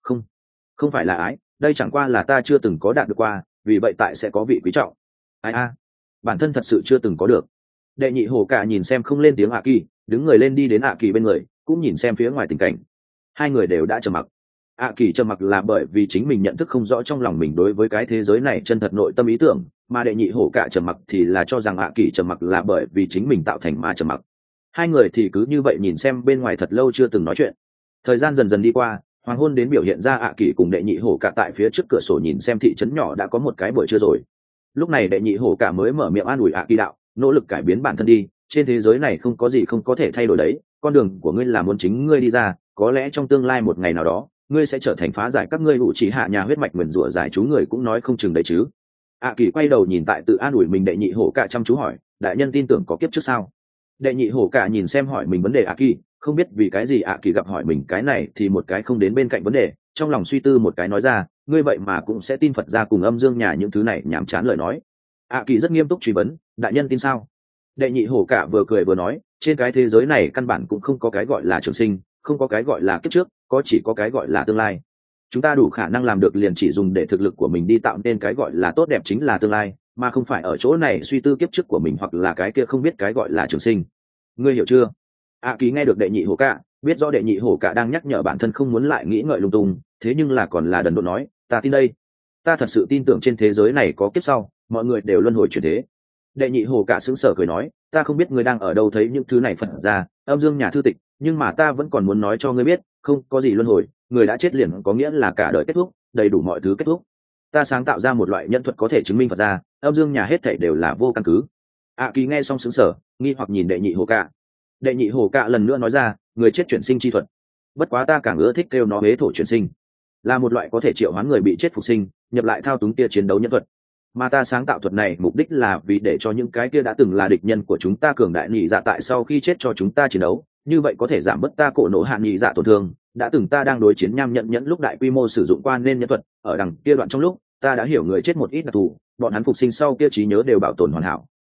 không phải là ái, đây chẳng qua là ta chưa từng có đạt được qua, vì vậy tại sẽ có vị quý trọng. Ai a, bản thân thật sự chưa từng có được. Đệ nhị hổ cả nhìn xem không lên tiếng ạ kỳ, đứng người lên đi đến ạ kỳ bên người, cũng nhìn xem phía ngoài tình cảnh. Hai người đều đã trầm mặc. ạ kỳ trầm mặc là bởi vì chính mình nhận thức không rõ trong lòng mình đối với cái thế giới này chân thật nội tâm ý tưởng, mà đệ nhị hổ cả trầm mặc thì là cho rằng ạ kỳ trầm mặc là bởi vì chính mình tạo thành mà trầm mặc. Hai người thì cứ như vậy nhìn xem bên ngoài thật lâu chưa từng nói chuyện. Thời gian dần dần đi qua, hoàng hôn đến biểu hiện ra ạ kỳ cùng đệ nhị hổ cả tại phía trước cửa sổ nhìn xem thị trấn nhỏ đã có một cái buổi trưa rồi. Lúc này đệ nhị hổ cả mới mở miệng an ủi ạ kỳ đạo, nỗ lực cải biến bản thân đi, trên thế giới này không có gì không có thể thay đổi đấy, con đường của ngươi là muốn chính ngươi đi ra, có lẽ trong tương lai một ngày nào đó ngươi sẽ trở thành phá giải các ngươi ủ chỉ hạ nhà huyết mạch nguyền rủa giải chú người cũng nói không chừng đấy chứ. ạ kỳ quay đầu nhìn tại tự an ủi mình đệ nhị hổ cả chăm chú hỏi, đại nhân tin tưởng có kiếp trước sao? Đệ nhị hổ cả nhìn xem hỏi mình vấn đề ạ kỳ, không biết vì cái gì ạ kỳ gặp hỏi mình cái này thì một cái không đến bên cạnh vấn đề, trong lòng suy tư một cái nói ra, ngươi vậy mà cũng sẽ tin Phật gia cùng âm dương nhà những thứ này nhảm chán lời nói. ạ kỳ rất nghiêm túc truy vấn, đại nhân tin sao? Đệ nhị hổ cả vừa cười vừa nói, trên cái thế giới này căn bản cũng không có cái gọi là trường sinh, không có cái gọi là kiếp trước, có chỉ có cái gọi là tương lai. Chúng ta đủ khả năng làm được liền chỉ dùng để thực lực của mình đi tạo nên cái gọi là tốt đẹp chính là tương lai, mà không phải ở chỗ này suy tư kiếp trước của mình hoặc là cái kia không biết cái gọi là trường sinh. Ngươi hiểu chưa? Ký nghe được đệ nhị hổ cả, biết rõ đệ nhị hổ cả đang nhắc nhở bản thân không muốn lại nghĩ ngợi lung tung, thế nhưng là còn là đần độn nói, ta tin đây, ta thật sự tin tưởng trên thế giới này có kiếp sau, mọi người đều luân hồi chuyển thế. Đệ nhị hổ cả sững sờ cười nói, ta không biết ngươi đang ở đâu thấy những thứ này Phật ra âm dương nhà thư tịch, nhưng mà ta vẫn còn muốn nói cho ngươi biết, không có gì luân hồi, người đã chết liền có nghĩa là cả đời kết thúc, đầy đủ mọi thứ kết thúc. Ta sáng tạo ra một loại nhân thuật có thể chứng minh Phật ra âm dương nhà hết thảy đều là vô căn cứ. Kỳ nghe xong sững sờ, nghi hoặc nhìn đệ nhị hổ cả. Đệ nhị hổ cả lần nữa nói ra, người chết chuyển sinh chi thuật, bất quá ta càng ưa thích kêu nó hế thổ chuyển sinh, là một loại có thể triệu hoán người bị chết phục sinh, nhập lại thao túng kia chiến đấu nhân thuật. Mà ta sáng tạo thuật này mục đích là vì để cho những cái kia đã từng là địch nhân của chúng ta cường đại nhị dạ tại sau khi chết cho chúng ta chiến đấu, như vậy có thể giảm bớt ta cổ nổ hạn nhị dạ tổn thương. Đã từng ta đang đối chiến nham nhận nhẫn lúc đại quy mô sử dụng qua nên nhân thuật, ở đằng kia đoạn trong lúc ta đã hiểu người chết một ít đặc thù, bọn hắn phục sinh sau kia trí nhớ đều bảo tồn hoàn hảo,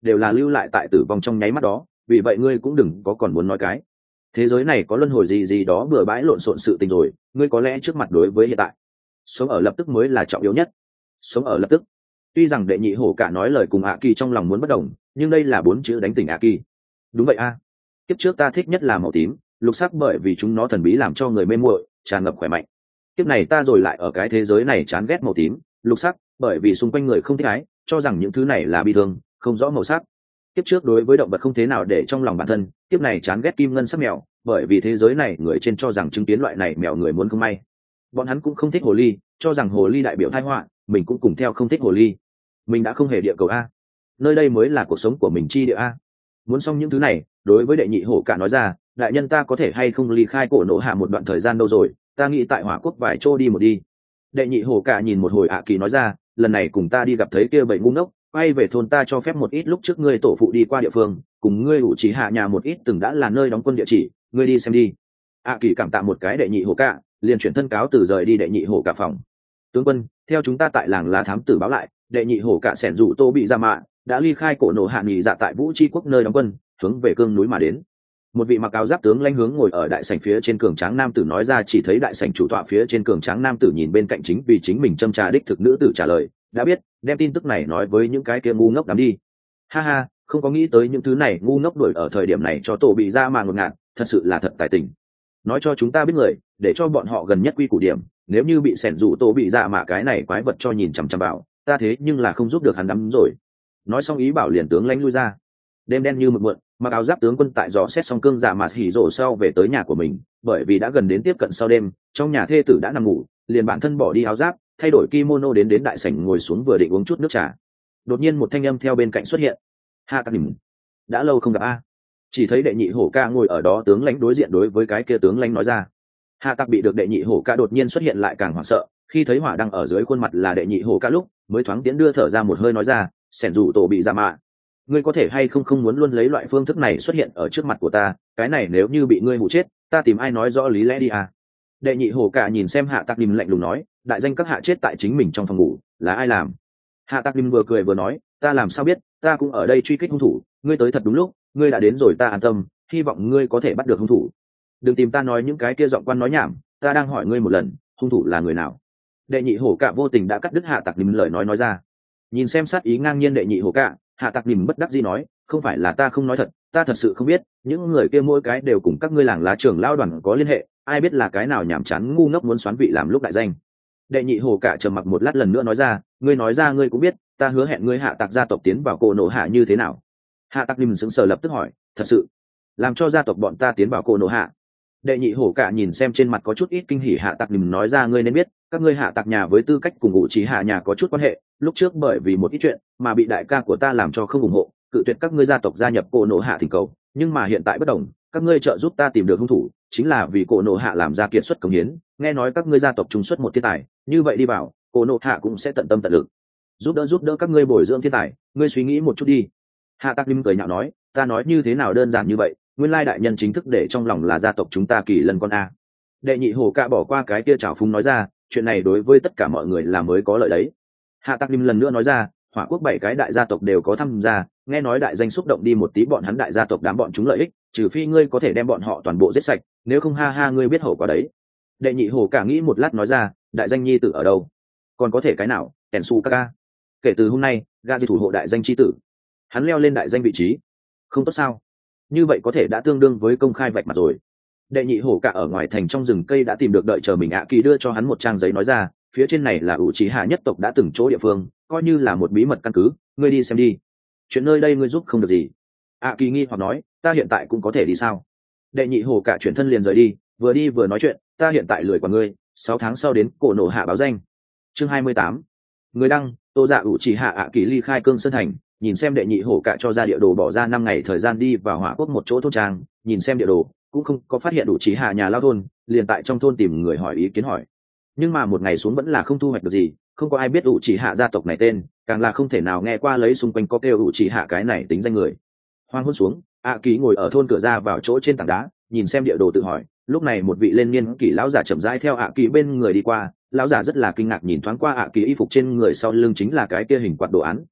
đều là lưu lại tại tử vong trong nháy mắt đó, vì vậy ngươi cũng đừng có còn muốn nói cái thế giới này có luân hồi gì gì đó bừa bãi lộn xộn sự tình rồi, ngươi có lẽ trước mặt đối với hiện tại sống ở lập tức mới là trọng yếu nhất. Sống ở lập tức. Tuy rằng đệ nhị hổ cả nói lời cùng ạ kỳ trong lòng muốn bất đồng, nhưng đây là 4 chữ đánh tỉnh ạ kỳ. Đúng vậy a. Kiếp trước ta thích nhất là màu tím, lục sắc bởi vì chúng nó thần bí làm cho người mê muội, tràn ngập khỏe mạnh. Kiếp này ta rồi lại ở cái thế giới này chán ghét màu tím, lục sắc, bởi vì xung quanh người không thích ái, cho rằng những thứ này là bi thương, không rõ màu sắc. Kiếp trước đối với động vật không thế nào để trong lòng bản thân, kiếp này chán ghét kim ngân sắc mèo, bởi vì thế giới này người trên cho rằng chứng kiến loại này mèo người muốn không may. Bọn hắn cũng không thích hồ ly, cho rằng hồ ly đại biểu tai họa, mình cũng cùng theo không thích hồ ly. Mình đã không hề địa cầu a, nơi đây mới là cuộc sống của mình chi địa a. Muốn xong những thứ này, đối với đệ nhị hổ cả nói ra, đại nhân ta có thể hay không ly khai cổ nổ hạ một đoạn thời gian đâu rồi, ta nghĩ tại hỏa quốc vài chỗ đi một đi. Đệ nhị hổ cả nhìn một hồi ạ kỳ nói ra, lần này cùng ta đi gặp thấy kia bầy ngu ngốc, quay về thôn ta cho phép một ít lúc trước ngươi tổ phụ đi qua địa phương, cùng ngươi ủ chỉ hạ nhà một ít từng đã là nơi đóng quân địa chỉ, ngươi đi xem đi. ạ kỳ cảm tạ một cái đệ nhị hổ cả, liền chuyển thân cáo từ rời đi đệ nhị hổ cả phòng. Tướng quân, theo chúng ta tại làng lá thám tử báo lại, đệ nhị hổ cả sẻn rủ tô bị ra mạ đã ly khai cổ nổ hạ nghỉ dạ tại vũ tri quốc nơi đóng quân, hướng về cương núi mà đến. Một vị mặc áo giáp tướng lanh hướng ngồi ở đại sảnh phía trên cường tráng nam tử nói ra, chỉ thấy đại sảnh chủ tọa phía trên cường tráng nam tử nhìn bên cạnh chính vì chính mình châm trà đích thực nữ tử trả lời, đã biết, đem tin tức này nói với những cái kia ngu ngốc đám đi. Ha ha, không có nghĩ tới những thứ này ngu ngốc đuổi ở thời điểm này cho tổ bị ra mà ngột ngạt, thật sự là thật tài tình. Nói cho chúng ta biết người, để cho bọn họ gần nhất quy củ điểm, nếu như bị sẻn rủ tổ bị ra mà cái này quái vật cho nhìn chằm chằm vào, ta thế nhưng là không giúp được hắn lắm rồi. Nói xong ý bảo liền tướng lãnh lui ra. Đêm đen như mực muộn, mặc áo giáp tướng quân tại dò xét xong cương giả mà hỉ rổ sau về tới nhà của mình, bởi vì đã gần đến tiếp cận sau đêm, trong nhà thê tử đã nằm ngủ, liền bản thân bỏ đi áo giáp, thay đổi kimono đến đại sảnh ngồi xuống vừa định uống chút nước trà. Đột nhiên một thanh âm theo bên cạnh xuất hiện. Hạ Tạc Nỉm, đã lâu không gặp a. Chỉ thấy đệ nhị hổ ca ngồi ở đó, tướng lãnh đối diện đối với cái kia tướng lãnh nói ra. Hạ Tạc bị được đệ nhị hổ ca đột nhiên xuất hiện lại càng hoảng sợ, khi thấy hỏa đang ở dưới khuôn mặt là đệ nhị hổ ca lúc, mới thoáng tiến đưa thở ra một hơi nói ra, sẻn rủ tổ bị ra mạ. Ngươi có thể hay không muốn luôn lấy loại phương thức này xuất hiện ở trước mặt của ta, cái này nếu như bị ngươi hụ chết, ta tìm ai nói rõ lý lẽ đi à. Đệ nhị hổ cả nhìn xem Hạ Tạc Nỉm lạnh lùng nói, đại danh các hạ chết tại chính mình trong phòng ngủ, là ai làm? Hạ Tạc Nỉm vừa cười vừa nói, ta làm sao biết, ta cũng ở đây truy kích hung thủ, ngươi tới thật đúng lúc, ngươi đã đến rồi ta an tâm, hy vọng ngươi có thể bắt được hung thủ. Đừng tìm ta nói những cái kia giọng quan nói nhảm, ta đang hỏi ngươi một lần, hung thủ là người nào? Đệ nhị hổ cả vô tình đã cắt đứt Hạ Tạc Nỉm lời nói ra. Nhìn xem sát ý ngang nhiên đệ nhị hổ cả, Hạ Tạc Nỉm bất đắc dĩ nói, không phải là ta không nói thật, ta thật sự không biết, những người kia mỗi cái đều cùng các ngươi làng lá trưởng lao đoàn có liên hệ, ai biết là cái nào nhảm chán ngu ngốc muốn xoán vị làm lúc đại danh. Đệ nhị hổ cả trầm mặc một lát lần nữa nói ra, ngươi nói ra ngươi cũng biết, ta hứa hẹn ngươi Hạ Tạc gia tộc tiến vào cổ nổ hạ như thế nào? Hạ Tạc Nỉm sững sờ lập tức hỏi, thật sự làm cho gia tộc bọn ta tiến vào cổ nổ hạ? Đệ nhị hổ cả nhìn xem trên mặt có chút ít kinh hỉ Hạ Tạc Nỉm nói ra, ngươi nên biết, các ngươi Hạ Tạc nhà với tư cách cùng ngụ trí hạ nhà có chút quan hệ, lúc trước bởi vì một ít chuyện mà bị đại ca của ta làm cho không ủng hộ, cự tuyệt các ngươi gia tộc gia nhập cổ nổ hạ thỉnh cầu, nhưng mà hiện tại bất đồng, các ngươi trợ giúp ta tìm được hung thủ, chính là vì cổ nổ hạ làm ra kiệt xuất công hiến, nghe nói các ngươi gia tộc trung xuất một thiên tài, như vậy đi vào, cổ nổ hạ cũng sẽ tận tâm tận lực giúp đỡ các ngươi bồi dưỡng thiên tài, ngươi suy nghĩ một chút đi. Hạ Tạc Nỉm cười nhạo nói, ta nói như thế nào đơn giản như vậy, nguyên lai đại nhân chính thức để trong lòng là gia tộc chúng ta kỳ lân con a. Đệ nhị hổ cả bỏ qua cái kia trào phúng nói ra, chuyện này đối với tất cả mọi người là mới có lợi đấy. Hạ Tạc Nỉm lần nữa nói ra, hỏa quốc 7 cái đại gia tộc đều có tham gia, nghe nói đại danh xúc động đi một tí bọn hắn đại gia tộc đám bọn chúng lợi ích, trừ phi ngươi có thể đem bọn họ toàn bộ giết sạch, nếu không ha ha ngươi biết hậu quả đấy. Đệ nhị hổ cả nghĩ một lát nói ra, đại danh nhi tử ở đâu? Còn có thể cái nào? Kensu Kaka. Kể từ hôm nay, Gaji thủ hộ đại danh chi tử. Hắn leo lên đại danh vị trí. Không tốt sao? Như vậy có thể đã tương đương với công khai vạch mặt rồi. Đệ nhị hổ cả ở ngoài thành trong rừng cây đã tìm được đợi chờ mình ạ kỳ đưa cho hắn một trang giấy nói ra, phía trên này là ủ trí hạ nhất tộc đã từng chỗ địa phương, coi như là một bí mật căn cứ, ngươi đi xem đi. Chuyện nơi đây ngươi giúp không được gì. ạ kỳ nghi hoặc nói, ta hiện tại cũng có thể đi sao? Đệ nhị hổ cả chuyển thân liền rời đi vừa nói chuyện, ta hiện tại lười của ngươi, 6 tháng sau đến cổ nổ hạ báo danh. Chương 28. Người đăng, Tô Dạ ủ trí hạ ạ kỳ ly khai cương sơn thành, nhìn xem đệ nhị hổ cả cho ra địa đồ bỏ ra 5 ngày thời gian đi vào hỏa quốc một chỗ thôn trang, nhìn xem địa đồ cũng không có phát hiện đủ trí hạ nhà lao thôn, liền tại trong thôn tìm người hỏi ý kiến hỏi, nhưng mà một ngày xuống vẫn là không thu hoạch được gì, không có ai biết đủ trí hạ gia tộc này tên, càng là không thể nào nghe qua lấy xung quanh có kêu đủ trí hạ cái này tính danh người. Hoang hôn xuống, ạ kỳ ngồi ở thôn cửa ra vào chỗ trên tảng đá, nhìn xem địa đồ tự hỏi. Lúc này một vị lên niên kỷ lão giả chậm rãi theo ạ kỳ bên người đi qua, lão giả rất là kinh ngạc nhìn thoáng qua ạ kỳ y phục trên người sau lưng chính là cái kia hình quạt đồ án,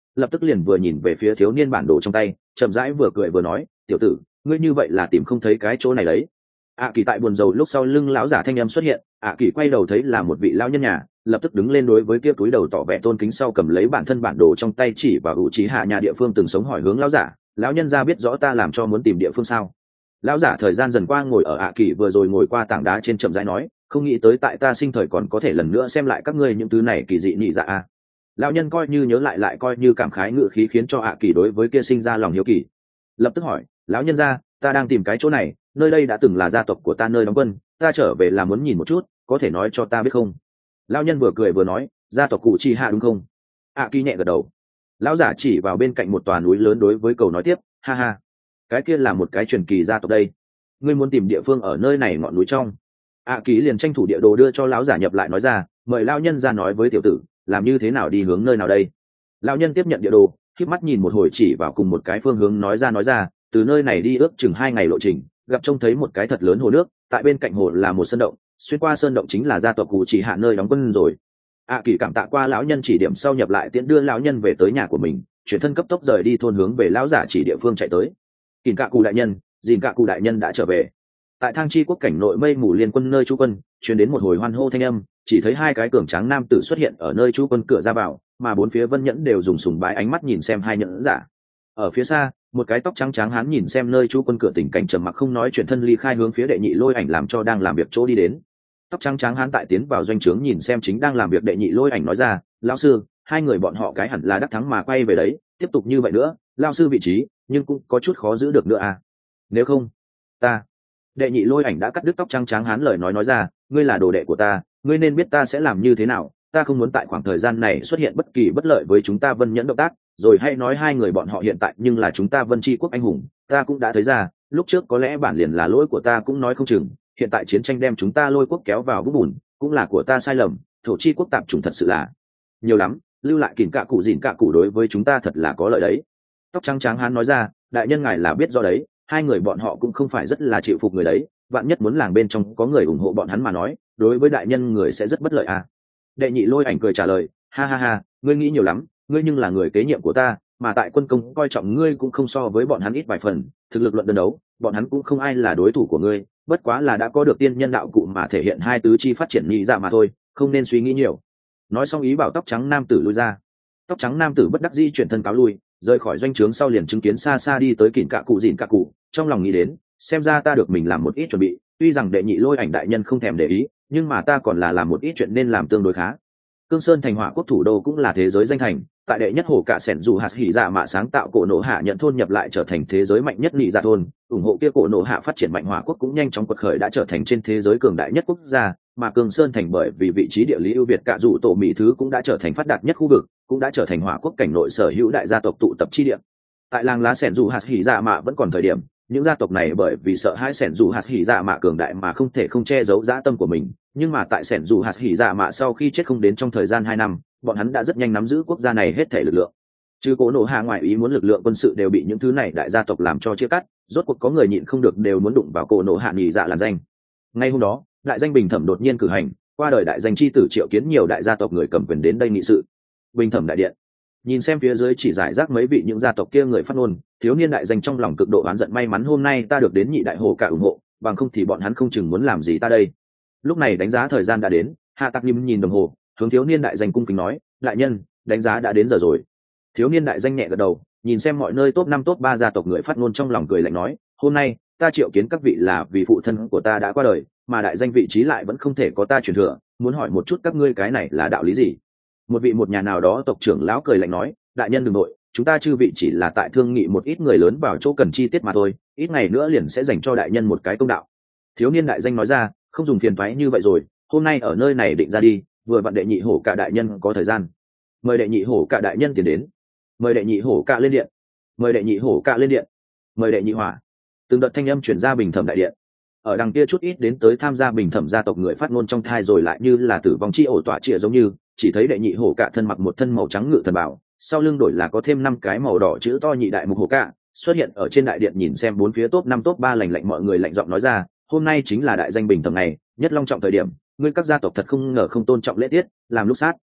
lập tức liền vừa nhìn về phía thiếu niên bản đồ trong tay, chậm rãi vừa cười vừa nói, tiểu tử, ngươi như vậy là tìm không thấy cái chỗ này đấy. Kỳ tại buồn rầu lúc sau lưng lão giả thanh âm xuất hiện, Kỳ quay đầu thấy là một vị lão nhân nhà, lập tức đứng lên đối với kia túi đầu tỏ vẻ tôn kính, sau cầm lấy bản thân bản đồ trong tay chỉ vào vị trí hạ nhà địa phương từng sống, hỏi hướng lão giả, lão nhân gia biết rõ ta làm cho muốn tìm địa phương sao? Lão giả thời gian dần qua ngồi ở Kỳ vừa rồi ngồi qua tảng đá trên, chậm rãi nói, không nghĩ tới tại ta sinh thời còn có thể lần nữa xem lại các ngươi những thứ này kỳ dị nhị dạ a. Lão nhân coi như nhớ lại coi như cảm khái ngự khí, khiến cho Kỳ đối với kia sinh ra lòng hiếu kỳ, lập tức hỏi, lão nhân gia, ta đang tìm cái chỗ này, nơi đây đã từng là gia tộc của ta nơi đóng quân, ta trở về là muốn nhìn một chút, có thể nói cho ta biết không? Lão nhân vừa cười vừa nói, gia tộc cụ chi hạ đúng không? Kỳ nhẹ gật đầu. Lão giả chỉ vào bên cạnh một tòa núi lớn đối với cầu nói tiếp, ha ha, cái kia là một cái truyền kỳ gia tộc đây, ngươi muốn tìm địa phương ở nơi này ngọn núi trong. Kỳ liền tranh thủ địa đồ đưa cho lão giả nhập lại, nói ra, mời lão nhân ra nói với tiểu tử, làm như thế nào đi hướng nơi nào đây? Lão nhân tiếp nhận địa đồ, khép mắt nhìn một hồi, chỉ vào cùng một cái phương hướng, nói ra, từ nơi này đi ước chừng 2 ngày lộ trình, gặp trông thấy một cái thật lớn hồ nước, tại bên cạnh hồ là một sơn động, xuyên qua sơn động chính là gia tộc cụ chỉ hạ nơi đóng quân rồi. Kỳ cảm tạ qua lão nhân chỉ điểm sau nhập lại tiễn đưa lão nhân về tới nhà của mình, chuyển thân cấp tốc rời đi thôn hướng về lão giả chỉ địa phương chạy tới. Kìn Cạ Cụ đại nhân, Dìn Cạ Cụ đại nhân đã trở về. Tại Thang Chi quốc cảnh nội mây mù liên quân nơi trú quân, truyền đến một hồi hoan hô thanh âm, chỉ thấy 2 cái cường tráng nam tử xuất hiện ở nơi trú quân cửa ra vào, mà 4 phía Vân Nhẫn đều dùng sùng bái ánh mắt nhìn xem 2 nhẫn giả. Ở phía xa, một cái tóc trắng tráng hán nhìn xem nơi trú quân cửa, tình cảnh trầm mặc không nói, chuyển thân ly khai hướng phía Đệ Nhị Lôi Ảnh làm cho đang làm việc chỗ đi đến. Tóc trắng tráng hán tại tiến vào doanh trướng nhìn xem chính đang làm việc Đệ Nhị Lôi Ảnh, nói ra, lão sư, 2 người bọn họ cái hẳn là đắc thắng mà quay về đấy, tiếp tục như vậy nữa, lão sư vị trí nhưng cũng có chút khó giữ được nữa à. Nếu không, ta. Đệ Nhị Lôi Ảnh đã cắt đứt tóc trắng tráng hán lời nói ra, ngươi là đồ đệ của ta, ngươi nên biết ta sẽ làm như thế nào, ta không muốn tại khoảng thời gian này xuất hiện bất kỳ bất lợi với chúng ta Vân Nhẫn động tác, rồi hay nói 2 người bọn họ hiện tại nhưng là chúng ta Vân Chi quốc anh hùng, ta cũng đã thấy ra, lúc trước có lẽ bản liền là lỗi của ta cũng nói không chừng, hiện tại chiến tranh đem chúng ta Lôi quốc kéo vào vũng bùn, cũng là của ta sai lầm, Thổ Chi quốc tạp chủng thật sự là nhiều lắm, lưu lại Kìn Cạ Cụ Dìn Cạ Cụ đối với chúng ta thật là có lợi đấy. Tóc trắng tráng hán nói ra, đại nhân ngài là biết do đấy, 2 người bọn họ cũng không phải rất là chịu phục người đấy, vạn nhất muốn làng bên trong có người ủng hộ bọn hắn mà nói, đối với đại nhân người sẽ rất bất lợi à. Đệ Nhị Lôi Ảnh cười trả lời, ha ha ha, ngươi nghĩ nhiều lắm, ngươi nhưng là người kế nhiệm của ta, mà tại quân công coi trọng ngươi cũng không so với bọn hắn ít vài phần, thực lực luận đơn đấu, bọn hắn cũng không ai là đối thủ của ngươi, bất quá là đã có được tiên nhân đạo cụ mà thể hiện 2 tứ chi phát triển nhị dạ mà thôi, không nên suy nghĩ nhiều. Nói xong ý bảo tóc trắng nam tử lui ra. Tóc trắng nam tử bất đắc dĩ chuyển thân cáo lui, rời khỏi doanh trướng sau liền chứng kiến xa xa đi tới Kìn Cạ Cụ Dìn Cạ Cụ, trong lòng nghĩ đến, xem ra ta được mình làm một ít chuẩn bị, tuy rằng Đệ Nhị Lôi Ảnh đại nhân không thèm để ý, nhưng mà ta còn là làm một ít chuyện nên làm tương đối khá. Cương Sơn thành Hỏa quốc thủ đô cũng là thế giới danh thành, tại đệ nhất hồ cạ sẻn dù hạt hỉ dạ mạ sáng tạo cổ nổ hạ nhận thôn nhập lại trở thành thế giới mạnh nhất nhị dạ thôn, ủng hộ kia cổ nổ hạ phát triển mạnh, Hỏa quốc cũng nhanh chóng quật khởi đã trở thành trên thế giới cường đại nhất quốc gia, mà Cương Sơn thành bởi vì vị trí địa lý ưu việt, cả dụ tổ mỹ thứ cũng đã trở thành phát đạt nhất khu vực, cũng đã trở thành Hỏa quốc cảnh nội sở hữu đại gia tộc tụ tập chi địa. Tại làng lá sẻn dù hạt hỉ dạ mạ vẫn còn thời điểm, những gia tộc này bởi vì sợ hãi sẻn dù hạt hỉ dạ mạ cường đại mà không thể không che giấu dã tâm của mình, nhưng mà tại sẻn dù hạt hỉ dạ mạ sau khi chết không đến trong thời gian 2 năm, bọn hắn đã rất nhanh nắm giữ quốc gia này hết thể lực lượng. Trừ cổ nổ hạ ngoại ý muốn, lực lượng quân sự đều bị những thứ này đại gia tộc làm cho chia cắt, rốt cuộc có người nhịn không được đều muốn đụng vào cổ nổ hạ nhị dạ làn danh. Ngay hôm đó, đại danh bình thẩm đột nhiên cử hành, qua đời đại danh chi tử triệu kiến nhiều đại gia tộc người cầm quyền đến đây nghị sự. Bình thẩm đại điện, nhìn xem phía dưới chỉ giải rác mấy vị những gia tộc kia người phát ngôn, thiếu niên đại danh trong lòng cực độ oán giận, may mắn hôm nay ta được đến nhị đại hồ cả ủng hộ, bằng không thì bọn hắn không chừng muốn làm gì ta đây. Lúc này đánh giá thời gian đã đến, Hạ Tạc Nim nhìn đồng hồ, hướng thiếu niên đại danh cung kính nói, đại nhân, đánh giá đã đến giờ rồi. Thiếu niên đại danh nhẹ gật đầu, nhìn xem mọi nơi top 5 top 3 gia tộc người phát ngôn, trong lòng cười lạnh nói, hôm nay ta triệu kiến các vị là vì phụ thân của ta đã qua đời, mà đại danh vị trí lại vẫn không thể có ta truyền thừa, muốn hỏi một chút các ngươi cái này là đạo lý gì? Một nhà nào đó tộc trưởng lão cười lạnh nói, đại nhân đừng nội, chúng ta chư vị chỉ là tại thương nghị một ít người lớn vào chỗ cần chi tiết mà thôi, ít ngày nữa liền sẽ dành cho đại nhân một cái công đạo. Thiếu niên đại danh nói ra, không dùng phiền toái như vậy rồi, hôm nay ở nơi này định ra đi, vừa vặn đệ nhị hổ cả đại nhân có thời gian, mời đệ nhị hổ cả đại nhân tiến đến, mời đệ nhị hổ cả lên điện, mời đệ nhị hổ cả lên điện, mời đệ nhị hỏa. Từng đợt thanh âm chuyển ra bình thẩm đại điện. Ở đằng kia chút ít đến tới tham gia bình thẩm gia tộc người phát ngôn trong thai rồi lại như là tử vong chi ổ tỏa chĩa giống như, chỉ thấy đệ nhị hổ cả thân mặc một thân màu trắng ngự thần bảo, sau lưng đổi là có thêm 5 cái màu đỏ chữ to nhị đại mục hổ cả, xuất hiện ở trên đại điện, nhìn xem 4 phía top 5 top 3 lạnh lạnh mọi người, lạnh giọng nói ra, hôm nay chính là đại danh bình thẩm này, nhất long trọng thời điểm, ngươi các gia tộc thật không ngờ không tôn trọng lễ tiết, làm lúc sát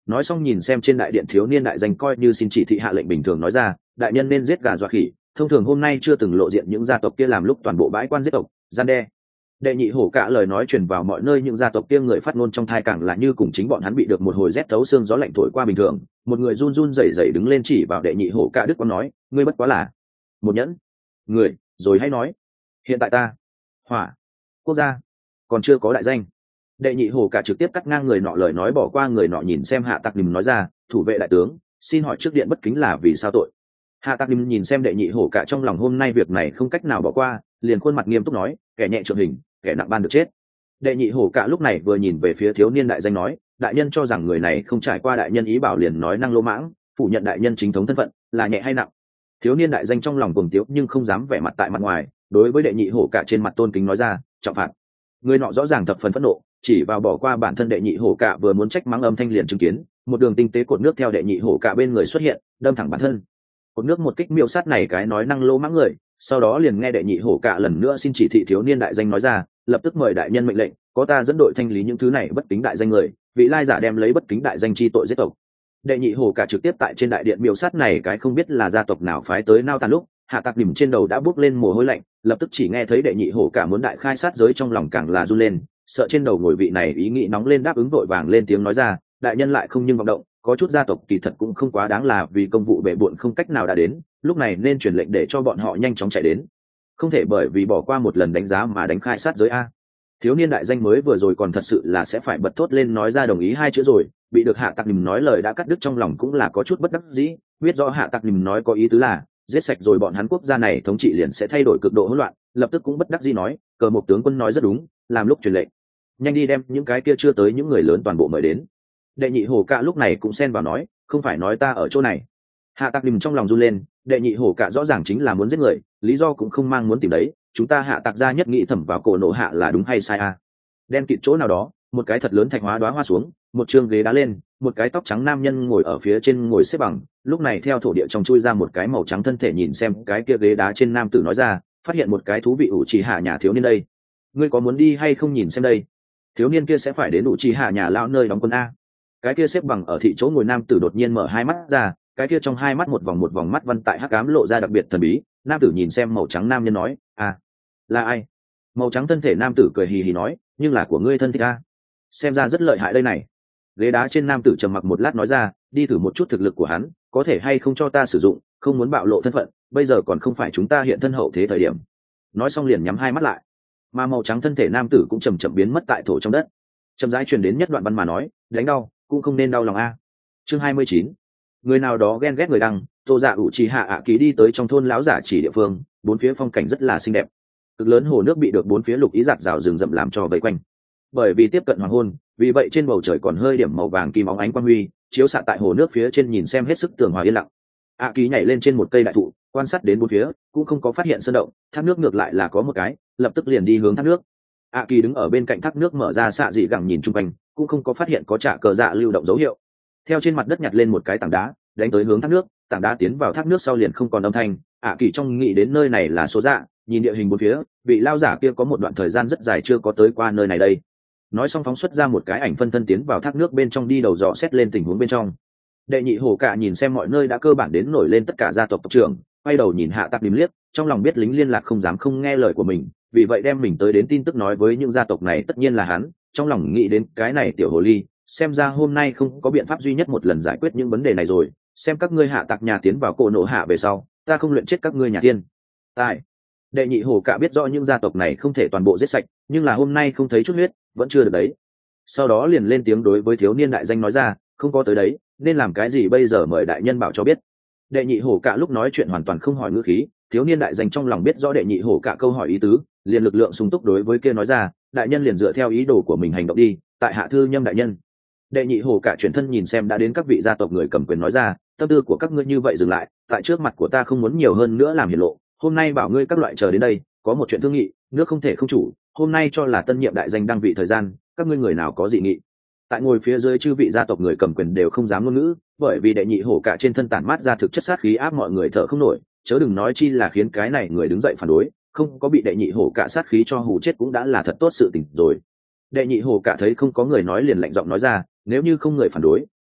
nói xong nhìn xem trên đại điện thiếu niên đại danh coi như xin chỉ thị hạ lệnh bình thường nói ra, đại nhân nên giết gà dọa khỉ, thông thường hôm nay chưa từng lộ diện những gia tộc kia làm lúc toàn bộ bãi quan giết tộc gian đe. Đệ nhị hổ cả lời nói truyền vào mọi nơi, những gia tộc kia người phát ngôn trong thai càng là như cùng chính bọn hắn bị được một hồi rét thấu xương gió lạnh thổi qua bình thường. Một người run run rẩy rẩy đứng lên chỉ vào đệ nhị hổ cả đức quang nói, ngươi bất quá là một nhẫn người, rồi hãy nói hiện tại ta hỏa quốc gia còn chưa có đại danh. Đệ nhị hổ cả trực tiếp cắt ngang người nọ lời nói, bỏ qua người nọ nhìn xem Hạ Tạc Nìm nói ra, thủ vệ đại tướng, xin hỏi trước điện bất kính là vì sao tội? Hạ Tạc Nìm nhìn xem đệ nhị hổ cả, trong lòng hôm nay việc này không cách nào bỏ qua, liền khuôn mặt nghiêm túc nói, kẻ nhẹ trượng hình, kẻ nặng ban được chết. Đệ nhị hổ cả lúc này vừa nhìn về phía thiếu niên đại danh nói, đại nhân cho rằng người này không trải qua đại nhân ý bảo liền nói năng lỗ mãng, phủ nhận đại nhân chính thống thân phận, là nhẹ hay nặng? Thiếu niên đại danh trong lòng cuồng tiếu nhưng không dám vẻ mặt tại mặt ngoài, đối với đệ nhị hổ cả trên mặt tôn kính nói ra, trọng phạt. Người nọ rõ ràng thập phần phẫn nộ, chỉ vào bỏ qua bản thân đệ nhị hổ cả vừa muốn trách mắng âm thanh liền chứng kiến một đường tinh tế cột nước theo đệ nhị hổ cả bên người xuất hiện, đâm thẳng bản thân. Cột nước một kích miêu sát này cái nói năng lỗ mãng người, sau đó liền nghe đệ nhị hổ cả lần nữa xin chỉ thị thiếu niên đại danh nói ra, lập tức mời đại nhân mệnh lệnh, có ta dẫn đội thanh lý những thứ này bất kính đại danh người, vị lai giả đem lấy bất kính đại danh chi tội giết tộc. Đệ nhị hổ cả trực tiếp tại trên đại điện miêu sát này cái không biết là gia tộc nào phái tới nao tàn lúc, Hạ Tạc Nìm trên đầu đã bước lên mồ hôi lạnh, lập tức chỉ nghe thấy đệ nhị hổ cả muốn đại khai sát giới, trong lòng càng là run lên, sợ trên đầu ngồi vị này ý nghĩ nóng lên, đáp ứng vội vàng lên tiếng nói ra, đại nhân lại không nhưng vọng động, có chút gia tộc kỳ thật cũng không quá đáng là vì công vụ bệ bội không cách nào đã đến, lúc này nên truyền lệnh để cho bọn họ nhanh chóng chạy đến, không thể bởi vì bỏ qua một lần đánh giá mà đánh khai sát giới a. Thiếu niên đại danh mới vừa rồi còn thật sự là sẽ phải bật thốt lên nói ra đồng ý hai chữ rồi, bị được Hạ Tạc Nìm nói lời đã cắt đứt, trong lòng cũng là có chút bất đắc dĩ, biết rõ Hạ Tạc Nìm nói có ý tứ là giết sạch rồi bọn hắn quốc gia này thống trị liền sẽ thay đổi cực độ hỗn loạn, lập tức cũng bất đắc dĩ nói, cờ một tướng quân nói rất đúng, làm lúc truyền lệnh, nhanh đi đem những cái kia chưa tới những người lớn toàn bộ mời đến. Đệ nhị hổ cả lúc này cũng xen vào nói, không phải nói ta ở chỗ này. Hạ Tạc Nìm trong lòng run lên, đệ nhị hổ cả rõ ràng chính là muốn giết người, lý do cũng không mang muốn tìm đấy, chúng ta Hạ Tạc gia nhất nghĩ thẩm vào cổ nộ hạ là đúng hay sai a? Đen kịt chỗ nào đó, một cái thật lớn thạch hóa đóa hoa xuống, một trường ghế đá lên, một cái tóc trắng nam nhân ngồi ở phía trên ngồi xếp bằng, lúc này theo thổ địa trong chui ra một cái màu trắng thân thể, nhìn xem cái kia ghế đá trên nam tử nói ra, phát hiện một cái thú vị ủ trì hạ nhà thiếu niên đây, ngươi có muốn đi hay không nhìn xem đây? Thiếu niên kia sẽ phải đến ủ trì hạ nhà lão nơi đóng quân a. Cái kia xếp bằng ở thị chỗ ngồi nam tử đột nhiên mở hai mắt ra, cái kia trong hai mắt một vòng mắt văn tại hắc ám lộ ra đặc biệt thần bí. Nam tử nhìn xem màu trắng nam nhân nói, à, là ai? Màu trắng thân thể nam tử cười hì hì nói, nhưng là của ngươi thân thích a, xem ra rất lợi hại đây này. Ghế đá trên nam tử trầm mặc một lát nói ra, đi thử một chút thực lực của hắn, có thể hay không cho ta sử dụng, không muốn bạo lộ thân phận, bây giờ còn không phải chúng ta hiện thân hậu thế thời điểm. Nói xong liền nhắm hai mắt lại, mà màu trắng thân thể nam tử cũng chầm chậm biến mất tại thổ trong đất. Chậm rãi truyền đến nhất đoạn văn mà nói, đánh đau cũng không nên đau lòng a. Chương 29. Người nào đó ghen ghét người đăng, Tô Dạ ủ trì hạ ạ ký đi tới trong thôn lão giả chỉ địa phương, bốn phía phong cảnh rất là xinh đẹp. Cực lớn hồ nước bị được bốn phía lục ý rạc rào rừng rậm làm cho vây quanh. Bởi vì tiếp cận hoàng hôn, vì vậy trên bầu trời còn hơi điểm màu vàng kim óng ánh quang huy, chiếu xạ tại hồ nước phía trên, nhìn xem hết sức tường hòa yên lặng. ạ ký nhảy lên trên một cây đại thụ, quan sát đến bốn phía, cũng không có phát hiện sơn động, thác nước ngược lại là có một cái, lập tức liền đi hướng thác nước. ạ ký đứng ở bên cạnh thác nước mở ra xạ dị gẳng nhìn chung quanh, cũng không có phát hiện có trả cờ dạ lưu động dấu hiệu. Theo trên mặt đất nhặt lên một cái tảng đá, đánh tới hướng thác nước, tảng đá tiến vào thác nước sau liền không còn âm thanh. ạ kỳ trong nghĩ đến nơi này là số dạ, nhìn địa hình bốn phía, vị lao giả kia có một đoạn thời gian rất dài chưa có tới qua nơi này đây. Nói xong phóng xuất ra một cái ảnh phân thân tiến vào thác nước bên trong, đi đầu dò xét lên tình huống bên trong. Đệ nhị hổ cả nhìn xem mọi nơi đã cơ bản đến nổi lên tất cả gia tộc tộc trưởng, quay đầu nhìn Hạ Tạc Nìm liếc, trong lòng biết lính liên lạc không dám không nghe lời của mình, vì vậy đem mình tới đến tin tức nói với những gia tộc này, tất nhiên là hắn. Trong lòng nghĩ đến cái này tiểu hồ ly, xem ra hôm nay không có biện pháp duy nhất một lần giải quyết những vấn đề này rồi, xem các ngươi Hạ Tạc nhà tiến vào cổ nộ hạ về sau, ta không luyện chết các ngươi nhà tiên. Tại đệ nhị hổ cả biết rõ những gia tộc này không thể toàn bộ giết sạch, nhưng là hôm nay không thấy chút huyết vẫn chưa được đấy. Sau đó liền lên tiếng đối với thiếu niên đại danh nói ra, không có tới đấy, nên làm cái gì bây giờ mời đại nhân bảo cho biết. Đệ nhị hổ cả lúc nói chuyện hoàn toàn không hỏi ngữ khí, thiếu niên đại danh trong lòng biết rõ đệ nhị hổ cả câu hỏi ý tứ, liền lực lượng sung túc đối với kia nói ra, đại nhân liền dựa theo ý đồ của mình hành động đi, tại hạ thư nhâm đại nhân. Đệ nhị hổ cả chuyển thân nhìn xem đã đến các vị gia tộc người cầm quyền nói ra, tâm tư của các ngươi như vậy dừng lại, tại trước mặt của ta không muốn nhiều hơn nữa làm hiển lộ, hôm nay bảo ngươi các loại chờ đến đây, có một chuyện thương nghị, nước không thể không chủ, hôm nay cho là tân nhiệm đại danh đăng vị thời gian, các ngươi người nào có dị nghị. Tại ngồi phía dưới chư vị gia tộc người cầm quyền đều không dám ngôn ngữ, bởi vì đệ nhị hổ cả trên thân tản mát ra thực chất sát khí áp mọi người thở không nổi, chớ đừng nói chi là khiến cái này người đứng dậy phản đối, không có bị đệ nhị hổ cả sát khí cho hù chết cũng đã là thật tốt sự tình rồi. Đệ nhị hổ cả thấy không có người nói liền lạnh giọng nói ra, nếu như không người phản đối,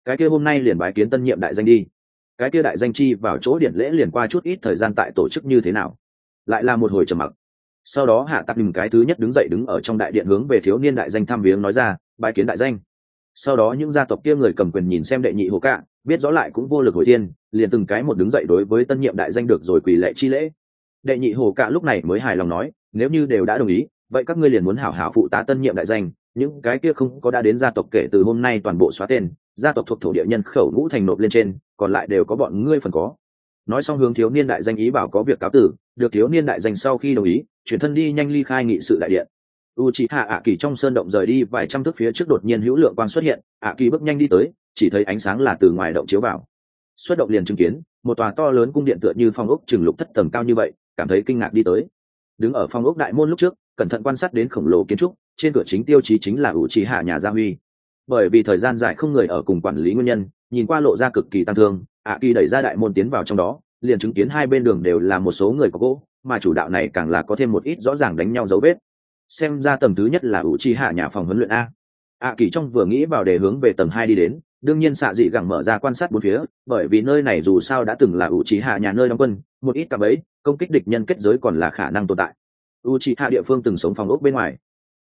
cái kia hôm nay liền bái kiến tân nhiệm đại danh đi. Cái kia đại danh chi vào chỗ điển lễ liền qua chút ít thời gian tại tổ chức như thế nào. Lại là một hồi trầm mặc. Sau đó hạ tắc cái thứ nhất đứng dậy đứng ở trong đại điện hướng về thiếu niên đại danh thăm viếng nói ra, bái kiến đại danh. Sau đó những gia tộc kia người cầm quyền nhìn xem đệ nhị hồ cạ, biết rõ lại cũng vô lực hồi thiên, liền từng cái một đứng dậy đối với tân nhiệm đại danh được rồi quỳ lệ chi lễ. Đệ nhị hồ cạ lúc này mới hài lòng nói, nếu như đều đã đồng ý, vậy các ngươi liền muốn hảo hảo phụ tá tân nhiệm đại danh, những cái kia không có đã đến gia tộc kể từ hôm nay toàn bộ xóa tên, gia tộc thuộc thổ địa nhân khẩu ngũ thành nộp lên trên, còn lại đều có bọn ngươi phần có. Nói xong hướng thiếu niên đại danh ý bảo có việc cáo tử, được thiếu niên đại danh sau khi đồng ý, chuyển thân đi nhanh ly khai nghị sự đại điện. Uchiha ạ kỳ trong sơn động rời đi vài trăm thước phía trước đột nhiên hữu lượng quang xuất hiện, ạ kỳ bước nhanh đi tới, chỉ thấy ánh sáng là từ ngoài động chiếu vào. Xuất động liền chứng kiến một tòa to lớn cung điện tựa như phong ốc chừng lục thất tầng cao như vậy, cảm thấy kinh ngạc đi tới. Đứng ở phong ốc đại môn lúc trước, cẩn thận quan sát đến khổng lồ kiến trúc, trên cửa chính tiêu chí chính là Uchiha nhà gia huy. Bởi vì thời gian dài không người ở cùng quản lý nguyên nhân, nhìn qua lộ ra cực kỳ tăng thương, ạ kỳ đẩy ra đại môn tiến vào trong đó, liền chứng kiến hai bên đường đều là một số người có gỗ, mà chủ đạo này càng là có thêm một ít rõ ràng đánh nhau dấu vết. Xem ra tầng thứ nhất là Uchiha nhà phòng huấn luyện a. ạ kỳ trong vừa nghĩ vào để hướng về tầng 2 đi đến, đương nhiên xạ dị gẳng mở ra quan sát bốn phía, bởi vì nơi này dù sao đã từng là Uchiha nhà nơi đóng quân, một ít cạm bẫy công kích địch nhân kết giới còn là khả năng tồn tại. Uchiha địa phương từng sống phòng ốc bên ngoài.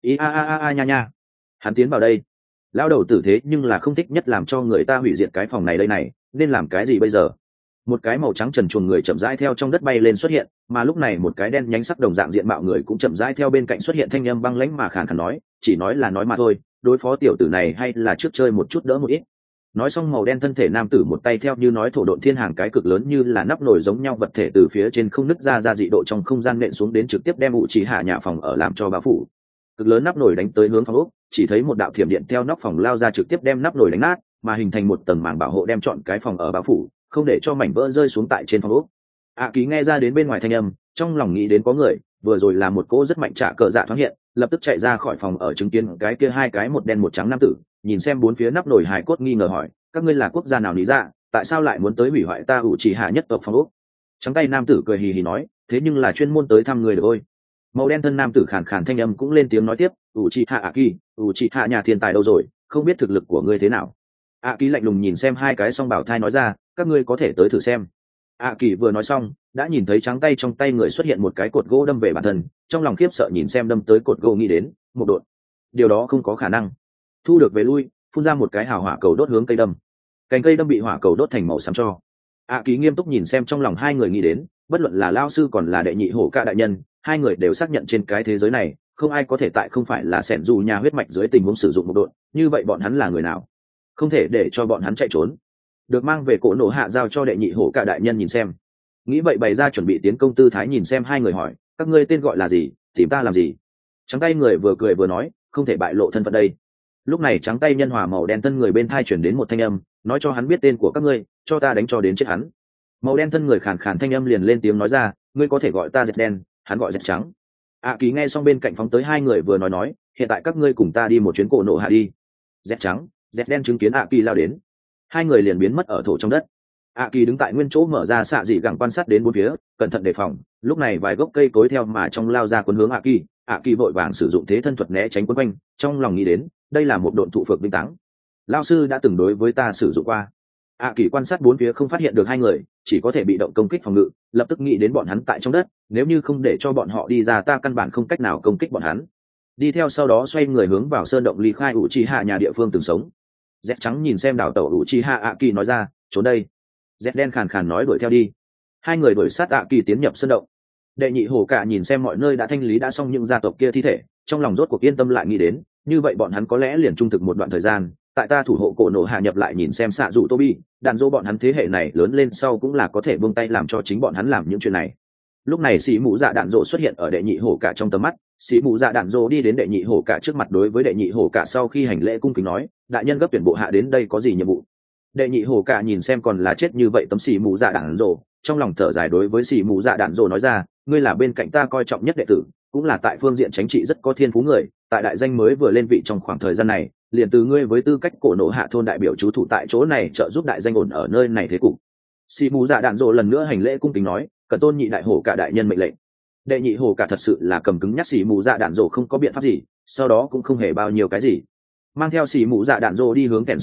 Nha, hắn tiến vào đây. Lão đầu tử thế nhưng là không thích nhất làm cho người ta hủy diệt cái phòng này đây này, nên làm cái gì bây giờ? Một cái màu trắng trần truồng người chậm rãi theo trong đất bay lên xuất hiện, mà lúc này một cái đen nhánh sắc đồng dạng diện mạo người cũng chậm rãi theo bên cạnh xuất hiện, thanh âm băng lãnh mà khàn khàn nói, chỉ nói là nói mà thôi, đối phó tiểu tử này hay là trước chơi một chút đỡ một ít. Nói xong màu đen thân thể nam tử một tay theo như nói thổ độn thiên hàng cái cực lớn như là nắp nồi giống nhau vật thể từ phía trên không nứt ra dị độ trong không gian nện xuống đến trực tiếp đem Uchiha nhà phòng ở làm cho bao phủ. Cực lớn nắp nồi đánh tới hướng phòng ốc, chỉ thấy một đạo thiểm điện theo nóc phòng lao ra trực tiếp đem nắp nồi đánh nát, mà hình thành một tầng màng bảo hộ đem trọn cái phòng ở bao phủ, không để cho mảnh vỡ rơi xuống tại trên phòng ốc. ạ kỳ nghe ra đến bên ngoài thanh âm, trong lòng nghĩ đến có người vừa rồi là một cỗ rất mạnh trả cờ dạ thoáng hiện, lập tức chạy ra khỏi phòng ở chứng kiến cái kia hai cái một đen một trắng nam tử, nhìn xem bốn phía nắp nồi hài cốt nghi ngờ hỏi, các ngươi là quốc gia nào lý ra, tại sao lại muốn tới hủy hoại ta Uchiha nhất tộc phòng ốc? Trắng tay nam tử cười hì hì nói, thế nhưng là chuyên môn tới thăm người được ôi. Màu đen thân nam tử khàn khàn thanh âm cũng lên tiếng nói tiếp, Uchiha Aki, Uchiha nhà thiên tài đâu rồi, không biết thực lực của ngươi thế nào. Aki lạnh lùng nhìn xem hai cái song bảo thai nói ra, các ngươi có thể tới thử xem. Aki vừa nói xong, đã nhìn thấy trắng tay trong tay người xuất hiện một cái cột gỗ đâm về bản thân, trong lòng khiếp sợ nhìn xem đâm tới cột gỗ nghĩ đến, một đột. Điều đó không có khả năng. Thu được về lui, phun ra một cái hào hỏa cầu đốt hướng cây đâm. Cành cây đâm bị hỏa cầu đốt thành màu xám cho. Aki nghiêm túc nhìn xem trong lòng hai người nghĩ đến, bất luận là lao sư còn là đệ nhị hổ ca đại nhân, hai người đều xác nhận trên cái thế giới này không ai có thể tại không phải là sẻn dù nhà huyết mạch dưới tình huống sử dụng một đội, như vậy bọn hắn là người nào? Không thể để cho bọn hắn chạy trốn. Được mang về cổ nổ hạ giao cho đệ nhị hổ cả đại nhân nhìn xem. Nghĩ vậy bày ra chuẩn bị tiến công tư thái nhìn xem hai người hỏi, các ngươi tên gọi là gì, tìm ta làm gì? Trắng tay người vừa cười vừa nói, không thể bại lộ thân phận đây. Lúc này trắng tay nhân hòa màu đen thân người bên thai chuyển đến một thanh âm, nói cho hắn biết tên của các ngươi, cho ta đánh cho đến chết hắn. Màu đen thân người khàn khàn thanh âm liền lên tiếng nói ra, ngươi có thể gọi ta dệt đen, hắn gọi dệt trắng. Kỳ nghe xong bên cạnh phóng tới hai người vừa nói, hiện tại các ngươi cùng ta đi một chuyến cổ nổ hạ đi. Dệt trắng, dệt đen chứng kiến Kỳ lao đến, hai người liền biến mất ở thổ trong đất. Kỳ đứng tại nguyên chỗ mở ra xạ dị gẳng quan sát đến bốn phía, cẩn thận đề phòng. Lúc này vài gốc cây cối theo mà trong lao ra cuốn hướng Kỳ vội vàng sử dụng thế thân thuật né tránh quấn quanh, trong lòng nghĩ đến, đây là một độn thụ phược vinh táng. Lao sư đã từng đối với ta sử dụng qua. Kỳ quan sát bốn phía không phát hiện được hai người, chỉ có thể bị động công kích phòng ngự, lập tức nghĩ đến bọn hắn tại trong đất, nếu như không để cho bọn họ đi ra ta căn bản không cách nào công kích bọn hắn. Đi theo sau đó xoay người hướng vào sơn động ly khai Uchiha nhà địa phương từng sống. Dẹt trắng nhìn xem đảo tẩu Uchiha Kỳ nói ra, trốn đây. Dẹt đen khàn khàn nói đuổi theo đi. Hai người đuổi sát Kỳ tiến nhập sơn động. Đệ nhị hổ cả nhìn xem mọi nơi đã thanh lý đã xong những gia tộc kia thi thể, trong lòng rốt cuộc yên tâm lại nghĩ đến, như vậy bọn hắn có lẽ liền trung thực một đoạn thời gian, tại ta thủ hộ cổ nổ hạ nhập lại nhìn xem xạ dụ Tobi, đạn dỗ bọn hắn thế hệ này lớn lên sau cũng là có thể buông tay làm cho chính bọn hắn làm những chuyện này. Lúc này sĩ mũ dạ đạn dỗ xuất hiện ở đệ nhị hổ cả trong tầm mắt, sĩ mũ dạ đạn dỗ đi đến đệ nhị hổ cả trước mặt đối với đệ nhị hổ cả sau khi hành lễ cung kính nói, đại nhân gấp tuyển bộ hạ đến đây có gì nhiệm vụ? Đệ nhị hổ cả nhìn xem còn là chết như vậy tấm sĩ mũ dạ đạn dỗ, trong lòng thở dài đối với sĩ mũ dạ đạn dỗ nói ra, ngươi là bên cạnh ta coi trọng nhất đệ tử, cũng là tại phương diện chính trị rất có thiên phú người, tại đại danh mới vừa lên vị trong khoảng thời gian này, liền từ ngươi với tư cách cổ nổ hạ thôn đại biểu trú thủ tại chỗ này trợ giúp đại danh ổn ở nơi này thế cục. Sĩ mũ dạ đạn dỗ lần nữa hành lễ cung kính nói, cần tôn nhị đại hổ cả đại nhân mệnh lệnh. Đệ nhị hổ cả thật sự là cầm cứng nhắc sĩ mũ dạ đạn dỗ không có biện pháp gì, sau đó cũng không hề bao nhiêu cái gì, mang theo sĩ mũ dạ đạn dỗ đi hướng kèn sủ cát,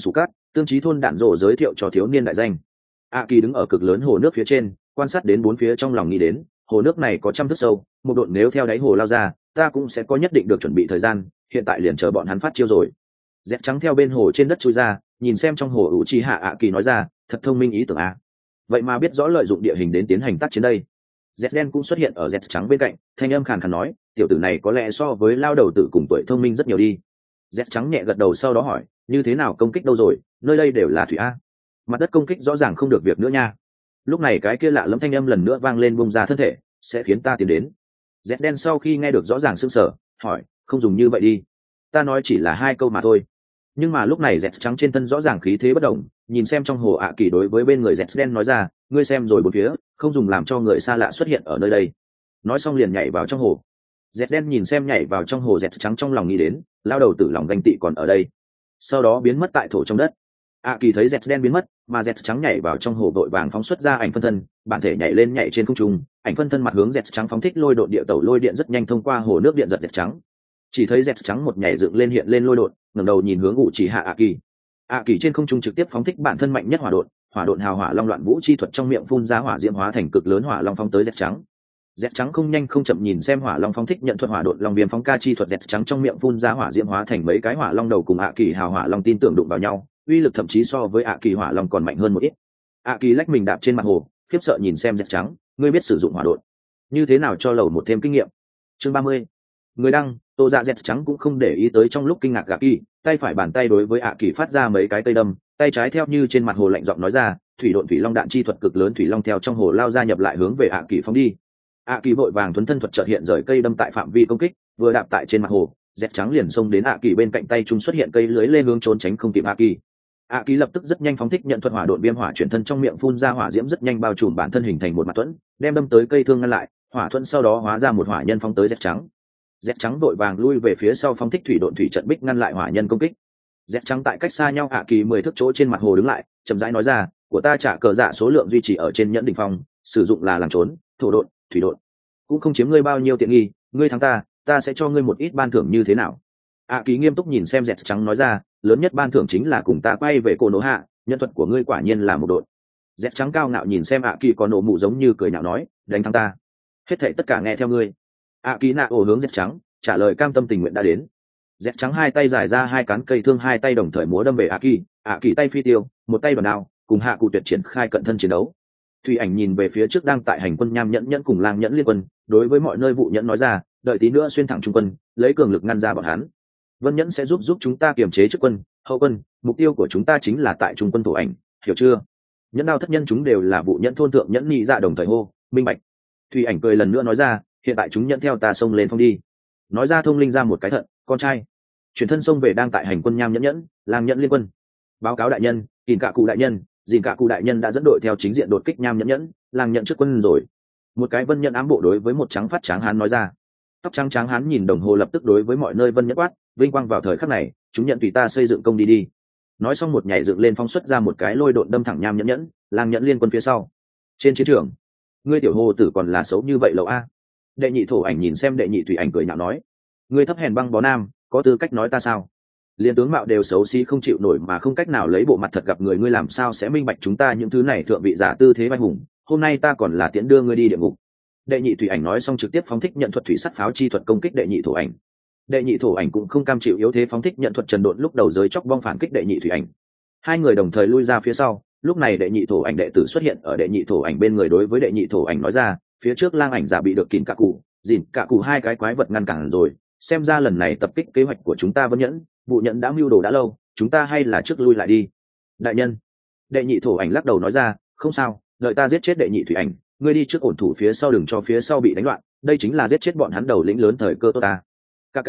Tương Chí thôn đạn rổ giới thiệu cho thiếu niên đại danh. A Kỳ đứng ở cực lớn hồ nước phía trên, quan sát đến bốn phía, trong lòng nghĩ đến, hồ nước này có 100 thước sâu, một độn nếu theo đáy hồ lao ra, ta cũng sẽ có nhất định được chuẩn bị thời gian, hiện tại liền chờ bọn hắn phát chiêu rồi. Dẹt trắng theo bên hồ trên đất chui ra, nhìn xem trong hồ Uchiha A Kỳ nói ra, thật thông minh ý tưởng a. Vậy mà biết rõ lợi dụng địa hình đến tiến hành tác chiến đây. Dẹt đen cũng xuất hiện ở dẹt trắng bên cạnh, thanh âm khàn khàn nói, tiểu tử này có lẽ so với lao đầu tử cùng tuổi thông minh rất nhiều đi. Dẹt trắng nhẹ gật đầu, sau đó hỏi, như thế nào công kích đâu rồi, nơi đây đều là thủy a. Mặt đất công kích rõ ràng không được việc nữa nha. Lúc này cái kia lạ lẫm thanh âm lần nữa vang lên, bung ra thân thể, sẽ khiến ta tiến đến. Dẹt đen sau khi nghe được rõ ràng sững sờ, hỏi, không dùng như vậy đi, ta nói chỉ là 2 câu mà thôi. Nhưng mà lúc này dẹt trắng trên thân rõ ràng khí thế bất động, nhìn xem trong hồ ạ kỳ đối với bên người dẹt đen nói ra, ngươi xem rồi bốn phía, không dùng làm cho người xa lạ xuất hiện ở nơi đây. Nói xong liền nhảy vào trong hồ. Dẹt đen nhìn xem nhảy vào trong hồ dẹt trắng, trong lòng nghĩ đến, lao đầu tử lòng ganh tị còn ở đây. Sau đó biến mất tại thổ trong đất. ạ kỳ thấy dẹt đen biến mất, mà dẹt trắng nhảy vào trong hồ, vội vàng phóng xuất ra ảnh phân thân, bản thể nhảy lên nhảy trên không trung, ảnh phân thân mặt hướng dẹt trắng phóng thích lôi độn địa tẩu lôi điện rất nhanh thông qua hồ nước điện giật dẹt trắng. Chỉ thấy dẹt trắng một nhảy dựng lên hiện lên lôi độn, ngẩng đầu nhìn hướng Uchiha ạ kỳ. ạ kỳ trên không trung trực tiếp phóng thích bản thân mạnh nhất hỏa độn hào hỏa long loạn vũ chi thuật, trong miệng phun ra hỏa diễm hóa thành cực lớn hỏa long phóng tới dẹt trắng. Dẹt trắng không nhanh không chậm nhìn xem hỏa long phóng thích nhận thuật hỏa độn long viêm phóng ca chi thuật, dẹt trắng trong miệng phun ra hỏa diễm hóa thành mấy cái hỏa long đầu cùng ạ kỳ hào hỏa long tin tưởng đụng vào nhau, uy lực thậm chí so với ạ kỳ hỏa long còn mạnh hơn một ít. ạ kỳ lách mình đạp trên mặt hồ, khiếp sợ nhìn xem dẹt trắng, ngươi biết sử dụng hỏa độn, như thế nào cho lầu một thêm kinh nghiệm. Chương 30. Người đăng, Tô Dạ. Dẹt trắng cũng không để ý tới trong lúc kinh ngạc gạ kỳ, tay phải bàn tay đối với ạ kỳ phát ra mấy cái cây đâm, tay trái theo như trên mặt hồ lạnh giọng nói ra, thủy độn thủy long đạn chi thuật, cực lớn thủy long theo trong hồ lao ra nhập lại hướng về ạ kỳ phóng đi. ạ kỳ vội vàng thuấn thân thuật chợt hiện rời cây đâm tại phạm vi công kích, vừa đạp tại trên mặt hồ, dẹt trắng liền xông đến ạ kỳ bên cạnh, tay trung xuất hiện cây lưới lên hướng trốn tránh không kịp ạ kỳ. ạ kỳ lập tức rất nhanh phóng thích nhận thuật hỏa độn viêm hỏa chuyển thân, trong miệng phun ra hỏa diễm rất nhanh bao trùm bản thân hình thành một mặt thuẫn, đem đâm tới cây thương ngăn lại, hỏa thuẫn sau đó hóa ra một hỏa nhân phóng tới dẹt trắng. Dẹt trắng vội vàng lui về phía sau phóng thích thủy độn thủy trận bích ngăn lại hỏa nhân công kích. Dẹt trắng tại cách xa nhau ạ kỳ 10 thước chỗ trên mặt hồ đứng lại, chậm rãi nói ra, của ta trả cờ dạ số lượng duy trì ở trên nhẫn đỉnh phong, sử dụng là làm trốn, thổ độn, thủy độn, cũng không chiếm ngươi bao nhiêu tiện nghi, ngươi thắng ta sẽ cho ngươi một ít ban thưởng như thế nào. ạ kỳ nghiêm túc nhìn xem dẹt trắng nói ra, lớn nhất ban thưởng chính là cùng ta quay về cô nỗ hạ, nhân thuật của ngươi quả nhiên là một độn. Dẹt trắng cao ngạo nhìn xem ạ kỳ có nổ mụ giống như cười nhạo nói, đánh thắng ta, hết thảy tất cả nghe theo ngươi. ạ kỳ nạ ổ hướng dẹt trắng trả lời cam tâm tình nguyện đã đến. Dẹt trắng hai tay giải ra hai cán cây thương, hai tay đồng thời múa đâm về ạ kỳ tay phi tiêu, một tay đòn đao, cùng hạ cụ tuyệt triển khai cận thân chiến đấu. Thủy ảnh nhìn về phía trước đang tại hành quân nham nhẫn nhẫn cùng lang nhẫn liên quân, đối với mọi nơi vụ nhẫn nói ra, đợi tí nữa xuyên thẳng trung quân, lấy cường lực ngăn ra bọn hắn. Vân nhẫn sẽ giúp chúng ta kiềm chế trước quân, hậu quân, mục tiêu của chúng ta chính là tại trung quân thổ ảnh, hiểu chưa? Nhẫn đao thất nhân chúng đều là vụ nhẫn thôn thượng nhẫn nhị dạ đồng thời hô, minh bạch. Thủy ảnh cười lần nữa nói ra, hiện tại chúng nhẫn theo ta xông lên phong đi. Nói ra thông linh ra một cái thận, con trai chuyển thân xông về đang tại hành quân nham nhẫn nhẫn lang nhẫn liên quân, báo cáo đại nhân, kìn cả cụ đại nhân, dìn cả cụ đại nhân đã dẫn đội theo chính diện đột kích nham nhẫn nhẫn lang nhẫn trước quân rồi. Một cái vân nhẫn ám bộ đối với một trắng phát tráng hán nói ra. Tóc trắng tráng hán nhìn đồng hồ lập tức đối với mọi nơi vân nhẫn quát, vinh quang vào thời khắc này, chúng nhận tùy ta xây dựng công đi. Nói xong một nhảy dựng lên phóng xuất ra một cái lôi độn đâm thẳng nham nhẫn nhẫn lang nhẫn liên quân phía sau. Trên chiến trường, ngươi tiểu hồ tử còn là xấu như vậy lậu a. Đệ nhị thổ ảnh nhìn xem đệ nhị thủy ảnh cười nhạo nói, ngươi thấp hèn băng bó nam, có tư cách nói ta sao? Liên tướng mạo đều xấu xí không chịu nổi mà không cách nào lấy bộ mặt thật gặp người, ngươi làm sao sẽ minh bạch chúng ta những thứ này thượng vị giả tư thế vai hùng, hôm nay ta còn là tiễn đưa ngươi đi địa ngục. Đệ nhị thủy ảnh nói xong trực tiếp phóng thích nhận thuật thủy sắt pháo chi thuật công kích đệ nhị thổ ảnh. Đệ nhị thổ ảnh cũng không cam chịu yếu thế, phóng thích nhận thuật trần độn lúc đầu giới chóc bong phản kích đệ nhị thủy ảnh. Hai người đồng thời lui ra phía sau, lúc này đệ nhị thổ ảnh đệ tử xuất hiện ở đệ nhị thổ ảnh bên người, đối với đệ nhị thổ ảnh nói ra, phía trước lang ảnh giả bị được kìn cả cụ, dìn cả cụ hai cái quái vật ngăn cản rồi, xem ra lần này tập kích kế hoạch của chúng ta vẫn nhẫn vụ nhẫn đã mưu đồ đã lâu, chúng ta hay là trước lui lại đi. Đại nhân, đệ nhị thổ ảnh lắc đầu nói ra, không sao, đợi ta giết chết đệ nhị thủy ảnh, ngươi đi trước ổn thủ phía sau, đừng cho phía sau bị đánh loạn, đây chính là giết chết bọn hắn đầu lĩnh lớn thời cơ tốt ta. Cả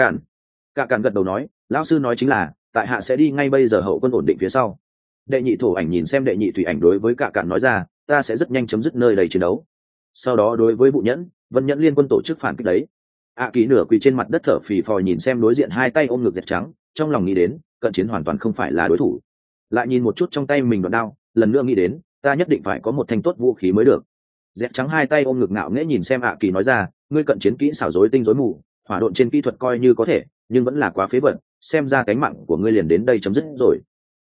cản gật đầu nói, lão sư nói chính là, tại hạ sẽ đi ngay bây giờ hậu quân ổn định phía sau. Đệ nhị thổ ảnh nhìn xem đệ nhị thủy ảnh đối với cả cản nói ra, ta sẽ rất nhanh chấm dứt nơi đầy chiến đấu. Sau đó đối với vụ nhẫn vân nhẫn liên quân tổ chức phản kích đấy. Kỳ nửa quỳ trên mặt đất thở phì phò nhìn xem đối diện hai tay ôm ngực dẹt trắng, trong lòng nghĩ đến cận chiến hoàn toàn không phải là đối thủ. Lại nhìn một chút trong tay mình đoạn đao, lần nữa nghĩ đến ta nhất định phải có một thanh tốt vũ khí mới được. Dẹt trắng hai tay ôm ngực ngạo nghễ nhìn xem Kỳ nói ra, ngươi cận chiến kỹ xảo rối tinh rối mù, hỏa độn trên kỹ thuật coi như có thể, nhưng vẫn là quá phế vật, xem ra cánh mạng của ngươi liền đến đây chấm dứt rồi.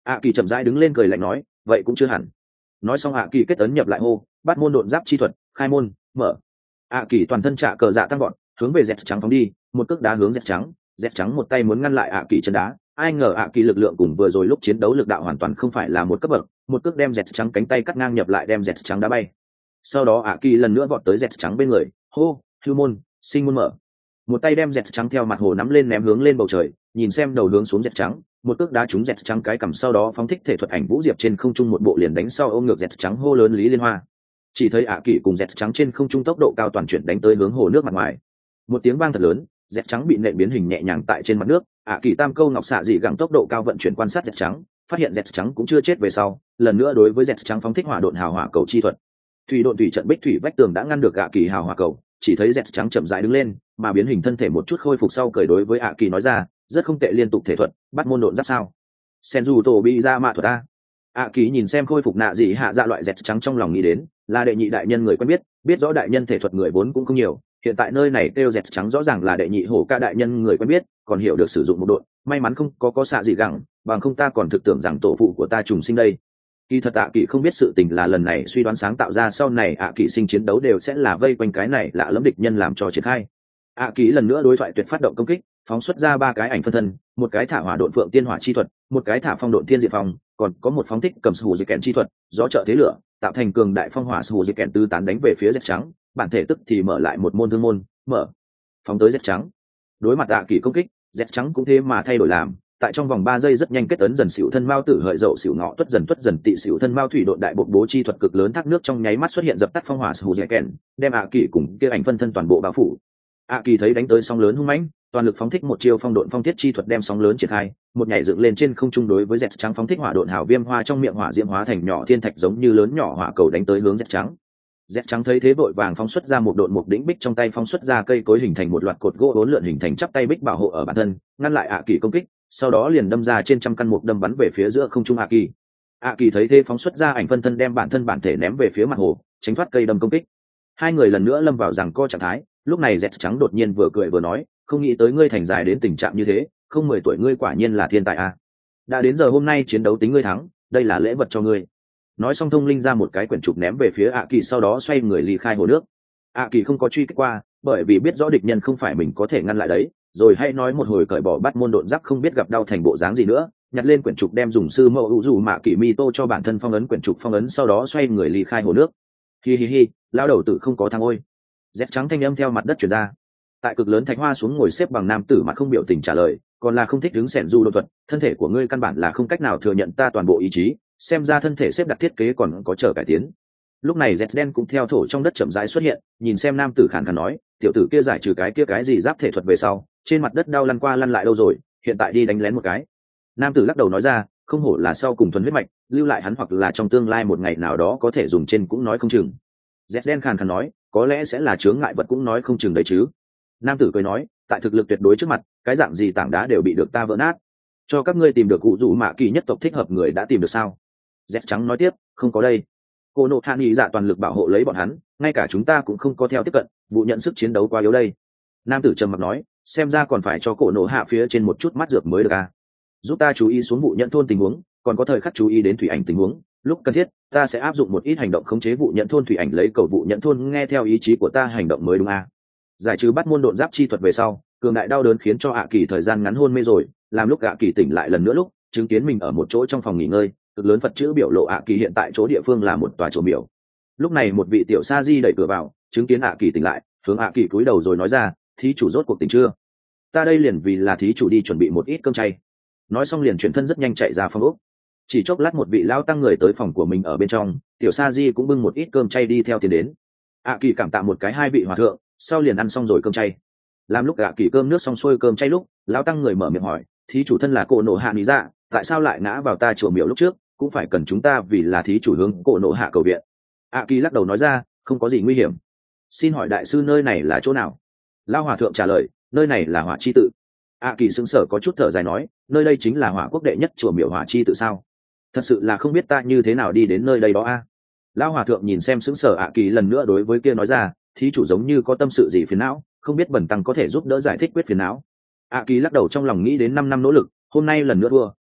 ạ kỳ chậm rãi đứng lên cười lạnh nói, vậy cũng chưa hẳn. Nói xong ạ kỳ kết ấn nhập lại hô, bắt môn độn giáp chi thuật, khai môn, mở. ạ kỳ toàn thân trạ cờ dạ tăng gọn, hướng về dẹt trắng phóng đi, một cước đá hướng dẹt trắng một tay muốn ngăn lại ạ kỳ chân đá, ai ngờ ạ kỳ lực lượng cùng vừa rồi lúc chiến đấu lực đạo hoàn toàn không phải là một cấp bậc, một cước đem dẹt trắng cánh tay cắt ngang nhập lại đem dẹt trắng đá bay. Sau đó ạ kỳ lần nữa vọt tới dẹt trắng bên người, hô, hưu môn, sinh môn mở. Một tay đem dẹt trắng theo mặt hồ nắm lên ném hướng lên bầu trời, nhìn xem đầu hướng xuống dẹt trắng, một cước đá trúng dẹt trắng cái cằm, sau đó phóng thích thể thuật ảnh vũ diệp trên không trung một bộ liền đánh sau ôm ngược dẹt trắng, hô lớn Lý Liên Hoa. Chỉ thấy ạ kỳ cùng dẹt trắng trên không trung tốc độ cao toàn chuyển đánh tới hướng hồ nước mặt ngoài. Một tiếng vang thật lớn, dẹt trắng bị nện biến hình nhẹ nhàng tại trên mặt nước. ạ kỳ tam câu ngọc xạ dị gẳng tốc độ cao vận chuyển quan sát dẹt trắng, phát hiện dẹt trắng cũng chưa chết về sau, lần nữa đối với dẹt trắng phóng thích hỏa độn hào hỏa cầu chi thuật. Thủy độn thủy trận bích thủy vách tường đã ngăn được ạ kỳ hào hỏa cầu, chỉ thấy dẹt trắng chậm rãi đứng lên, mà biến hình thân thể một chút khôi phục sau cười đối với ạ kỳ nói ra, rất không tệ, liên tục thể thuật, bắt môn độn giáp sao? Sen dù tổ bị ra mạ thuật a. ạ kỳ nhìn xem khôi phục nạ dị hạ dạ loại dẹt trắng trong lòng nghĩ đến, là đệ nhị đại nhân người quen biết rõ đại nhân thể thuật người vốn cũng không nhiều, hiện tại nơi này kêu dẹt trắng rõ ràng là đệ nhị hổ ca đại nhân người quen biết, còn hiểu được sử dụng một đội, may mắn không có xạ dị gẳng, bằng không ta còn thực tưởng rằng tổ phụ của ta trùng sinh đây. Kỳ thật ạ kỳ không biết sự tình là lần này suy đoán sáng tạo ra sau này ạ kỳ sinh chiến đấu đều sẽ là vây quanh cái này lạ lẫm địch nhân làm cho triển khai. ạ kỳ lần nữa đối thoại tuyệt phát động công kích, phóng xuất ra 3 cái ảnh phân thân, một cái thả hỏa độn phượng tiên hỏa chi thuật, một cái thả phong độn thiên diệt phong, còn có một phóng thích cầm sù di kèn chi thuật, gió trợ thế lửa, tạo thành cường đại phong hỏa sù di kèn tứ tán đánh về phía dẹt trắng, bản thể tức thì mở lại một môn thương môn, mở, phóng tới dẹt trắng. Đối mặt ạ kỳ công kích, dẹt trắng cũng thế mà thay đổi làm, tại trong vòng 3 giây rất nhanh kết ấn dần xỉu thân mao tử hợi dậu xỉu ngọ tuất dần tị xỉu thân mao thủy độn đại bộ bố chi thuật cực lớn thác nước trong nháy mắt xuất hiện dập tắt phong hỏa sù di kèn, đem ạ kỳ cùng kia ảnh phân thân toàn bộ bao phủ. ạ kỳ thấy đánh tới sóng lớn hung mãnh, toàn lực phóng thích một chiêu phong độn phong thiết chi thuật đem sóng lớn triển khai, một nhảy dựng lên trên không trung đối với dẹt trắng phóng thích hỏa độn hào viêm hoa trong miệng hỏa diễm hóa thành nhỏ thiên thạch giống như lớn nhỏ hỏa cầu đánh tới hướng dẹt trắng. Dẹt trắng thấy thế vội vàng phóng xuất ra một độn một đỉnh bích trong tay, phóng xuất ra cây cối hình thành một loạt cột gỗ uốn lượn hình thành chắp tay bích bảo hộ ở bản thân, ngăn lại ạ kỳ công kích, sau đó liền đâm ra trên trăm căn mục đâm bắn về phía giữa không trung ạ kỳ. ạ kỳ thấy thế phóng xuất ra ảnh phân thân đem bản thể ném về phía mặt hồ, tránh thoát cây đâm công kích. Hai người lần nữa lâm vào giằng co trạng thái. Lúc này dẹt trắng đột nhiên vừa cười vừa nói, không nghĩ tới ngươi thành dài đến tình trạng như thế, không 10 tuổi ngươi quả nhiên là thiên tài à. Đã đến giờ hôm nay chiến đấu tính ngươi thắng, đây là lễ vật cho ngươi. Nói xong thông linh ra một cái quyển trục ném về phía ạ kỳ, sau đó xoay người ly khai hồ nước. ạ kỳ không có truy kích qua, bởi vì biết rõ địch nhân không phải mình có thể ngăn lại đấy, rồi hay nói một hồi cởi bỏ bắt môn độn giáp không biết gặp đau thành bộ dáng gì nữa, nhặt lên quyển trục đem dùng sư mẫu hữu dù mạ kỳ mi tô cho bản thân phong ấn quyển trục phong ấn, sau đó xoay người ly khai hồ nước. Hi hi hi, lão đầu tử không có thằng ôi. Dép trắng thanh âm theo mặt đất truyền ra. Tại cực lớn thạch hoa xuống ngồi xếp bằng nam tử mặt không biểu tình trả lời, còn là không thích đứng sẻn du đột thuật, thân thể của ngươi căn bản là không cách nào thừa nhận ta toàn bộ ý chí, xem ra thân thể xếp đặt thiết kế còn có chờ cải tiến. Lúc này dẹt đen cũng theo thổ trong đất chậm rãi xuất hiện, nhìn xem nam tử khàn khàn nói, tiểu tử kia giải trừ cái gì giáp thể thuật về sau, trên mặt đất đau lăn qua lăn lại đâu rồi, hiện tại đi đánh lén một cái. Nam tử lắc đầu nói ra, không hổ là sau cùng thuần huyết mạch, lưu lại hắn hoặc là trong tương lai một ngày nào đó có thể dùng trên cũng nói không chừng. Dẹt đen khàn khàn nói, có lẽ sẽ là chướng ngại vật cũng nói không chừng đấy chứ. Nam tử cười nói, tại thực lực tuyệt đối trước mặt, cái dạng gì tảng đá đều bị được ta vỡ nát. Cho các ngươi tìm được cụ dụ mạ kỳ nhất tộc thích hợp người đã tìm được sao? Dẹt trắng nói tiếp, không có đây. Cô nộ hạ nghị dạ toàn lực bảo hộ lấy bọn hắn, ngay cả chúng ta cũng không có theo tiếp cận, vụ nhận sức chiến đấu quá yếu đây. Nam tử trầm mặc nói, xem ra còn phải cho cổ nộ hạ phía trên một chút mắt dược mới được à. Giúp ta chú ý xuống vụ nhận thôn tình huống, còn có thời khắc chú ý đến thủy ảnh tình huống, lúc cần thiết ta sẽ áp dụng một ít hành động khống chế vụ nhận thôn thủy ảnh, lấy cầu vụ nhận thôn nghe theo ý chí của ta hành động mới đúng à. Giải trừ bắt môn độn giáp chi thuật về sau, cường đại đau đớn khiến cho ạ kỳ thời gian ngắn hôn mê rồi, làm lúc ạ kỳ tỉnh lại lần nữa lúc chứng kiến mình ở một chỗ trong phòng nghỉ ngơi, cực lớn Phật chữ biểu lộ ạ kỳ hiện tại chỗ địa phương là một tòa chùa miếu. Lúc này một vị tiểu sa di đẩy cửa vào, chứng kiến ạ kỳ tỉnh lại, hướng ạ kỳ cúi đầu rồi nói ra, thí chủ rốt cuộc tỉnh chưa? Ta đây liền vì là thí chủ đi chuẩn bị một ít cơm chay. Nói xong liền chuyển thân rất nhanh chạy ra phòng ốc. Chỉ chốc lát một vị lao tăng người tới phòng của mình ở bên trong, tiểu sa di cũng bưng một ít cơm chay đi theo tiến đến. ạ kỳ cảm tạ một cái hai vị hòa thượng, sau liền ăn xong rồi cơm chay. Làm lúc ạ kỳ cơm nước xong xuôi cơm chay lúc, lao tăng người mở miệng hỏi, thí chủ thân là cổ nộ hạ lý dạ, tại sao lại ngã vào ta chùa miếu lúc trước, cũng phải cần chúng ta vì là thí chủ hướng cổ nộ hạ cầu viện. ạ kỳ lắc đầu nói ra, không có gì nguy hiểm. Xin hỏi đại sư nơi này là chỗ nào? Lao hòa thượng trả lời, nơi này là Hỏa Chi tự. ạ kỳ sững sờ có chút thở dài nói, nơi đây chính là Hỏa quốc đệ nhất chùa miếu Hỏa Chi tự sao? Thật sự là không biết ta như thế nào đi đến nơi đây đó a. Lao hòa thượng nhìn xem sững sờ ạ kỳ lần nữa đối với kia nói ra, thí chủ giống như có tâm sự gì phiền não, không biết bần tăng có thể giúp đỡ giải thích quyết phiền não. ạ kỳ lắc đầu trong lòng nghĩ đến 5 năm nỗ lực, hôm nay lần nữa thua,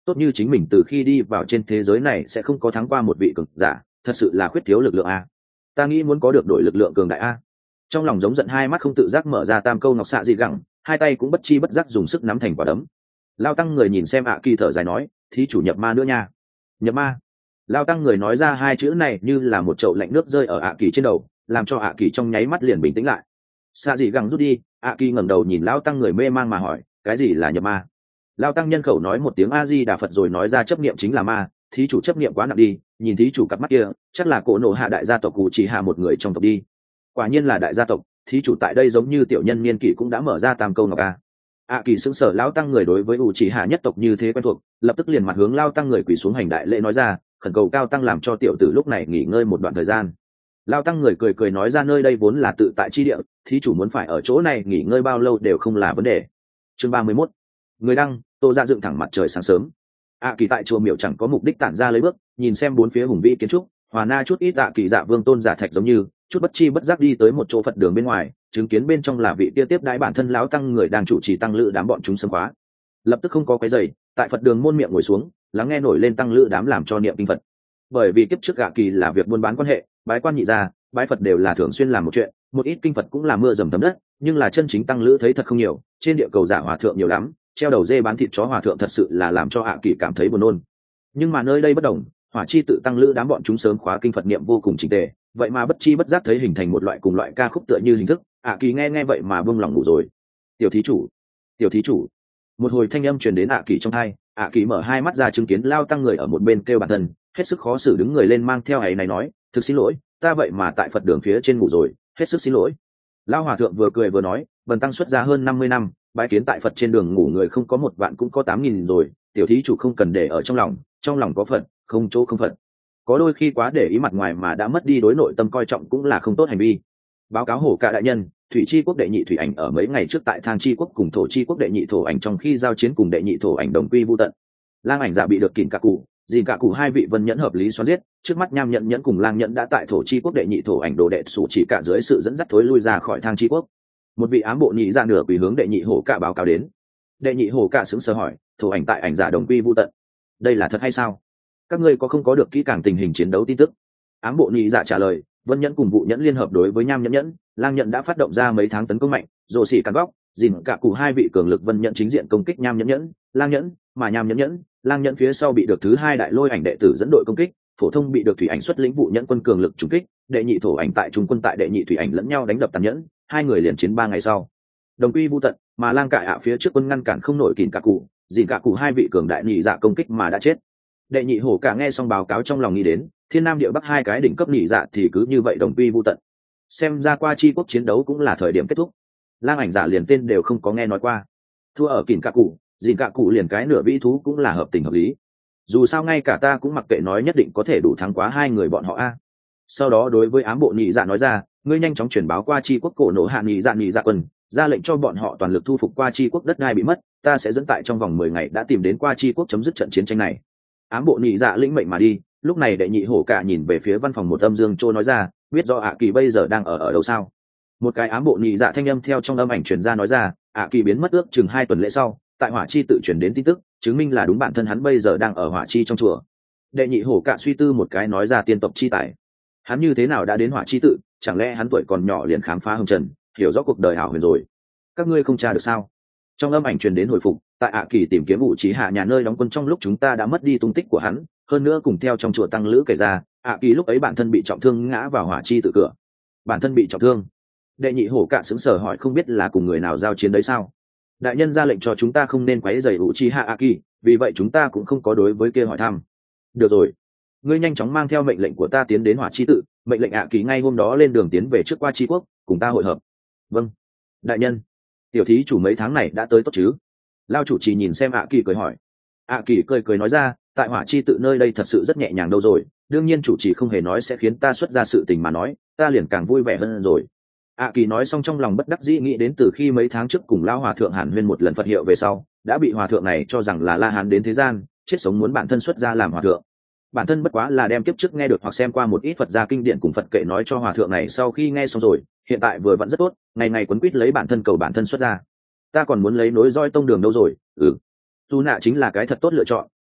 tốt như chính mình từ khi đi vào trên thế giới này sẽ không có thắng qua một vị cường giả, thật sự là khuyết thiếu lực lượng a. Ta nghĩ muốn có được đội lực lượng cường đại a. Trong lòng giống giận, hai mắt không tự giác mở ra tam câu ngọc xạ dị gẳng, hai tay cũng bất chi bất giác dùng sức nắm thành quả đấm. Lao tăng người nhìn xem ạ kỳ thở dài nói, thí chủ nhập ma nữa nha. Nhập ma? Lao tăng người nói ra hai chữ này như là một chậu lạnh nước rơi ở ạ kỳ trên đầu, làm cho ạ kỳ trong nháy mắt liền bình tĩnh lại. Xạ dị gẳng rút đi, ạ kỳ ngẩng đầu nhìn Lao tăng người mê mang mà hỏi, cái gì là nhập ma? Lao tăng nhân khẩu nói một tiếng a di đà phật rồi nói ra, chấp niệm chính là ma, thí chủ chấp niệm quá nặng đi, nhìn thí chủ cặp mắt kia chắc là cổ nổ hạ đại gia tộc cụ chỉ hạ một người trong tộc đi. Quả nhiên là đại gia tộc, thí chủ tại đây giống như tiểu nhân niên kỷ cũng đã mở ra tam câu ngọc a. ạ kỳ sững sờ, Lao tăng người đối với cụ chỉ hạ nhất tộc như thế quen thuộc, lập tức liền mặt hướng Lao tăng người quỳ xuống hành đại lễ nói ra, khẩn cầu cao tăng làm cho tiểu tử lúc này nghỉ ngơi một đoạn thời gian. Lao tăng người cười cười nói ra, nơi đây vốn là tự tại chi địa, thí chủ muốn phải ở chỗ này nghỉ ngơi bao lâu đều không là vấn đề. Chương 31. Người đăng, Tô Dạ dựng thẳng mặt trời sáng sớm. ạ kỳ tại chùa miểu chẳng có mục đích tản ra lấy bước, nhìn xem bốn phía hùng vĩ kiến trúc, hòa na chút ít ạ kỳ dạ vương tôn giả thạch giống như chút bất chi bất giác đi tới một chỗ Phật đường bên ngoài, chứng kiến bên trong là vị kia tiếp đãi bản thân lão tăng người đang chủ trì tăng lữ đám bọn chúng sớm khóa. Lập tức không có cái giày, tại Phật đường môn miệng ngồi xuống, lắng nghe nổi lên tăng lữ đám làm cho niệm kinh Phật. Bởi vì kiếp trước ạ kỳ là việc buôn bán quan hệ, bái quan nhị gia, bái Phật đều là thường xuyên làm một chuyện, một ít kinh Phật cũng là mưa dầm thấm đất, nhưng là chân chính tăng lữ thấy thật không nhiều, trên địa cầu giả hòa thượng nhiều lắm, treo đầu dê bán thịt chó hòa thượng thật sự là làm cho ạ kỳ cảm thấy buồn nôn. Nhưng mà nơi đây bất đồng, hỏa chi tự tăng lữ đám bọn chúng sớm khóa kinh Phật niệm vô cùng chỉnh tề, vậy mà bất chi bất giác thấy hình thành một loại cùng loại ca khúc tựa như hình thức, ạ kỳ nghe vậy mà buông lòng ngủ rồi. Tiểu thí chủ, tiểu thí chủ. Một hồi thanh âm truyền đến ạ kỳ trong tai, ạ kỳ mở hai mắt ra chứng kiến Lao tăng người ở một bên kêu bản thân, hết sức khó xử đứng người lên mang theo ấy này nói, thực xin lỗi, ta vậy mà tại Phật đường phía trên ngủ rồi, hết sức xin lỗi. Lao hòa thượng vừa cười vừa nói, bần tăng xuất gia hơn 50 năm, bái kiến tại Phật trên đường ngủ người không có 1 vạn cũng có 8.000 rồi, tiểu thí chủ không cần để ở trong lòng có Phật, không chỗ không Phật. Có đôi khi quá để ý mặt ngoài mà đã mất đi đối nội tâm coi trọng cũng là không tốt hành vi. Báo cáo hổ cả đại nhân, thủy chi quốc đệ nhị thủy ảnh ở mấy ngày trước tại thang chi quốc cùng thổ chi quốc đệ nhị thổ ảnh trong khi giao chiến cùng đệ nhị thổ ảnh đồng quy vu tận. Lang ảnh giả bị được kìm cả cụ, dìn cả cụ hai vị vân nhẫn hợp lý xoắn giết, trước mắt nham nhẫn nhẫn cùng lang nhẫn đã tại thổ chi quốc đệ nhị thổ ảnh đồ đệ sủ chỉ cả dưới sự dẫn dắt thối lui ra khỏi thang chi quốc. Một vị ám bộ nhị ra nửa quỳ hướng đệ nhị hổ cả báo cáo đến. Đệ nhị hổ cả sững sờ hỏi, thổ ảnh tại ảnh giả đồng quy vu tận, đây là thật hay sao? Các ngươi có không có được kỹ càng tình hình chiến đấu tin tức? Ám bộ nhị dạ trả lời, vân nhẫn cùng vụ nhẫn liên hợp đối với nham nhẫn nhẫn, lang nhẫn đã phát động ra mấy tháng tấn công mạnh, rồ xỉ cắn góc, dìn cả cụ hai vị cường lực vân nhẫn chính diện công kích nham nhẫn nhẫn, lang nhẫn, mà nham nhẫn nhẫn, lang nhẫn phía sau bị được thứ hai đại lôi ảnh đệ tử dẫn đội công kích, phổ thông bị được thủy ảnh xuất lĩnh vụ nhẫn quân cường lực trúng kích, đệ nhị thổ ảnh tại trung quân tại đệ nhị thủy ảnh lẫn nhau đánh đập tàn nhẫn, hai người liền chiến 3 ngày sau đồng quy vu tận, mà lang cải ạ phía trước quân ngăn cản không nổi kìm cả cụ, dìn cả cụ hai vị cường đại nhị dạ công kích mà đã chết. Đệ nhị hổ cả nghe xong báo cáo trong lòng nghĩ đến, thiên nam địa bắc hai cái đỉnh cấp nhị dạ thì cứ như vậy đồng quy vu tận, xem ra qua chi quốc chiến đấu cũng là thời điểm kết thúc. Lang ảnh giả liền tên đều không có nghe nói qua, thua ở kìm cả cụ, dìn cả cụ liền cái nửa vĩ thú cũng là hợp tình hợp lý. Dù sao ngay cả ta cũng mặc kệ nói nhất định có thể đủ thắng quá hai người bọn họ a. Sau đó đối với ám bộ nhị dạ nói ra, ngươi nhanh chóng chuyển báo qua chi quốc cổ nổ hạ nhị dạ quân, ra lệnh cho bọn họ toàn lực thu phục qua chi quốc đất đai bị mất, ta sẽ dẫn tại trong vòng 10 ngày đã tìm đến qua chi quốc chấm dứt trận chiến tranh này. Ám bộ nhị dạ lĩnh mệnh mà đi. Lúc này đệ nhị hổ cả nhìn về phía văn phòng một âm dương trô nói ra, biết do ạ kỳ bây giờ đang ở đâu sao? Một cái ám bộ nhị dạ thanh âm theo trong âm ảnh truyền ra nói ra, ạ kỳ biến mất ước chừng 2 tuần lễ sau, tại hỏa chi tự chuyển đến tin tức, chứng minh là đúng, bản thân hắn bây giờ đang ở hỏa chi trong chùa. Đệ nhị hổ cả suy tư một cái nói ra, tiên tộc chi tài, hắn như thế nào đã đến hỏa chi tự? Chẳng lẽ hắn tuổi còn nhỏ liền khám phá hồng trần, hiểu rõ cuộc đời ảo huyền rồi? Các ngươi không tra được sao? Trong âm ảnh truyền đến hồi phục, tại ạ kỳ tìm kiếm vũ trí hạ nhà nơi đóng quân trong lúc chúng ta đã mất đi tung tích của hắn, hơn nữa cùng theo trong chùa tăng lữ kể ra, ạ kỳ lúc ấy bản thân bị trọng thương ngã vào hỏa chi tự cửa. Bản thân bị trọng thương? Đệ nhị hổ cả sững sờ hỏi, không biết là cùng người nào giao chiến đấy sao? Đại nhân ra lệnh cho chúng ta không nên quấy rầy vũ trí hạ ạ kỳ, vì vậy chúng ta cũng không có đối với kia hỏi thăm. Được rồi, ngươi nhanh chóng mang theo mệnh lệnh của ta tiến đến hỏa chi tự, mệnh lệnh ạ kỳ ngay hôm đó lên đường tiến về trước qua chi quốc, cùng ta hội hợp. Vâng, đại nhân. Tiểu thí chủ mấy tháng này đã tới tốt chứ? Lao chủ trì nhìn xem ạ kỳ cười hỏi. ạ kỳ cười nói ra, tại hỏa chi tự nơi đây thật sự rất nhẹ nhàng đâu rồi, đương nhiên chủ trì không hề nói sẽ khiến ta xuất ra sự tình mà nói, ta liền càng vui vẻ hơn rồi. ạ kỳ nói xong trong lòng bất đắc dĩ nghĩ đến từ khi mấy tháng trước cùng Lao hòa thượng Hàn Huyên một lần Phật hiệu về sau, đã bị hòa thượng này cho rằng là La Hán đến thế gian, chết sống muốn bản thân xuất ra làm hòa thượng. Bản thân bất quá là đem kiếp trước nghe được hoặc xem qua một ít Phật gia kinh điển cùng Phật kệ nói cho hòa thượng này, sau khi nghe xong rồi, hiện tại vừa vẫn rất tốt, ngày ngày quấn quýt lấy bản thân cầu bản thân xuất ra. Ta còn muốn lấy nối roi tông đường đâu rồi? Tu nạ chính là cái thật tốt lựa chọn,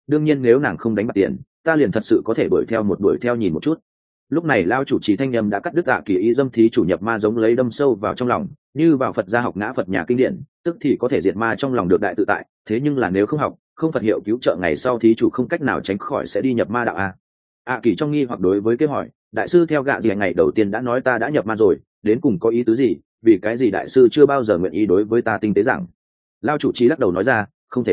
đương nhiên nếu nàng không đánh bạc tiền ta liền thật sự có thể đuổi theo nhìn một chút. Lúc này lao chủ trì thanh nhâm đã cắt đứt kỳ ý dâm thí chủ nhập ma giống lấy đâm sâu vào trong lòng, như vào Phật gia học ngã Phật nhà kinh điển, tức thì có thể diệt ma trong lòng được đại tự tại, thế nhưng là nếu không học, không Phật hiệu cứu trợ ngày sau thí chủ không cách nào tránh khỏi sẽ đi nhập ma đạo kỳ trong nghi hoặc đối với cái hỏi, đại sư theo gạ gì ngày đầu tiên đã nói ta đã nhập ma rồi, đến cùng có ý tứ gì, vì cái gì đại sư chưa bao giờ nguyện ý đối với ta tinh tế rằng. Lao chủ trì lắc đầu nói ra, không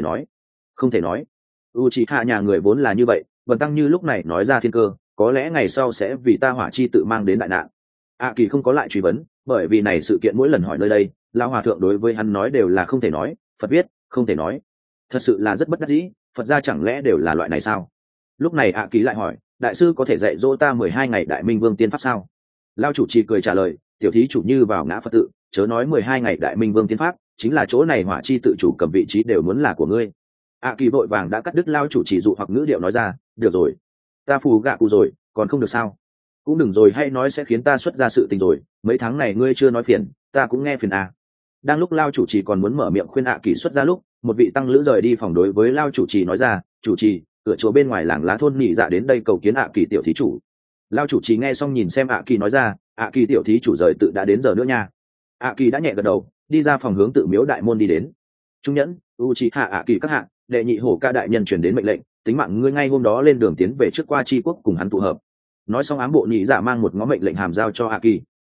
thể nói. Uchiha nhà người vốn là như vậy, Bần tăng như lúc này nói ra thiên cơ, có lẽ ngày sau sẽ vì ta hỏa chi tự mang đến đại nạn. Kỳ không có lại truy vấn, bởi vì này sự kiện mỗi lần hỏi nơi đây, lão hòa thượng đối với hắn nói đều là không thể nói, Phật biết không thể nói. Thật sự là rất bất đắc dĩ, Phật gia chẳng lẽ đều là loại này sao? Lúc này Kỳ lại hỏi, đại sư có thể dạy dỗ ta 12 ngày đại minh vương tiên pháp sao? Lao chủ trì cười trả lời, tiểu thí chủ như vào ngã Phật tự, chớ nói 12 ngày đại minh vương tiên pháp, chính là chỗ này hỏa chi tự chủ cầm vị trí đều muốn là của ngươi. Kỳ vội vàng đã cắt đứt Lao chủ trì dụ hoặc ngữ điệu nói ra, được rồi, ta phù gạ cụ rồi, còn không được sao? Cũng đừng rồi, hay nói sẽ khiến ta xuất ra sự tình rồi, mấy tháng này ngươi chưa nói phiền, ta cũng nghe phiền Đang lúc Lao chủ trì còn muốn mở miệng khuyên Kỳ xuất ra lúc, một vị tăng lữ rời đi phòng đối với Lao chủ trì nói ra, chủ trì, cửa chùa bên ngoài làng lá thôn nhị dạ đến đây cầu kiến Kỳ tiểu thí chủ. Lao chủ trì nghe xong nhìn xem Kỳ nói ra, Kỳ tiểu thí chủ rời tự đã đến giờ nữa nha. Kỳ đã nhẹ gật đầu, đi ra phòng hướng tự miếu đại môn đi đến. Trung nhẫn, Uchiha Kỳ các hạ, đệ nhị hổ ca đại nhân truyền đến mệnh lệnh, tính mạng ngươi ngay hôm đó lên đường tiến về trước qua tri quốc cùng hắn tụ hợp. Nói xong ám bộ nhị dạ mang một ngó mệnh lệnh hàm giao cho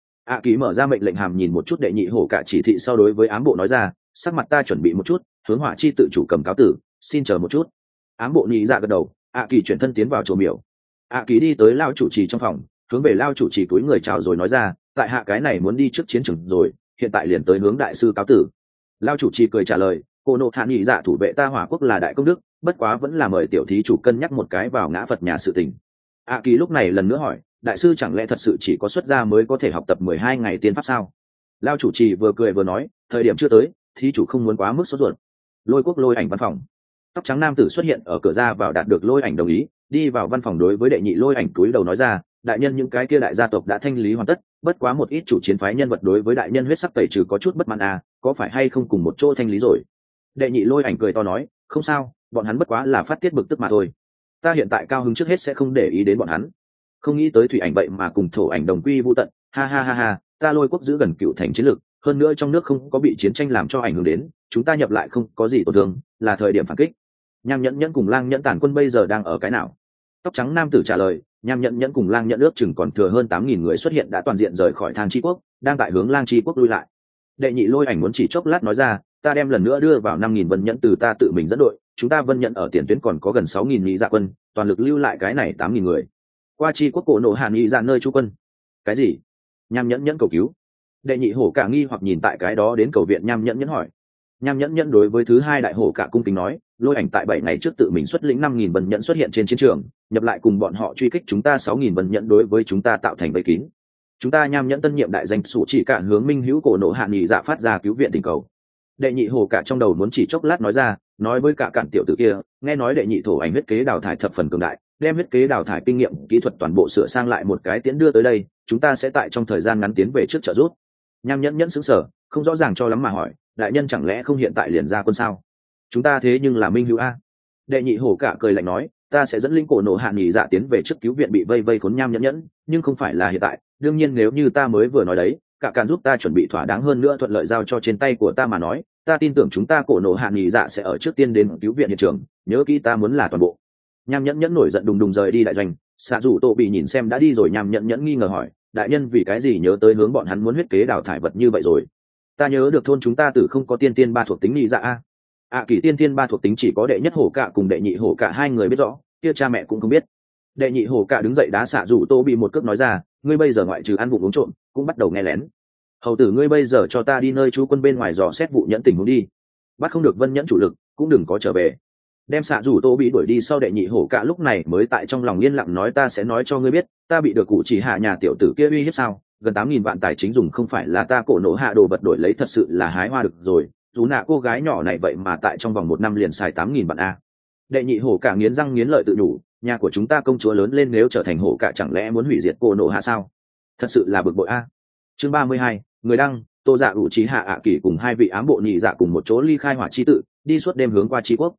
Kỳ mở ra mệnh lệnh hàm nhìn một chút đệ nhị hổ cả chỉ thị, sau đối với ám bộ nói ra, sắc mặt ta chuẩn bị một chút, hướng hỏa chi tự chủ cầm cáo tử, xin chờ một chút. Ám bộ nhị dạ gật đầu. Kỳ chuyển thân tiến vào chùa miểu. Kỳ đi tới Lao chủ trì trong phòng, hướng về Lao chủ trì túi người chào rồi nói ra, tại hạ cái này muốn đi trước chiến trường rồi, hiện tại liền tới hướng đại sư cáo tử. Lao chủ trì cười trả lời, cô nộ hạ nhị dạ thủ vệ ta hỏa quốc là đại công đức, bất quá vẫn là mời tiểu thí chủ cân nhắc một cái vào ngã Phật nhà sự tình. Kỳ lúc này lần nữa hỏi, đại sư chẳng lẽ thật sự chỉ có xuất gia mới có thể học tập 12 ngày tiên pháp sao? Lao chủ trì vừa cười vừa nói, thời điểm chưa tới, thí chủ không muốn quá mức sốt ruột. Lôi quốc lôi ảnh văn phòng. Tóc trắng nam tử xuất hiện ở cửa ra vào, đạt được lôi ảnh đồng ý, đi vào văn phòng đối với đệ nhị lôi ảnh cúi đầu nói ra, đại nhân những cái kia đại gia tộc đã thanh lý hoàn tất, bất quá một ít chủ chiến phái nhân vật đối với đại nhân huyết sắc tẩy trừ có chút bất mãn có phải hay không cùng một chỗ thanh lý rồi? Đệ nhị lôi ảnh cười to nói, không sao, bọn hắn bất quá là phát tiết bực tức mà thôi, ta hiện tại cao hứng trước hết sẽ không để ý đến bọn hắn. Không nghĩ tới thủy ảnh vậy mà cùng thổ ảnh đồng quy vô tận, ha ha ha ha, ta lôi quốc giữ gần cựu thành chiến lược, hơn nữa trong nước không có bị chiến tranh làm cho ảnh hưởng đến, chúng ta nhập lại không có gì tổn thương, là thời điểm phản kích. Nham nhẫn nhẫn cùng lang nhẫn tản quân bây giờ đang ở cái nào? Tóc trắng nam tử trả lời, nham nhẫn nhẫn cùng lang nhẫn ước chừng còn thừa hơn 8.000 người xuất hiện, đã toàn diện rời khỏi thang tri quốc, đang tại hướng lang tri quốc lui lại. Đệ nhị lôi ảnh muốn chỉ chốc lát nói ra, ta đem lần nữa đưa vào 5.000 vân nhẫn từ ta tự mình dẫn đội, chúng ta vân nhẫn ở tiền tuyến còn có gần 6.000 nhị dạ quân, toàn lực lưu lại cái này 8.000 người. Qua tri quốc cổ nộ hạ nhị dạ nơi trú quân. Cái gì? Nham nhẫn nhẫn cầu cứu. Đệ nhị hổ cả nghi hoặc nhìn tại cái đó đến cầu viện nham nhẫn nhẫn hỏi. Nham nhẫn nhẫn đối với thứ hai đại hổ cả cung kính nói, lôi ảnh tại 7 ngày trước tự mình xuất lĩnh 5.000 vân nhẫn xuất hiện trên chiến trường, nhập lại cùng bọn họ truy kích chúng ta 6.000 vân nhẫn, đối với chúng ta tạo thành vây kín. Chúng ta nham nhẫn tân nhiệm đại danh sủ chỉ cả hướng minh hữu cổ nộ hạ nhị dạ phát ra cứu viện tình cầu. Đệ nhị hổ cả trong đầu muốn chỉ chốc lát nói ra, nói với cả cạn tiểu tử kia, nghe nói đệ nhị thổ ảnh huyết kế đào thải thập phần cường đại, đem huyết kế đào thải kinh nghiệm kỹ thuật toàn bộ sửa sang lại một cái tiến đưa tới đây, chúng ta sẽ tại trong thời gian ngắn tiến về trước trợ giúp. Nham nhẫn nhẫn sững sờ, không rõ ràng cho lắm mà hỏi, đại nhân chẳng lẽ không hiện tại liền ra quân sao? Chúng ta thế nhưng là minh hữu Đệ nhị hổ cả cười lạnh nói, ta sẽ dẫn linh cổ nộ hạ nhị dạ tiến về trước cứu viện bị vây khốn nham nhẫn nhẫn, nhưng không phải là hiện tại, đương nhiên nếu như ta mới vừa nói đấy, cả càn giúp ta chuẩn bị thỏa đáng hơn nữa thuận lợi giao cho trên tay của ta mà nói, ta tin tưởng chúng ta cổ nộ hạ nhị dạ sẽ ở trước tiên đến cứu viện hiện trường, nhớ kỹ ta muốn là toàn bộ. Nham nhẫn nhẫn nổi giận đùng đùng rời đi đại doanh. Xạ dù tô bị nhìn xem đã đi rồi, nham nhẫn nhẫn nghi ngờ hỏi, đại nhân vì cái gì nhớ tới hướng bọn hắn muốn huyết kế đào thải vật như vậy rồi? Ta nhớ được thôn chúng ta tử không có tiên tiên ba thuộc tính nhị dạ kỳ tiên tiên ba thuộc tính chỉ có đệ nhất hổ cạ cùng đệ nhị hổ cạ hai người biết rõ, kia cha mẹ cũng không biết. Đệ nhị hổ cạ đứng dậy đá xạ dù tô bị một cước nói ra, ngươi bây giờ ngoại trừ ăn vụng uống trộm cũng bắt đầu nghe lén. Hầu tử ngươi bây giờ cho ta đi nơi trú quân bên ngoài dò xét vụ nhẫn tình huống đi, bắt không được vân nhẫn chủ lực cũng đừng có trở về. Đem xạ rủ tô bị đuổi đi sau, đệ nhị hổ cả lúc này mới tại trong lòng yên lặng nói, ta sẽ nói cho ngươi biết, ta bị được cụ chỉ hạ nhà tiểu tử kia uy hiếp sao? Gần 8.000 vạn tài chính dùng không phải là ta cổ nổ hạ đồ vật đổi lấy, thật sự là hái hoa được rồi. Dù nạ cô gái nhỏ này vậy mà tại trong vòng 1 năm liền xài 8.000 vạn Đệ nhị hổ cả nghiến răng nghiến lợi tự nhủ, nhà của chúng ta công chúa lớn lên nếu trở thành hổ cả chẳng lẽ muốn hủy diệt cổ nổ hạ sao? Thật sự là bực bội Chương 32, người đăng, Tô Dạ ủ trí hạ kỳ cùng hai vị ám bộ nhị dạ cùng một chỗ ly khai hỏa chi tự, đi suốt đêm hướng qua chi quốc.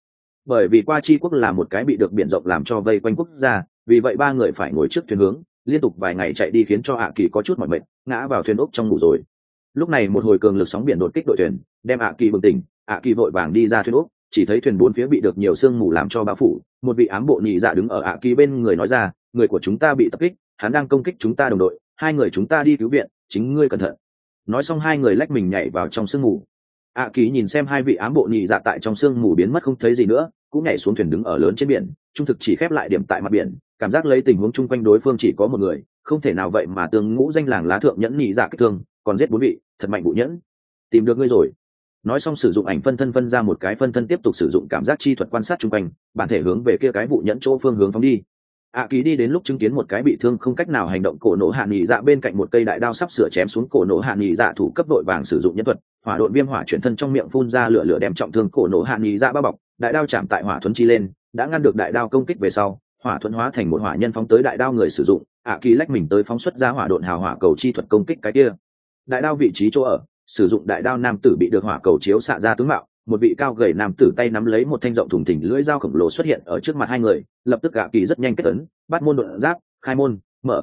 bởi vì qua chi quốc là một cái bị được biển rộng làm cho vây quanh quốc gia, vì vậy ba người phải ngồi trước thuyền hướng, liên tục vài ngày chạy đi khiến cho ạ kỳ có chút mỏi mệt, ngã vào thuyền ốc trong ngủ rồi. Lúc này một hồi cường lực sóng biển đột kích đội thuyền, đem ạ kỳ bừng tỉnh. ạ kỳ vội vàng đi ra thuyền ốc, chỉ thấy thuyền bốn phía bị được nhiều sương mù làm cho bao phủ. Một vị ám bộ nhị dạ đứng ở ạ kỳ bên người nói ra, người của chúng ta bị tập kích, hắn đang công kích chúng ta đồng đội, hai người chúng ta đi cứu viện, chính ngươi cẩn thận. Nói xong hai người lách mình nhảy vào trong sương mù. ạ kỳ nhìn xem hai vị ám bộ nhị dạ tại trong sương mù biến mất không thấy gì nữa, cũng nhảy xuống thuyền đứng ở lớn trên biển, trung thực chỉ khép lại điểm tại mặt biển, cảm giác lấy tình huống chung quanh đối phương chỉ có một người, không thể nào vậy mà tương ngũ danh làng lá thượng nhẫn nhị dạ kích thương, còn giết bốn vị, thật mạnh vụ nhẫn. Tìm được ngươi rồi. Nói xong sử dụng ảnh phân thân phân ra một cái phân thân tiếp tục sử dụng cảm giác chi thuật quan sát chung quanh, bản thể hướng về kia cái vụ nhẫn chỗ phương hướng phóng đi. ạ kỳ đi đến lúc chứng kiến một cái bị thương không cách nào hành động cổ nổ hạ nhị dạ bên cạnh một cây đại đao sắp sửa chém xuống cổ nổ hạ nhị dạ thủ cấp đội vàng sử dụng nhân thuật hỏa độn viêm hỏa chuyển thân trong miệng phun ra lửa lửa đem trọng thương cổ nổ hạ nhị dạ bao bọc, đại đao chạm tại hỏa thuẫn chi lên, đã ngăn được đại đao công kích về sau, hỏa thuẫn hóa thành một hỏa nhân phóng tới đại đao người sử dụng. ạ kỳ lách mình tới phóng xuất ra hỏa độn hào hỏa cầu chi thuật công kích cái kia đại đao vị trí chỗ ở, sử dụng đại đao nam tử bị được hỏa cầu chiếu xạ ra tướng mạo, một vị cao gầy nam tử tay nắm lấy một thanh rộng thùng thình lưỡi dao khổng lồ xuất hiện ở trước mặt hai người, lập tức ạ kỳ rất nhanh kết ấn, bắt môn độn giáp, khai môn,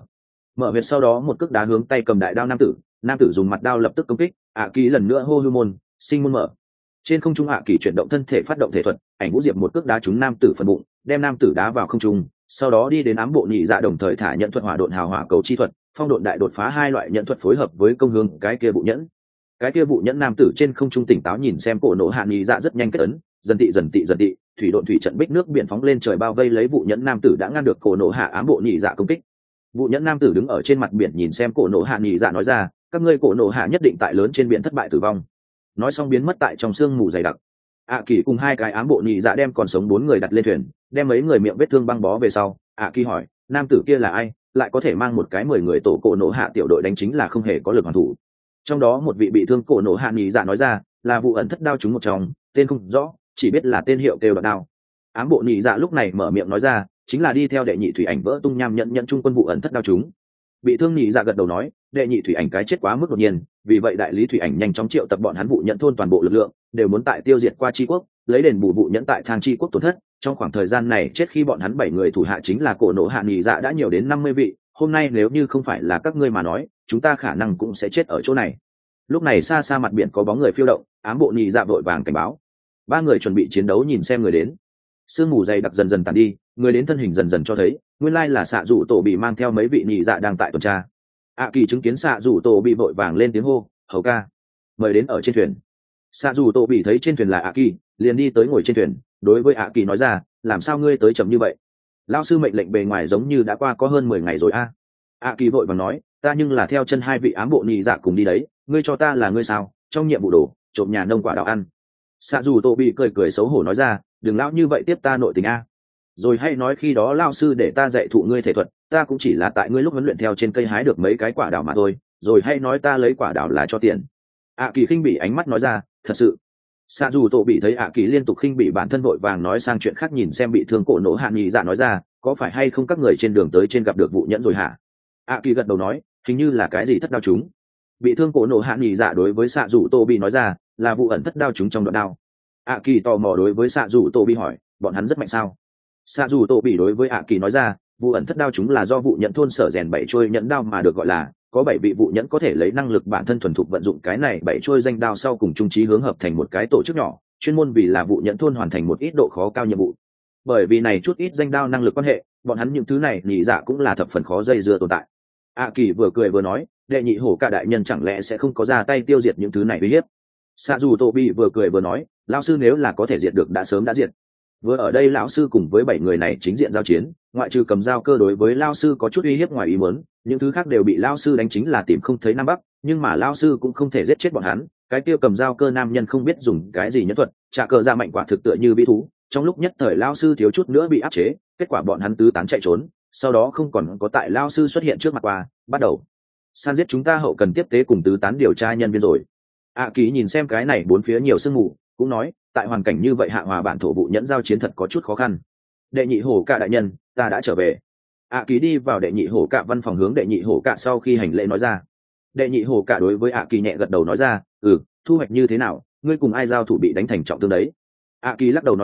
mở huyệt, sau đó một cước đá hướng tay cầm đại đao nam tử dùng mặt đao lập tức công kích. ạ kỳ lần nữa hô hư môn, sinh môn mở. Trên không trung ạ kỳ chuyển động thân thể phát động thể thuật, ảnh vũ diệp một cước đá trúng nam tử phần bụng, đem nam tử đá vào không trung, sau đó đi đến ám bộ nhị dạ đồng thời thả nhận thuật hỏa độn hào hỏa cầu chi thuật, phong độn đại đột phá hai loại nhận thuật phối hợp với công hướng cái kia vụ nhẫn. Cái kia vụ nhẫn nam tử trên không trung tỉnh táo nhìn xem cổ nổ hạ nhị dạ rất nhanh kết ấn, dần tị, thủy độn thủy trận bích nước biển phóng lên trời bao vây lấy vụ nhẫn nam tử đã ngăn được cổ nổ hạ ám bộ nhị dạ công kích. Vụ nhẫn nam tử đứng ở trên mặt biển nhìn xem cổ nổ hạ nhị dạ nói ra, các ngươi cổ nổ hạ nhất định tại lớn trên biển thất bại tử vong. Nói xong biến mất tại trong sương mù dày đặc. ạ kỳ cùng hai cái ám bộ nhị dạ đem còn sống bốn người đặt lên thuyền, đem mấy người miệng vết thương băng bó về sau. ạ kỳ hỏi, nam tử kia là ai, lại có thể mang một cái 10 người tổ cổ nổ hạ tiểu đội đánh chính là không hề có lực hoàn thủ. Trong đó một vị bị thương cổ nổ hạ nhị dạ nói ra, là vụ ẩn thất đao chúng một trong, tên không rõ, chỉ biết là tên hiệu kêu đoạt đao. Ám bộ nhị dạ lúc này mở miệng nói ra, chính là đi theo đệ nhị thủy ảnh vỡ tung nham nhận trung quân vụ ẩn thất đao chúng. Bị thương nhị dạ gật đầu nói, đệ nhị thủy ảnh cái chết quá mức đột nhiên, vì vậy đại lý thủy ảnh nhanh chóng triệu tập bọn hắn vụ nhận thôn toàn bộ lực lượng, đều muốn tại tiêu diệt qua chi quốc, lấy đền bù vụ nhẫn tại thang chi quốc tổn thất. Trong khoảng thời gian này chết khi bọn hắn 7 người thủ hạ chính là cổ nổ hạ nhị dạ đã nhiều đến 50 vị, hôm nay nếu như không phải là các ngươi mà nói, chúng ta khả năng cũng sẽ chết ở chỗ này. Lúc này xa xa mặt biển có bóng người phiêu động, ám bộ nhị dạ vội vàng cảnh báo. Ba người chuẩn bị chiến đấu nhìn xem người đến. Sương mù dày đặc dần dần tàn đi, người đến thân hình dần dần cho thấy, nguyên lai là xạ rủ tổ bị mang theo mấy vị nhị dạ đang tại tuần tra. ạ kỳ chứng kiến xạ rủ tổ bị vội vàng lên tiếng hô, hầu ca, mời đến ở trên thuyền. Xạ rủ tổ bị thấy trên thuyền là ạ kỳ, liền đi tới ngồi trên thuyền, đối với ạ kỳ nói ra, làm sao ngươi tới chậm như vậy? Lão sư mệnh lệnh bề ngoài giống như đã qua có hơn 10 ngày rồi a. ạ kỳ vội vàng nói, ta nhưng là theo chân hai vị ám bộ nhị dạ cùng đi đấy, ngươi cho ta là ngươi sao? Trong nhiệm vụ đồ trộm nhà nông quả đào ăn. Xạ dù tổ bị cười xấu hổ nói ra, đừng lão như vậy tiếp ta nội tình a. Rồi hay nói khi đó lao sư để ta dạy thụ ngươi thể thuật, ta cũng chỉ là tại ngươi lúc huấn luyện theo trên cây hái được mấy cái quả đào mà thôi. Rồi hay nói ta lấy quả đào là cho tiền. ạ kỳ khinh bỉ ánh mắt nói ra, thật sự. Xạ dù tổ bị thấy ạ kỳ liên tục khinh bỉ bản thân vội vàng nói sang chuyện khác, nhìn xem bị thương cổ nổ hạ nhị dạ nói ra, có phải hay không các người trên đường tới trên gặp được vụ nhẫn rồi hả? ạ kỳ gật đầu nói, hình như là cái gì thất đao chúng. Bị thương cổ nổ hạ nhị dạ đối với xạ dù tổ bị nói ra, là vụ ẩn thất đao chúng trong đoạn đao. ạ kỳ tò mò đối với xạ dù tổ bị hỏi, bọn hắn rất mạnh sao? Xạ dù tổ bị đối với ạ kỳ nói ra, vụ ẩn thất đao chúng là do vụ nhẫn thôn sở rèn 7 trôi nhẫn đao mà được gọi là, có 7 vị vụ nhẫn có thể lấy năng lực bản thân thuần thục vận dụng cái này 7 trôi danh đao sau cùng chung trí hướng hợp thành một cái tổ chức nhỏ, chuyên môn vì là vụ nhẫn thôn hoàn thành một ít độ khó cao nhiệm vụ. Bởi vì này chút ít danh đao năng lực quan hệ, bọn hắn những thứ này nhị dạ cũng là thập phần khó dây dưa tồn tại. ạ kỳ vừa cười vừa nói, đệ nhị hổ cả đại nhân chẳng lẽ sẽ không có ra tay tiêu diệt những thứ này uy hiếp? Xạ dù tô bị vừa cười vừa nói, lão sư nếu là có thể diệt được đã sớm đã diệt. Vừa ở đây lão sư cùng với 7 người này chính diện giao chiến, ngoại trừ cầm dao cơ đối với lão sư có chút uy hiếp ngoài ý muốn, những thứ khác đều bị lão sư đánh chính là tìm không thấy nam bắc, nhưng mà lão sư cũng không thể giết chết bọn hắn. Cái kia cầm dao cơ nam nhân không biết dùng cái gì nhẫn thuật, trả cờ ra mạnh quả thực tựa như vĩ thú, trong lúc nhất thời lão sư thiếu chút nữa bị áp chế, kết quả bọn hắn tứ tán chạy trốn, sau đó không còn có tại lão sư xuất hiện trước mặt qua, bắt đầu san giết chúng ta hậu cần tiếp tế cùng tứ tán điều tra nhân viên rồi. ạ kỳ nhìn xem cái này bốn phía nhiều sương mù, cũng nói, tại hoàn cảnh như vậy hạ hòa bản thổ vụ nhẫn giao chiến thật có chút khó khăn. Đệ nhị hổ cả đại nhân, ta đã trở về. ạ kỳ đi vào đệ nhị hổ cả văn phòng hướng đệ nhị hổ cả sau khi hành lễ nói ra. Đệ nhị hổ cả đối với ạ kỳ nhẹ gật đầu nói ra, thu hoạch như thế nào, ngươi cùng ai giao thủ bị đánh thành trọng thương đấy? ạ kỳ lắc đầu nói ra,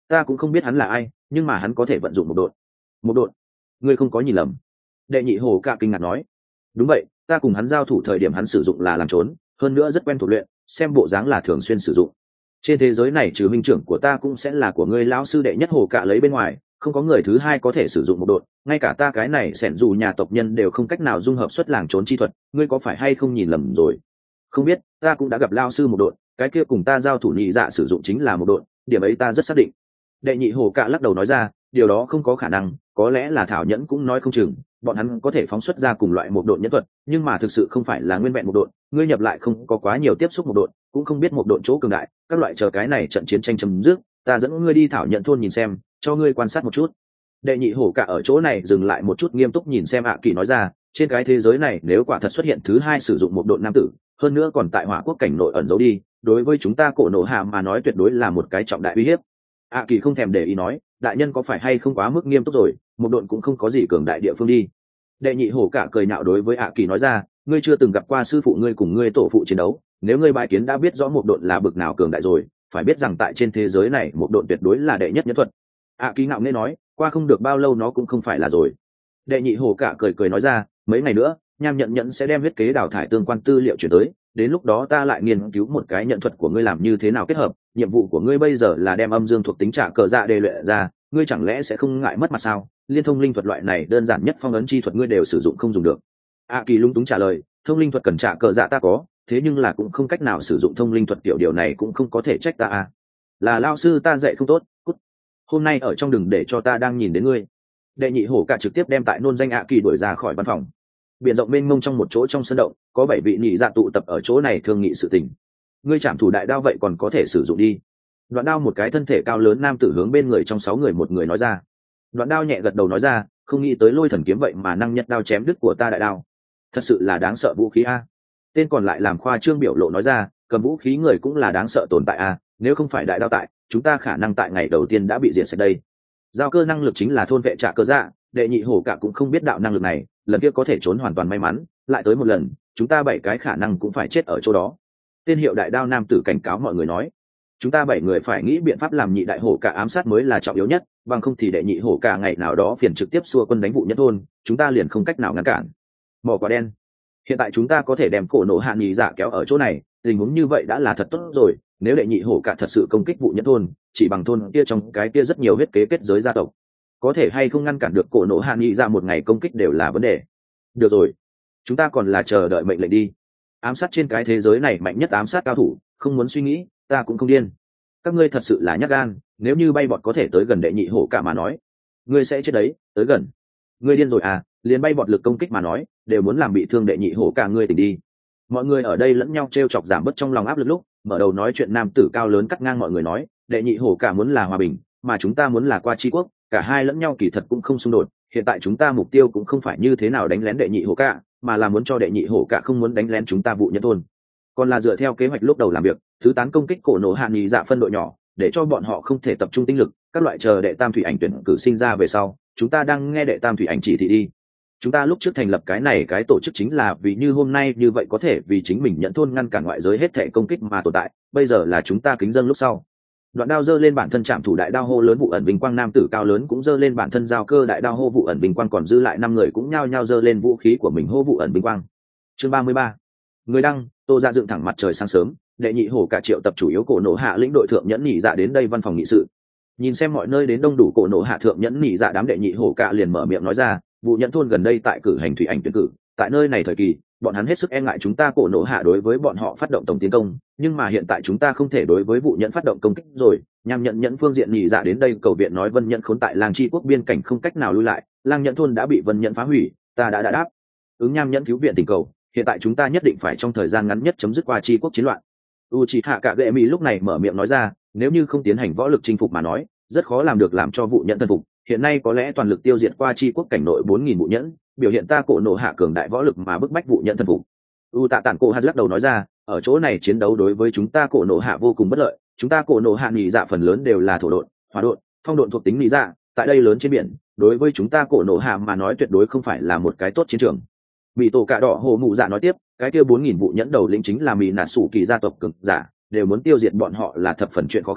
ta cũng không biết hắn là ai, nhưng mà hắn có thể vận dụng một độn. Ngươi không có nhìn lầm. Đệ nhị hổ cả kinh ngạc nói. Đúng vậy, ta cùng hắn giao thủ thời điểm hắn sử dụng là làm trốn, hơn nữa rất quen thuộc luyện, xem bộ dáng là thường xuyên sử dụng. Trên thế giới này trừ minh trưởng của ta cũng sẽ là của ngươi lão sư đệ nhất hổ cả lấy bên ngoài, không có người thứ hai có thể sử dụng một độn, ngay cả ta cái này xẻn dù nhà tộc nhân đều không cách nào dung hợp xuất làng trốn chi thuật, ngươi có phải hay không nhìn lầm rồi? Không biết, ta cũng đã gặp lão sư một độn, cái kia cùng ta giao thủ nhị dạ sử dụng chính là một độn, điểm ấy ta rất xác định. Đệ nhị hổ cả lắc đầu nói ra, điều đó không có khả năng, có lẽ là thảo nhẫn cũng nói không chừng, bọn hắn có thể phóng xuất ra cùng loại một độn nhẫn thuật, nhưng mà thực sự không phải là nguyên vẹn một độn, ngươi nhập lại không có quá nhiều tiếp xúc một độn, cũng không biết một độn chỗ cường đại, các loại chờ cái này trận chiến tranh chấm dứt, ta dẫn ngươi đi thảo nhận thôn nhìn xem, cho ngươi quan sát một chút. Đệ nhị hổ cả ở chỗ này dừng lại một chút, nghiêm túc nhìn xem kỳ nói ra, trên cái thế giới này nếu quả thật xuất hiện thứ hai sử dụng một độn nam tử, hơn nữa còn tại hỏa quốc cảnh nội ẩn giấu đi, đối với chúng ta cổ nổ hạ mà nói tuyệt đối là một cái trọng đại uy hiếp. Kỳ không thèm để ý nói, đại nhân có phải hay không quá mức nghiêm túc rồi, một độn cũng không có gì cường đại địa phương đi. Đệ nhị hổ cả cười nhạo đối với kỳ nói ra, ngươi chưa từng gặp qua sư phụ ngươi cùng ngươi tổ phụ chiến đấu, nếu ngươi bái kiến đã biết rõ một độn là bực nào cường đại rồi, phải biết rằng tại trên thế giới này một độn tuyệt đối là đệ nhất nhân thuật. Kỳ ngạo nghễ nói, qua không được bao lâu nó cũng không phải là rồi. Đệ nhị hổ cả cười nói ra, mấy ngày nữa nham nhận sẽ đem huyết kế đào thải tương quan tư liệu chuyển tới, đến lúc đó ta lại nghiên cứu một cái nhận thuật của ngươi làm như thế nào kết hợp, nhiệm vụ của ngươi bây giờ là đem âm dương thuộc tính trả cờ dạ đề luyện ra, ngươi chẳng lẽ sẽ không ngại mất mặt sao? Liên thông linh thuật loại này đơn giản nhất phong ấn chi thuật ngươi đều sử dụng không dùng được. Kỳ lung túng trả lời, thông linh thuật cần trả cờ dạ ta có, thế nhưng là cũng không cách nào sử dụng thông linh thuật, tiểu điều này cũng không có thể trách ta là lao sư ta dạy không tốt, cút. Hôm nay ở trong đừng để cho ta đang nhìn đến ngươi. Đệ nhị hổ cả trực tiếp đem tại nôn danh Kỳ đuổi ra khỏi văn phòng. Biển rộng mênh mông trong một chỗ trong sân động, có 7 vị nhị dạ tụ tập ở chỗ này thương nghị sự tình. Ngươi trảm thủ đại đao vậy còn có thể sử dụng đi. Đoạn đao một cái thân thể cao lớn nam tử hướng bên người trong 6 người một người nói ra. Đoạn đao nhẹ gật đầu nói ra, không nghĩ tới lôi thần kiếm vậy mà năng nhất đao chém đứt của ta đại đao, thật sự là đáng sợ vũ khí Tên còn lại làm khoa trương biểu lộ nói ra, cầm vũ khí người cũng là đáng sợ tồn tại nếu không phải đại đao tại, chúng ta khả năng tại ngày đầu tiên đã bị diệt sạch đây. Giao cơ năng lực chính là thôn vệ trả cơ dạ, đệ nhị hổ cả cũng không biết đạo năng lực này, lần kia có thể trốn hoàn toàn may mắn, lại tới một lần chúng ta 7 cái khả năng cũng phải chết ở chỗ đó. Tên hiệu đại đao nam tử cảnh cáo mọi người nói, chúng ta 7 người phải nghĩ biện pháp làm nhị đại hổ cả ám sát mới là trọng yếu nhất, bằng không thì đệ nhị hổ cả ngày nào đó phiền trực tiếp xua quân đánh vụ nhất thôn, chúng ta liền không cách nào ngăn cản. Mỏ quả đen, hiện tại chúng ta có thể đem cổ nổ hạ nhị dạ kéo ở chỗ này, tình huống như vậy đã là thật tốt rồi, nếu đệ nhị hổ cả thật sự công kích vụ nhất thôn, chỉ bằng thôn kia trong cái kia rất nhiều huyết kế kết giới gia tộc, có thể hay không ngăn cản được cổ nổ hạ nhị dạ một ngày công kích đều là vấn đề. Được rồi, chúng ta còn là chờ đợi mệnh lệnh đi. Ám sát trên cái thế giới này mạnh nhất ám sát cao thủ, không muốn suy nghĩ, ta cũng không điên. Các ngươi thật sự là nhát gan, nếu như bay bọt có thể tới gần đệ nhị hổ cả mà nói, ngươi sẽ chết đấy, tới gần. Ngươi điên rồi liền bay bọt lực công kích mà nói, đều muốn làm bị thương đệ nhị hổ cả ngươi tỉnh đi. Mọi người ở đây lẫn nhau trêu chọc giảm bớt trong lòng áp lực lúc, mở đầu nói chuyện nam tử cao lớn cắt ngang mọi người nói, đệ nhị hổ cả muốn là hòa bình, mà chúng ta muốn là qua tri quốc, cả hai lẫn nhau kỳ thật cũng không xung đột, hiện tại chúng ta mục tiêu cũng không phải như thế nào đánh lén đệ nhị hổ cả, mà là muốn cho đệ nhị hổ cả không muốn đánh lén chúng ta vụ nhất thôn, còn là dựa theo kế hoạch lúc đầu làm việc, thứ tán công kích cổ nổ hạ nhị dạ phân đội nhỏ, để cho bọn họ không thể tập trung tinh lực, các loại chờ đệ tam thủy ảnh tuyển cử sinh ra về sau, chúng ta đang nghe đệ tam thủy ảnh chỉ thị đi. Chúng ta lúc trước thành lập cái này cái tổ chức chính là vì như hôm nay như vậy có thể vì chính mình nhận thôn ngăn cản ngoại giới hết thể công kích mà tồn tại, bây giờ là chúng ta kính dâng lúc sau. Đoạn đao giơ lên bản thân trạm thủ đại đao hô lớn vụ ẩn vinh quang, nam tử cao lớn cũng giơ lên bản thân giao cơ đại đao hô vụ ẩn vinh quang, còn dư lại 5 người cũng nhao nhao giơ lên vũ khí của mình hô vụ ẩn vinh quang. Chương 33. Người đăng, Tô Dạ dựng thẳng mặt trời sáng sớm, đệ nhị hổ cả triệu tập chủ yếu cổ nổ hạ lĩnh đội thượng nhẫn nhị dạ đến đây văn phòng nghị sự. Nhìn xem mọi nơi đến đông đủ cổ nổ hạ thượng nhẫn nhị dạ, đám đệ nhị hổ cả liền mở miệng nói ra, vụ nhẫn thôn gần đây tại cử hành thủy ảnh tuyển cử, tại nơi này thời kỳ bọn hắn hết sức e ngại chúng ta cổ nổ hạ đối với bọn họ phát động tổng tiến công, nhưng mà hiện tại chúng ta không thể đối với vụ nhẫn phát động công kích rồi. Nham nhận nhẫn phương diện nhị dạ đến đây cầu viện nói vân nhẫn khốn tại làng tri quốc biên cảnh không cách nào lui lại, lang nhẫn thôn đã bị vân nhẫn phá hủy, ta đã đáp ứng nham nhẫn cứu viện tình cầu, hiện tại chúng ta nhất định phải trong thời gian ngắn nhất chấm dứt qua tri quốc chiến loạn. Uchiha Kagami lúc này mở miệng nói ra, nếu như không tiến hành võ lực chinh phục mà nói, rất khó làm được làm cho vụ nhẫn thần phục, hiện nay có lẽ toàn lực tiêu diệt qua tri quốc cảnh nội 4000 vụ nhẫn, biểu hiện ta cổ nổ hạ cường đại võ lực mà bức bách vụ nhẫn thần phục. Tạ Tản Cổ Hà lắc đầu nói ra, ở chỗ này chiến đấu đối với chúng ta cổ nổ hạ vô cùng bất lợi, chúng ta cổ nổ hạ nhị dạ phần lớn đều là thổ độn, hỏa độn, phong độn thuộc tính nhị dạ, tại đây lớn trên biển, đối với chúng ta cổ nổ hạ mà nói tuyệt đối không phải là một cái tốt chiến trường. Bị tổ cạ đỏ hồ mụ dạ nói tiếp, cái kia 4000 vụ nhẫn đầu lĩnh chính là Mị Nạ Sủ Kỳ gia tộc cường giả, đều muốn tiêu diệt bọn họ là thập phần chuyện khó khăn,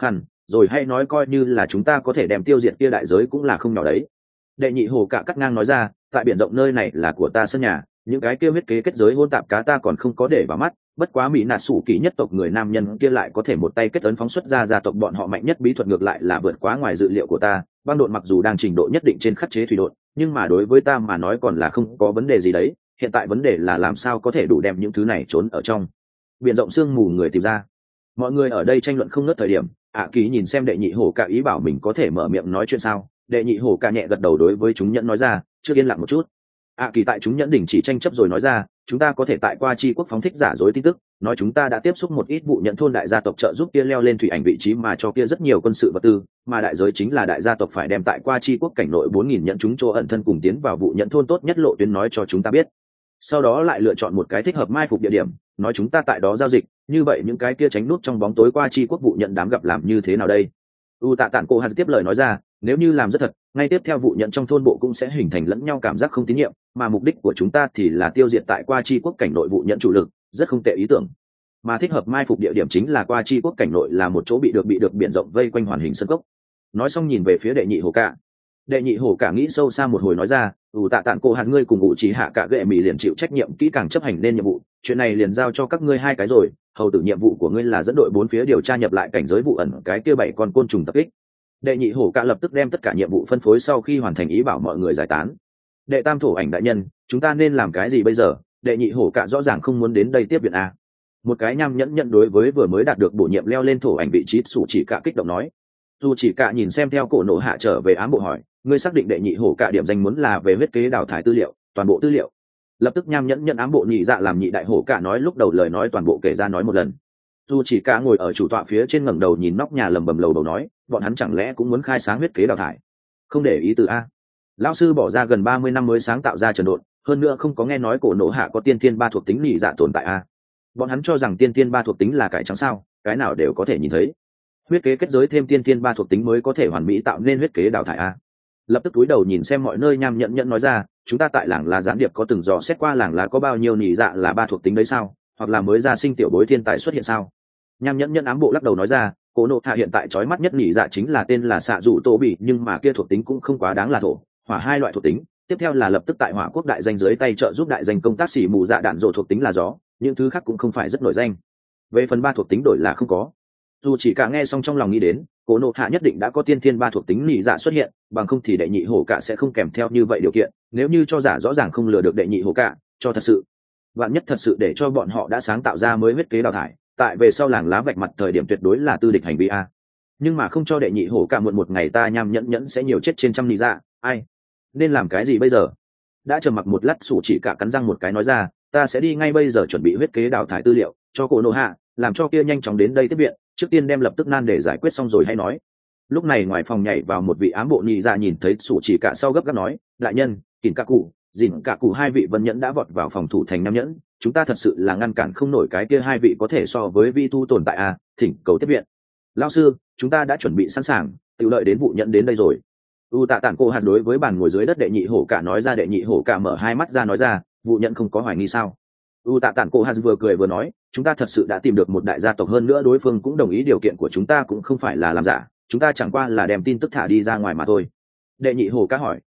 rồi hay nói coi như là chúng ta có thể đem tiêu diệt kia đại giới cũng là không nhỏ đấy. Đệ nhị hổ cả cắt ngang nói ra, tại biển rộng nơi này là của ta sân nhà, những cái kia huyết kế kết giới hôn tạp cá ta còn không có để vào mắt, bất quá mỹ nạt sủ kỳ nhất tộc người nam nhân kia lại có thể một tay kết ấn phóng xuất ra gia tộc bọn họ mạnh nhất bí thuật, ngược lại là vượt quá ngoài dự liệu của ta. Băng độn mặc dù đang trình độ nhất định trên khắc chế thủy độn, nhưng mà đối với ta mà nói còn là không có vấn đề gì đấy. Hiện tại vấn đề là làm sao có thể đủ đem những thứ này trốn ở trong biển rộng sương mù người tìm ra. Mọi người ở đây tranh luận không ngớt thời điểm, kỳ nhìn xem đệ nhị hổ cả ý bảo mình có thể mở miệng nói chuyện sao. Đệ nhị hổ cả nhẹ gật đầu đối với chúng nhẫn nói ra, chưa yên lặng một chút. Kỳ tại chúng nhẫn đình chỉ tranh chấp rồi nói ra, chúng ta có thể tại qua chi quốc phóng thích giả dối tin tức, nói chúng ta đã tiếp xúc một ít vụ nhận thôn đại gia tộc trợ giúp kia leo lên thủy ảnh vị trí mà cho kia rất nhiều quân sự vật tư, mà đại giới chính là đại gia tộc phải đem tại qua chi quốc cảnh nội 4000 nhận chúng chỗ ẩn thân cùng tiến vào vụ nhận thôn tốt nhất lộ tuyến nói cho chúng ta biết. Sau đó lại lựa chọn một cái thích hợp mai phục địa điểm, nói chúng ta tại đó giao dịch, như vậy những cái kia tránh nút trong bóng tối qua chi quốc vụ nhận đám gặp làm như thế nào đây? Tạ Tản Cô Hạt tiếp lời nói ra, nếu như làm rất thật, ngay tiếp theo vụ nhận trong thôn bộ cũng sẽ hình thành lẫn nhau cảm giác không tín nhiệm, mà mục đích của chúng ta thì là tiêu diệt tại qua chi quốc cảnh nội vụ nhận chủ lực, rất không tệ ý tưởng. Mà thích hợp mai phục địa điểm chính là qua chi quốc cảnh nội là một chỗ bị được biển rộng vây quanh hoàn hình sân cốc. Nói xong nhìn về phía đệ nhị hổ cả. Đệ nhị hổ cả nghĩ sâu xa một hồi nói ra, Tạ Tản Cô Hạt ngươi cùng ngụ chỉ hạ cả gệ mì liền chịu trách nhiệm kỹ càng chấp hành nên nhiệm vụ, chuyện này liền giao cho các ngươi hai cái rồi. Hầu tử nhiệm vụ của ngươi là dẫn đội bốn phía điều tra nhập lại cảnh giới vụ ẩn cái kia 7 con côn trùng tập kích. Đệ nhị hổ cả lập tức đem tất cả nhiệm vụ phân phối sau khi hoàn thành ý bảo mọi người giải tán. Đệ tam thổ ảnh đại nhân, chúng ta nên làm cái gì bây giờ? Đệ nhị hổ cả rõ ràng không muốn đến đây tiếp viện a. Một cái nham nhẫn nhận đối với vừa mới đạt được bổ nhiệm leo lên thổ ảnh vị trí sủ chỉ cả kích động nói. Dù chỉ cả nhìn xem theo cổ nổ hạ trở về ám bộ hỏi, ngươi xác định đệ nhị hổ cả điểm danh muốn là về huyết kế đào thải tư liệu, toàn bộ tư liệu. Lập tức nham nhẫn nhận ám bộ nhị dạ làm nhị đại hổ cả nói lúc đầu lời nói toàn bộ kể ra nói một lần. Dù chỉ cả ngồi ở chủ tọa phía trên ngẩng đầu nhìn nóc nhà lầm bầm lầu đầu nói, bọn hắn chẳng lẽ cũng muốn khai sáng huyết kế đào thải? Không để ý từ a. Lão sư bỏ ra gần 30 năm mới sáng tạo ra trần độn, hơn nữa không có nghe nói cổ nổ hạ có tiên thiên ba thuộc tính nhị dạ tồn tại a. Bọn hắn cho rằng tiên thiên ba thuộc tính là cải trắng sao, cái nào đều có thể nhìn thấy. Huyết kế kết giới thêm tiên thiên ba thuộc tính mới có thể hoàn mỹ tạo nên huyết kế đào thải a. Lập tức cúi đầu nhìn xem mọi nơi nham nhẫn nói ra, chúng ta tại làng lá gián điệp có từng dò xét qua làng lá có bao nhiêu nhị dạ là ba thuộc tính đấy sao, hoặc là mới ra sinh tiểu bối thiên tài xuất hiện sao? Nham nhẫn ám bộ lắc đầu nói ra, cổ nộ hạ hiện tại chói mắt nhất nhị dạ chính là tên là xạ dụ tô bỉ, nhưng mà kia thuộc tính cũng không quá đáng là thổ hỏa hai loại thuộc tính. Tiếp theo là lập tức tại hỏa quốc đại danh dưới tay trợ giúp đại danh công tác xỉ mù dạ đạn rộ thuộc tính là gió, những thứ khác cũng không phải rất nổi danh. Về phần ba thuộc tính đổi là không có. Dù chỉ cả nghe xong trong lòng nghĩ đến, cổ nộ hạ nhất định đã có tiên thiên ba thuộc tính nhị dạ xuất hiện, bằng không thì đệ nhị hổ cả sẽ không kèm theo như vậy điều kiện. Nếu như cho giả rõ ràng không lừa được đệ nhị hổ cả, cho thật sự, vạn nhất thật sự để cho bọn họ đã sáng tạo ra mới huyết kế đào thải, tại về sau làng lá vạch mặt thời điểm tuyệt đối là tư địch hành vi a. Nhưng mà không cho đệ nhị hổ cả muộn một ngày ta nham nhẫn sẽ nhiều chết trên trăm nhị dạ, ai nên làm cái gì bây giờ? Đã trầm mặc một lát sủ chỉ cả cắn răng một cái nói ra, ta sẽ đi ngay bây giờ chuẩn bị huyết kế đào thải tư liệu cho cổ nộ hạ, làm cho kia nhanh chóng đến đây tiếp viện, trước tiên đem lập tức nan để giải quyết xong rồi hay nói. Lúc này ngoài phòng nhảy vào một vị ám bộ nhị dạ nhìn thấy sủ chỉ cả sau gấp gáp nói, đại nhân, kỉnh cả cụ dìn cả cụ hai vị vân nhẫn đã vọt vào phòng thủ thành nam nhẫn, chúng ta thật sự là ngăn cản không nổi cái kia hai vị có thể so với vi tu tồn tại a, thỉnh cầu tiếp viện. Lão sư, chúng ta đã chuẩn bị sẵn sàng, tự lợi đến vụ nhận đến đây rồi. Tạ Tản Cô Hạt đối với bàn ngồi dưới đất đệ nhị hổ cả nói ra. Đệ nhị hổ cả mở hai mắt ra nói ra, vụ nhận không có hoài nghi sao? Tạ Tản Cô Hạt vừa cười vừa nói, chúng ta thật sự đã tìm được một đại gia tộc, hơn nữa đối phương cũng đồng ý điều kiện của chúng ta, cũng không phải là làm giả, chúng ta chẳng qua là đem tin tức thả đi ra ngoài mà thôi. Đệ nhị hổ cả hỏi,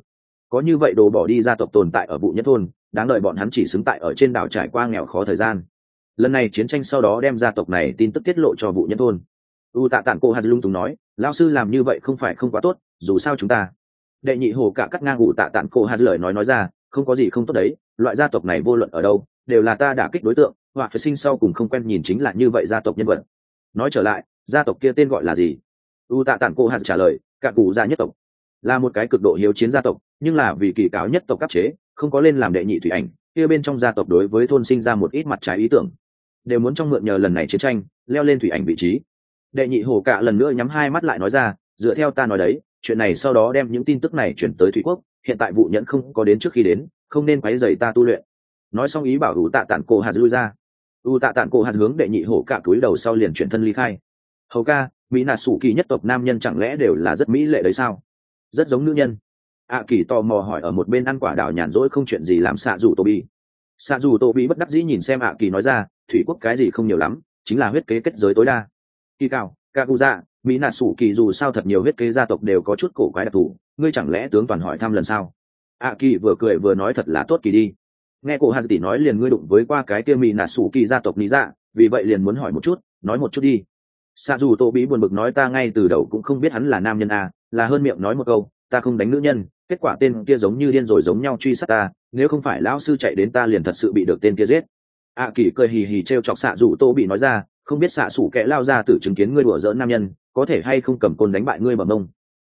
có như vậy đồ bỏ đi gia tộc tồn tại ở vụ nhất thôn, đáng đợi bọn hắn chỉ xứng tại ở trên đảo trải qua nghèo khó thời gian. Lần này chiến tranh sau đó đem gia tộc này tin tức tiết lộ cho vụ nhất thôn. Tạ Tản Cô Hạt lung tung nói, lão sư làm như vậy không phải không quá tốt, dù sao chúng ta. Đệ nhị hổ cả cắt ngang Tạ Tản Cô Hạt lời nói ra, không có gì không tốt đấy, loại gia tộc này vô luận ở đâu đều là ta đả kích đối tượng, hoặc phải sinh sau cùng không quen nhìn chính là như vậy gia tộc nhân vật. Nói trở lại, gia tộc kia tên gọi là gì? Tạ Tản Cô Hạt trả lời, cả cụ gia nhất tộc, là một cái cực độ hiếu chiến gia tộc, nhưng là vì kỳ cáo nhất tộc áp chế, không có lên làm đệ nhị thủy ảnh, kia bên trong gia tộc đối với thôn sinh ra một ít mặt trái ý tưởng, đều muốn trong mượn nhờ lần này chiến tranh leo lên thủy ảnh vị trí. Đệ nhị hổ cả lần nữa nhắm hai mắt lại nói ra, dựa theo ta nói đấy, chuyện này sau đó đem những tin tức này chuyển tới thủy quốc, hiện tại vụ nhẫn không có đến trước khi đến, không nên quấy rầy ta tu luyện. Nói xong ý bảo Tạ Tản Cô Hạt lui ra. Tạ Tản Cô Hạt hướng đệ nhị hổ cả túi đầu sau liền chuyển thân ly khai. Hầu ca, mỹ nà sủ kỳ nhất tộc nam nhân chẳng lẽ đều là rất mỹ lệ đấy sao? Rất giống nữ nhân. Kỳ tò mò hỏi ở một bên ăn quả đào nhàn rỗi không chuyện gì làm xạ dù tô bi. Xạ dù tô bi bất đắc dĩ nhìn xem Kỳ nói ra, thủy quốc cái gì không nhiều lắm, chính là huyết kế kết giới tối đa. Kỳ cao, kaguza mỹ nạ sủ kỳ dù sao thật nhiều huyết kế gia tộc đều có chút cổ quái đặc thù, ngươi chẳng lẽ tướng toàn hỏi thăm lần sau? ạ kỳ vừa cười vừa nói thật là tốt kỳ đi. Nghe cô hà tỷ nói liền ngươi đụng với qua cái kia mỹ nạ sủ kỳ gia tộc lý dạ, vì vậy liền muốn hỏi một chút, nói một chút đi. Xạ dù tô bí buồn bực nói ta ngay từ đầu cũng không biết hắn là nam nhân à, là hơn miệng nói một câu ta không đánh nữ nhân, kết quả tên kia giống như điên rồi giống nhau truy sát ta, nếu không phải lão sư chạy đến ta liền thật sự bị được tên kia giết. Kỳ cười hì hì trêu chọc xạ dù tô bị nói ra, không biết xạ sủ kẻ lao ra từ chứng kiến ngươi đùa giỡn nam nhân, có thể hay không cầm côn đánh bại ngươi bằng mông.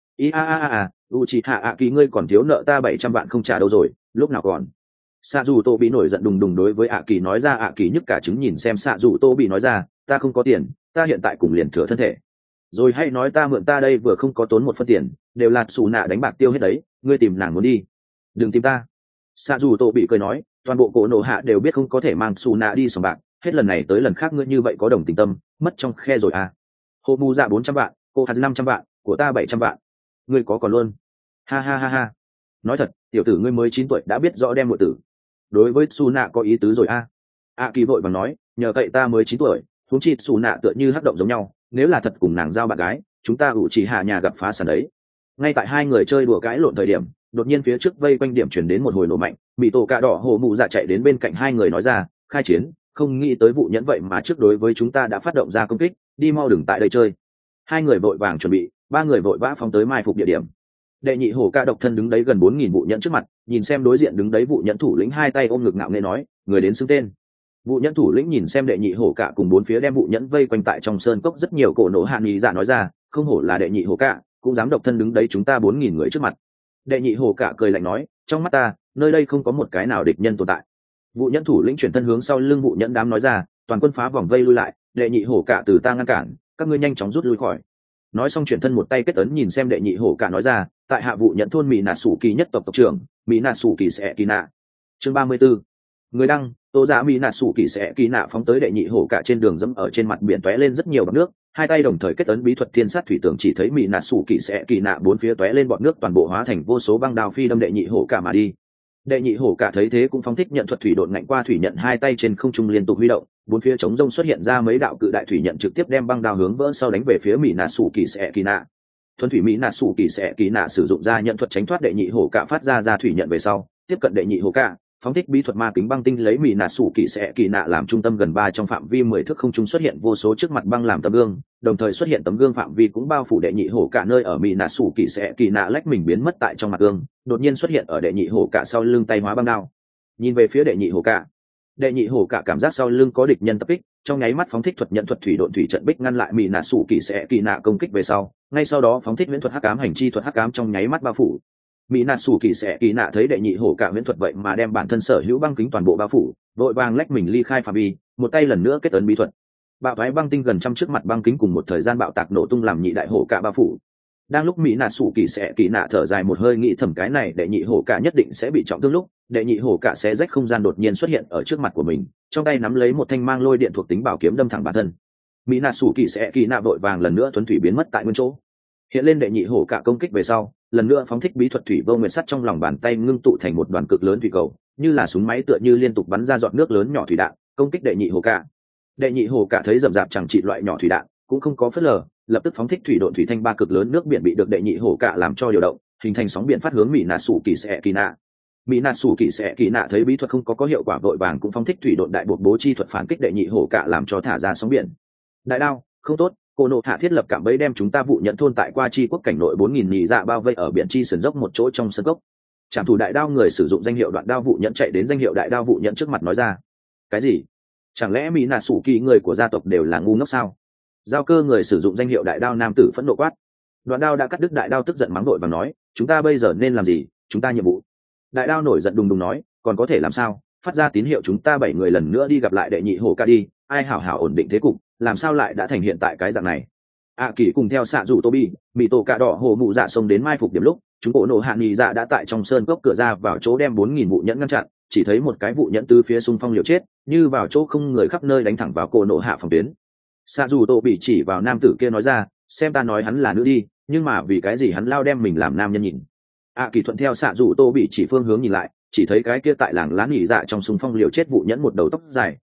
Uchiha Kỳ ngươi còn thiếu nợ ta 700 vạn không trả đâu rồi, lúc nào còn. Xạ dù tô bị nổi giận đùng đùng đối với Kỳ nói ra. Kỳ nhức cả trứng nhìn xem xạ dù tô bị nói ra, ta không có tiền, ta hiện tại cùng liền thừa thân thể rồi, hay nói ta mượn ta đây vừa không có tốn một phân tiền, đều là xù nạ đánh bạc tiêu hết đấy, ngươi tìm nàng muốn đi đừng tìm ta. Xạ dù tô bị cười nói, toàn bộ cổ nổ hạ đều biết không có thể mang xù nạ đi sòng bạc, hết lần này tới lần khác ngươi như vậy có đồng tình tâm, mất trong khe rồi à. Hồ mù dạ 400 vạn, cô hạt 500 vạn, của ta 700 vạn, ngươi có còn luôn. Ha ha ha ha, nói thật tiểu tử ngươi mới 9 tuổi đã biết rõ đem muội tử đối với xù nạ có ý tứ rồi à. Kỳ vội vàng nói, nhờ cậy ta mới 9 tuổi, huống chi xù nạ tựa như hắc động giống nhau, nếu là thật cùng nàng giao bạn gái, chúng ta ủ chỉ hạ nhà gặp phá sản đấy. Ngay tại hai người chơi đùa cãi lộn thời điểm, đột nhiên phía trước vây quanh điểm chuyển đến một hồi nổ mạnh, bị tổ cạ đỏ hồ mụ dạ chạy đến bên cạnh hai người nói ra, khai chiến, không nghĩ tới vụ nhẫn vậy mà trước đối với chúng ta đã phát động ra công kích, đi mau đừng tại đây chơi. Hai người vội vàng chuẩn bị, ba người vội vã phóng tới mai phục địa điểm. Đệ nhị hổ ca độc thân đứng đấy gần 4000 vụ nhẫn trước mặt, nhìn xem đối diện đứng đấy vụ nhẫn thủ lĩnh hai tay ôm ngực ngạo nghễ nói, người đến xưng tên. Vụ nhẫn thủ lĩnh nhìn xem đệ nhị hổ cả cùng bốn phía đem vụ nhẫn vây quanh tại trong sơn cốc rất nhiều cổ nổ hạ nghị dạ nói ra, không hổ là đệ nhị hổ cả, cũng dám độc thân đứng đấy chúng ta 4000 người trước mặt. Đệ nhị hổ cả cười lạnh nói, trong mắt ta nơi đây không có một cái nào địch nhân tồn tại. Vụ nhẫn thủ lĩnh chuyển thân hướng sau lưng vụ nhẫn đám nói ra, toàn quân phá vòng vây lui lại, đệ nhị hổ cả từ ta ngăn cản, các ngươi nhanh chóng rút lui khỏi. Nói xong chuyển thân một tay kết ấn nhìn xem đệ nhị hổ cả nói ra, tại hạ vụ nhẫn thôn mỹ nạ sủ kỳ nhất tộc tộc trưởng mỹ nạ sủ kỳ sẽ kỳ nạ. Chương 34. Người đăng, tô giả mỹ nạ sủ kỳ sẽ kỳ nạ phóng tới đệ nhị hổ cả trên đường dẫm ở trên mặt biển tóe lên rất nhiều bọt nước, hai tay đồng thời kết ấn bí thuật thiên sát thủy tưởng chỉ thấy mỹ nạ sủ kỳ sẽ kỳ nạ bốn phía tóe lên bọt nước toàn bộ hóa thành vô số băng đao phi đâm đệ nhị hổ cả mà đi. Đệ nhị hổ cả thấy thế cũng phóng thích nhận thuật thủy độn ngạnh qua thủy nhận hai tay trên không trung liên tục huy động, bốn phía chống rông xuất hiện ra mấy đạo cự đại thủy nhận trực tiếp đem băng đao hướng vỡ sau đánh về phía mỹ nạ sủ kỳ sẽ kỳ nạ. Thuần thủy mỹ nạ sủ kỳ sẽ kỳ nạ sử dụng ra nhận thuật tránh thoát đệ nhị hổ cả phát ra thủy nhận về sau, tiếp cận đệ nhị hổ cả, phóng thích bí thuật ma kính băng tinh lấy mỹ nạ sủ kỳ sẽ kỳ nạ làm trung tâm gần 3 trong phạm vi 10 thước không trung xuất hiện vô số trước mặt băng làm tấm gương, đồng thời xuất hiện tấm gương phạm vi cũng bao phủ đệ nhị hổ cả nơi ở mỹ nạ sủ kỳ sẽ kỳ nạ lách mình biến mất tại trong mặt gương, đột nhiên xuất hiện ở đệ nhị hổ cả sau lưng tay hóa băng đao. Nhìn về phía đệ nhị hổ cả, đệ nhị hổ cả cảm giác sau lưng có địch nhân tập kích, trong nháy mắt phóng thích thuật nhận thuật thủy độn thủy trận bích ngăn lại mỹ nạ sủ kỳ sẽ kỳ nạ công kích về sau, ngay sau đó phóng thích viễn thuật hắc ám hành chi thuật hắc ám trong nháy mắt bao phủ. Mỹ nạ sủ kỳ sẽ kỳ nạ thấy đệ nhị hổ cả viễn thuật vậy mà đem bản thân sở hữu băng kính toàn bộ bao phủ, vội vàng lách mình ly khai phạm vi, một tay lần nữa kết ấn bí thuật bạo thoái băng tinh gần trăm trước mặt băng kính cùng một thời gian bạo tạc nổ tung làm nhị đại hổ cả bao phủ. Đang lúc mỹ nạ sủ kỳ sẽ kỳ nạ thở dài một hơi nghĩ thầm cái này đệ nhị hổ cả nhất định sẽ bị trọng thương lúc đệ nhị hổ cả sẽ rách không gian đột nhiên xuất hiện ở trước mặt của mình, trong tay nắm lấy một thanh mang lôi điện thuộc tính bảo kiếm đâm thẳng bản thân. Mỹ nạ sủ kỳ sẽ kỳ nạ vội vàng lần nữa tuấn thủy biến mất tại nguyên chỗ. Hiện lên đệ nhị hổ cả công kích về sau, lần nữa phóng thích bí thuật thủy vô nguyệt sắt trong lòng bàn tay ngưng tụ thành một đoàn cực lớn thủy cầu, như là súng máy tựa như liên tục bắn ra giọt nước lớn nhỏ thủy đạn, công kích đệ nhị hổ cả. Đệ nhị hổ cả thấy rầm rạp chẳng trị loại nhỏ thủy đạn, cũng không có phớt lờ, lập tức phóng thích thủy độn thủy thanh ba cực lớn nước biển bị được đệ nhị hổ cả làm cho điều động, hình thành sóng biển phát hướng mỹ nạ sủ kỳ sẽ kỳ nạ. Mỹ nạ sủ kỳ sẽ kỳ nạ thấy bí thuật không có hiệu quả vội vàng cũng phóng thích thủy độn đại buộc bố chi thuật phản kích đệ nhị hổ cả làm cho thả ra sóng biển. Đại đao, không tốt, cô nộ hạ thiết lập cạm bẫy đem chúng ta vụ nhận thôn tại qua chi quốc cảnh nội 4000 nhị dạ bao vây ở biển chi sườn dốc một chỗ trong sân cốc. Trảm thủ đại đao người sử dụng danh hiệu đoạn đao vụ nhận chạy đến danh hiệu đại đao vụ nhận trước mặt nói ra. Cái gì? Chẳng lẽ mỹ nạ sủ kỳ người của gia tộc đều là ngu ngốc sao? Giao cơ người sử dụng danh hiệu đại đao nam tử phẫn nộ quát. Đoạn đao đã cắt đứt đại đao tức giận mắng đội và nói, chúng ta bây giờ nên làm gì? Chúng ta nhiệm vụ. Đại đao nổi giận đùng đùng nói, còn có thể làm sao? Phát ra tín hiệu chúng ta 7 người lần nữa đi gặp lại đệ nhị hổ ca đi, ai hảo hảo ổn định thế cục, làm sao lại đã thành hiện tại cái dạng này? Kỳ cùng theo xạ rủ Tobi, mỹ tổ cạ đỏ hồ mụ dạ xông đến mai phục điểm lúc, chúng cổ nổ hạ nghỉ dạ đã tại trong sơn cốc cửa ra vào chỗ đem 4000 vụ nhẫn ngăn chặn, chỉ thấy một cái vụ nhẫn từ phía xung phong liều chết, như vào chỗ không người khắp nơi đánh thẳng vào cổ nổ hạ phòng tuyến. Xạ rủ Tobi chỉ vào nam tử kia nói ra, xem ta nói hắn là nữ đi, nhưng mà vì cái gì hắn lao đem mình làm nam nhân nhìn? Kỳ thuận theo xạ rủ Tobi chỉ phương hướng nhìn lại, chỉ thấy cái kia tại làng lá nghỉ dạ trong xung phong liều chết vụ nhẫn một đầu tóc dài,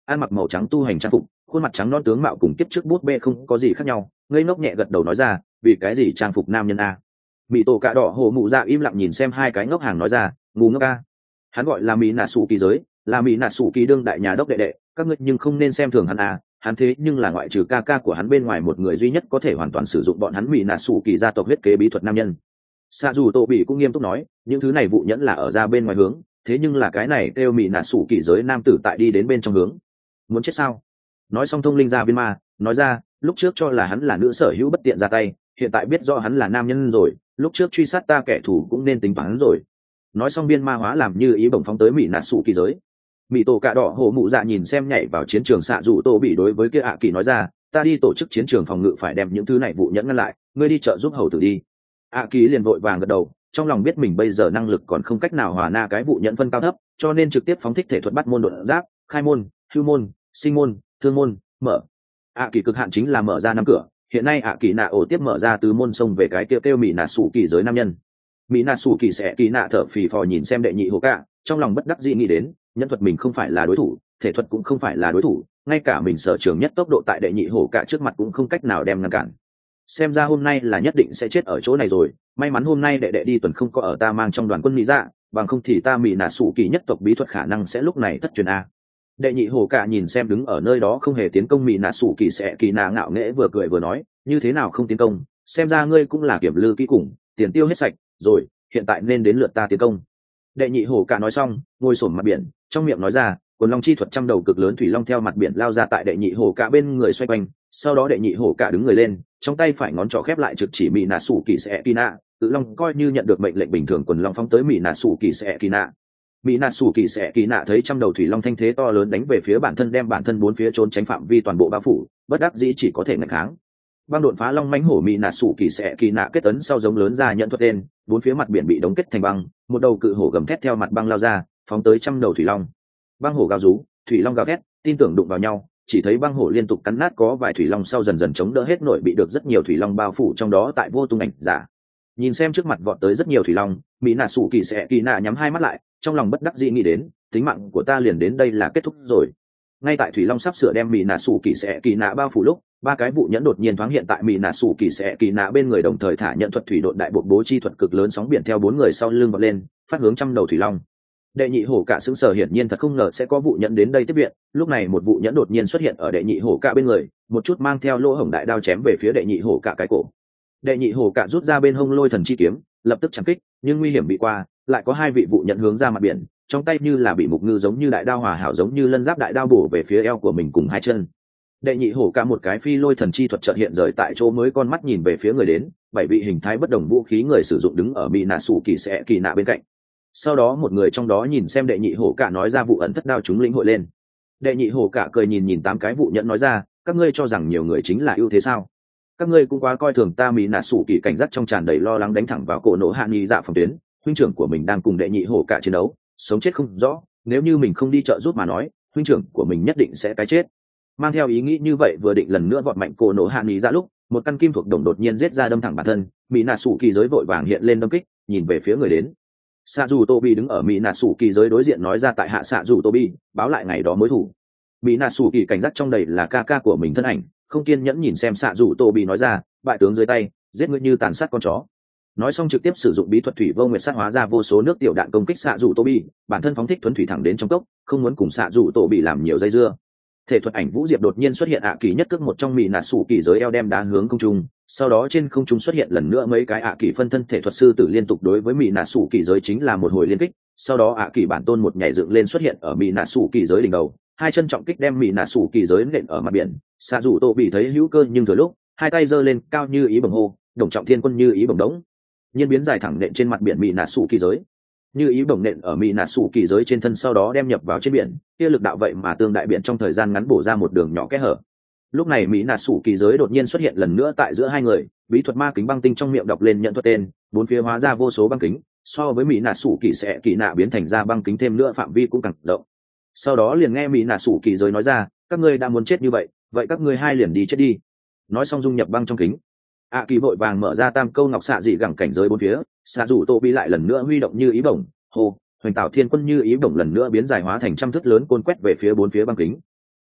ăn mặc màu trắng tu hành trang phục, khuôn mặt trắng non tướng mạo cùng kiếp trước bút bê không có gì khác nhau, ngây ngốc nhẹ gật đầu nói ra, vì cái gì trang phục nam nhân a? Mỹ tổ cạ đỏ hổ mụ dạ im lặng nhìn xem hai cái ngốc hàng nói ra, ngu ngốc a. Hắn gọi là Mỹ nạ sủ kỳ giới, là Mỹ nạ sủ kỳ đương đại nhà đốc đệ đệ, các ngươi nhưng không nên xem thường hắn a, hắn thế nhưng là ngoại trừ ca ca của hắn bên ngoài một người duy nhất có thể hoàn toàn sử dụng bọn hắn Mỹ nạ sủ kỳ gia tộc huyết kế bí thuật nam nhân. Xạ dù tổ bị cũng nghiêm túc nói, những thứ này vụ nhẫn là ở ra bên ngoài hướng, thế nhưng là cái này kêu Mỹ nạ sủ kỳ giới nam tử tại đi đến bên trong hướng. Muốn chết sao? Nói xong thông linh ra viên ma, nói ra, lúc trước cho là hắn là nữ sở hữu bất tiện ra tay, hiện tại biết rõ hắn là nam nhân rồi, lúc trước truy sát ta kẻ thù cũng nên tính toán rồi. Nói xong viên ma hóa làm như ý bổng phóng tới Mỹ nạ sủ kỳ giới. Mỹ tổ cạ đỏ hổ mụ dạ nhìn xem nhảy vào chiến trường xạ dù tổ bị đối với kia ạ kỳ nói ra, ta đi tổ chức chiến trường phòng ngự phải đem những thứ này vụ nhẫn ngăn lại, ngươi đi trợ giúp hầu tử đi. ạ kỳ liền vội vàng gật đầu, trong lòng biết mình bây giờ năng lực còn không cách nào hòa na cái vụ nhẫn phân cao thấp, cho nên trực tiếp phóng thích thể thuật bắt môn đột giáp, khai môn, hưu môn, sinh môn, thương môn, mở. ạ kỳ cực hạn chính là mở ra năm cửa, hiện nay ạ kỳ nạ ổ tiếp mở ra từ môn sông về cái kêu Mỹ nạ sủ kỳ giới nam nhân. Mỹ nạ sủ kỳ sẽ kỳ nạ thở phì phò nhìn xem đệ nhị hồ cạ, trong lòng bất đắc dĩ nghĩ đến, nhân thuật mình không phải là đối thủ, thể thuật cũng không phải là đối thủ, ngay cả mình sở trường nhất tốc độ tại đệ nhị hồ cạ trước mặt cũng không cách nào đem ngăn cản. Xem ra hôm nay là nhất định sẽ chết ở chỗ này rồi, may mắn hôm nay đệ đệ đi tuần không có ở ta mang trong đoàn quân Mỹ dạ, bằng không thì ta Mỹ nạ sủ kỳ nhất tộc bí thuật khả năng sẽ lúc này thất truyền a. Đệ nhị hồ cạ nhìn xem đứng ở nơi đó không hề tiến công Mỹ nạ sủ kỳ sẽ kỳ nạ ngạo nghễ vừa cười vừa nói, như thế nào không tiến công, xem ra ngươi cũng là kiểm lư kỹ cùng, tiền tiêu hết sạch rồi, hiện tại nên đến lượt ta tiến công. Đệ nhị hồ cạ nói xong, ngồi xổm mặt biển, trong miệng nói ra, quần long chi thuật trăm đầu cực lớn thủy long theo mặt biển lao ra tại đệ nhị hồ cạ bên người xoay quanh, sau đó đệ nhị hồ cạ đứng người lên, trong tay phải ngón trỏ khép lại trực chỉ Mỹ nạ sủ kỳ sẽ kỳ nạ, tự long coi như nhận được mệnh lệnh bình thường quần long phóng tới Mỹ nạ sủ kỳ sẽ kỳ nạ. Mỹ nạ sủ kỳ sẽ kỳ nạ thấy trăm đầu thủy long thanh thế to lớn đánh về phía bản thân, đem bản thân bốn phía trốn tránh phạm vi toàn bộ bao phủ, bất đắc dĩ chỉ có thể ngăn kháng. Băng đột phá long mãnh hổ Mỹ nạ sủ kỳ sẽ kỳ nạ kết ấn sau giống lớn ra nhận thuật tên, bốn phía mặt biển bị đóng kết thành băng, một đầu cự hổ gầm thét theo mặt băng lao ra, phóng tới trăm đầu thủy long. Băng hổ gào rú, thủy long gào thét, tin tưởng đụng vào nhau, chỉ thấy băng hổ liên tục cắn nát có vài thủy long sau dần dần chống đỡ hết nổi bị được rất nhiều thủy long bao phủ trong đó tại vô tung ảnh giả. Nhìn xem trước mặt vọt tới rất nhiều thủy long, Mỹ nạ sủ kỳ sẽ kỳ nạ nhắm hai mắt lại, trong lòng bất đắc dĩ nghĩ đến, tính mạng của ta liền đến đây là kết thúc rồi. Ngay tại thủy long sắp sửa đem Mỹ nạ sủ kỳ sẽ kỳ nạ bao phủ lúc, ba cái vụ nhẫn đột nhiên thoáng hiện tại Mỹ nạ sủ kỳ sẽ kỳ nạ bên người, đồng thời thả nhận thuật thủy độn đại buộc bố chi thuật cực lớn sóng biển theo bốn người sau lưng vọt lên, phát hướng trăm đầu thủy long. Đệ nhị hổ cạ sững sờ, hiển nhiên thật không ngờ sẽ có vụ nhẫn đến đây tiếp viện, lúc này một vụ nhẫn đột nhiên xuất hiện ở đệ nhị hổ cạ bên người, một chút mang theo lỗ hổng đại đao chém về phía đệ nhị hổ cạ cái cổ. Đệ nhị hổ cạ rút ra bên hông lôi thần chi kiếm, lập tức chém kích, nhưng nguy hiểm bị qua, lại có hai vị vụ nhẫn hướng ra mặt biển, trong tay như là bị mục ngư giống như đại đao hòa hảo giống như lân giáp đại đao bổ về phía eo của mình cùng hai chân. Đệ nhị hổ cạ một cái phi lôi thần chi thuật chợt hiện rời tại chỗ, mới con mắt nhìn về phía người đến, bảy vị hình thái bất đồng vũ khí người sử dụng đứng ở Mỹ nạ sủ kỳ sẽ kỳ nạ bên cạnh. Sau đó một người trong đó nhìn xem đệ nhị hổ cạ nói ra vụ ẩn thất đao chúng lĩnh hội lên. Đệ nhị hổ cạ cười nhìn tám cái vụ nhẫn nói ra, các ngươi cho rằng nhiều người chính là ưu thế sao? Các ngươi cũng quá coi thường ta. Mỹ nạ sủ kỳ cảnh giác trong tràn đầy lo lắng đánh thẳng vào cổ nổ hạ nghi dạ phòng tuyến, huynh trưởng của mình đang cùng đệ nhị hổ cạ chiến đấu, sống chết không rõ, nếu như mình không đi trợ giúp mà nói, huynh trưởng của mình nhất định sẽ cái chết. Mang theo ý nghĩ như vậy, vừa định lần nữa vọt mạnh cổ nổ hạ nghi dạ lúc, một căn kim thuộc đồng đột nhiên giết ra đâm thẳng bản thân. Mỹ nạ sủ kỳ giới vội vàng hiện lên đâm kích, nhìn về phía người đến. Xạ dù tô bị đứng ở Mỹ nạ sủ kỳ giới đối diện nói ra, tại hạ xạ dù tô bị báo lại ngày đó mối thủ. Mỹ nạ sủ kỳ cảnh giác trong đầy là ca ca của mình thân ảnh, không kiên nhẫn nhìn xem xạ dù tô bị nói ra, bại tướng dưới tay, giết ngươi như tàn sát con chó. Nói xong trực tiếp sử dụng bí thuật thủy vô nguyệt sát hóa ra vô số nước tiểu đạn công kích xạ dù tô bị, bản thân phóng thích thuấn thủy thẳng đến trong cốc, không muốn cùng xạ dù tô bị làm nhiều dây dưa. Thể thuật ảnh vũ diệp đột nhiên xuất hiện, ạ kỳ nhất cước một trong Mỹ nạ sủ kỳ giới eo đem đá hướng không trung, sau đó trên không trung xuất hiện lần nữa mấy cái ạ kỳ phân thân thể thuật sư tử liên tục đối với Mỹ nạ sủ kỳ giới chính là một hồi liên kích, sau đó ạ kỳ bản tôn một nhảy dựng lên xuất hiện ở Mỹ nạ sủ kỳ giới đỉnh đầu, hai chân trọng kích đem Mỹ nạ sủ kỳ giới nện ở mặt biển. Xạ dù tô bị thấy hữu cơ nhưng thừa lúc, hai tay giơ lên cao như ý bồng hô, đồng trọng thiên quân như ý bồng đống, nhiên biến dài thẳng nện trên mặt biển Mỹ nạ sủ kỳ giới. Như ý bổng nện ở Mỹ nạ sủ kỳ giới trên thân, sau đó đem nhập vào trên biển, kia lực đạo vậy mà tương đại biển trong thời gian ngắn bổ ra một đường nhỏ kẽ hở. Lúc này Mỹ nạ sủ kỳ giới đột nhiên xuất hiện lần nữa tại giữa hai người, bí thuật ma kính băng tinh trong miệng đọc lên nhận thuật tên, bốn phía hóa ra vô số băng kính, so với Mỹ nạ sủ kỳ sẽ kỳ nạ biến thành ra băng kính thêm nữa phạm vi cũng càng rộng. Sau đó liền nghe Mỹ nạ sủ kỳ giới nói ra, các ngươi đã muốn chết như vậy, vậy các ngươi hai liền đi chết đi. Nói xong dung nhập băng trong kính. Kỳ vội vàng mở ra tam câu ngọc xạ dị gẳng cảnh giới bốn phía, xạ dù tô bị lại lần nữa huy động như ý bổng hô, hoành tạo thiên quân như ý bổng lần nữa biến dài hóa thành trăm thước lớn côn quét về phía bốn phía băng kính.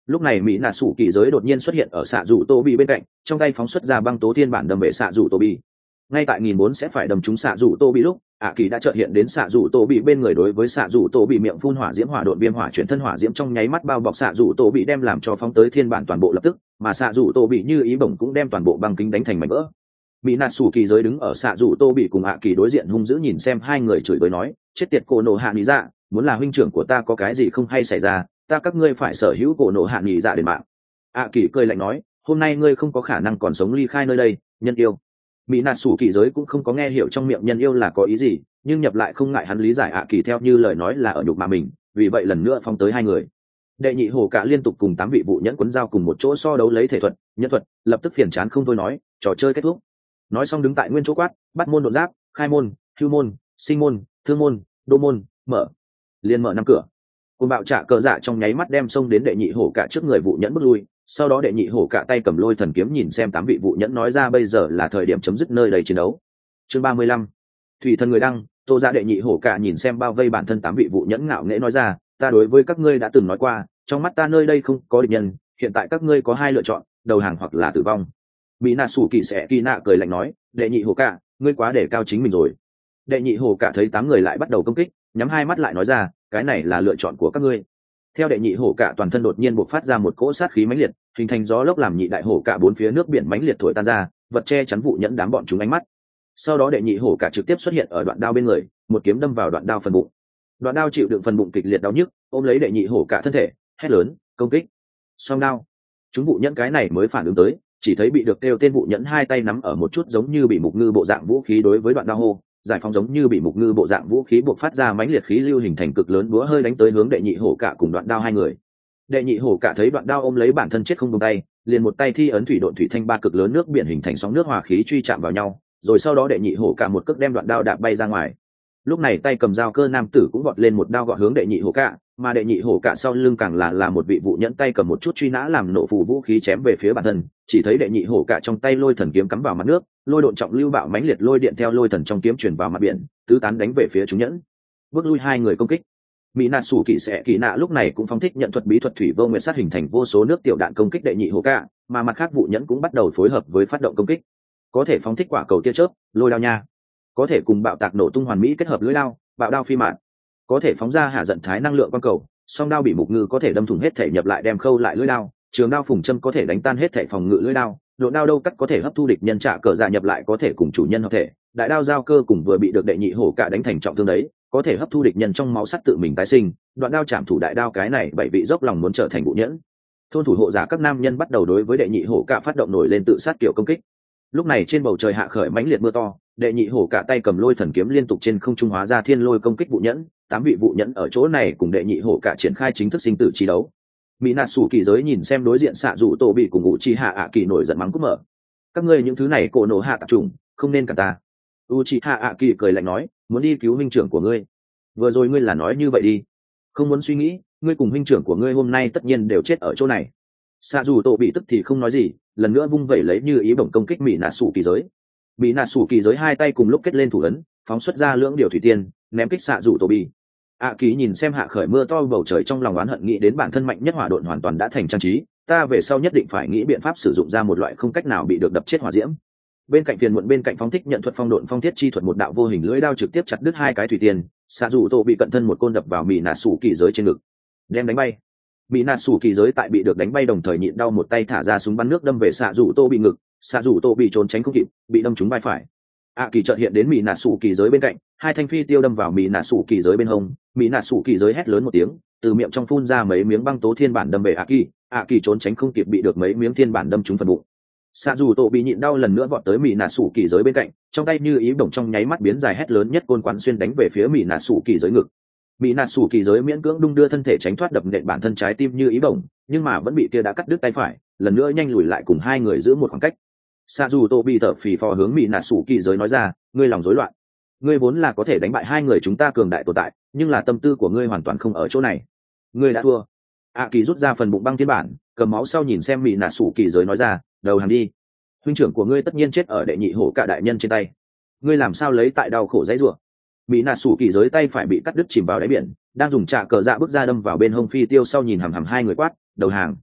Lúc này mỹ nạ sủ kỳ giới đột nhiên xuất hiện ở xạ dù tô bị bên cạnh, trong tay phóng xuất ra băng tố thiên bản đâm về xạ dù tô bị. Ngay tại 1004 sẽ phải đâm trúng xạ dù tô bị lúc, ạ kỳ đã chợt hiện đến xạ dù tô bị bên người, đối với xạ dù tô bị miệng phun hỏa diễm hỏa độn viêm hỏa chuyển thân hỏa diễm trong nháy mắt bao bọc xạ dù tô bị, đem làm cho phóng tới thiên bản toàn bộ lập tức, mà xạ dù tô bị như ý bổng cũng đem toàn bộ băng kính đánh thành mảnh vỡ. Mỹ nạt sủ kỳ giới đứng ở xạ dù tô bị cùng ạ kỳ đối diện hung dữ nhìn xem hai người, chửi bới nói, chết tiệt cổ nổ hạ nghỉ dạ, muốn là huynh trưởng của ta có cái gì không hay xảy ra, ta các ngươi phải sở hữu cổ nổ hạ nghỉ dạ đền mạng. ạ kỳ cười lạnh nói, hôm nay ngươi không có khả năng còn sống ly khai nơi đây, nhân yêu. Mỹ nạt sủ kỳ giới cũng không có nghe hiểu trong miệng nhân yêu là có ý gì, nhưng nhập lại không ngại hắn lý giải ạ kỳ theo như lời nói là ở nhục mà mình, vì vậy lần nữa phong tới hai người. Đệ nhị hổ cả liên tục cùng 8 vị vụ nhẫn quấn dao cùng một chỗ so đấu lấy thể thuật, nhân thuật, lập tức phiền chán không thôi nói, trò chơi kết thúc. Nói xong đứng tại nguyên chỗ quát, bắt môn đột giáp, khai môn, hưu môn, sinh môn, thương môn, đô môn, mở. Liên mở 5 cửa. Cùng bạo trả cờ dạ trong nháy mắt đem xông đến đệ nhị hổ cả trước người vụ nhẫn bước lui, sau đó đệ nhị hổ cả tay cầm lôi thần kiếm nhìn xem 8 vị vụ nhẫn nói ra, bây giờ là thời điểm chấm dứt nơi đầy chiến đấu. Chương 35. Thủy thần người đăng, Tô Dạ đệ nhị hổ cả nhìn xem bao vây bản thân 8 vị vụ nhẫn ngạo nghễ nói ra, ta đối với các ngươi đã từng nói qua, trong mắt ta nơi đây không có địch nhân, hiện tại các ngươi có hai lựa chọn, đầu hàng hoặc là tử vong. Mỹ nạ sủ kỳ sẽ kỳ nạ cười lạnh nói, đệ nhị hổ cả, ngươi quá để cao chính mình rồi. Đệ nhị hổ cả thấy 8 người lại bắt đầu công kích, nhắm hai mắt lại nói ra, cái này là lựa chọn của các ngươi. Theo đệ nhị hổ cả toàn thân đột nhiên bộc phát ra một cỗ sát khí mãnh liệt, hình thành gió lốc làm nhị đại hổ cả bốn phía nước biển mãnh liệt thổi tan ra, vật che chắn vụ nhẫn đám bọn chúng ánh mắt. Sau đó đệ nhị hổ cả trực tiếp xuất hiện ở đoạn đao bên người, một kiếm đâm vào đoạn đao phần bụng. Đoạn đao chịu đựng phần bụng kịch liệt đau nhức, ôm lấy đệ nhị hổ cả thân thể, hét lớn, công kích. Song đao. Chúng vụ nhẫn cái này mới phản ứng tới, chỉ thấy bị được kêu tên vụ nhẫn hai tay nắm ở một chút giống như bị mục ngư bộ dạng vũ khí đối với đoạn đao hô, giải phóng giống như bị mục ngư bộ dạng vũ khí buộc phát ra mãnh liệt khí lưu hình thành cực lớn búa hơi đánh tới hướng đệ nhị hổ cả cùng đoạn đao hai người. Đệ nhị hổ cả thấy đoạn đao ôm lấy bản thân chết không buông tay, liền một tay thi ấn thủy độn thủy thanh ba cực lớn nước biển hình thành sóng nước hòa khí truy chạm vào nhau, rồi sau đó đệ nhị hổ cả một cước đem đoạn đao đạp bay ra ngoài. Lúc này tay cầm dao cơ nam tử cũng vọt lên một đao gọt hướng đệ nhị hổ cả, mà đệ nhị hổ cả sau lưng càng là một vị vụ nhẫn tay cầm một chút truy nã làm nổ phù vũ khí chém về phía bản thân, chỉ thấy đệ nhị hổ cả trong tay lôi thần kiếm cắm vào mặt nước, lôi độn trọng lưu bạo mãnh liệt lôi điện theo lôi thần trong kiếm truyền vào mặt biển, tứ tán đánh về phía chúng nhẫn, bước lui hai người công kích. Mỹ nạ sủ kỳ sẽ kỳ nạ lúc này cũng phóng thích nhận thuật bí thuật thủy vô nguyệt sát hình thành vô số nước tiểu đạn công kích đệ nhị hổ cả, mà mặt khác vụ nhẫn cũng bắt đầu phối hợp với phát động công kích, có thể phóng thích quả cầu tia chớp, lôi đao nha, có thể cùng bạo tạc nổ tung hoàn mỹ kết hợp lưỡi đao, bạo đao phi mạn, có thể phóng ra hạ giận thái năng lượng quang cầu, song đao bị mục ngư có thể đâm thủng hết thể nhập lại đem khâu lại lưỡi đao, trường đao phùng châm có thể đánh tan hết thể phòng ngự lưỡi đao, độ đao đâu cắt có thể hấp thu địch nhân trả cờ dạ nhập lại có thể cùng chủ nhân hợp thể, đại đao giao cơ cùng vừa bị được đệ nhị hổ cả đánh thành trọng thương đấy, có thể hấp thu địch nhân trong máu sắt tự mình tái sinh, đoạn đao chạm thủ đại đao cái này bảy vị dốc lòng muốn trở thành vụ nhẫn. Thôn thủ hộ giả các nam nhân bắt đầu đối với đệ nhị hổ cả phát động nổi lên tự sát kiểu công kích. Lúc này trên bầu trời hạ khởi mãnh liệt mưa to, đệ nhị hổ cả tay cầm lôi thần kiếm liên tục trên không trung hóa ra thiên lôi công kích vụ nhẫn, 8 vị vụ nhẫn ở chỗ này cùng đệ nhị hổ cả triển khai chính thức sinh tử chi đấu. Mỹ nạt sủ kỳ giới nhìn xem đối diện xạ dụ tổ bị cùng ngụ chi hạ ạ kỳ nổi giận mắng cúp mở, các ngươi những thứ này cổ nổ hạ tạp trùng, không nên cả ta. Uchiha ạ kỳ cười lạnh nói, muốn đi cứu huynh trưởng của ngươi, vừa rồi ngươi là nói như vậy đi, không muốn suy nghĩ, ngươi cùng huynh trưởng của ngươi hôm nay tất nhiên đều chết ở chỗ này. Xạ dù tổ bị tức thì không nói gì, lần nữa vung vẩy lấy như ý bổng công kích Mỹ nạt sủ kỳ giới. Mỹ nạt sủ kỳ giới hai tay cùng lúc kết lên thủ ấn, phóng xuất ra lưỡng điều thủy tiên, ném kích xạ dù tổ bị. ạ kỳ nhìn xem hạ khởi mưa to bầu trời trong lòng oán hận, nghĩ đến bản thân mạnh nhất hỏa độn hoàn toàn đã thành trang trí, ta về sau nhất định phải nghĩ biện pháp sử dụng ra một loại không cách nào bị được đập chết hỏa diễm. Bên cạnh phiền muộn bên cạnh phóng thích nhận thuật phong độn phong thiết chi thuật, một đạo vô hình lưỡi đao trực tiếp chặt đứt hai cái thủy tiên, xạ dù tổ bị cận thân một côn đập vào Mỹ nạt sủ kỳ giới trên ngực, đem đánh bay. Mỹ nạt sủ kỳ giới tại bị được đánh bay đồng thời nhịn đau một tay thả ra súng bắn nước đâm về xạ dù tô bị ngực, xạ dù tô bị trốn tránh không kịp, bị đâm trúng vai phải. ạ kỳ chợt hiện đến Mỹ nạt sủ kỳ giới bên cạnh, hai thanh phi tiêu đâm vào Mỹ nạt sủ kỳ giới bên hông, Mỹ nạt sủ kỳ giới hét lớn một tiếng, từ miệng trong phun ra mấy miếng băng tố thiên bản đâm về ạ kỳ trốn tránh không kịp, bị được mấy miếng thiên bản đâm trúng phần bụng. xạ dù tô bị nhịn đau lần nữa vọt tới Mỹ nạt sủ kỳ giới bên cạnh, trong tay như ý bổng trong nháy mắt biến dài, hét lớn nhất côn quán xuyên đánh về phía Mỹ nạt sủ kỳ giới ngực. Mỹ nạt sủ kỳ giới miễn cưỡng đung đưa thân thể tránh thoát đập nện bản thân trái tim như ý bổng, nhưng mà vẫn bị kia đã cắt đứt tay phải, lần nữa nhanh lùi lại cùng hai người giữ một khoảng cách. Xạ dù tô bị thở phì phò hướng Mỹ nạt sủ kỳ giới nói ra, ngươi lòng rối loạn, ngươi vốn là có thể đánh bại hai người chúng ta cường đại tồn tại, nhưng là tâm tư của ngươi hoàn toàn không ở chỗ này, ngươi đã thua. ạ kỳ rút ra phần bụng băng thiên bản, cầm máu sau nhìn xem Mỹ nạt sủ kỳ giới nói ra, đầu hàng đi, huynh trưởng của ngươi tất nhiên chết ở đệ nhị hổ cả đại nhân trên tay, ngươi làm sao lấy tại đau khổ dãy rủa. Mỹ nạt sủ kỳ giới tay phải bị cắt đứt chìm vào đáy biển, đang dùng trạ cờ dạ bước ra đâm vào bên hông phi tiêu sau nhìn hằm hằm hai người quát, đầu hàng.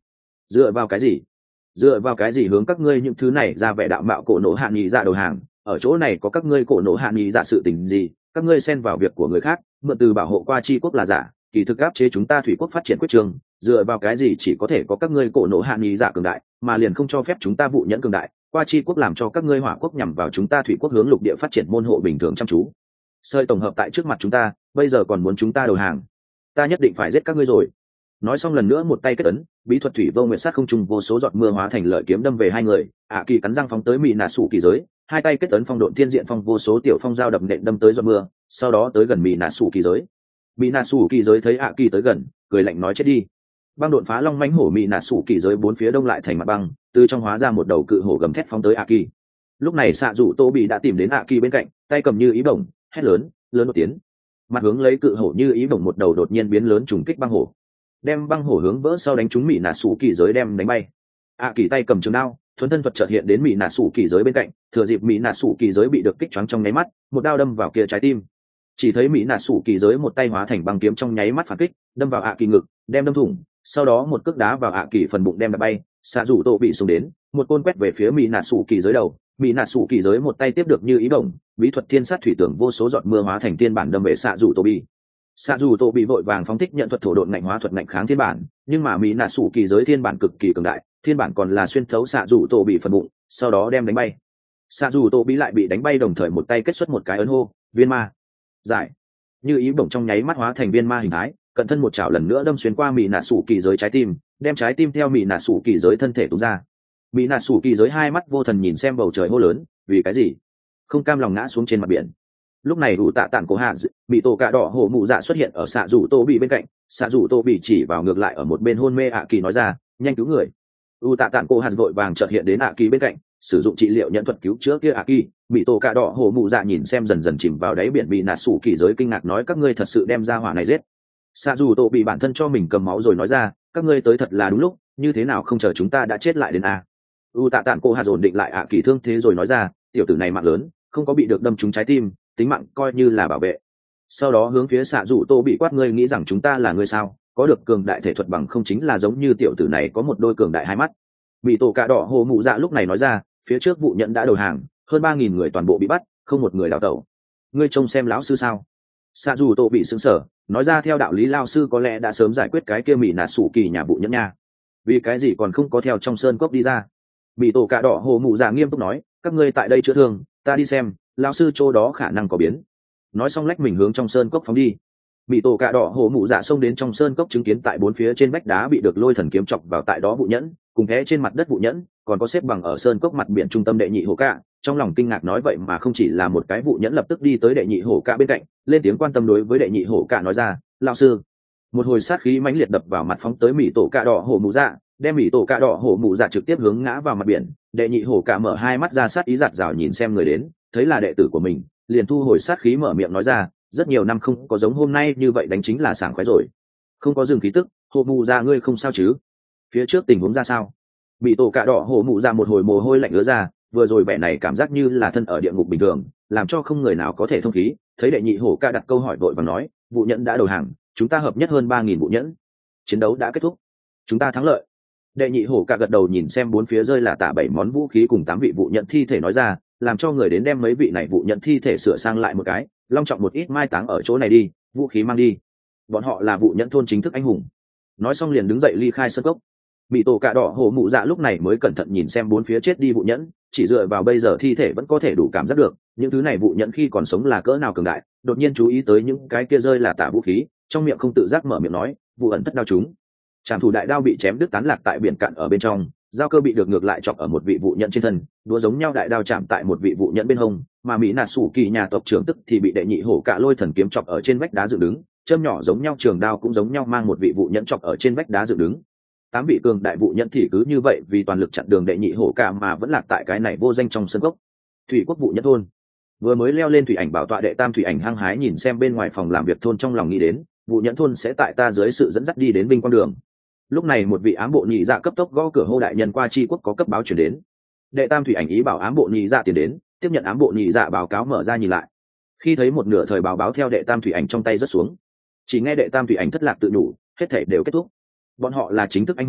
Dựa vào cái gì? Dựa vào cái gì hướng các ngươi những thứ này ra vẻ đạo mạo cổ nổ hạ nghị dạ đầu hàng? Ở chỗ này có các ngươi cổ nổ hạ nghị dạ sự tình gì? Các ngươi xen vào việc của người khác, mượn từ bảo hộ qua chi quốc là giả, kỳ thực áp chế chúng ta thủy quốc phát triển quyết trường, dựa vào cái gì chỉ có thể có các ngươi cổ nổ hạ nghị dạ cường đại, mà liền không cho phép chúng ta vụ nhẫn cường đại, qua chi quốc làm cho các ngươi hỏa quốc nhằm vào chúng ta thủy quốc hướng lục địa phát triển môn hộ bình thường chăm chú. Sơi tổng hợp tại trước mặt chúng ta, bây giờ còn muốn chúng ta đầu hàng, ta nhất định phải giết các ngươi rồi. Nói xong lần nữa một tay kết ấn, bí thuật thủy vô nguyện sát không trung vô số giọt mưa hóa thành lợi kiếm đâm về hai người. Kỳ cắn răng phóng tới mỹ nạ sủ kỳ giới, hai tay kết ấn phong độn thiên diện phong vô số tiểu phong dao đập nện đâm tới giọt mưa, sau đó tới gần mỹ nạ sủ kỳ giới. Mỹ nạ sủ kỳ giới thấy kỳ tới gần, cười lạnh nói chết đi. Băng độn phá long mãnh hổ mỹ nạ sủ kỳ giới bốn phía đông lại thành mặt băng, từ trong hóa ra một đầu cự hổ gầm thét phóng tới kỳ. Lúc này xạ dụ tô bị đã tìm đến kỳ bên cạnh, tay cầm như ý bổng, hét lớn một tiếng, mặt hướng lấy cự hổ như ý bổng một đầu đột nhiên biến lớn trùng kích băng hổ, đem băng hổ hướng vỡ sau đánh trúng mỹ nạ sủ kỳ giới đem đánh bay. Kỳ tay cầm trường đao thuấn thân thuật chợt hiện đến mỹ nạ sủ kỳ giới bên cạnh, thừa dịp mỹ nạ sủ kỳ giới bị được kích choáng trong nháy mắt, một đao đâm vào kia trái tim. Chỉ thấy mỹ nạ sủ kỳ giới một tay hóa thành băng kiếm trong nháy mắt phản kích, đâm vào kỳ ngực, đem đâm thủng, sau đó một cước đá vào kỳ phần bụng đem đập bay. Xạ rủ tổ bị xuống đến, một côn quét về phía mỹ nạ sủ kỳ giới đầu, mỹ nạ sủ kỳ giới một tay tiếp được như ý bổng, bí thuật thiên sát thủy tưởng vô số giọt mưa hóa thành tiên bản đâm về xạ rủ tổ bị. Xạ dù tổ bị vội vàng phóng thích nhận thuật thổ độn ngạnh hóa thuật ngạnh kháng thiên bản, nhưng mà mỹ nạ sủ kỳ giới thiên bản cực kỳ cường đại, thiên bản còn là xuyên thấu xạ dù tổ bị phần bụng, sau đó đem đánh bay. Xạ dù tổ bị lại bị đánh bay, đồng thời một tay kết xuất một cái ấn hô viên ma giải, như ý bổng trong nháy mắt hóa thành viên ma hình thái, cận thân một chảo lần nữa đâm xuyên qua mỹ nạ sủ kỳ giới trái tim, đem trái tim theo mỹ nạ sủ kỳ giới thân thể tung ra. Mỹ nạ sủ kỳ giới hai mắt vô thần nhìn xem bầu trời hô lớn vì cái gì, không cam lòng ngã xuống trên mặt biển. Lúc này đủ tạ tản của hạ bị tổ cạ đỏ hổ mụ dạ xuất hiện ở xạ rủ tô bị bên cạnh, xạ rủ tô bị chỉ vào ngược lại ở một bên hôn mê kỳ nói ra nhanh cứu người. U tạ tản của hạ vội vàng chợt hiện đến kỳ bên cạnh, sử dụng trị liệu nhận thuật cứu chữa kia kỳ. Bị tổ cạ đỏ hổ mụ dạ nhìn xem dần dần chìm vào đáy biển bị nạt sủ kỳ giới, kinh ngạc nói các ngươi thật sự đem ra hỏa này giết. Xạ rủ tô bị bản thân cho mình cầm máu rồi nói ra các ngươi tới thật là đúng lúc, như thế nào không chờ chúng ta đã chết lại đến U tạ tản cô hạ ổn định lại kỳ thương thế rồi nói ra tiểu tử này mạng lớn, không có bị được đâm trúng trái tim, tính mạng coi như là bảo vệ. Sau đó hướng phía xạ rủ tô bị quát ngươi nghĩ rằng chúng ta là ngươi sao, có được cường đại thể thuật bằng không chính là giống như tiểu tử này có một đôi cường đại hai mắt. Bị tổ cạ đỏ hồ mụ dạ lúc này nói ra phía trước vụ nhận đã đầu hàng, hơn 3.000 người toàn bộ bị bắt, không một người đào tẩu. Ngươi trông xem lão sư sao? Xạ rủ tô bị sững sờ, nói ra theo đạo lý lao sư có lẽ đã sớm giải quyết cái kia mỹ nạt sủ kỳ nhà vụ nhẫn nha, vì cái gì còn không có theo trong sơn cốc đi ra? Bị tổ cạ đỏ hồ mụ dạ nghiêm túc nói các ngươi tại đây chữa thương, ta đi xem lão sư chỗ đó khả năng có biến. Nói xong lách mình hướng trong sơn cốc phóng đi. Bị tổ cạ đỏ hổ mụ dạ xông đến trong sơn cốc, chứng kiến tại bốn phía trên vách đá bị được lôi thần kiếm chọc vào tại đó vụ nhẫn, cùng thế trên mặt đất vụ nhẫn còn có xếp bằng ở sơn cốc mặt biển trung tâm đệ nhị hổ cạ, trong lòng kinh ngạc nói vậy mà không chỉ là một cái vụ nhẫn, lập tức đi tới đệ nhị hổ cạ bên cạnh, lên tiếng quan tâm đối với đệ nhị hổ cạ nói ra lão sư. Một hồi sát khí mãnh liệt đập vào mặt phóng tới mỹ tổ cạ đỏ hổ mụ dạ, đem mỹ tổ cạ đỏ hổ mụ dạ trực tiếp hướng ngã vào mặt biển. Đệ nhị hổ cạ mở hai mắt ra sát ý giạt rào nhìn xem người đến, thấy là đệ tử của mình, liền thu hồi sát khí mở miệng nói ra rất nhiều năm không có giống hôm nay như vậy đánh chính là sảng khoái rồi. Không có dừng khí tức, hổ mụ dạ ngươi không sao chứ? Phía trước tình huống ra sao? Bị tổ cạ đỏ hổ mụ dạ một hồi mồ hôi lạnh ứa ra, vừa rồi vẻ này cảm giác như là thân ở địa ngục bình thường, làm cho không người nào có thể thông khí. Thấy đệ nhị hổ cạ đặt câu hỏi vội và nói vụ nhẫn đã đầu hàng, chúng ta hợp nhất hơn 3.000 vụ nhẫn, chiến đấu đã kết thúc, chúng ta thắng lợi. Đệ nhị hổ cạ gật đầu nhìn xem bốn phía rơi là tả 7 món vũ khí cùng 8 vị vụ nhận thi thể nói ra làm cho người đến đem mấy vị này vụ nhận thi thể sửa sang lại một cái, long trọng một ít mai táng ở chỗ này đi, vũ khí mang đi, bọn họ là vụ nhận thôn chính thức anh hùng. Nói xong liền đứng dậy ly khai sân cốc. Bị tổ cạ đỏ hổ mụ dạ lúc này mới cẩn thận nhìn xem bốn phía chết đi vụ nhẫn, chỉ dựa vào bây giờ thi thể vẫn có thể đủ cảm giác được những thứ này vụ nhẫn khi còn sống là cỡ nào cường đại. Đột nhiên chú ý tới những cái kia rơi là tả vũ khí, trong miệng không tự giác mở miệng nói vụ ẩn thất đao chúng. Trảm thủ đại đao bị chém đứt tán lạc tại biển cạn ở bên trong, dao cơ bị được ngược lại chọc ở một vị vụ nhẫn trên thân, đũa giống nhau đại đao chạm tại một vị vụ nhẫn bên hông, mà mỹ nạt sủ kỳ nhà tộc trưởng tức thì bị đệ nhị hổ cạ lôi thần kiếm chọc ở trên vách đá dựng đứng, châm nhỏ giống nhau trường đao cũng giống nhau mang một vị vụ nhẫn chọc ở trên vách đá dựng đứng. 8 vị cường đại vụ nhẫn thì cứ như vậy vì toàn lực chặn đường đệ nhị hổ cạ mà vẫn lạc tại cái này vô danh trong sân cốc. Thủy quốc vụ nhẫn thôn vừa mới leo lên thủy ảnh bảo tọa, đệ tam thủy ảnh hăng hái nhìn xem bên ngoài phòng làm việc thôn, trong lòng nghĩ đến vụ nhẫn thôn sẽ tại ta dưới sự dẫn dắt đi đến vinh quang đường. Lúc này một vị ám bộ nhị dạ cấp tốc gõ cửa hô đại nhân qua chi quốc có cấp báo chuyển đến. Đệ tam thủy ảnh ý bảo ám bộ nhị dạ tiến đến, tiếp nhận ám bộ nhị dạ báo cáo mở ra nhìn lại, khi thấy một nửa thời báo báo theo đệ tam thủy ảnh trong tay rớt xuống, chỉ nghe đệ tam thủy ảnh thất lạc tự đủ, hết thể đều kết thúc. Bọn họ là chính thức anh hùng,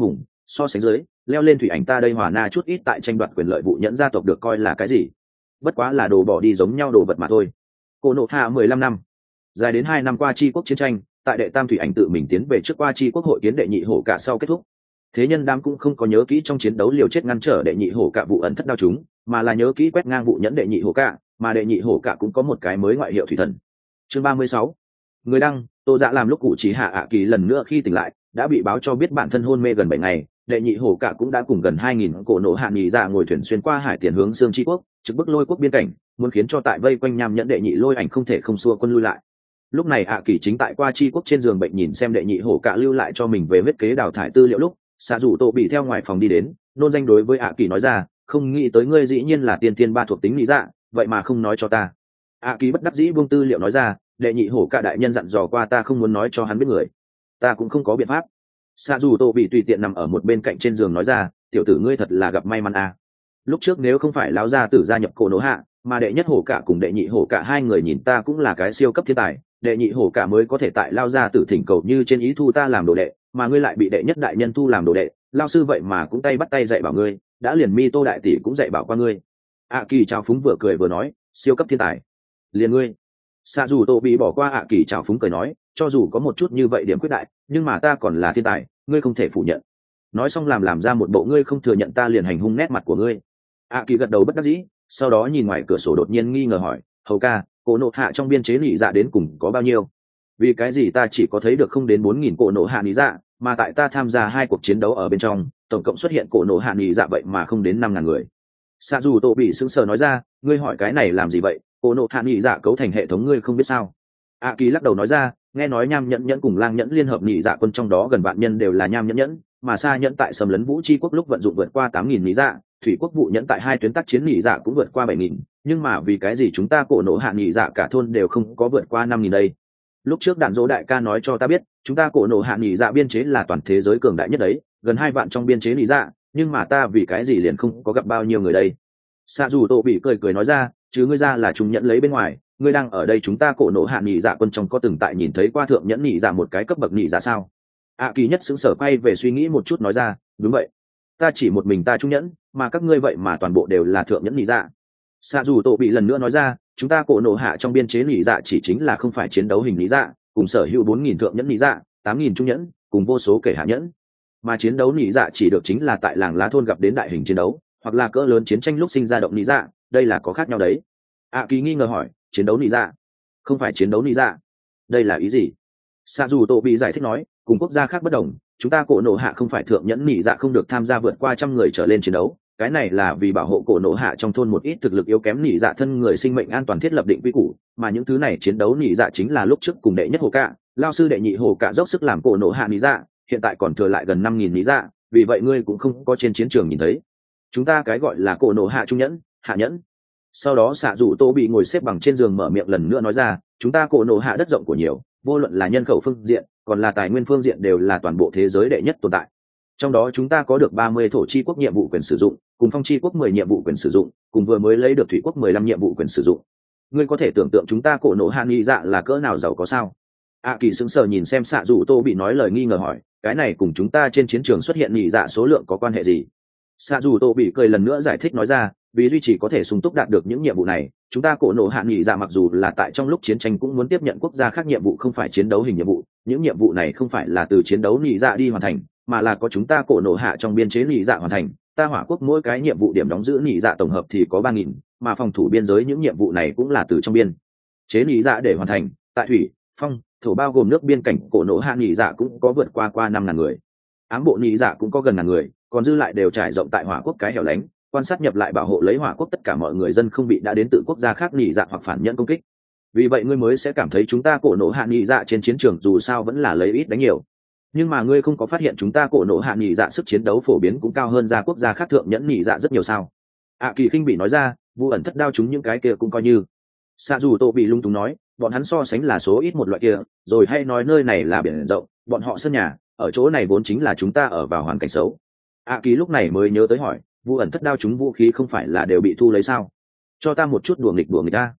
so sánh dưới leo lên thủy ảnh ta đây hòa na chút ít tại tranh đoạt quyền lợi vụ nhẫn gia tộc được coi là cái gì, bất quá là đồ bỏ đi giống nhau đồ vật mà thôi. Cô nộ hạ 15 năm, dài đến 2 năm qua chi quốc chiến tranh, tại đệ tam thủy ảnh tự mình tiến về trước qua chi quốc hội kiến đệ nhị hổ cả sau kết thúc. Thế nhân đám cũng không có nhớ kỹ trong chiến đấu liều chết ngăn trở đệ nhị hổ cả vụ ẩn thất đao chúng, mà là nhớ kỹ quét ngang vụ nhẫn đệ nhị hổ cả, mà đệ nhị hổ cả cũng có một cái mới ngoại hiệu thủy thần. Chương 36. Người đăng, Tô Dạ làm lúc cụ chỉ hạ ạ kỳ lần nữa khi tỉnh lại, đã bị báo cho biết bản thân hôn mê gần 7 ngày, đệ nhị hổ cả cũng đã cùng gần 2000 cổ nổ hạ nghỉ dạ ngồi thuyền xuyên qua hải tiền hướng xương chi quốc, trực bức lôi quốc biên cảnh, muốn khiến cho tại vây quanh nham nhẫn đệ nhị lôi ảnh không thể không xua quân lui lại. Lúc này ạ kỳ chính tại qua chi quốc trên giường bệnh nhìn xem đệ nhị hổ cả lưu lại cho mình về huyết kế đào thải tư liệu lúc xạ dù tổ bị theo ngoài phòng đi đến, nôn danh đối với ạ kỳ nói ra, không nghĩ tới ngươi dĩ nhiên là tiên tiên ba thuộc tính lý dạ, vậy mà không nói cho ta. ạ kỳ bất đắc dĩ buông tư liệu nói ra, đệ nhị hổ cả đại nhân dặn dò qua ta không muốn nói cho hắn biết người, ta cũng không có biện pháp. Xạ dù tổ bị tùy tiện nằm ở một bên cạnh trên giường nói ra, tiểu tử ngươi thật là gặp may mắn à. Lúc trước nếu không phải lão gia tử gia nhập cổ nổ hạ, mà đệ nhất hổ cả cùng đệ nhị hổ cả hai người nhìn ta cũng là cái siêu cấp thiên tài, đệ nhị hổ cả mới có thể tại lao gia tử thỉnh cầu như trên ý thu ta làm đồ đệ, mà ngươi lại bị đệ nhất đại nhân thu làm đồ đệ, lao sư vậy mà cũng tay bắt tay dạy bảo ngươi, đã liền mi tô đại tỷ cũng dạy bảo qua ngươi. ạ kỳ chào phúng vừa cười vừa nói, siêu cấp thiên tài liền ngươi. Xạ dù tổ bị bỏ qua ạ kỳ chào phúng cười nói, cho dù có một chút như vậy điểm quyết đại, nhưng mà ta còn là thiên tài, ngươi không thể phủ nhận. Nói xong làm ra một bộ ngươi không thừa nhận ta liền hành hung nét mặt của ngươi. ạ kỳ gật đầu bất đắc dĩ, sau đó nhìn ngoài cửa sổ đột nhiên nghi ngờ hỏi, hầu ca, cổ nộ hạ trong biên chế nỉ dạ đến cùng có bao nhiêu? Vì cái gì ta chỉ có thấy được không đến 4000 cổ nộ hạ nỉ dạ, mà tại ta tham gia 2 cuộc chiến đấu ở bên trong, tổng cộng xuất hiện cổ nộ hạ nỉ dạ vậy mà không đến 5000 người. Xạ dù tổ bị sững sờ nói ra, ngươi hỏi cái này làm gì vậy, cổ nộ hạ nỉ dạ cấu thành hệ thống ngươi không biết sao? ạ kỳ lắc đầu nói ra, nghe nói nham nhẫn nhẫn cùng lang nhẫn liên hợp nỉ dạ quân trong đó gần vạn nhân đều là nham nhẫn nhẫn, mà sa nhẫn tại xâm lấn vũ chi quốc lúc vận dụng vượt qua 8000 nỉ dạ, thủy quốc vụ nhẫn tại 2 tuyến tác chiến nỉ dạ cũng vượt qua 7000, nhưng mà vì cái gì chúng ta cổ nổ hạ nỉ dạ cả thôn đều không có vượt qua 5000 đây? Lúc trước đạn dỗ đại ca nói cho ta biết, chúng ta cổ nổ hạ nỉ dạ biên chế là toàn thế giới cường đại nhất đấy, gần 2 vạn trong biên chế nỉ dạ, nhưng mà ta vì cái gì liền không có gặp bao nhiêu người đây? Xạ dù tổ bị cười nói ra, chứ ngươi ra là chúng nhẫn lấy bên ngoài, ngươi đang ở đây chúng ta cổ nổ hạ nỉ dạ quân trong có từng tại nhìn thấy qua thượng nhẫn nỉ dạ một cái cấp bậc nỉ dạ sao? Kỳ nhất sững sờ quay về suy nghĩ một chút nói ra, đúng vậy, ta chỉ một mình ta trung nhẫn, mà các ngươi vậy mà toàn bộ đều là thượng nhẫn nỉ dạ. Xạ dù tổ bị lần nữa nói ra, chúng ta cổ nổ hạ trong biên chế nỉ dạ chỉ chính là không phải chiến đấu hình nỉ dạ, cùng sở hữu 4000 thượng nhẫn nỉ dạ, 8000 trung nhẫn, cùng vô số kể hạ nhẫn, mà chiến đấu nỉ dạ chỉ được chính là tại làng lá thôn gặp đến đại hình chiến đấu, hoặc là cỡ lớn chiến tranh lúc sinh ra động nỉ dạ, đây là có khác nhau đấy. Kỳ nghi ngờ hỏi, chiến đấu nỉ dạ không phải chiến đấu nỉ dạ, đây là ý gì? Xạ dù tổ bị giải thích nói, cùng quốc gia khác bất đồng, chúng ta cổ nổ hạ không phải thượng nhẫn nỉ dạ không được tham gia vượt qua 100 người trở lên chiến đấu, cái này là vì bảo hộ cổ nổ hạ trong thôn một ít thực lực yếu kém nỉ dạ thân người sinh mệnh an toàn thiết lập định quy củ, mà những thứ này chiến đấu nỉ dạ chính là lúc trước cùng đệ nhất hồ cạ lao sư đệ nhị hồ cạ dốc sức làm cổ nổ hạ nỉ dạ, hiện tại còn thừa lại gần 5000 nỉ dạ, vì vậy ngươi cũng không có trên chiến trường nhìn thấy chúng ta cái gọi là cổ nổ hạ trung nhẫn hạ nhẫn. Sau đó xạ dù tô bị ngồi xếp bằng trên giường mở miệng lần nữa nói ra, chúng ta cổ nổ hạ đất rộng của nhiều, vô luận là nhân khẩu phương diện còn là tài nguyên phương diện đều là toàn bộ thế giới đệ nhất tồn tại. Trong đó chúng ta có được 30 thổ chi quốc nhiệm vụ quyền sử dụng, cùng phong chi quốc 10 nhiệm vụ quyền sử dụng, cùng vừa mới lấy được thủy quốc 15 nhiệm vụ quyền sử dụng. Ngươi có thể tưởng tượng chúng ta cổ nổ hạ nỉ dạ là cỡ nào giàu có sao? Kỳ sững sờ nhìn xem xạ dù tô bị nói lời nghi ngờ hỏi, cái này cùng chúng ta trên chiến trường xuất hiện nỉ dạ số lượng có quan hệ gì? Xạ dù tô bị cười lần nữa giải thích nói ra, vì duy trì có thể sung túc đạt được những nhiệm vụ này, chúng ta cổ nổ hạ nỉ dạ mặc dù là tại trong lúc chiến tranh cũng muốn tiếp nhận quốc gia khác nhiệm vụ không phải chiến đấu hình nhiệm vụ, những nhiệm vụ này không phải là từ chiến đấu nỉ dạ đi hoàn thành, mà là có chúng ta cổ nổ hạ trong biên chế nỉ dạ hoàn thành. Ta hỏa quốc mỗi cái nhiệm vụ điểm đóng giữ nỉ dạ tổng hợp thì có 3000, mà phòng thủ biên giới những nhiệm vụ này cũng là từ trong biên chế nỉ dạ để hoàn thành. Tại thủy, phong, thổ bao gồm nước biên cảnh cổ nổ hạ nỉ dạ cũng có vượt qua 5000 người, ám bộ nỉ dạ cũng có gần 1000 người, còn dư lại đều trải rộng tại hỏa quốc cái hẻo lánh, quan sát nhập lại bảo hộ lấy hỏa quốc tất cả mọi người dân không bị đã đến từ quốc gia khác nỉ dạ hoặc phản nhận công kích. Vì vậy ngươi mới sẽ cảm thấy chúng ta cổ nổ hạ nỉ dạ trên chiến trường dù sao vẫn là lấy ít đánh nhiều, nhưng mà ngươi không có phát hiện chúng ta cổ nổ hạ nỉ dạ sức chiến đấu phổ biến cũng cao hơn ra quốc gia khác thượng nhẫn nỉ dạ rất nhiều sao? Kỳ khinh bị nói ra, vụ ẩn thất đao chúng những cái kia cũng coi như. Xạ dù tổ bị lung túng nói, bọn hắn so sánh là số ít một loại kia, rồi hay nói nơi này là biển rộng, bọn họ sân nhà ở chỗ này vốn chính là chúng ta ở vào hoàn cảnh xấu. Kỳ lúc này mới nhớ tới hỏi, vụ ẩn thất đao chúng vũ khí không phải là đều bị thu lấy sao? Cho ta một chút đùa nghịch ta.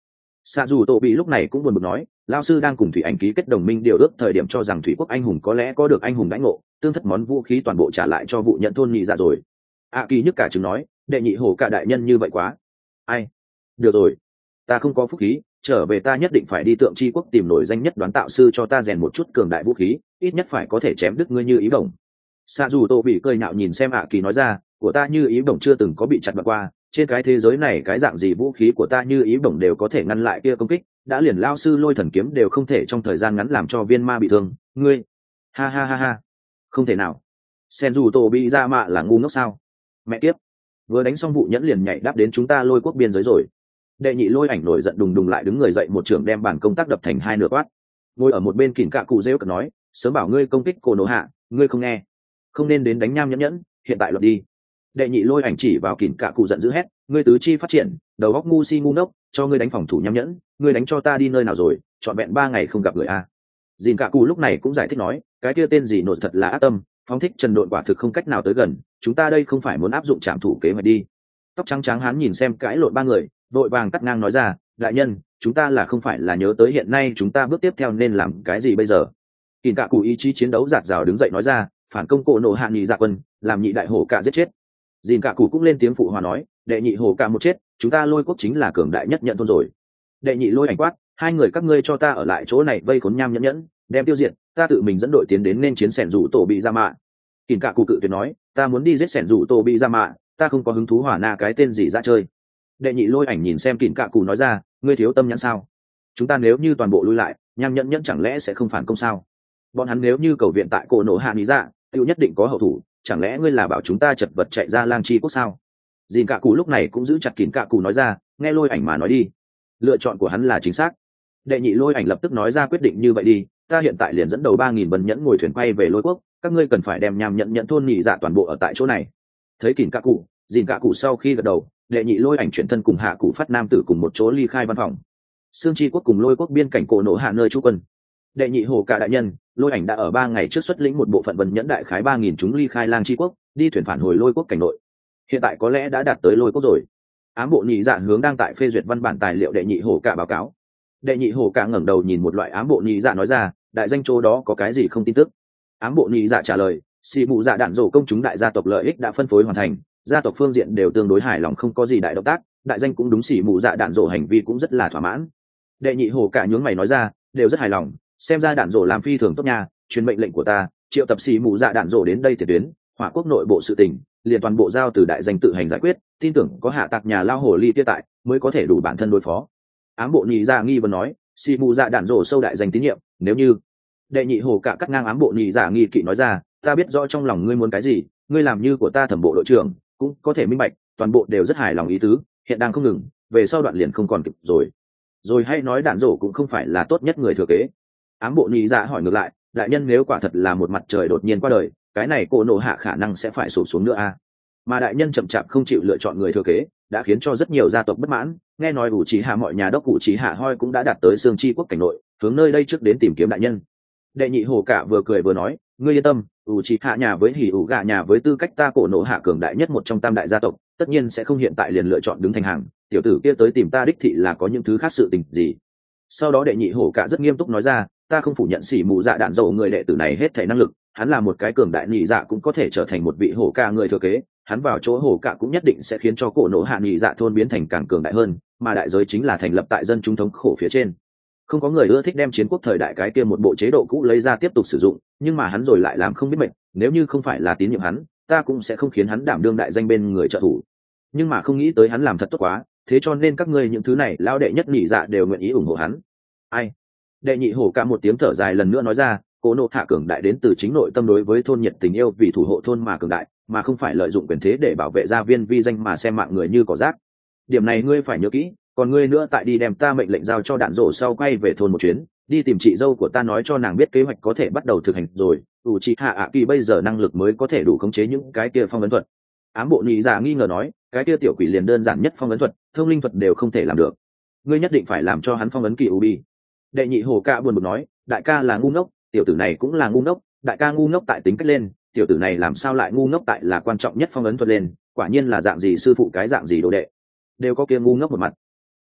Xạ dù tổ bị lúc này cũng buồn bực nói, lao sư đang cùng thủy ảnh ký kết đồng minh điều ước thời điểm cho rằng thủy quốc anh hùng có lẽ có được anh hùng đãi ngộ, tương thất món vũ khí toàn bộ trả lại cho vụ nhận thôn nhị dạ rồi. Kỳ nhức cả chứng nói, đệ nhị hổ cả đại nhân như vậy quá. Ai? Được rồi, ta không có phúc khí, trở về ta nhất định phải đi tượng tri quốc tìm nổi danh nhất đoán tạo sư cho ta rèn một chút cường đại vũ khí, ít nhất phải có thể chém đứt ngươi như ý bổng. Xạ dù tổ bị cười nhạo nhìn xem Kỳ nói ra, của ta như ý bổng chưa từng có bị chặt bạc qua, trên cái thế giới này cái dạng gì vũ khí của ta như ý bổng đều có thể ngăn lại kia công kích, đã liền lao sư lôi thần kiếm đều không thể trong thời gian ngắn làm cho viên ma bị thương, ngươi ha ha ha ha, không thể nào. Sen dù tổ bị ra mạ là ngu ngốc sao? Mẹ tiếp, vừa đánh xong vụ nhẫn liền nhảy đáp đến chúng ta lôi quốc biên giới rồi. Đệ nhị lôi ảnh nổi giận đùng đùng lại đứng người dậy một trường đem bàn công tác đập thành hai nửa quát. Ngồi ở một bên kỉn cạ cụ rêu cợt nói, sớm bảo ngươi công kích cô nổ hạ, ngươi không nghe, không nên đến đánh nham nhẫn nhẫn, hiện tại luật đi. Đệ nhị lôi ảnh chỉ vào kỉn cạ cụ giận dữ hét, ngươi tứ chi phát triển, đầu óc ngu si ngu ngốc, cho ngươi đánh phòng thủ nham nhẫn, ngươi đánh cho ta đi nơi nào rồi, trọn vẹn 3 ngày không gặp người a. Dìn cạ cụ lúc này cũng giải thích nói, cái kia tên gì nổi thật là ác tâm, phóng thích trần độn quả thực không cách nào tới gần, chúng ta đây không phải muốn áp dụng trảm thủ kế hoạch đi. Tóc trắng trắng hắn nhìn xem cãi lộn 3 người, vội vàng cắt ngang nói ra, đại nhân, chúng ta là không phải là nhớ tới hiện nay chúng ta bước tiếp theo nên làm cái gì bây giờ. Kỉn cạ cụ ý chí chiến đấu giạt rào đứng dậy nói ra, phản công cổ nổ hạ nhị dạ quân, làm nhị đại hổ cả giết chết. Dìn cạ cụ cũng lên tiếng phụ hòa nói, đệ nhị hổ cả một chết, chúng ta lôi quốc chính là cường đại nhất nhận thôn rồi. Đệ nhị lôi ảnh quát, hai người các ngươi cho ta ở lại chỗ này vây khốn nham nhẫn nhẫn, đem tiêu diệt, ta tự mình dẫn đội tiến đến nên chiến sẻn rủ tổ bị ra mạ. Kỉn cạ cụ cự tuyệt nói, ta muốn đi giết sẻn rủ tổ bị ra mạ, ta không có hứng thú hỏa na cái tên gì ra chơi. Đệ nhị lôi ảnh nhìn xem kỉn cạ cụ nói ra, ngươi thiếu tâm nhãn sao? Chúng ta nếu như toàn bộ lui lại, nham nhẫn nhẫn chẳng lẽ sẽ không phản công sao? Bọn hắn nếu như cầu viện tại cổ nổ hạ lý dạ, tiêu nhất định có hậu thủ, chẳng lẽ ngươi là bảo chúng ta chật vật chạy ra lang chi quốc sao? Dìn cạ cụ lúc này cũng giữ chặt kỉn cạ cụ nói ra, nghe lôi ảnh mà nói đi, lựa chọn của hắn là chính xác. Đệ nhị lôi ảnh lập tức nói ra quyết định như vậy đi, ta hiện tại liền dẫn đầu 3.000 bần nhẫn ngồi thuyền quay về lôi quốc, các ngươi cần phải đem nham nhẫn nhẫn thôn nhị dạ toàn bộ ở tại chỗ này. Thấy kỉn cạ cụ, dìn cạ cụ sau khi gật đầu, đệ nhị lôi ảnh chuyển thân cùng hạ cụ phát nam tử cùng một chỗ ly khai văn phòng. Sương Chi quốc cùng lôi quốc biên cảnh cổ nổ hạ nơi trú quân. Đệ nhị hồ cả đại nhân, lôi ảnh đã ở 3 ngày trước xuất lĩnh một bộ phận bần nhẫn đại khái 3.000 chúng ly khai lang chi quốc, đi thuyền phản hồi lôi quốc cảnh nội. Hiện tại có lẽ đã đạt tới lôi quốc rồi. Ám bộ nhị dạ hướng đang tại phê duyệt văn bản tài liệu đệ nhị hồ cả báo cáo. Đệ nhị hồ cả ngẩng đầu nhìn một loại ám bộ nhị dạ nói ra, đại danh chỗ đó có cái gì không tin tức. Ám bộ nhị dạ trả lời, xì mụ dạ đạn rổ công chúng đại gia tộc lợi ích đã phân phối hoàn thành, gia tộc phương diện đều tương đối hài lòng, không có gì đại động tác, đại danh cũng đúng, xì mụ dạ đạn rổ hành vi cũng rất là thỏa mãn. Đệ nhị hồ cả nhướng mày nói ra, đều rất hài lòng, xem ra đạn rổ làm phi thường tốt nha, truyền mệnh lệnh của ta, triệu tập xì mụ dạ đạn rổ đến đây tiền tuyến, hỏa quốc nội bộ sự tình liền toàn bộ giao từ đại danh tự hành giải quyết, tin tưởng có hạ tạc nhà lao hồ ly kia tại mới có thể đủ bản thân đối phó. Ám bộ nhị dạ nghi vấn nói, xì mụ dạ đạn rổ sâu đại danh tín nhiệm, nếu như. Đệ nhị hồ cả cắt ngang ám bộ nhị dạ nghi kỵ nói ra, ta biết rõ trong lòng ngươi muốn cái gì, ngươi làm như của ta thẩm bộ đội trưởng cũng có thể minh bạch, toàn bộ đều rất hài lòng ý tứ, hiện đang không ngừng, về sau đoạn liền không còn kịp rồi hay nói đạn rổ cũng không phải là tốt nhất người thừa kế. Ám bộ nhị dạ hỏi ngược lại, đại nhân nếu quả thật là một mặt trời đột nhiên qua đời, cái này cổ nổ hạ khả năng sẽ phải sụp xuống nữa à? Mà đại nhân chậm chạp không chịu lựa chọn người thừa kế, đã khiến cho rất nhiều gia tộc bất mãn, nghe nói ủ trí hạ mọi nhà đốc ủ trí hạ hoi cũng đã đạt tới Sương Chi quốc cảnh nội, hướng nơi đây trước đến tìm kiếm đại nhân. Đệ nhị hồ cả vừa cười vừa nói, ngươi yên tâm, ủ trí hạ nhà với hỉ ủ gà nhà với tư cách ta cổ nổ hạ cường đại nhất một trong tam đại gia tộc, tất nhiên sẽ không hiện tại liền lựa chọn đứng thành hàng, tiểu tử kia tới tìm ta đích thị là có những thứ khác sự tình gì. Sau đó đệ nhị hổ cả rất nghiêm túc nói ra, ta không phủ nhận xỉ mù dạ đạn dầu người đệ tử này hết thể năng lực, hắn là một cái cường đại nhị dạ cũng có thể trở thành một vị hổ cả người thừa kế, hắn vào chỗ hổ cả cũng nhất định sẽ khiến cho cổ nổ hạ nhị dạ thôn biến thành càng cường đại hơn, mà đại giới chính là thành lập tại dân chúng thống khổ phía trên. Không có người ưa thích đem chiến quốc thời đại cái kia một bộ chế độ cũ lấy ra tiếp tục sử dụng, nhưng mà hắn rồi lại làm không biết mệnh, nếu như không phải là tín nhiệm hắn, ta cũng sẽ không khiến hắn đảm đương đại danh bên người trợ thủ. Nhưng mà không nghĩ tới hắn làm thật tốt quá, thế cho nên các ngươi những thứ này lão đệ nhất nhị dạ đều nguyện ý ủng hộ hắn. Ai? Đệ nhị hổ cả một tiếng thở dài lần nữa nói ra, cố nộ hạ cường đại đến từ chính nội tâm đối với thôn nhiệt tình yêu vì thủ hộ thôn mà cường đại, mà không phải lợi dụng quyền thế để bảo vệ gia viên vi danh mà xem mạng người như cỏ rác. Điểm này ngươi phải nhớ kỹ, còn ngươi nữa tại đi đem ta mệnh lệnh giao cho đạn rổ sau quay về thôn một chuyến, đi tìm chị dâu của ta nói cho nàng biết kế hoạch có thể bắt đầu thực hành rồi, Uchiha Kỳ bây giờ năng lực mới có thể đủ khống chế những cái kia phong ấn thuật. Ám bộ nhị giả nghi ngờ nói, cái kia tiểu quỷ liền đơn giản nhất phong ấn thuật, thông linh thuật đều không thể làm được, ngươi nhất định phải làm cho hắn phong ấn kỳ ubi. Đệ nhị hồ ca buồn bực nói, đại ca là ngu ngốc, tiểu tử này cũng là ngu ngốc, đại ca ngu ngốc tại tính cách lên, tiểu tử này làm sao lại ngu ngốc tại là quan trọng nhất phong ấn thuật lên, quả nhiên là dạng gì sư phụ cái dạng gì đồ đệ, đều có kia ngu ngốc một mặt.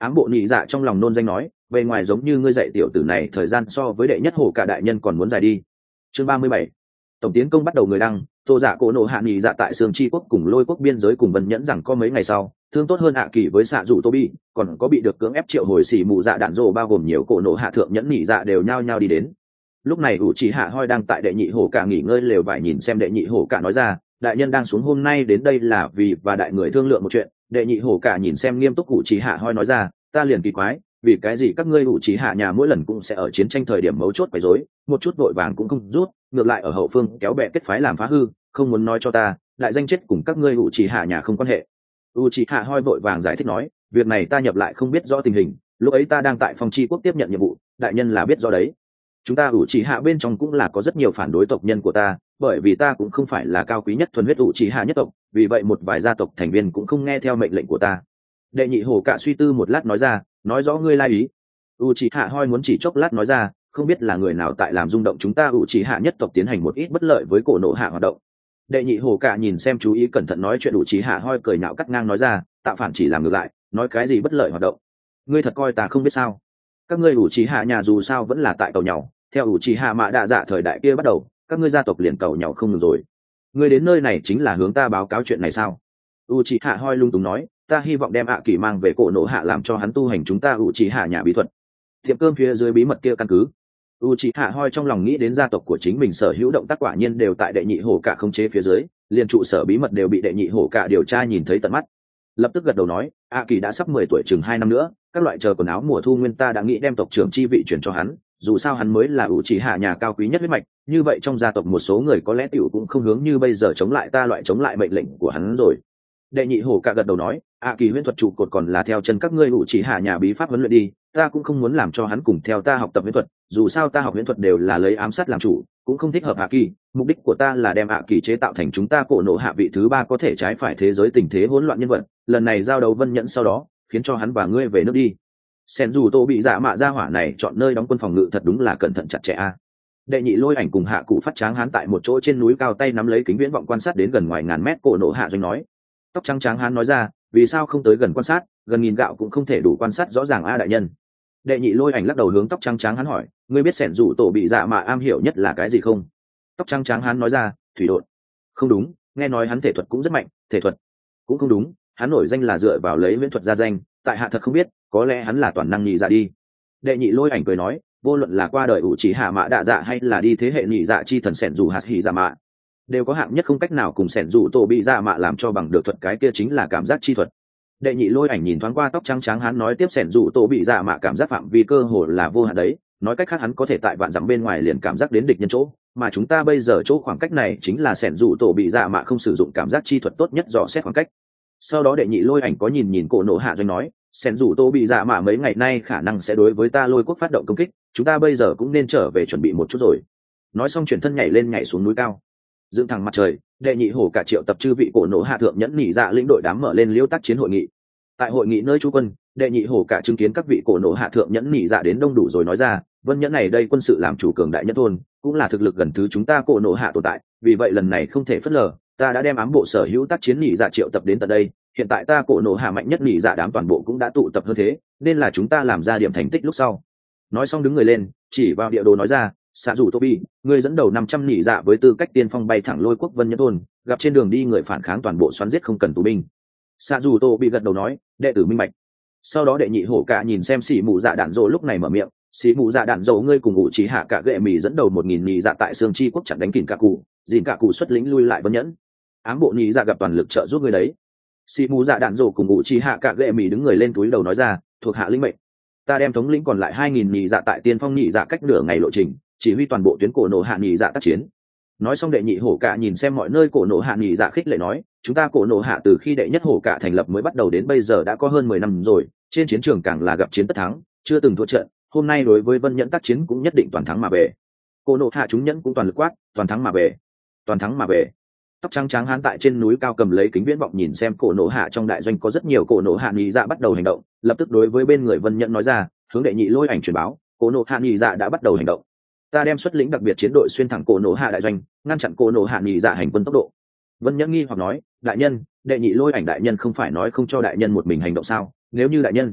Ám bộ nhị dạ trong lòng nôn danh nói, bề ngoài giống như ngươi dạy tiểu tử này thời gian so với đệ nhất hổ cả đại nhân còn muốn dài đi. Chương 37. Tổng tiến công bắt đầu. Người đăng, Tô Dạ Cổ Nộ Hạ nhị dạ tại Sương Chi quốc cùng Lôi quốc biên giới cùng Vân Nhẫn rằng có mấy ngày sau, thương tốt hơn hạ kỳ với xạ dụ Tobi, còn có bị được cưỡng ép triệu hồi xỉ mù dạ đạn rồ bao gồm nhiều cổ nộ hạ thượng nhẫn nhị dạ đều nhao nhao đi đến. Lúc này Uchiha Hoi đang tại đệ nhị hổ cả nghỉ ngơi lều vải nhìn xem đệ nhị hổ cả nói ra, đại nhân đang xuống hôm nay đến đây là vì và đại người thương lượng một chuyện. Đệ nhị hổ cả nhìn xem nghiêm túc Uchiha Hoi nói ra, ta liền kỳ quái, vì cái gì các ngươi Uchiha nhà mỗi lần cũng sẽ ở chiến tranh thời điểm mấu chốt quấy rối, một chút vội vàng cũng không rút, ngược lại ở hậu phương kéo bè kết phái làm phá hư, không muốn nói cho ta, đại danh chết cùng các ngươi Uchiha nhà không quan hệ. Uchiha Hoi vội vàng giải thích nói, việc này ta nhập lại không biết rõ tình hình, lúc ấy ta đang tại Phong Chi quốc tiếp nhận nhiệm vụ, đại nhân là biết rõ đấy. Chúng ta Uchiha bên trong cũng là có rất nhiều phản đối tộc nhân của ta, bởi vì ta cũng không phải là cao quý nhất thuần huyết Uchiha nhất tộc, vì vậy một vài gia tộc thành viên cũng không nghe theo mệnh lệnh của ta. Đệ nhị hổ cả suy tư một lát nói ra, nói rõ ngươi lai ý. Uchiha Hoi muốn chỉ chốc lát nói ra, không biết là người nào tại làm rung động chúng ta Uchiha nhất tộc tiến hành một ít bất lợi với cổ nộ hạ hoạt động. Đệ nhị hổ cả nhìn xem chú ý cẩn thận nói chuyện Uchiha Hoi cười nhạo cắt ngang nói ra, tạo phản chỉ làm ngược lại, nói cái gì bất lợi hoạt động. Ngươi thật coi ta không biết sao? Các ngươi Uchiha nhà dù sao vẫn là tại cầu nhau, theo Uchiha Mạ Đa Dạ thời đại kia bắt đầu, các ngươi gia tộc liền cầu nhau không ngừng rồi. Ngươi đến nơi này chính là hướng ta báo cáo chuyện này sao? Uchiha Hoi lung túng nói, ta hy vọng đem ạ kỳ mang về cổ nộ hạ làm cho hắn tu hành chúng ta Uchiha nhà bí thuật. Tiệm cơm phía dưới bí mật kia căn cứ. Uchiha Hoi trong lòng nghĩ đến gia tộc của chính mình sở hữu động tác quả nhiên đều tại đệ nhị hổ cả khống chế phía dưới, liền trụ sở bí mật đều bị đệ nhị hổ cả điều tra nhìn thấy tận mắt. Lập tức gật đầu nói, ạ kỳ đã sắp 10 tuổi, chừng 2 năm nữa, các loại chờ quần áo mùa thu nguyên ta đã nghĩ đem tộc trưởng chi vị chuyển cho hắn, dù sao hắn mới là Uchiha nhà cao quý nhất huyết mạch, như vậy trong gia tộc một số người có lẽ tiểu cũng không hướng như bây giờ chống lại ta loại chống lại mệnh lệnh của hắn rồi. Đệ nhị hổ cả gật đầu nói, ạ kỳ huyễn thuật trụ cột còn là theo chân các ngươi Uchiha nhà bí pháp huấn luyện đi, ta cũng không muốn làm cho hắn cùng theo ta học tập huyễn thuật, dù sao ta học huyễn thuật đều là lấy ám sát làm chủ, cũng không thích hợp ạ kỳ, mục đích của ta là đem ạ kỳ chế tạo thành chúng ta cổ nộ hạ vị thứ 3 có thể trái phải thế giới tình thế hỗn loạn nhân vật, lần này giao đấu Vân Nhẫn sau đó, khiến cho hắn và ngươi về nước đi. Sen dù Tô bị dạ mạ ra hỏa này chọn nơi đóng quân phòng ngự thật đúng là cẩn thận chặt chẽ a. Đệ nhị lôi ảnh cùng hạ cụ phát tráng hắn tại một chỗ trên núi cao tay nắm lấy kính viễn vọng quan sát đến gần ngoài ngàn mét cổ nộ hạ doanh nói. Tóc trắng tráng hắn nói ra, vì sao không tới gần quan sát, gần nghìn gạo cũng không thể đủ quan sát rõ ràng a đại nhân. Đệ nhị lôi ảnh lắc đầu hướng tóc trắng tráng hắn hỏi, ngươi biết Sẻn dù Tổ bị dạ mạ am hiểu nhất là cái gì không? Tóc trắng tráng hắn nói ra, thủy độn. Không đúng, nghe nói hắn thể thuật cũng rất mạnh. Thể thuật cũng không đúng, hắn nổi danh là dựa vào lấy viễn thuật ra danh, tại hạ thật không biết, có lẽ hắn là toàn năng nhị dạ đi. Đệ nhị lôi ảnh cười nói, vô luận là qua đời Uchiha Mạ Đa Dạ hay là đi thế hệ nhị dạ chi thần Sẻn dù hạt hỉ dạ mạ, đều có hạng nhất không cách nào cùng Sẻn dù Tổ bị dạ mạ làm cho bằng được thuật, cái kia chính là cảm giác chi thuật. Đệ nhị lôi ảnh nhìn thoáng qua tóc trắng trắng hắn nói tiếp, Sẻn dù Tổ bị dạ mạ cảm giác phạm vi cơ hồ là vô hạn đấy, nói cách khác hắn có thể tại vạn dặm bên ngoài liền cảm giác đến địch nhân chỗ, mà chúng ta bây giờ chỗ khoảng cách này chính là Sẻn dù Tổ bị dạ mạ không sử dụng cảm giác chi thuật tốt nhất dò xét khoảng cách. Sau đó đệ nhị lôi ảnh có nhìn cổ nộ hạ doanh nói, Sẻn dù Tô bị dạ mạ mấy ngày nay khả năng sẽ đối với ta Lôi quốc phát động công kích, chúng ta bây giờ cũng nên trở về chuẩn bị một chút rồi. Nói xong chuyển thân nhảy lên nhảy xuống núi cao, dựng thẳng mặt trời. Đệ nhị hổ cả triệu tập chư vị cổ nộ hạ thượng nhẫn nhị dạ lĩnh đội đám mở lên liêu tác chiến hội nghị. Tại hội nghị nơi trú quân, đệ nhị hổ cả chứng kiến các vị cổ nộ hạ thượng nhẫn nhị dạ đến đông đủ rồi nói ra, Vân Nhẫn này đây quân sự làm chủ cường đại nhất thôn, cũng là thực lực gần thứ chúng ta cổ nộ hạ tồn tại, vì vậy lần này không thể phớt lờ, ta đã đem ám bộ sở hữu tác chiến nhị dạ triệu tập đến tận đây. Hiện tại ta cổ nộ hạ mạnh nhất nhị dạ đám toàn bộ cũng đã tụ tập hơn thế, nên là chúng ta làm ra điểm thành tích lúc sau. Nói xong đứng người lên, chỉ vào địa đồ nói ra, xạ dù Tobi, ngươi dẫn đầu 500 nhị dạ với tư cách tiên phong bay thẳng Lôi quốc Vân Nhẫn thôn, gặp trên đường đi người phản kháng toàn bộ xoắn giết không cần tù binh. Xạ dù Tobi gật đầu nói, đệ tử minh bạch. Sau đó đệ nhị hổ cả nhìn xem xỉ mù dạ đạn dỗ lúc này mở miệng, xỉ mù dạ đạn dỗ ngươi cùng ngụ chỉ hạ cả gệ mì dẫn đầu 1000 nhị dạ tại Sương Chi quốc chặn đánh kìn cả cụ, dìn cả cụ xuất lĩnh lui lại Vân Nhẫn. Ám bộ nhị dạ gặp toàn lực trợ giúp ngươi đấy. Xỉ mù dạ đạn dỗ cùng ngụ chỉ hạ cả gệ mì đứng người lên túi đầu nói ra, thuộc hạ lĩnh mệnh. Ta đem thống lĩnh còn lại 2000 nhị dạ tại tiên phong nhị dạ cách nửa ngày lộ trình, chỉ huy toàn bộ tuyến cổ nổ hạ nhị dạ tác chiến. Nói xong đệ nhị hổ cả nhìn xem mọi nơi cổ nổ hạ nhị dạ khích lệ nói, chúng ta cổ nổ hạ từ khi đệ nhất hổ cả thành lập mới bắt đầu đến bây giờ đã có hơn 10 năm rồi, trên chiến trường càng là gặp chiến tất thắng, chưa từng thua trận, hôm nay đối với Vân Nhẫn tác chiến cũng nhất định toàn thắng mà về. Cổ nổ hạ chúng nhẫn cũng toàn lực quát, toàn thắng mà về, toàn thắng mà về. Tóc trắng trắng hán tại trên núi cao cầm lấy kính viễn vọng nhìn xem cổ nổ hạ trong đại doanh có rất nhiều cổ nổ hạ nhị dạ bắt đầu hành động, lập tức đối với bên người Vân Nhẫn nói ra, hướng đệ nhị lôi ảnh truyền báo, cổ nổ hạ nhị dạ đã bắt đầu hành động. Ta đem xuất lĩnh đặc biệt chiến đội xuyên thẳng cổ nổ hạ đại doanh, ngăn chặn cổ nổ hạ nhị dạ hành quân tốc độ. Vân Nhẫn nghi hoặc nói, đại nhân, đệ nhị lôi ảnh đại nhân không phải nói không cho đại nhân một mình hành động sao? Nếu như đại nhân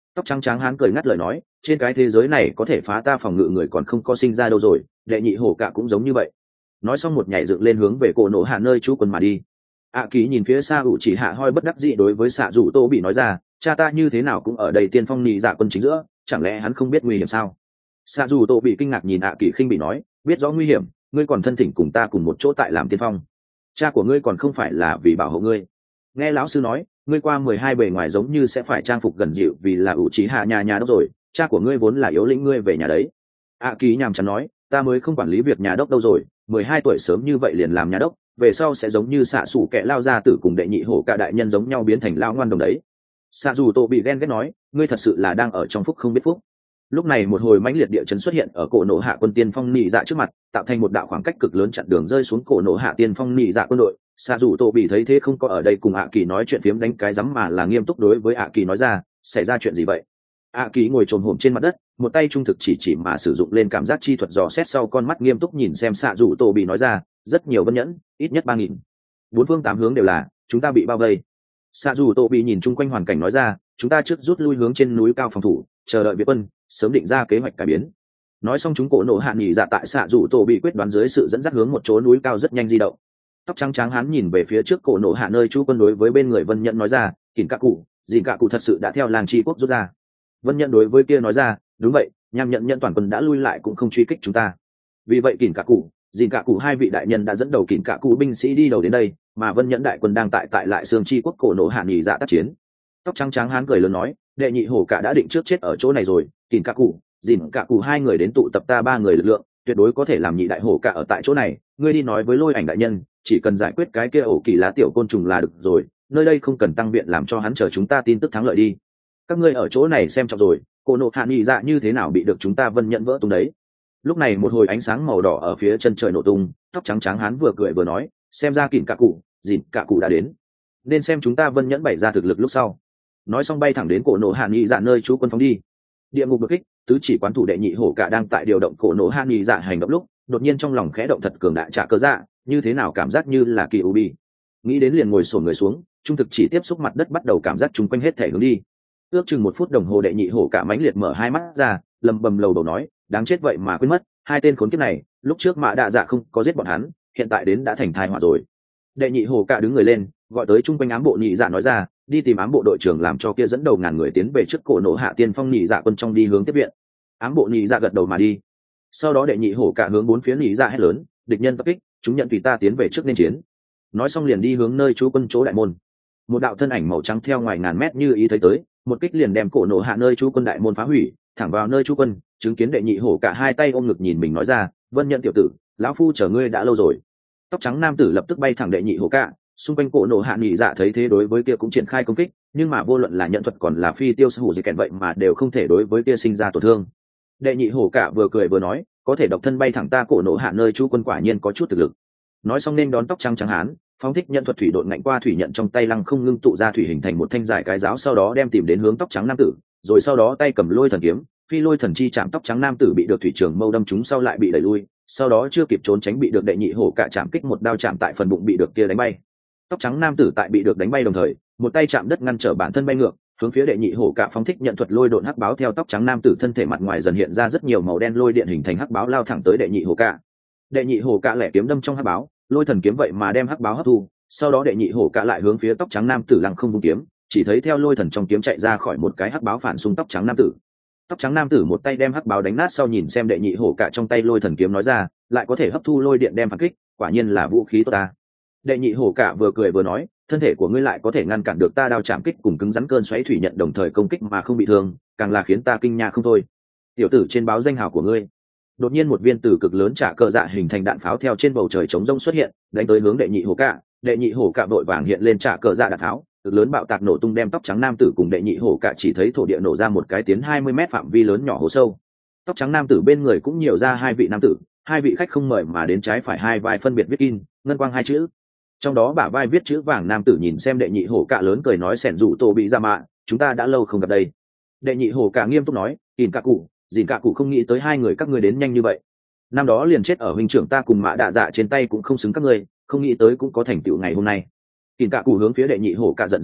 Tóc trắng trắng hán cười ngắt lời nói, trên cái thế giới này có thể phá ta phòng ngự người còn không có sinh ra đâu rồi, đệ nhị hổ cả cũng giống như vậy. Nói xong một nhảy dựng lên hướng về cổ nổ hạ nơi trú quân mà đi. Ký nhìn phía xa ủ chỉ hạ hoi bất đắc dĩ đối với xạ dù tô bị nói ra, cha ta như thế nào cũng ở đây tiên phong nhị dạ quân chính giữa, chẳng lẽ hắn không biết nguy hiểm sao? Xạ dù tô bị kinh ngạc nhìn Kỳ khinh bị nói, biết rõ nguy hiểm, ngươi còn thân thỉnh cùng ta cùng một chỗ tại làm tiên phong, cha của ngươi còn không phải là vì bảo hộ ngươi. Nghe lão sư nói, ngươi qua 12 bề ngoài giống như sẽ phải trang phục gần dịu vì là ủ trí hạ nhà đốc rồi, cha của ngươi vốn là yếu lĩnh ngươi về nhà đấy. Kỳ nhàm chán nói, ta mới không quản lý việc nhà đốc đâu rồi, 12 tuổi sớm như vậy liền làm nhà đốc, về sau sẽ giống như xạ xù kẻ lao ra tử cùng đệ nhị hổ cả đại nhân giống nhau biến thành lao ngoan đồng đấy. Xạ dù tô bị ghen ghét nói, ngươi thật sự là đang ở trong phúc không biết phúc. Lúc này một hồi mãnh liệt địa chấn xuất hiện ở cổ nổ hạ quân tiên phong nị dạ trước mặt, tạo thành một đạo khoảng cách cực lớn chặn đường rơi xuống cổ nổ hạ tiên phong nị dạ quân đội. Xạ dù tô bị thấy thế không có ở đây cùng Kỳ nói chuyện phiếm đánh cái rắm mà là nghiêm túc đối với Kỳ nói ra, xảy ra chuyện gì vậy? Kỳ ngồi trồm hổm trên mặt đất, một tay trung thực chỉ mà sử dụng lên cảm giác chi thuật dò xét sau con mắt nghiêm túc nhìn xem xạ dù tô bị nói ra, rất nhiều vân nhẫn, ít nhất 3000. Bốn phương tám hướng đều là, chúng ta bị bao vây. Xạ dù tô bị nhìn chung quanh hoàn cảnh nói ra, chúng ta trước rút lui hướng trên núi cao phòng thủ, chờ đợi viện quân, sớm định ra kế hoạch cải biến. Nói xong chúng cổ nổ hạ nghỉ dạ tại xạ dù tô bị quyết đoán dưới sự dẫn dắt hướng một chỗ núi cao rất nhanh di động. Tóc trắng trắng hắn nhìn về phía trước cổ nổ hạ nơi chú quân đối với bên người vân nhẫn nói ra, kỉnh cả cụ, dìn cả cụ thật sự đã theo làng tri quốc rút ra. Vân nhẫn đối với kia nói ra, đúng vậy, nham nhận toàn quân đã lui lại cũng không truy kích chúng ta. Vì vậy kỉnh cả cụ, dìn cả cụ hai vị đại nhân đã dẫn đầu kỉnh cả cụ binh sĩ đi đầu đến đây, mà vân nhẫn đại quân đang tại lại xương tri quốc cổ nổ hạ nghỉ dạ tác chiến. Tóc trắng trắng hắn cười lớn nói, đệ nhị hổ cả đã định trước chết ở chỗ này rồi, kỉnh cả cụ, dìn cả cụ hai người đến tụ tập ta 3 người lực lượng, tuyệt đối có thể làm nhị đại hổ cả ở tại chỗ này. Ngươi đi nói với lôi ảnh đại nhân, chỉ cần giải quyết cái kia ổ kỳ lá tiểu côn trùng là được rồi, nơi đây không cần tăng viện làm cho hắn chờ chúng ta tin tức thắng lợi đi. Các ngươi ở chỗ này xem trọng rồi, cổ nổ hạ nghỉ dạ như thế nào bị được chúng ta vân nhận vỡ tung đấy. Lúc này một hồi ánh sáng màu đỏ ở phía chân trời nổ tung, tóc trắng trắng hắn vừa cười vừa nói, xem ra kỉnh cả cụ, dìn cả cụ đã đến, nên xem chúng ta vân nhẫn bày ra thực lực lúc sau. Nói xong bay thẳng đến cổ nổ hạ nghỉ dạ nơi chú quân phóng đi. Địa ngục đột kích, tứ chỉ quán thủ đệ nhị hổ cả đang tại điều động cổ nổ hạ nghỉ dạ hành động lúc, đột nhiên trong lòng khẽ động thật cường đại trả cơ dạ, như thế nào cảm giác như là kỳ ubi. Nghĩ đến liền ngồi xổm người xuống, trung thực chỉ tiếp xúc mặt đất bắt đầu cảm giác chung quanh hết thể hướng đi. Ước chừng 1 phút đồng hồ đệ nhị hổ cả mãnh liệt mở hai mắt ra, lầm bầm lầu đầu nói, đáng chết vậy mà quên mất, hai tên khốn kiếp này, lúc trước Mã Đạ Dạ không có giết bọn hắn, hiện tại đến đã thành tai họa rồi. Đệ nhị hổ cả đứng người lên, gọi tới chung quanh ám bộ nhị dạ nói ra, đi tìm ám bộ đội trưởng làm cho kia dẫn đầu ngàn người tiến về trước cổ nổ hạ tiên phong nhị dạ quân trong đi hướng tiếp viện. Ám bộ nhị dạ gật đầu mà đi. Sau đó đệ nhị hổ cả hướng 4 phía nhị dạ hét lớn, địch nhân tập kích, chúng nhận tùy ta tiến về trước nên chiến. Nói xong liền đi hướng nơi trú quân chỗ đại môn. Một đạo thân ảnh màu trắng theo ngoài ngàn mét như ý thấy tới, một kích liền đem cổ nổ hạ nơi trú quân đại môn phá hủy, thẳng vào nơi trú quân. Chứng kiến đệ nhị hổ cả hai tay ôm ngực nhìn mình nói ra, vân nhận tiểu tử, lão phu chờ ngươi đã lâu rồi. Tóc trắng nam tử lập tức bay thẳng đệ nhị hổ cả, xung quanh cổ nổ hạ nhị dạ thấy thế đối với kia cũng triển khai công kích, nhưng mà vô luận là nhận thuật còn là phi tiêu sư hủ gì kèn vậy mà đều không thể đối với kia sinh ra tổn thương. Đệ nhị hổ cả vừa cười vừa nói, có thể độc thân bay thẳng ta cổ nổ hạ nơi trú quân quả nhiên có chút thực lực. Nói xong nên đón tóc trắng trắng hán, phóng thích nhận thuật thủy độn ngạnh qua thủy nhận trong tay lăng không ngưng tụ ra thủy hình thành một thanh dài cái giáo, sau đó đem tìm đến hướng tóc trắng nam tử, rồi sau đó tay cầm lôi thần kiếm, phi lôi thần chi chạm tóc trắng nam tử bị được thủy trường mâu đâm trúng sau lại bị đẩy lui, sau đó chưa kịp trốn tránh bị được đệ nhị hổ cả chạm kích một đao chạm tại phần bụng bị được kia đánh bay. Tóc trắng nam tử tại bị được đánh bay đồng thời, một tay chạm đất ngăn trở bản thân bay ngược, hướng phía đệ nhị hổ cả phóng thích nhận thuật lôi độn hắc báo theo tóc trắng nam tử thân thể mặt ngoài dần hiện ra rất nhiều màu đen lôi điện hình thành hắc báo lao thẳng tới đệ nhị hổ cả. Đệ nhị hổ cả lẻ kiếm đâm trong hắc báo, lôi thần kiếm vậy mà đem hắc báo hấp thu, sau đó đệ nhị hổ cả lại hướng phía tóc trắng nam tử lăng không vung kiếm, chỉ thấy theo lôi thần trong kiếm chạy ra khỏi một cái hắc báo phản xung tóc trắng nam tử. Tóc trắng nam tử một tay đem hắc báo đánh nát sau nhìn xem đệ nhị hổ cả trong tay lôi thần kiếm nói ra, lại có thể hấp thu lôi điện đem phản kích, quả nhiên là vũ khí tốt ta. Đệ nhị hổ cả vừa cười vừa nói, thân thể của ngươi lại có thể ngăn cản được ta đao chạm kích cùng cứng rắn cơn xoáy thủy nhận đồng thời công kích mà không bị thương, càng là khiến ta kinh nha không thôi. Tiểu tử trên báo danh hào của ngươi. Đột nhiên một viên tử cực lớn trả cờ dạ hình thành đạn pháo theo trên bầu trời trống rông xuất hiện, đánh tới hướng đệ nhị hổ cả. Đệ nhị hổ cả vội vàng hiện lên trả cờ dạ đạn tháo, cực lớn bạo tạc nổ tung đem tóc trắng nam tử cùng đệ nhị hổ cả chỉ thấy thổ địa nổ ra một cái tiến 20 mét phạm vi lớn nhỏ hố sâu. Tóc trắng nam tử bên người cũng nhiều ra hai vị nam tử, hai vị khách không mời mà đến trái phải hai vai phân biệt viết in ngân quang hai chữ, trong đó bả vai viết chữ vàng nam tử nhìn xem đệ nhị hổ cả lớn cười nói, sẻn rủ tổ bị ra mạ, chúng ta đã lâu không gặp đây. Đệ nhị hổ cả nghiêm túc nói, in cả cụ, dìn cả cụ không nghĩ tới hai người các ngươi đến nhanh như vậy. Năm đó liền chết ở huynh trưởng ta cùng Mã Đạ Dạ trên tay cũng không xứng các ngươi, không nghĩ tới cũng có thành tựu ngày hôm nay. In cả cụ hướng phía đệ nhị hổ cả giận dữ hét,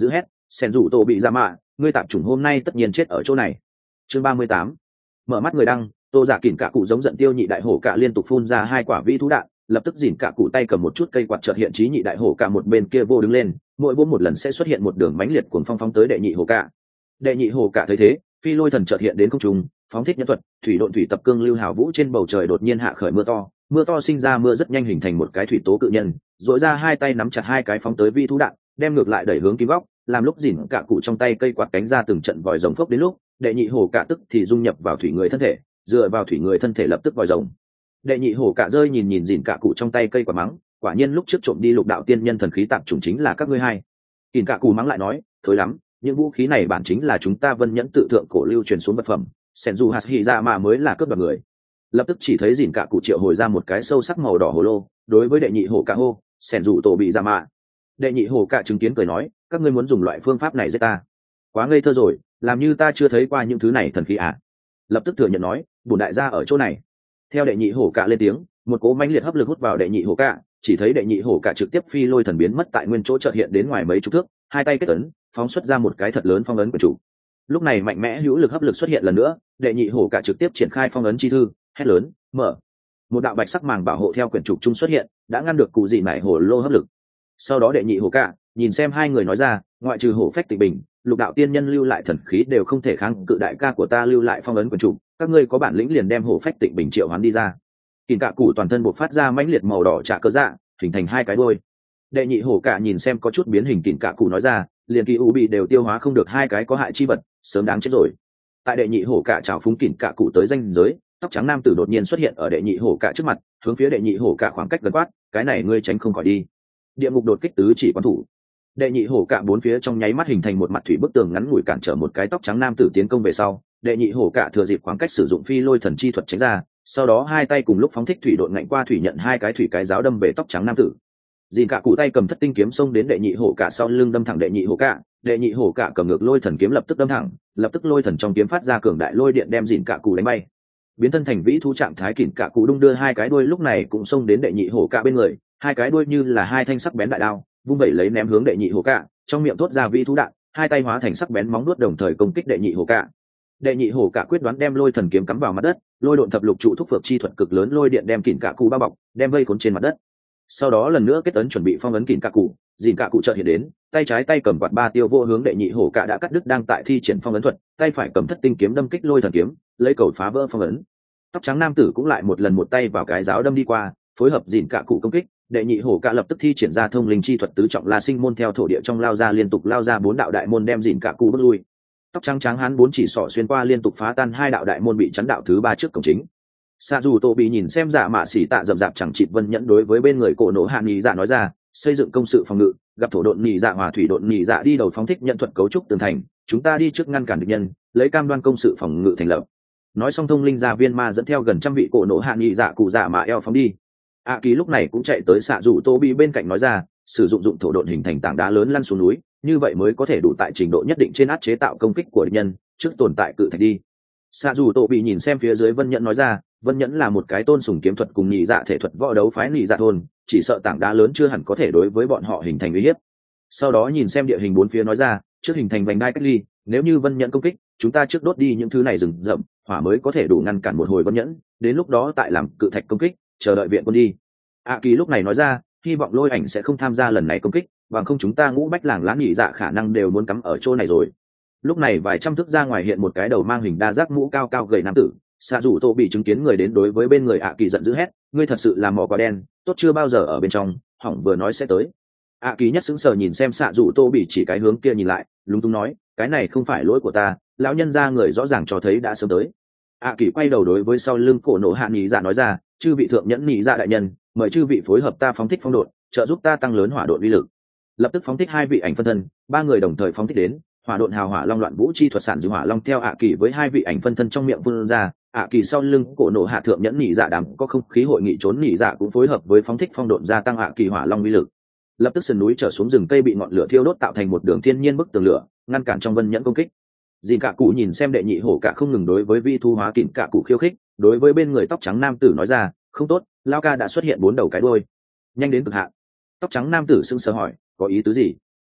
Sen rủ tổ bị ra mạ, ngươi tạp chủng hôm nay tất nhiên chết ở chỗ này. Chương 38. Mở mắt người đăng, Tô Giả Kỉnh cả cụ giống giận tiêu nhị đại hổ cả liên tục phun ra hai quả vi thú đạn, lập tức dỉn cả cụ tay cầm một chút cây quạt chợt hiện trí nhị đại hổ cả một bên kia vô đứng lên, mỗi vô một lần sẽ xuất hiện một đường mãnh liệt cuồng phong phóng tới đệ nhị hổ cả. Đệ nhị hổ cả thấy thế, phi lôi thần chợt hiện đến không trung, phóng thích nhẫn thuật, thủy độn thủy tập cương lưu hào vũ trên bầu trời đột nhiên hạ khởi mưa to sinh ra mưa rất nhanh hình thành một cái thủy tố cự nhân, duỗi ra hai tay nắm chặt hai cái phóng tới vi thú đạn, đem ngược lại đẩy hướng kim góc, làm lúc dỉn cả cụ trong tay cây quạt cánh ra từng trận vòi rồng phốc đến lúc, đệ nhị hổ cả tức thì dung nhập vào thủy người thân thể, dựa vào thủy người thân thể lập tức vòi rồng. Đệ nhị hổ cả rơi nhìn dỉn cả cụ trong tay cây quạt mắng, quả nhiên lúc trước trộm đi lục đạo tiên nhân thần khí tạp chủng chính là các ngươi hai. Dỉn cả cụ mắng lại nói, thối lắm, những vũ khí này bản chính là chúng ta Vân Nhẫn tự thượng cổ lưu truyền xuống vật phẩm, sen dù hạt hỉ ra mà mới là cướp đoạt người. Lập tức chỉ thấy dỉn cả cụ triệu hồi ra một cái sâu sắc màu đỏ hồ lô, đối với đệ nhị hổ cả hô, sen dù tổ bị ra mạ. Đệ nhị hổ cả chứng kiến cười nói, các ngươi muốn dùng loại phương pháp này giết ta, quá ngây thơ rồi, làm như ta chưa thấy qua những thứ này thần khí à. Lập tức thừa nhận nói, bổn đại gia ở chỗ này. Theo đệ nhị hổ cả lên tiếng, một cỗ mãnh liệt hấp lực hút vào đệ nhị hổ cả, chỉ thấy đệ nhị hổ cả trực tiếp phi lôi thần biến mất tại nguyên chỗ chợt hiện đến ngoài mấy chục thước, hai tay kết ấn, phóng xuất ra một cái thật lớn phong ấn của chủ. Lúc này mạnh mẽ hữu lực hấp lực xuất hiện lần nữa, đệ nhị hổ cả trực tiếp triển khai phong ấn chi thư, hét lớn, mở. Một đạo bạch sắc màng bảo hộ theo quyển trục trung xuất hiện, đã ngăn được cụ dị nải hổ lô hấp lực. Sau đó đệ nhị hổ cả nhìn xem hai người nói ra, ngoại trừ hổ phách tịnh bình, lục đạo tiên nhân lưu lại thần khí đều không thể kháng cự đại ca của ta lưu lại phong ấn quyển trục, các ngươi có bản lĩnh liền đem hổ phách tịnh bình triệu hoán đi ra. Kình cả cụ toàn thân bộc phát ra mãnh liệt màu đỏ trả cơ dạ, hình thành hai cái đuôi. Đệ nhị hổ cả nhìn xem có chút biến hình kình cả cụ nói ra, liền kỳ u bị đều tiêu hóa không được hai cái có hại chi vật, sớm đáng chết rồi. Tại đệ nhị hổ cả chào phúng kình cả cụ tới danh giới, tóc trắng nam tử đột nhiên xuất hiện ở đệ nhị hổ cả trước mặt, hướng phía đệ nhị hổ cả khoảng cách gần quát, cái này ngươi tránh không khỏi đi. Địa ngục đột kích tứ chỉ quán thủ. Đệ nhị hổ cả bốn phía trong nháy mắt hình thành một mặt thủy bức tường ngắn ngủi cản trở một cái tóc trắng nam tử tiến công về sau, đệ nhị hổ cả thừa dịp khoảng cách sử dụng phi lôi thần chi thuật tránh ra, sau đó hai tay cùng lúc phóng thích thủy độn ngạnh qua thủy nhận hai cái thủy cái giáo đâm về tóc trắng nam tử. Dìn cả cụ tay cầm thất tinh kiếm xông đến đệ nhị hổ cả sau lưng đâm thẳng đệ nhị hổ cả, đệ nhị hổ cả cầm ngược lôi thần kiếm lập tức đâm thẳng, lập tức lôi thần trong kiếm phát ra cường đại lôi điện đem dìn cả cụ đánh bay. Biến thân thành vĩ thú trạng thái kỉn cả cụ đung đưa hai cái đuôi lúc này cũng xông đến đệ nhị hổ cả bên người, hai cái đuôi như là hai thanh sắc bén đại đao, vung vẩy lấy ném hướng đệ nhị hổ cả, trong miệng thốt ra vĩ thú đạn, hai tay hóa thành sắc bén móng vuốt đồng thời công kích đệ nhị hổ cả. Đệ nhị hổ cả quyết đoán đem lôi thần kiếm cắm vào mặt đất, lôi độn thập lục trụ thúc phược chi thuật cực lớn lôi điện đem kỉn cả cụ bao bọc, đem vây cuốn trên mặt đất. Sau đó lần nữa kết ấn chuẩn bị phong ấn kỉn cả cụ, dìn cả cụ chợt hiện đến, tay trái tay cầm quạt ba tiêu vô hướng đệ nhị hổ cả đã cắt đứt đang tại thi triển phong ấn thuật, tay phải cầm thất tinh kiếm đâm kích lôi thần kiếm, lấy cầu phá vỡ phong ấn. Tóc trắng nam tử cũng lại một lần một tay vào cái giáo đâm đi qua, phối hợp dìn cả cụ công kích, đệ nhị hổ cả lập tức thi triển ra thông linh chi thuật tứ trọng la sinh môn theo thổ địa trong lao ra liên tục lao ra bốn đạo đại môn đem dìn cả cụ bước lui. Tóc trắng trắng hắn bốn chỉ sọ xuyên qua liên tục phá tan hai đạo đại môn bị chắn đạo thứ ba trước cổng chính. Sa dù tô bị nhìn xem giả mạ xỉ tạ dậm dạp chẳng chịt vân nhẫn đối với bên người cổ nổ hạ nhị dạ nói ra, xây dựng công sự phòng ngự, gặp thổ độn nhị dạ hòa thủy độn nhị dạ đi đầu phóng thích nhận thuật cấu trúc tường thành, chúng ta đi trước ngăn cản địch nhân, lấy cam đoan công sự phòng ngự thành lập. Nói xong thông linh gia viên ma dẫn theo gần trăm vị cổ nổ hạ nhị dạ cụ dạ mạ eo phóng đi. A Kỳ lúc này cũng chạy tới xạ dù tô bị bên cạnh nói ra, sử dụng dụng thổ độn hình thành tảng đá lớn lăn xuống núi, như vậy mới có thể đủ tại trình độ nhất định trên áp chế tạo công kích của địch nhân trước tồn tại cự thạch đi. Xạ dù tô bị nhìn xem phía dưới Vân Nhẫn nói ra, Vân Nhẫn là một cái tôn sùng kiếm thuật cùng nhị dạ thể thuật võ đấu phái nhị dạ thôn, chỉ sợ tảng đá lớn chưa hẳn có thể đối với bọn họ hình thành uy hiếp. Sau đó nhìn xem địa hình bốn phía nói ra, trước hình thành vành đai cách ly, nếu như Vân Nhẫn công kích, chúng ta trước đốt đi những thứ này rừng rậm, hỏa mới có thể đủ ngăn cản một hồi Vân Nhẫn, đến lúc đó tại làm cự thạch công kích, chờ đợi viện quân đi. A Kỳ lúc này nói ra, hy vọng Lôi Ảnh sẽ không tham gia lần này công kích, bằng không chúng ta ngũ bách làng lá nhị dạ khả năng đều muốn cắm ở chỗ này rồi. Lúc này vài trăm thước ra ngoài hiện một cái đầu mang hình đa giác mũ cao cao gầy nam tử, xạ dù tô bị chứng kiến người đến đối với bên người A Kỳ giận dữ hét, ngươi thật sự là mỏ quả đen, tốt chưa bao giờ ở bên trong, hỏng vừa nói sẽ tới. A Kỳ nhất sững sờ nhìn xem xạ dù tô bị chỉ cái hướng kia nhìn lại, lúng túng nói, cái này không phải lỗi của ta, lão nhân gia người rõ ràng cho thấy đã sớm tới. A Kỳ quay đầu đối với sau lưng cổ nổ hạ nhị dạ nói ra, chư vị thượng nhẫn nhị dạ đại nhân, mời chư vị phối hợp ta phóng thích phong độn, trợ giúp ta tăng lớn hỏa độn uy lực. Lập tức phóng thích hai vị ảnh phân thân, ba người đồng thời phóng thích đến, hỏa độn hào hỏa long loạn vũ chi thuật sản dư hỏa long theo ạ kỳ với hai vị ảnh phân thân trong miệng vươn ra, ạ kỳ sau lưng cổ nổ hạ thượng nhẫn nhị dạ đám có không khí hội nghị trốn nhị dạ cũng phối hợp với phóng thích phong độn gia tăng ạ kỳ hỏa long uy lực. Lập tức sườn núi trở xuống rừng cây bị ngọn lửa thiêu đốt tạo thành một đường thiên nhiên bức tường lửa, ngăn cản trong Vân Nhẫn công kích. Dìn cả cụ nhìn xem đệ nhị hổ cả không ngừng đối với vi thu hóa kỉnh cả cụ khiêu khích, đối với bên người tóc trắng nam tử nói ra, không tốt, lao ca đã xuất hiện bốn đầu cái đuôi, nhanh đến cực hạn. Tóc trắng nam tử sững sờ hỏi, có ý tứ gì?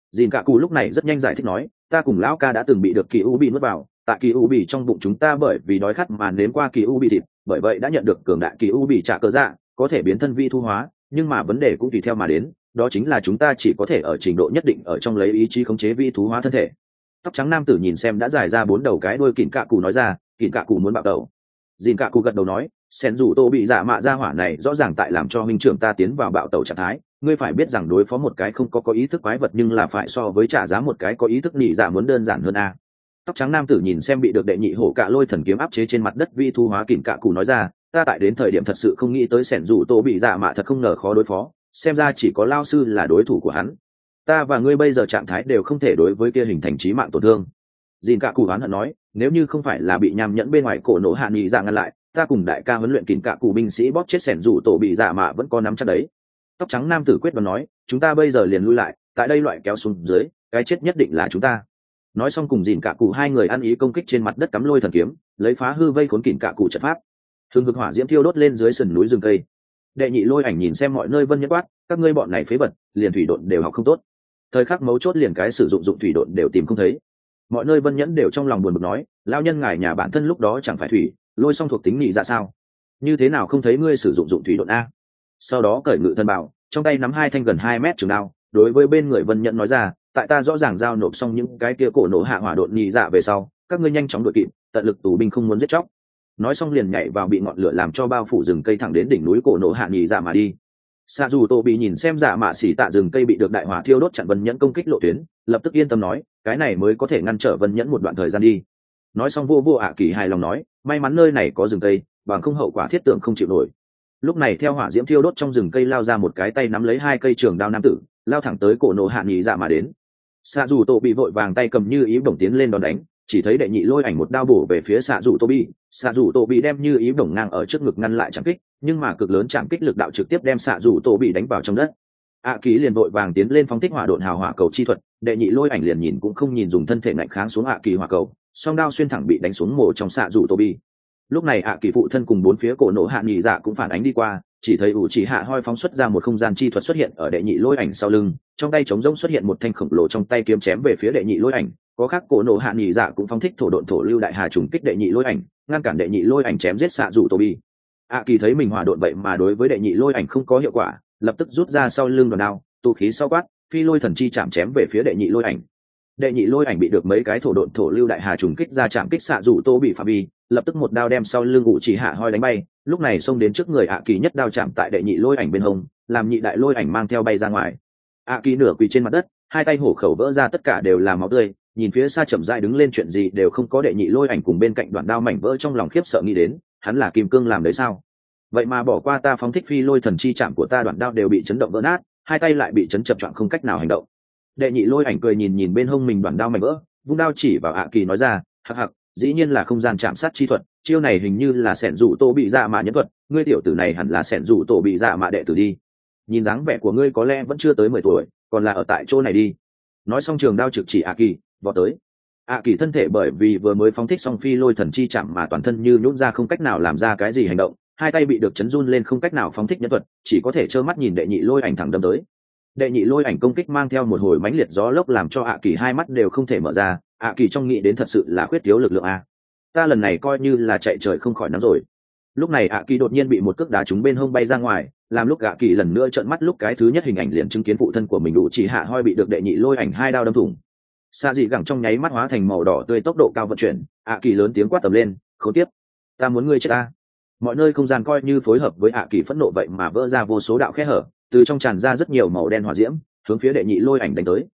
dìn cả cụ lúc này rất nhanh giải thích nói, ta cùng lão ca đã từng bị được kỳ u bị nuốt vào, tại kỳ u bị trong bụng chúng ta bởi vì đói khát mà nếm qua kỳ u bị thịt, bởi vậy đã nhận được cường đại kỳ u bị trả cơ dạ, có thể biến thân vi thu hóa, nhưng mà vấn đề cũng tùy theo mà đến, đó chính là chúng ta chỉ có thể ở trình độ nhất định ở trong lấy ý chí khống chế vi thú hóa thân thể. Tóc trắng nam tử nhìn xem đã dài ra 4 đầu cái đuôi kỉn cạ cụ nói ra, kỉn cạ cụ muốn bạo tẩu. Dìn cạ cụ gật đầu nói, sen dù tô bị dạ mạ ra hỏa này rõ ràng tại làm cho huynh trưởng ta tiến vào bạo tẩu trạng thái, ngươi phải biết rằng đối phó một cái không có ý thức quái vật nhưng là phải so với trả giá một cái có ý thức nhị dạ muốn đơn giản hơn a. Tóc trắng nam tử nhìn xem bị được đệ nhị hổ cạ lôi thần kiếm áp chế trên mặt đất vi thu hóa kỉn cạ cụ nói ra, ta tại đến thời điểm thật sự không nghĩ tới sẻn dù tô bị dạ mạ thật không ngờ khó đối phó, xem ra chỉ có lao sư là đối thủ của hắn. Ta và ngươi bây giờ trạng thái đều không thể đối với kia hình thành chí mạng tổn thương. Dìn cạ cụ oán hận nói, nếu như không phải là bị nham nhẫn bên ngoài cổ nổ hạ nghị dạ ngăn lại, ta cùng đại ca huấn luyện kỉn cạ cụ binh sĩ bóp chết sẻn dù tổ bị dạ mạ vẫn có nắm chắc đấy. Tóc trắng nam tử quyết đoán nói, chúng ta bây giờ liền lui lại, tại đây loại kéo xuống dưới, cái chết nhất định là chúng ta. Nói xong cùng dìn cạ cụ hai người ăn ý công kích trên mặt đất cắm lôi thần kiếm, lấy phá hư vây khốn kỉn cạ cụ trận pháp. Hừng hực hỏa diễm thiêu đốt lên dưới sườn núi rừng cây. Đệ nhị lôi ảnh nhìn xem mọi nơi vân nhẫn quát, các ngươi bọn này phế vật, liền thủy độn đều học không tốt. Thời khắc mấu chốt liền cái sử dụng thủy độn đều tìm không thấy. Mọi nơi vân nhẫn đều trong lòng buồn bực nói, lao nhân ngài nhà bản thân lúc đó chẳng phải thủy lôi xong thuộc tính nhị ra sao, như thế nào không thấy ngươi sử dụng thủy độn a. Sau đó cởi ngự thân bảo, trong tay nắm 2 thanh gần 2 mét trường đao, đối với bên người vân nhẫn nói ra, tại ta rõ ràng giao nộp xong những cái kia cổ nổ hạ hỏa độn nhị dạ về sau, các ngươi nhanh chóng đuổi kịp, tận lực tù binh không muốn giết chóc. Nói xong liền nhảy vào bị ngọn lửa làm cho bao phủ rừng cây thẳng đến đỉnh núi cổ nổ hạ nhị dạ mà đi. Xạ dù tô bị nhìn xem dạ mạ xỉ tạ rừng cây bị được đại hỏa thiêu đốt chặn vân nhẫn công kích lộ tuyến, lập tức yên tâm nói, cái này mới có thể ngăn trở vân nhẫn một đoạn thời gian đi. Nói xong vô ạ kỳ hài lòng nói, may mắn nơi này có rừng cây, bằng không hậu quả thiết tưởng không chịu nổi. Lúc này theo hỏa diễm thiêu đốt trong rừng cây lao ra một cái tay nắm lấy 2 cây trường đao nam tử, lao thẳng tới cổ nổ hạ nhị dạ mà đến. Xạ dù tô bị vội vàng tay cầm như ý bổng tiến lên đón đánh, chỉ thấy đệ nhị lôi ảnh một đao bổ về phía xạ dù tô bị, xạ dù tô bị đem như ý bổng ngang ở trước ngực ngăn lại chạm kích, nhưng mà cực lớn chạm kích lực đạo trực tiếp đem xạ dù tô bị đánh vào trong đất. Ký liền vội vàng tiến lên phóng thích hỏa độn hào hỏa cầu chi thuật, đệ nhị lôi ảnh liền nhìn cũng không nhìn dùng thân thể ngạnh kháng xuống kỳ hỏa cầu, song đao xuyên thẳng bị đánh xuống mồ trong xạ dù tô bị. Lúc này kỳ phụ thân cùng 4 phía cổ nổ hạ nhị dạ cũng phản ánh đi qua, chỉ thấy ủ chỉ hạ hoi phóng xuất ra một không gian chi thuật xuất hiện ở đệ nhị lôi ảnh sau lưng, trong tay trống rỗng xuất hiện một thanh khổng lồ trong tay kiếm chém về phía đệ nhị lôi ảnh. Có khác cổ nổ hạ nhị dạ cũng phóng thích thổ độn thổ lưu đại hà trùng kích đệ nhị lôi ảnh, ngăn cản đệ nhị lôi ảnh chém giết xạ dù tô bi. Kỳ thấy mình hỏa độn vậy mà đối với đệ nhị lôi ảnh không có hiệu quả, lập tức rút ra sau lưng đòn đao, tụ khí sau quát, phi lôi thần chi chạm chém về phía đệ nhị lôi ảnh. Đệ nhị lôi ảnh bị được mấy cái thổ độn thổ lưu đại hà trùng kích ra chạm kích xạ dù tô bị phạm vi, lập tức một đao đem sau lưng ủ chỉ hạ hoi đánh bay, lúc này xông đến trước người Kỳ nhất đao chạm tại đệ nhị lôi ảnh bên hông, làm nhị đại lôi ảnh mang theo bay ra ngoài. Kỳ nửa quỳ trên mặt đất, 2 tay hổ khẩu vỡ ra tất cả đều là máu tươi, nhìn phía xa chậm rãi đứng lên chuyện gì đều không có đệ nhị lôi ảnh cùng bên cạnh đoạn đao mảnh vỡ trong lòng khiếp sợ nghĩ đến, hắn là kim cương làm đấy sao? Vậy mà bỏ qua ta phóng thích phi lôi thần chi chạm của ta đoạn đao đều bị chấn động vỡ nát, 2 tay lại bị chấn chập choạng không cách nào hành động. Đệ nhị lôi ảnh cười nhìn bên hông mình đoạn đao mảnh vỡ, vung đao chỉ vào Kỳ nói ra, hắc hắc, dĩ nhiên là không gian chạm sát chi thuật, chiêu này hình như là sẻn dụ tô bị dạ mạ nhẫn thuật, ngươi tiểu tử này hẳn là sẻn dụ tô bị dạ mạ đệ tử đi. Nhìn dáng vẻ của ngươi có lẽ vẫn chưa tới 10 tuổi, còn là ở tại chỗ này đi. Nói xong trường đao trực chỉ Kỳ, vọt tới. Kỳ thân thể bởi vì vừa mới phóng thích xong phi lôi thần chi chạm mà toàn thân như nhũn ra không cách nào làm ra cái gì hành động, 2 tay bị được chấn run lên không cách nào phóng thích nhẫn thuật, chỉ có thể trơ mắt nhìn đệ nhị lôi ảnh thẳng đâm tới. Đệ nhị lôi ảnh công kích mang theo một hồi mãnh liệt gió lốc làm cho Kỳ 2 mắt đều không thể mở ra, Kỳ trong nghĩ đến thật sự là khuyết thiếu lực lượng a. Ta lần này coi như là chạy trời không khỏi nắng rồi. Lúc này Kỳ đột nhiên bị một cước đá trúng bên hông bay ra ngoài, làm lúc Kỳ lần nữa trợn mắt lúc cái thứ nhất hình ảnh liền chứng kiến phụ thân của mình đủ chỉ hạ hoi bị được đệ nhị lôi ảnh 2 đao đâm thủng. Sa dị gẳng trong nháy mắt hóa thành màu đỏ tươi tốc độ cao vận chuyển, Kỳ lớn tiếng quát tầm lên, khốn tiếp, ta muốn ngươi chết ta. Mọi nơi không gian coi như phối hợp với Kỳ phẫn nộ vậy mà vỡ ra vô số đạo khe hở, từ trong tràn ra rất nhiều màu đen hỏa diễm, hướng phía đệ nhị lôi ảnh đánh tới.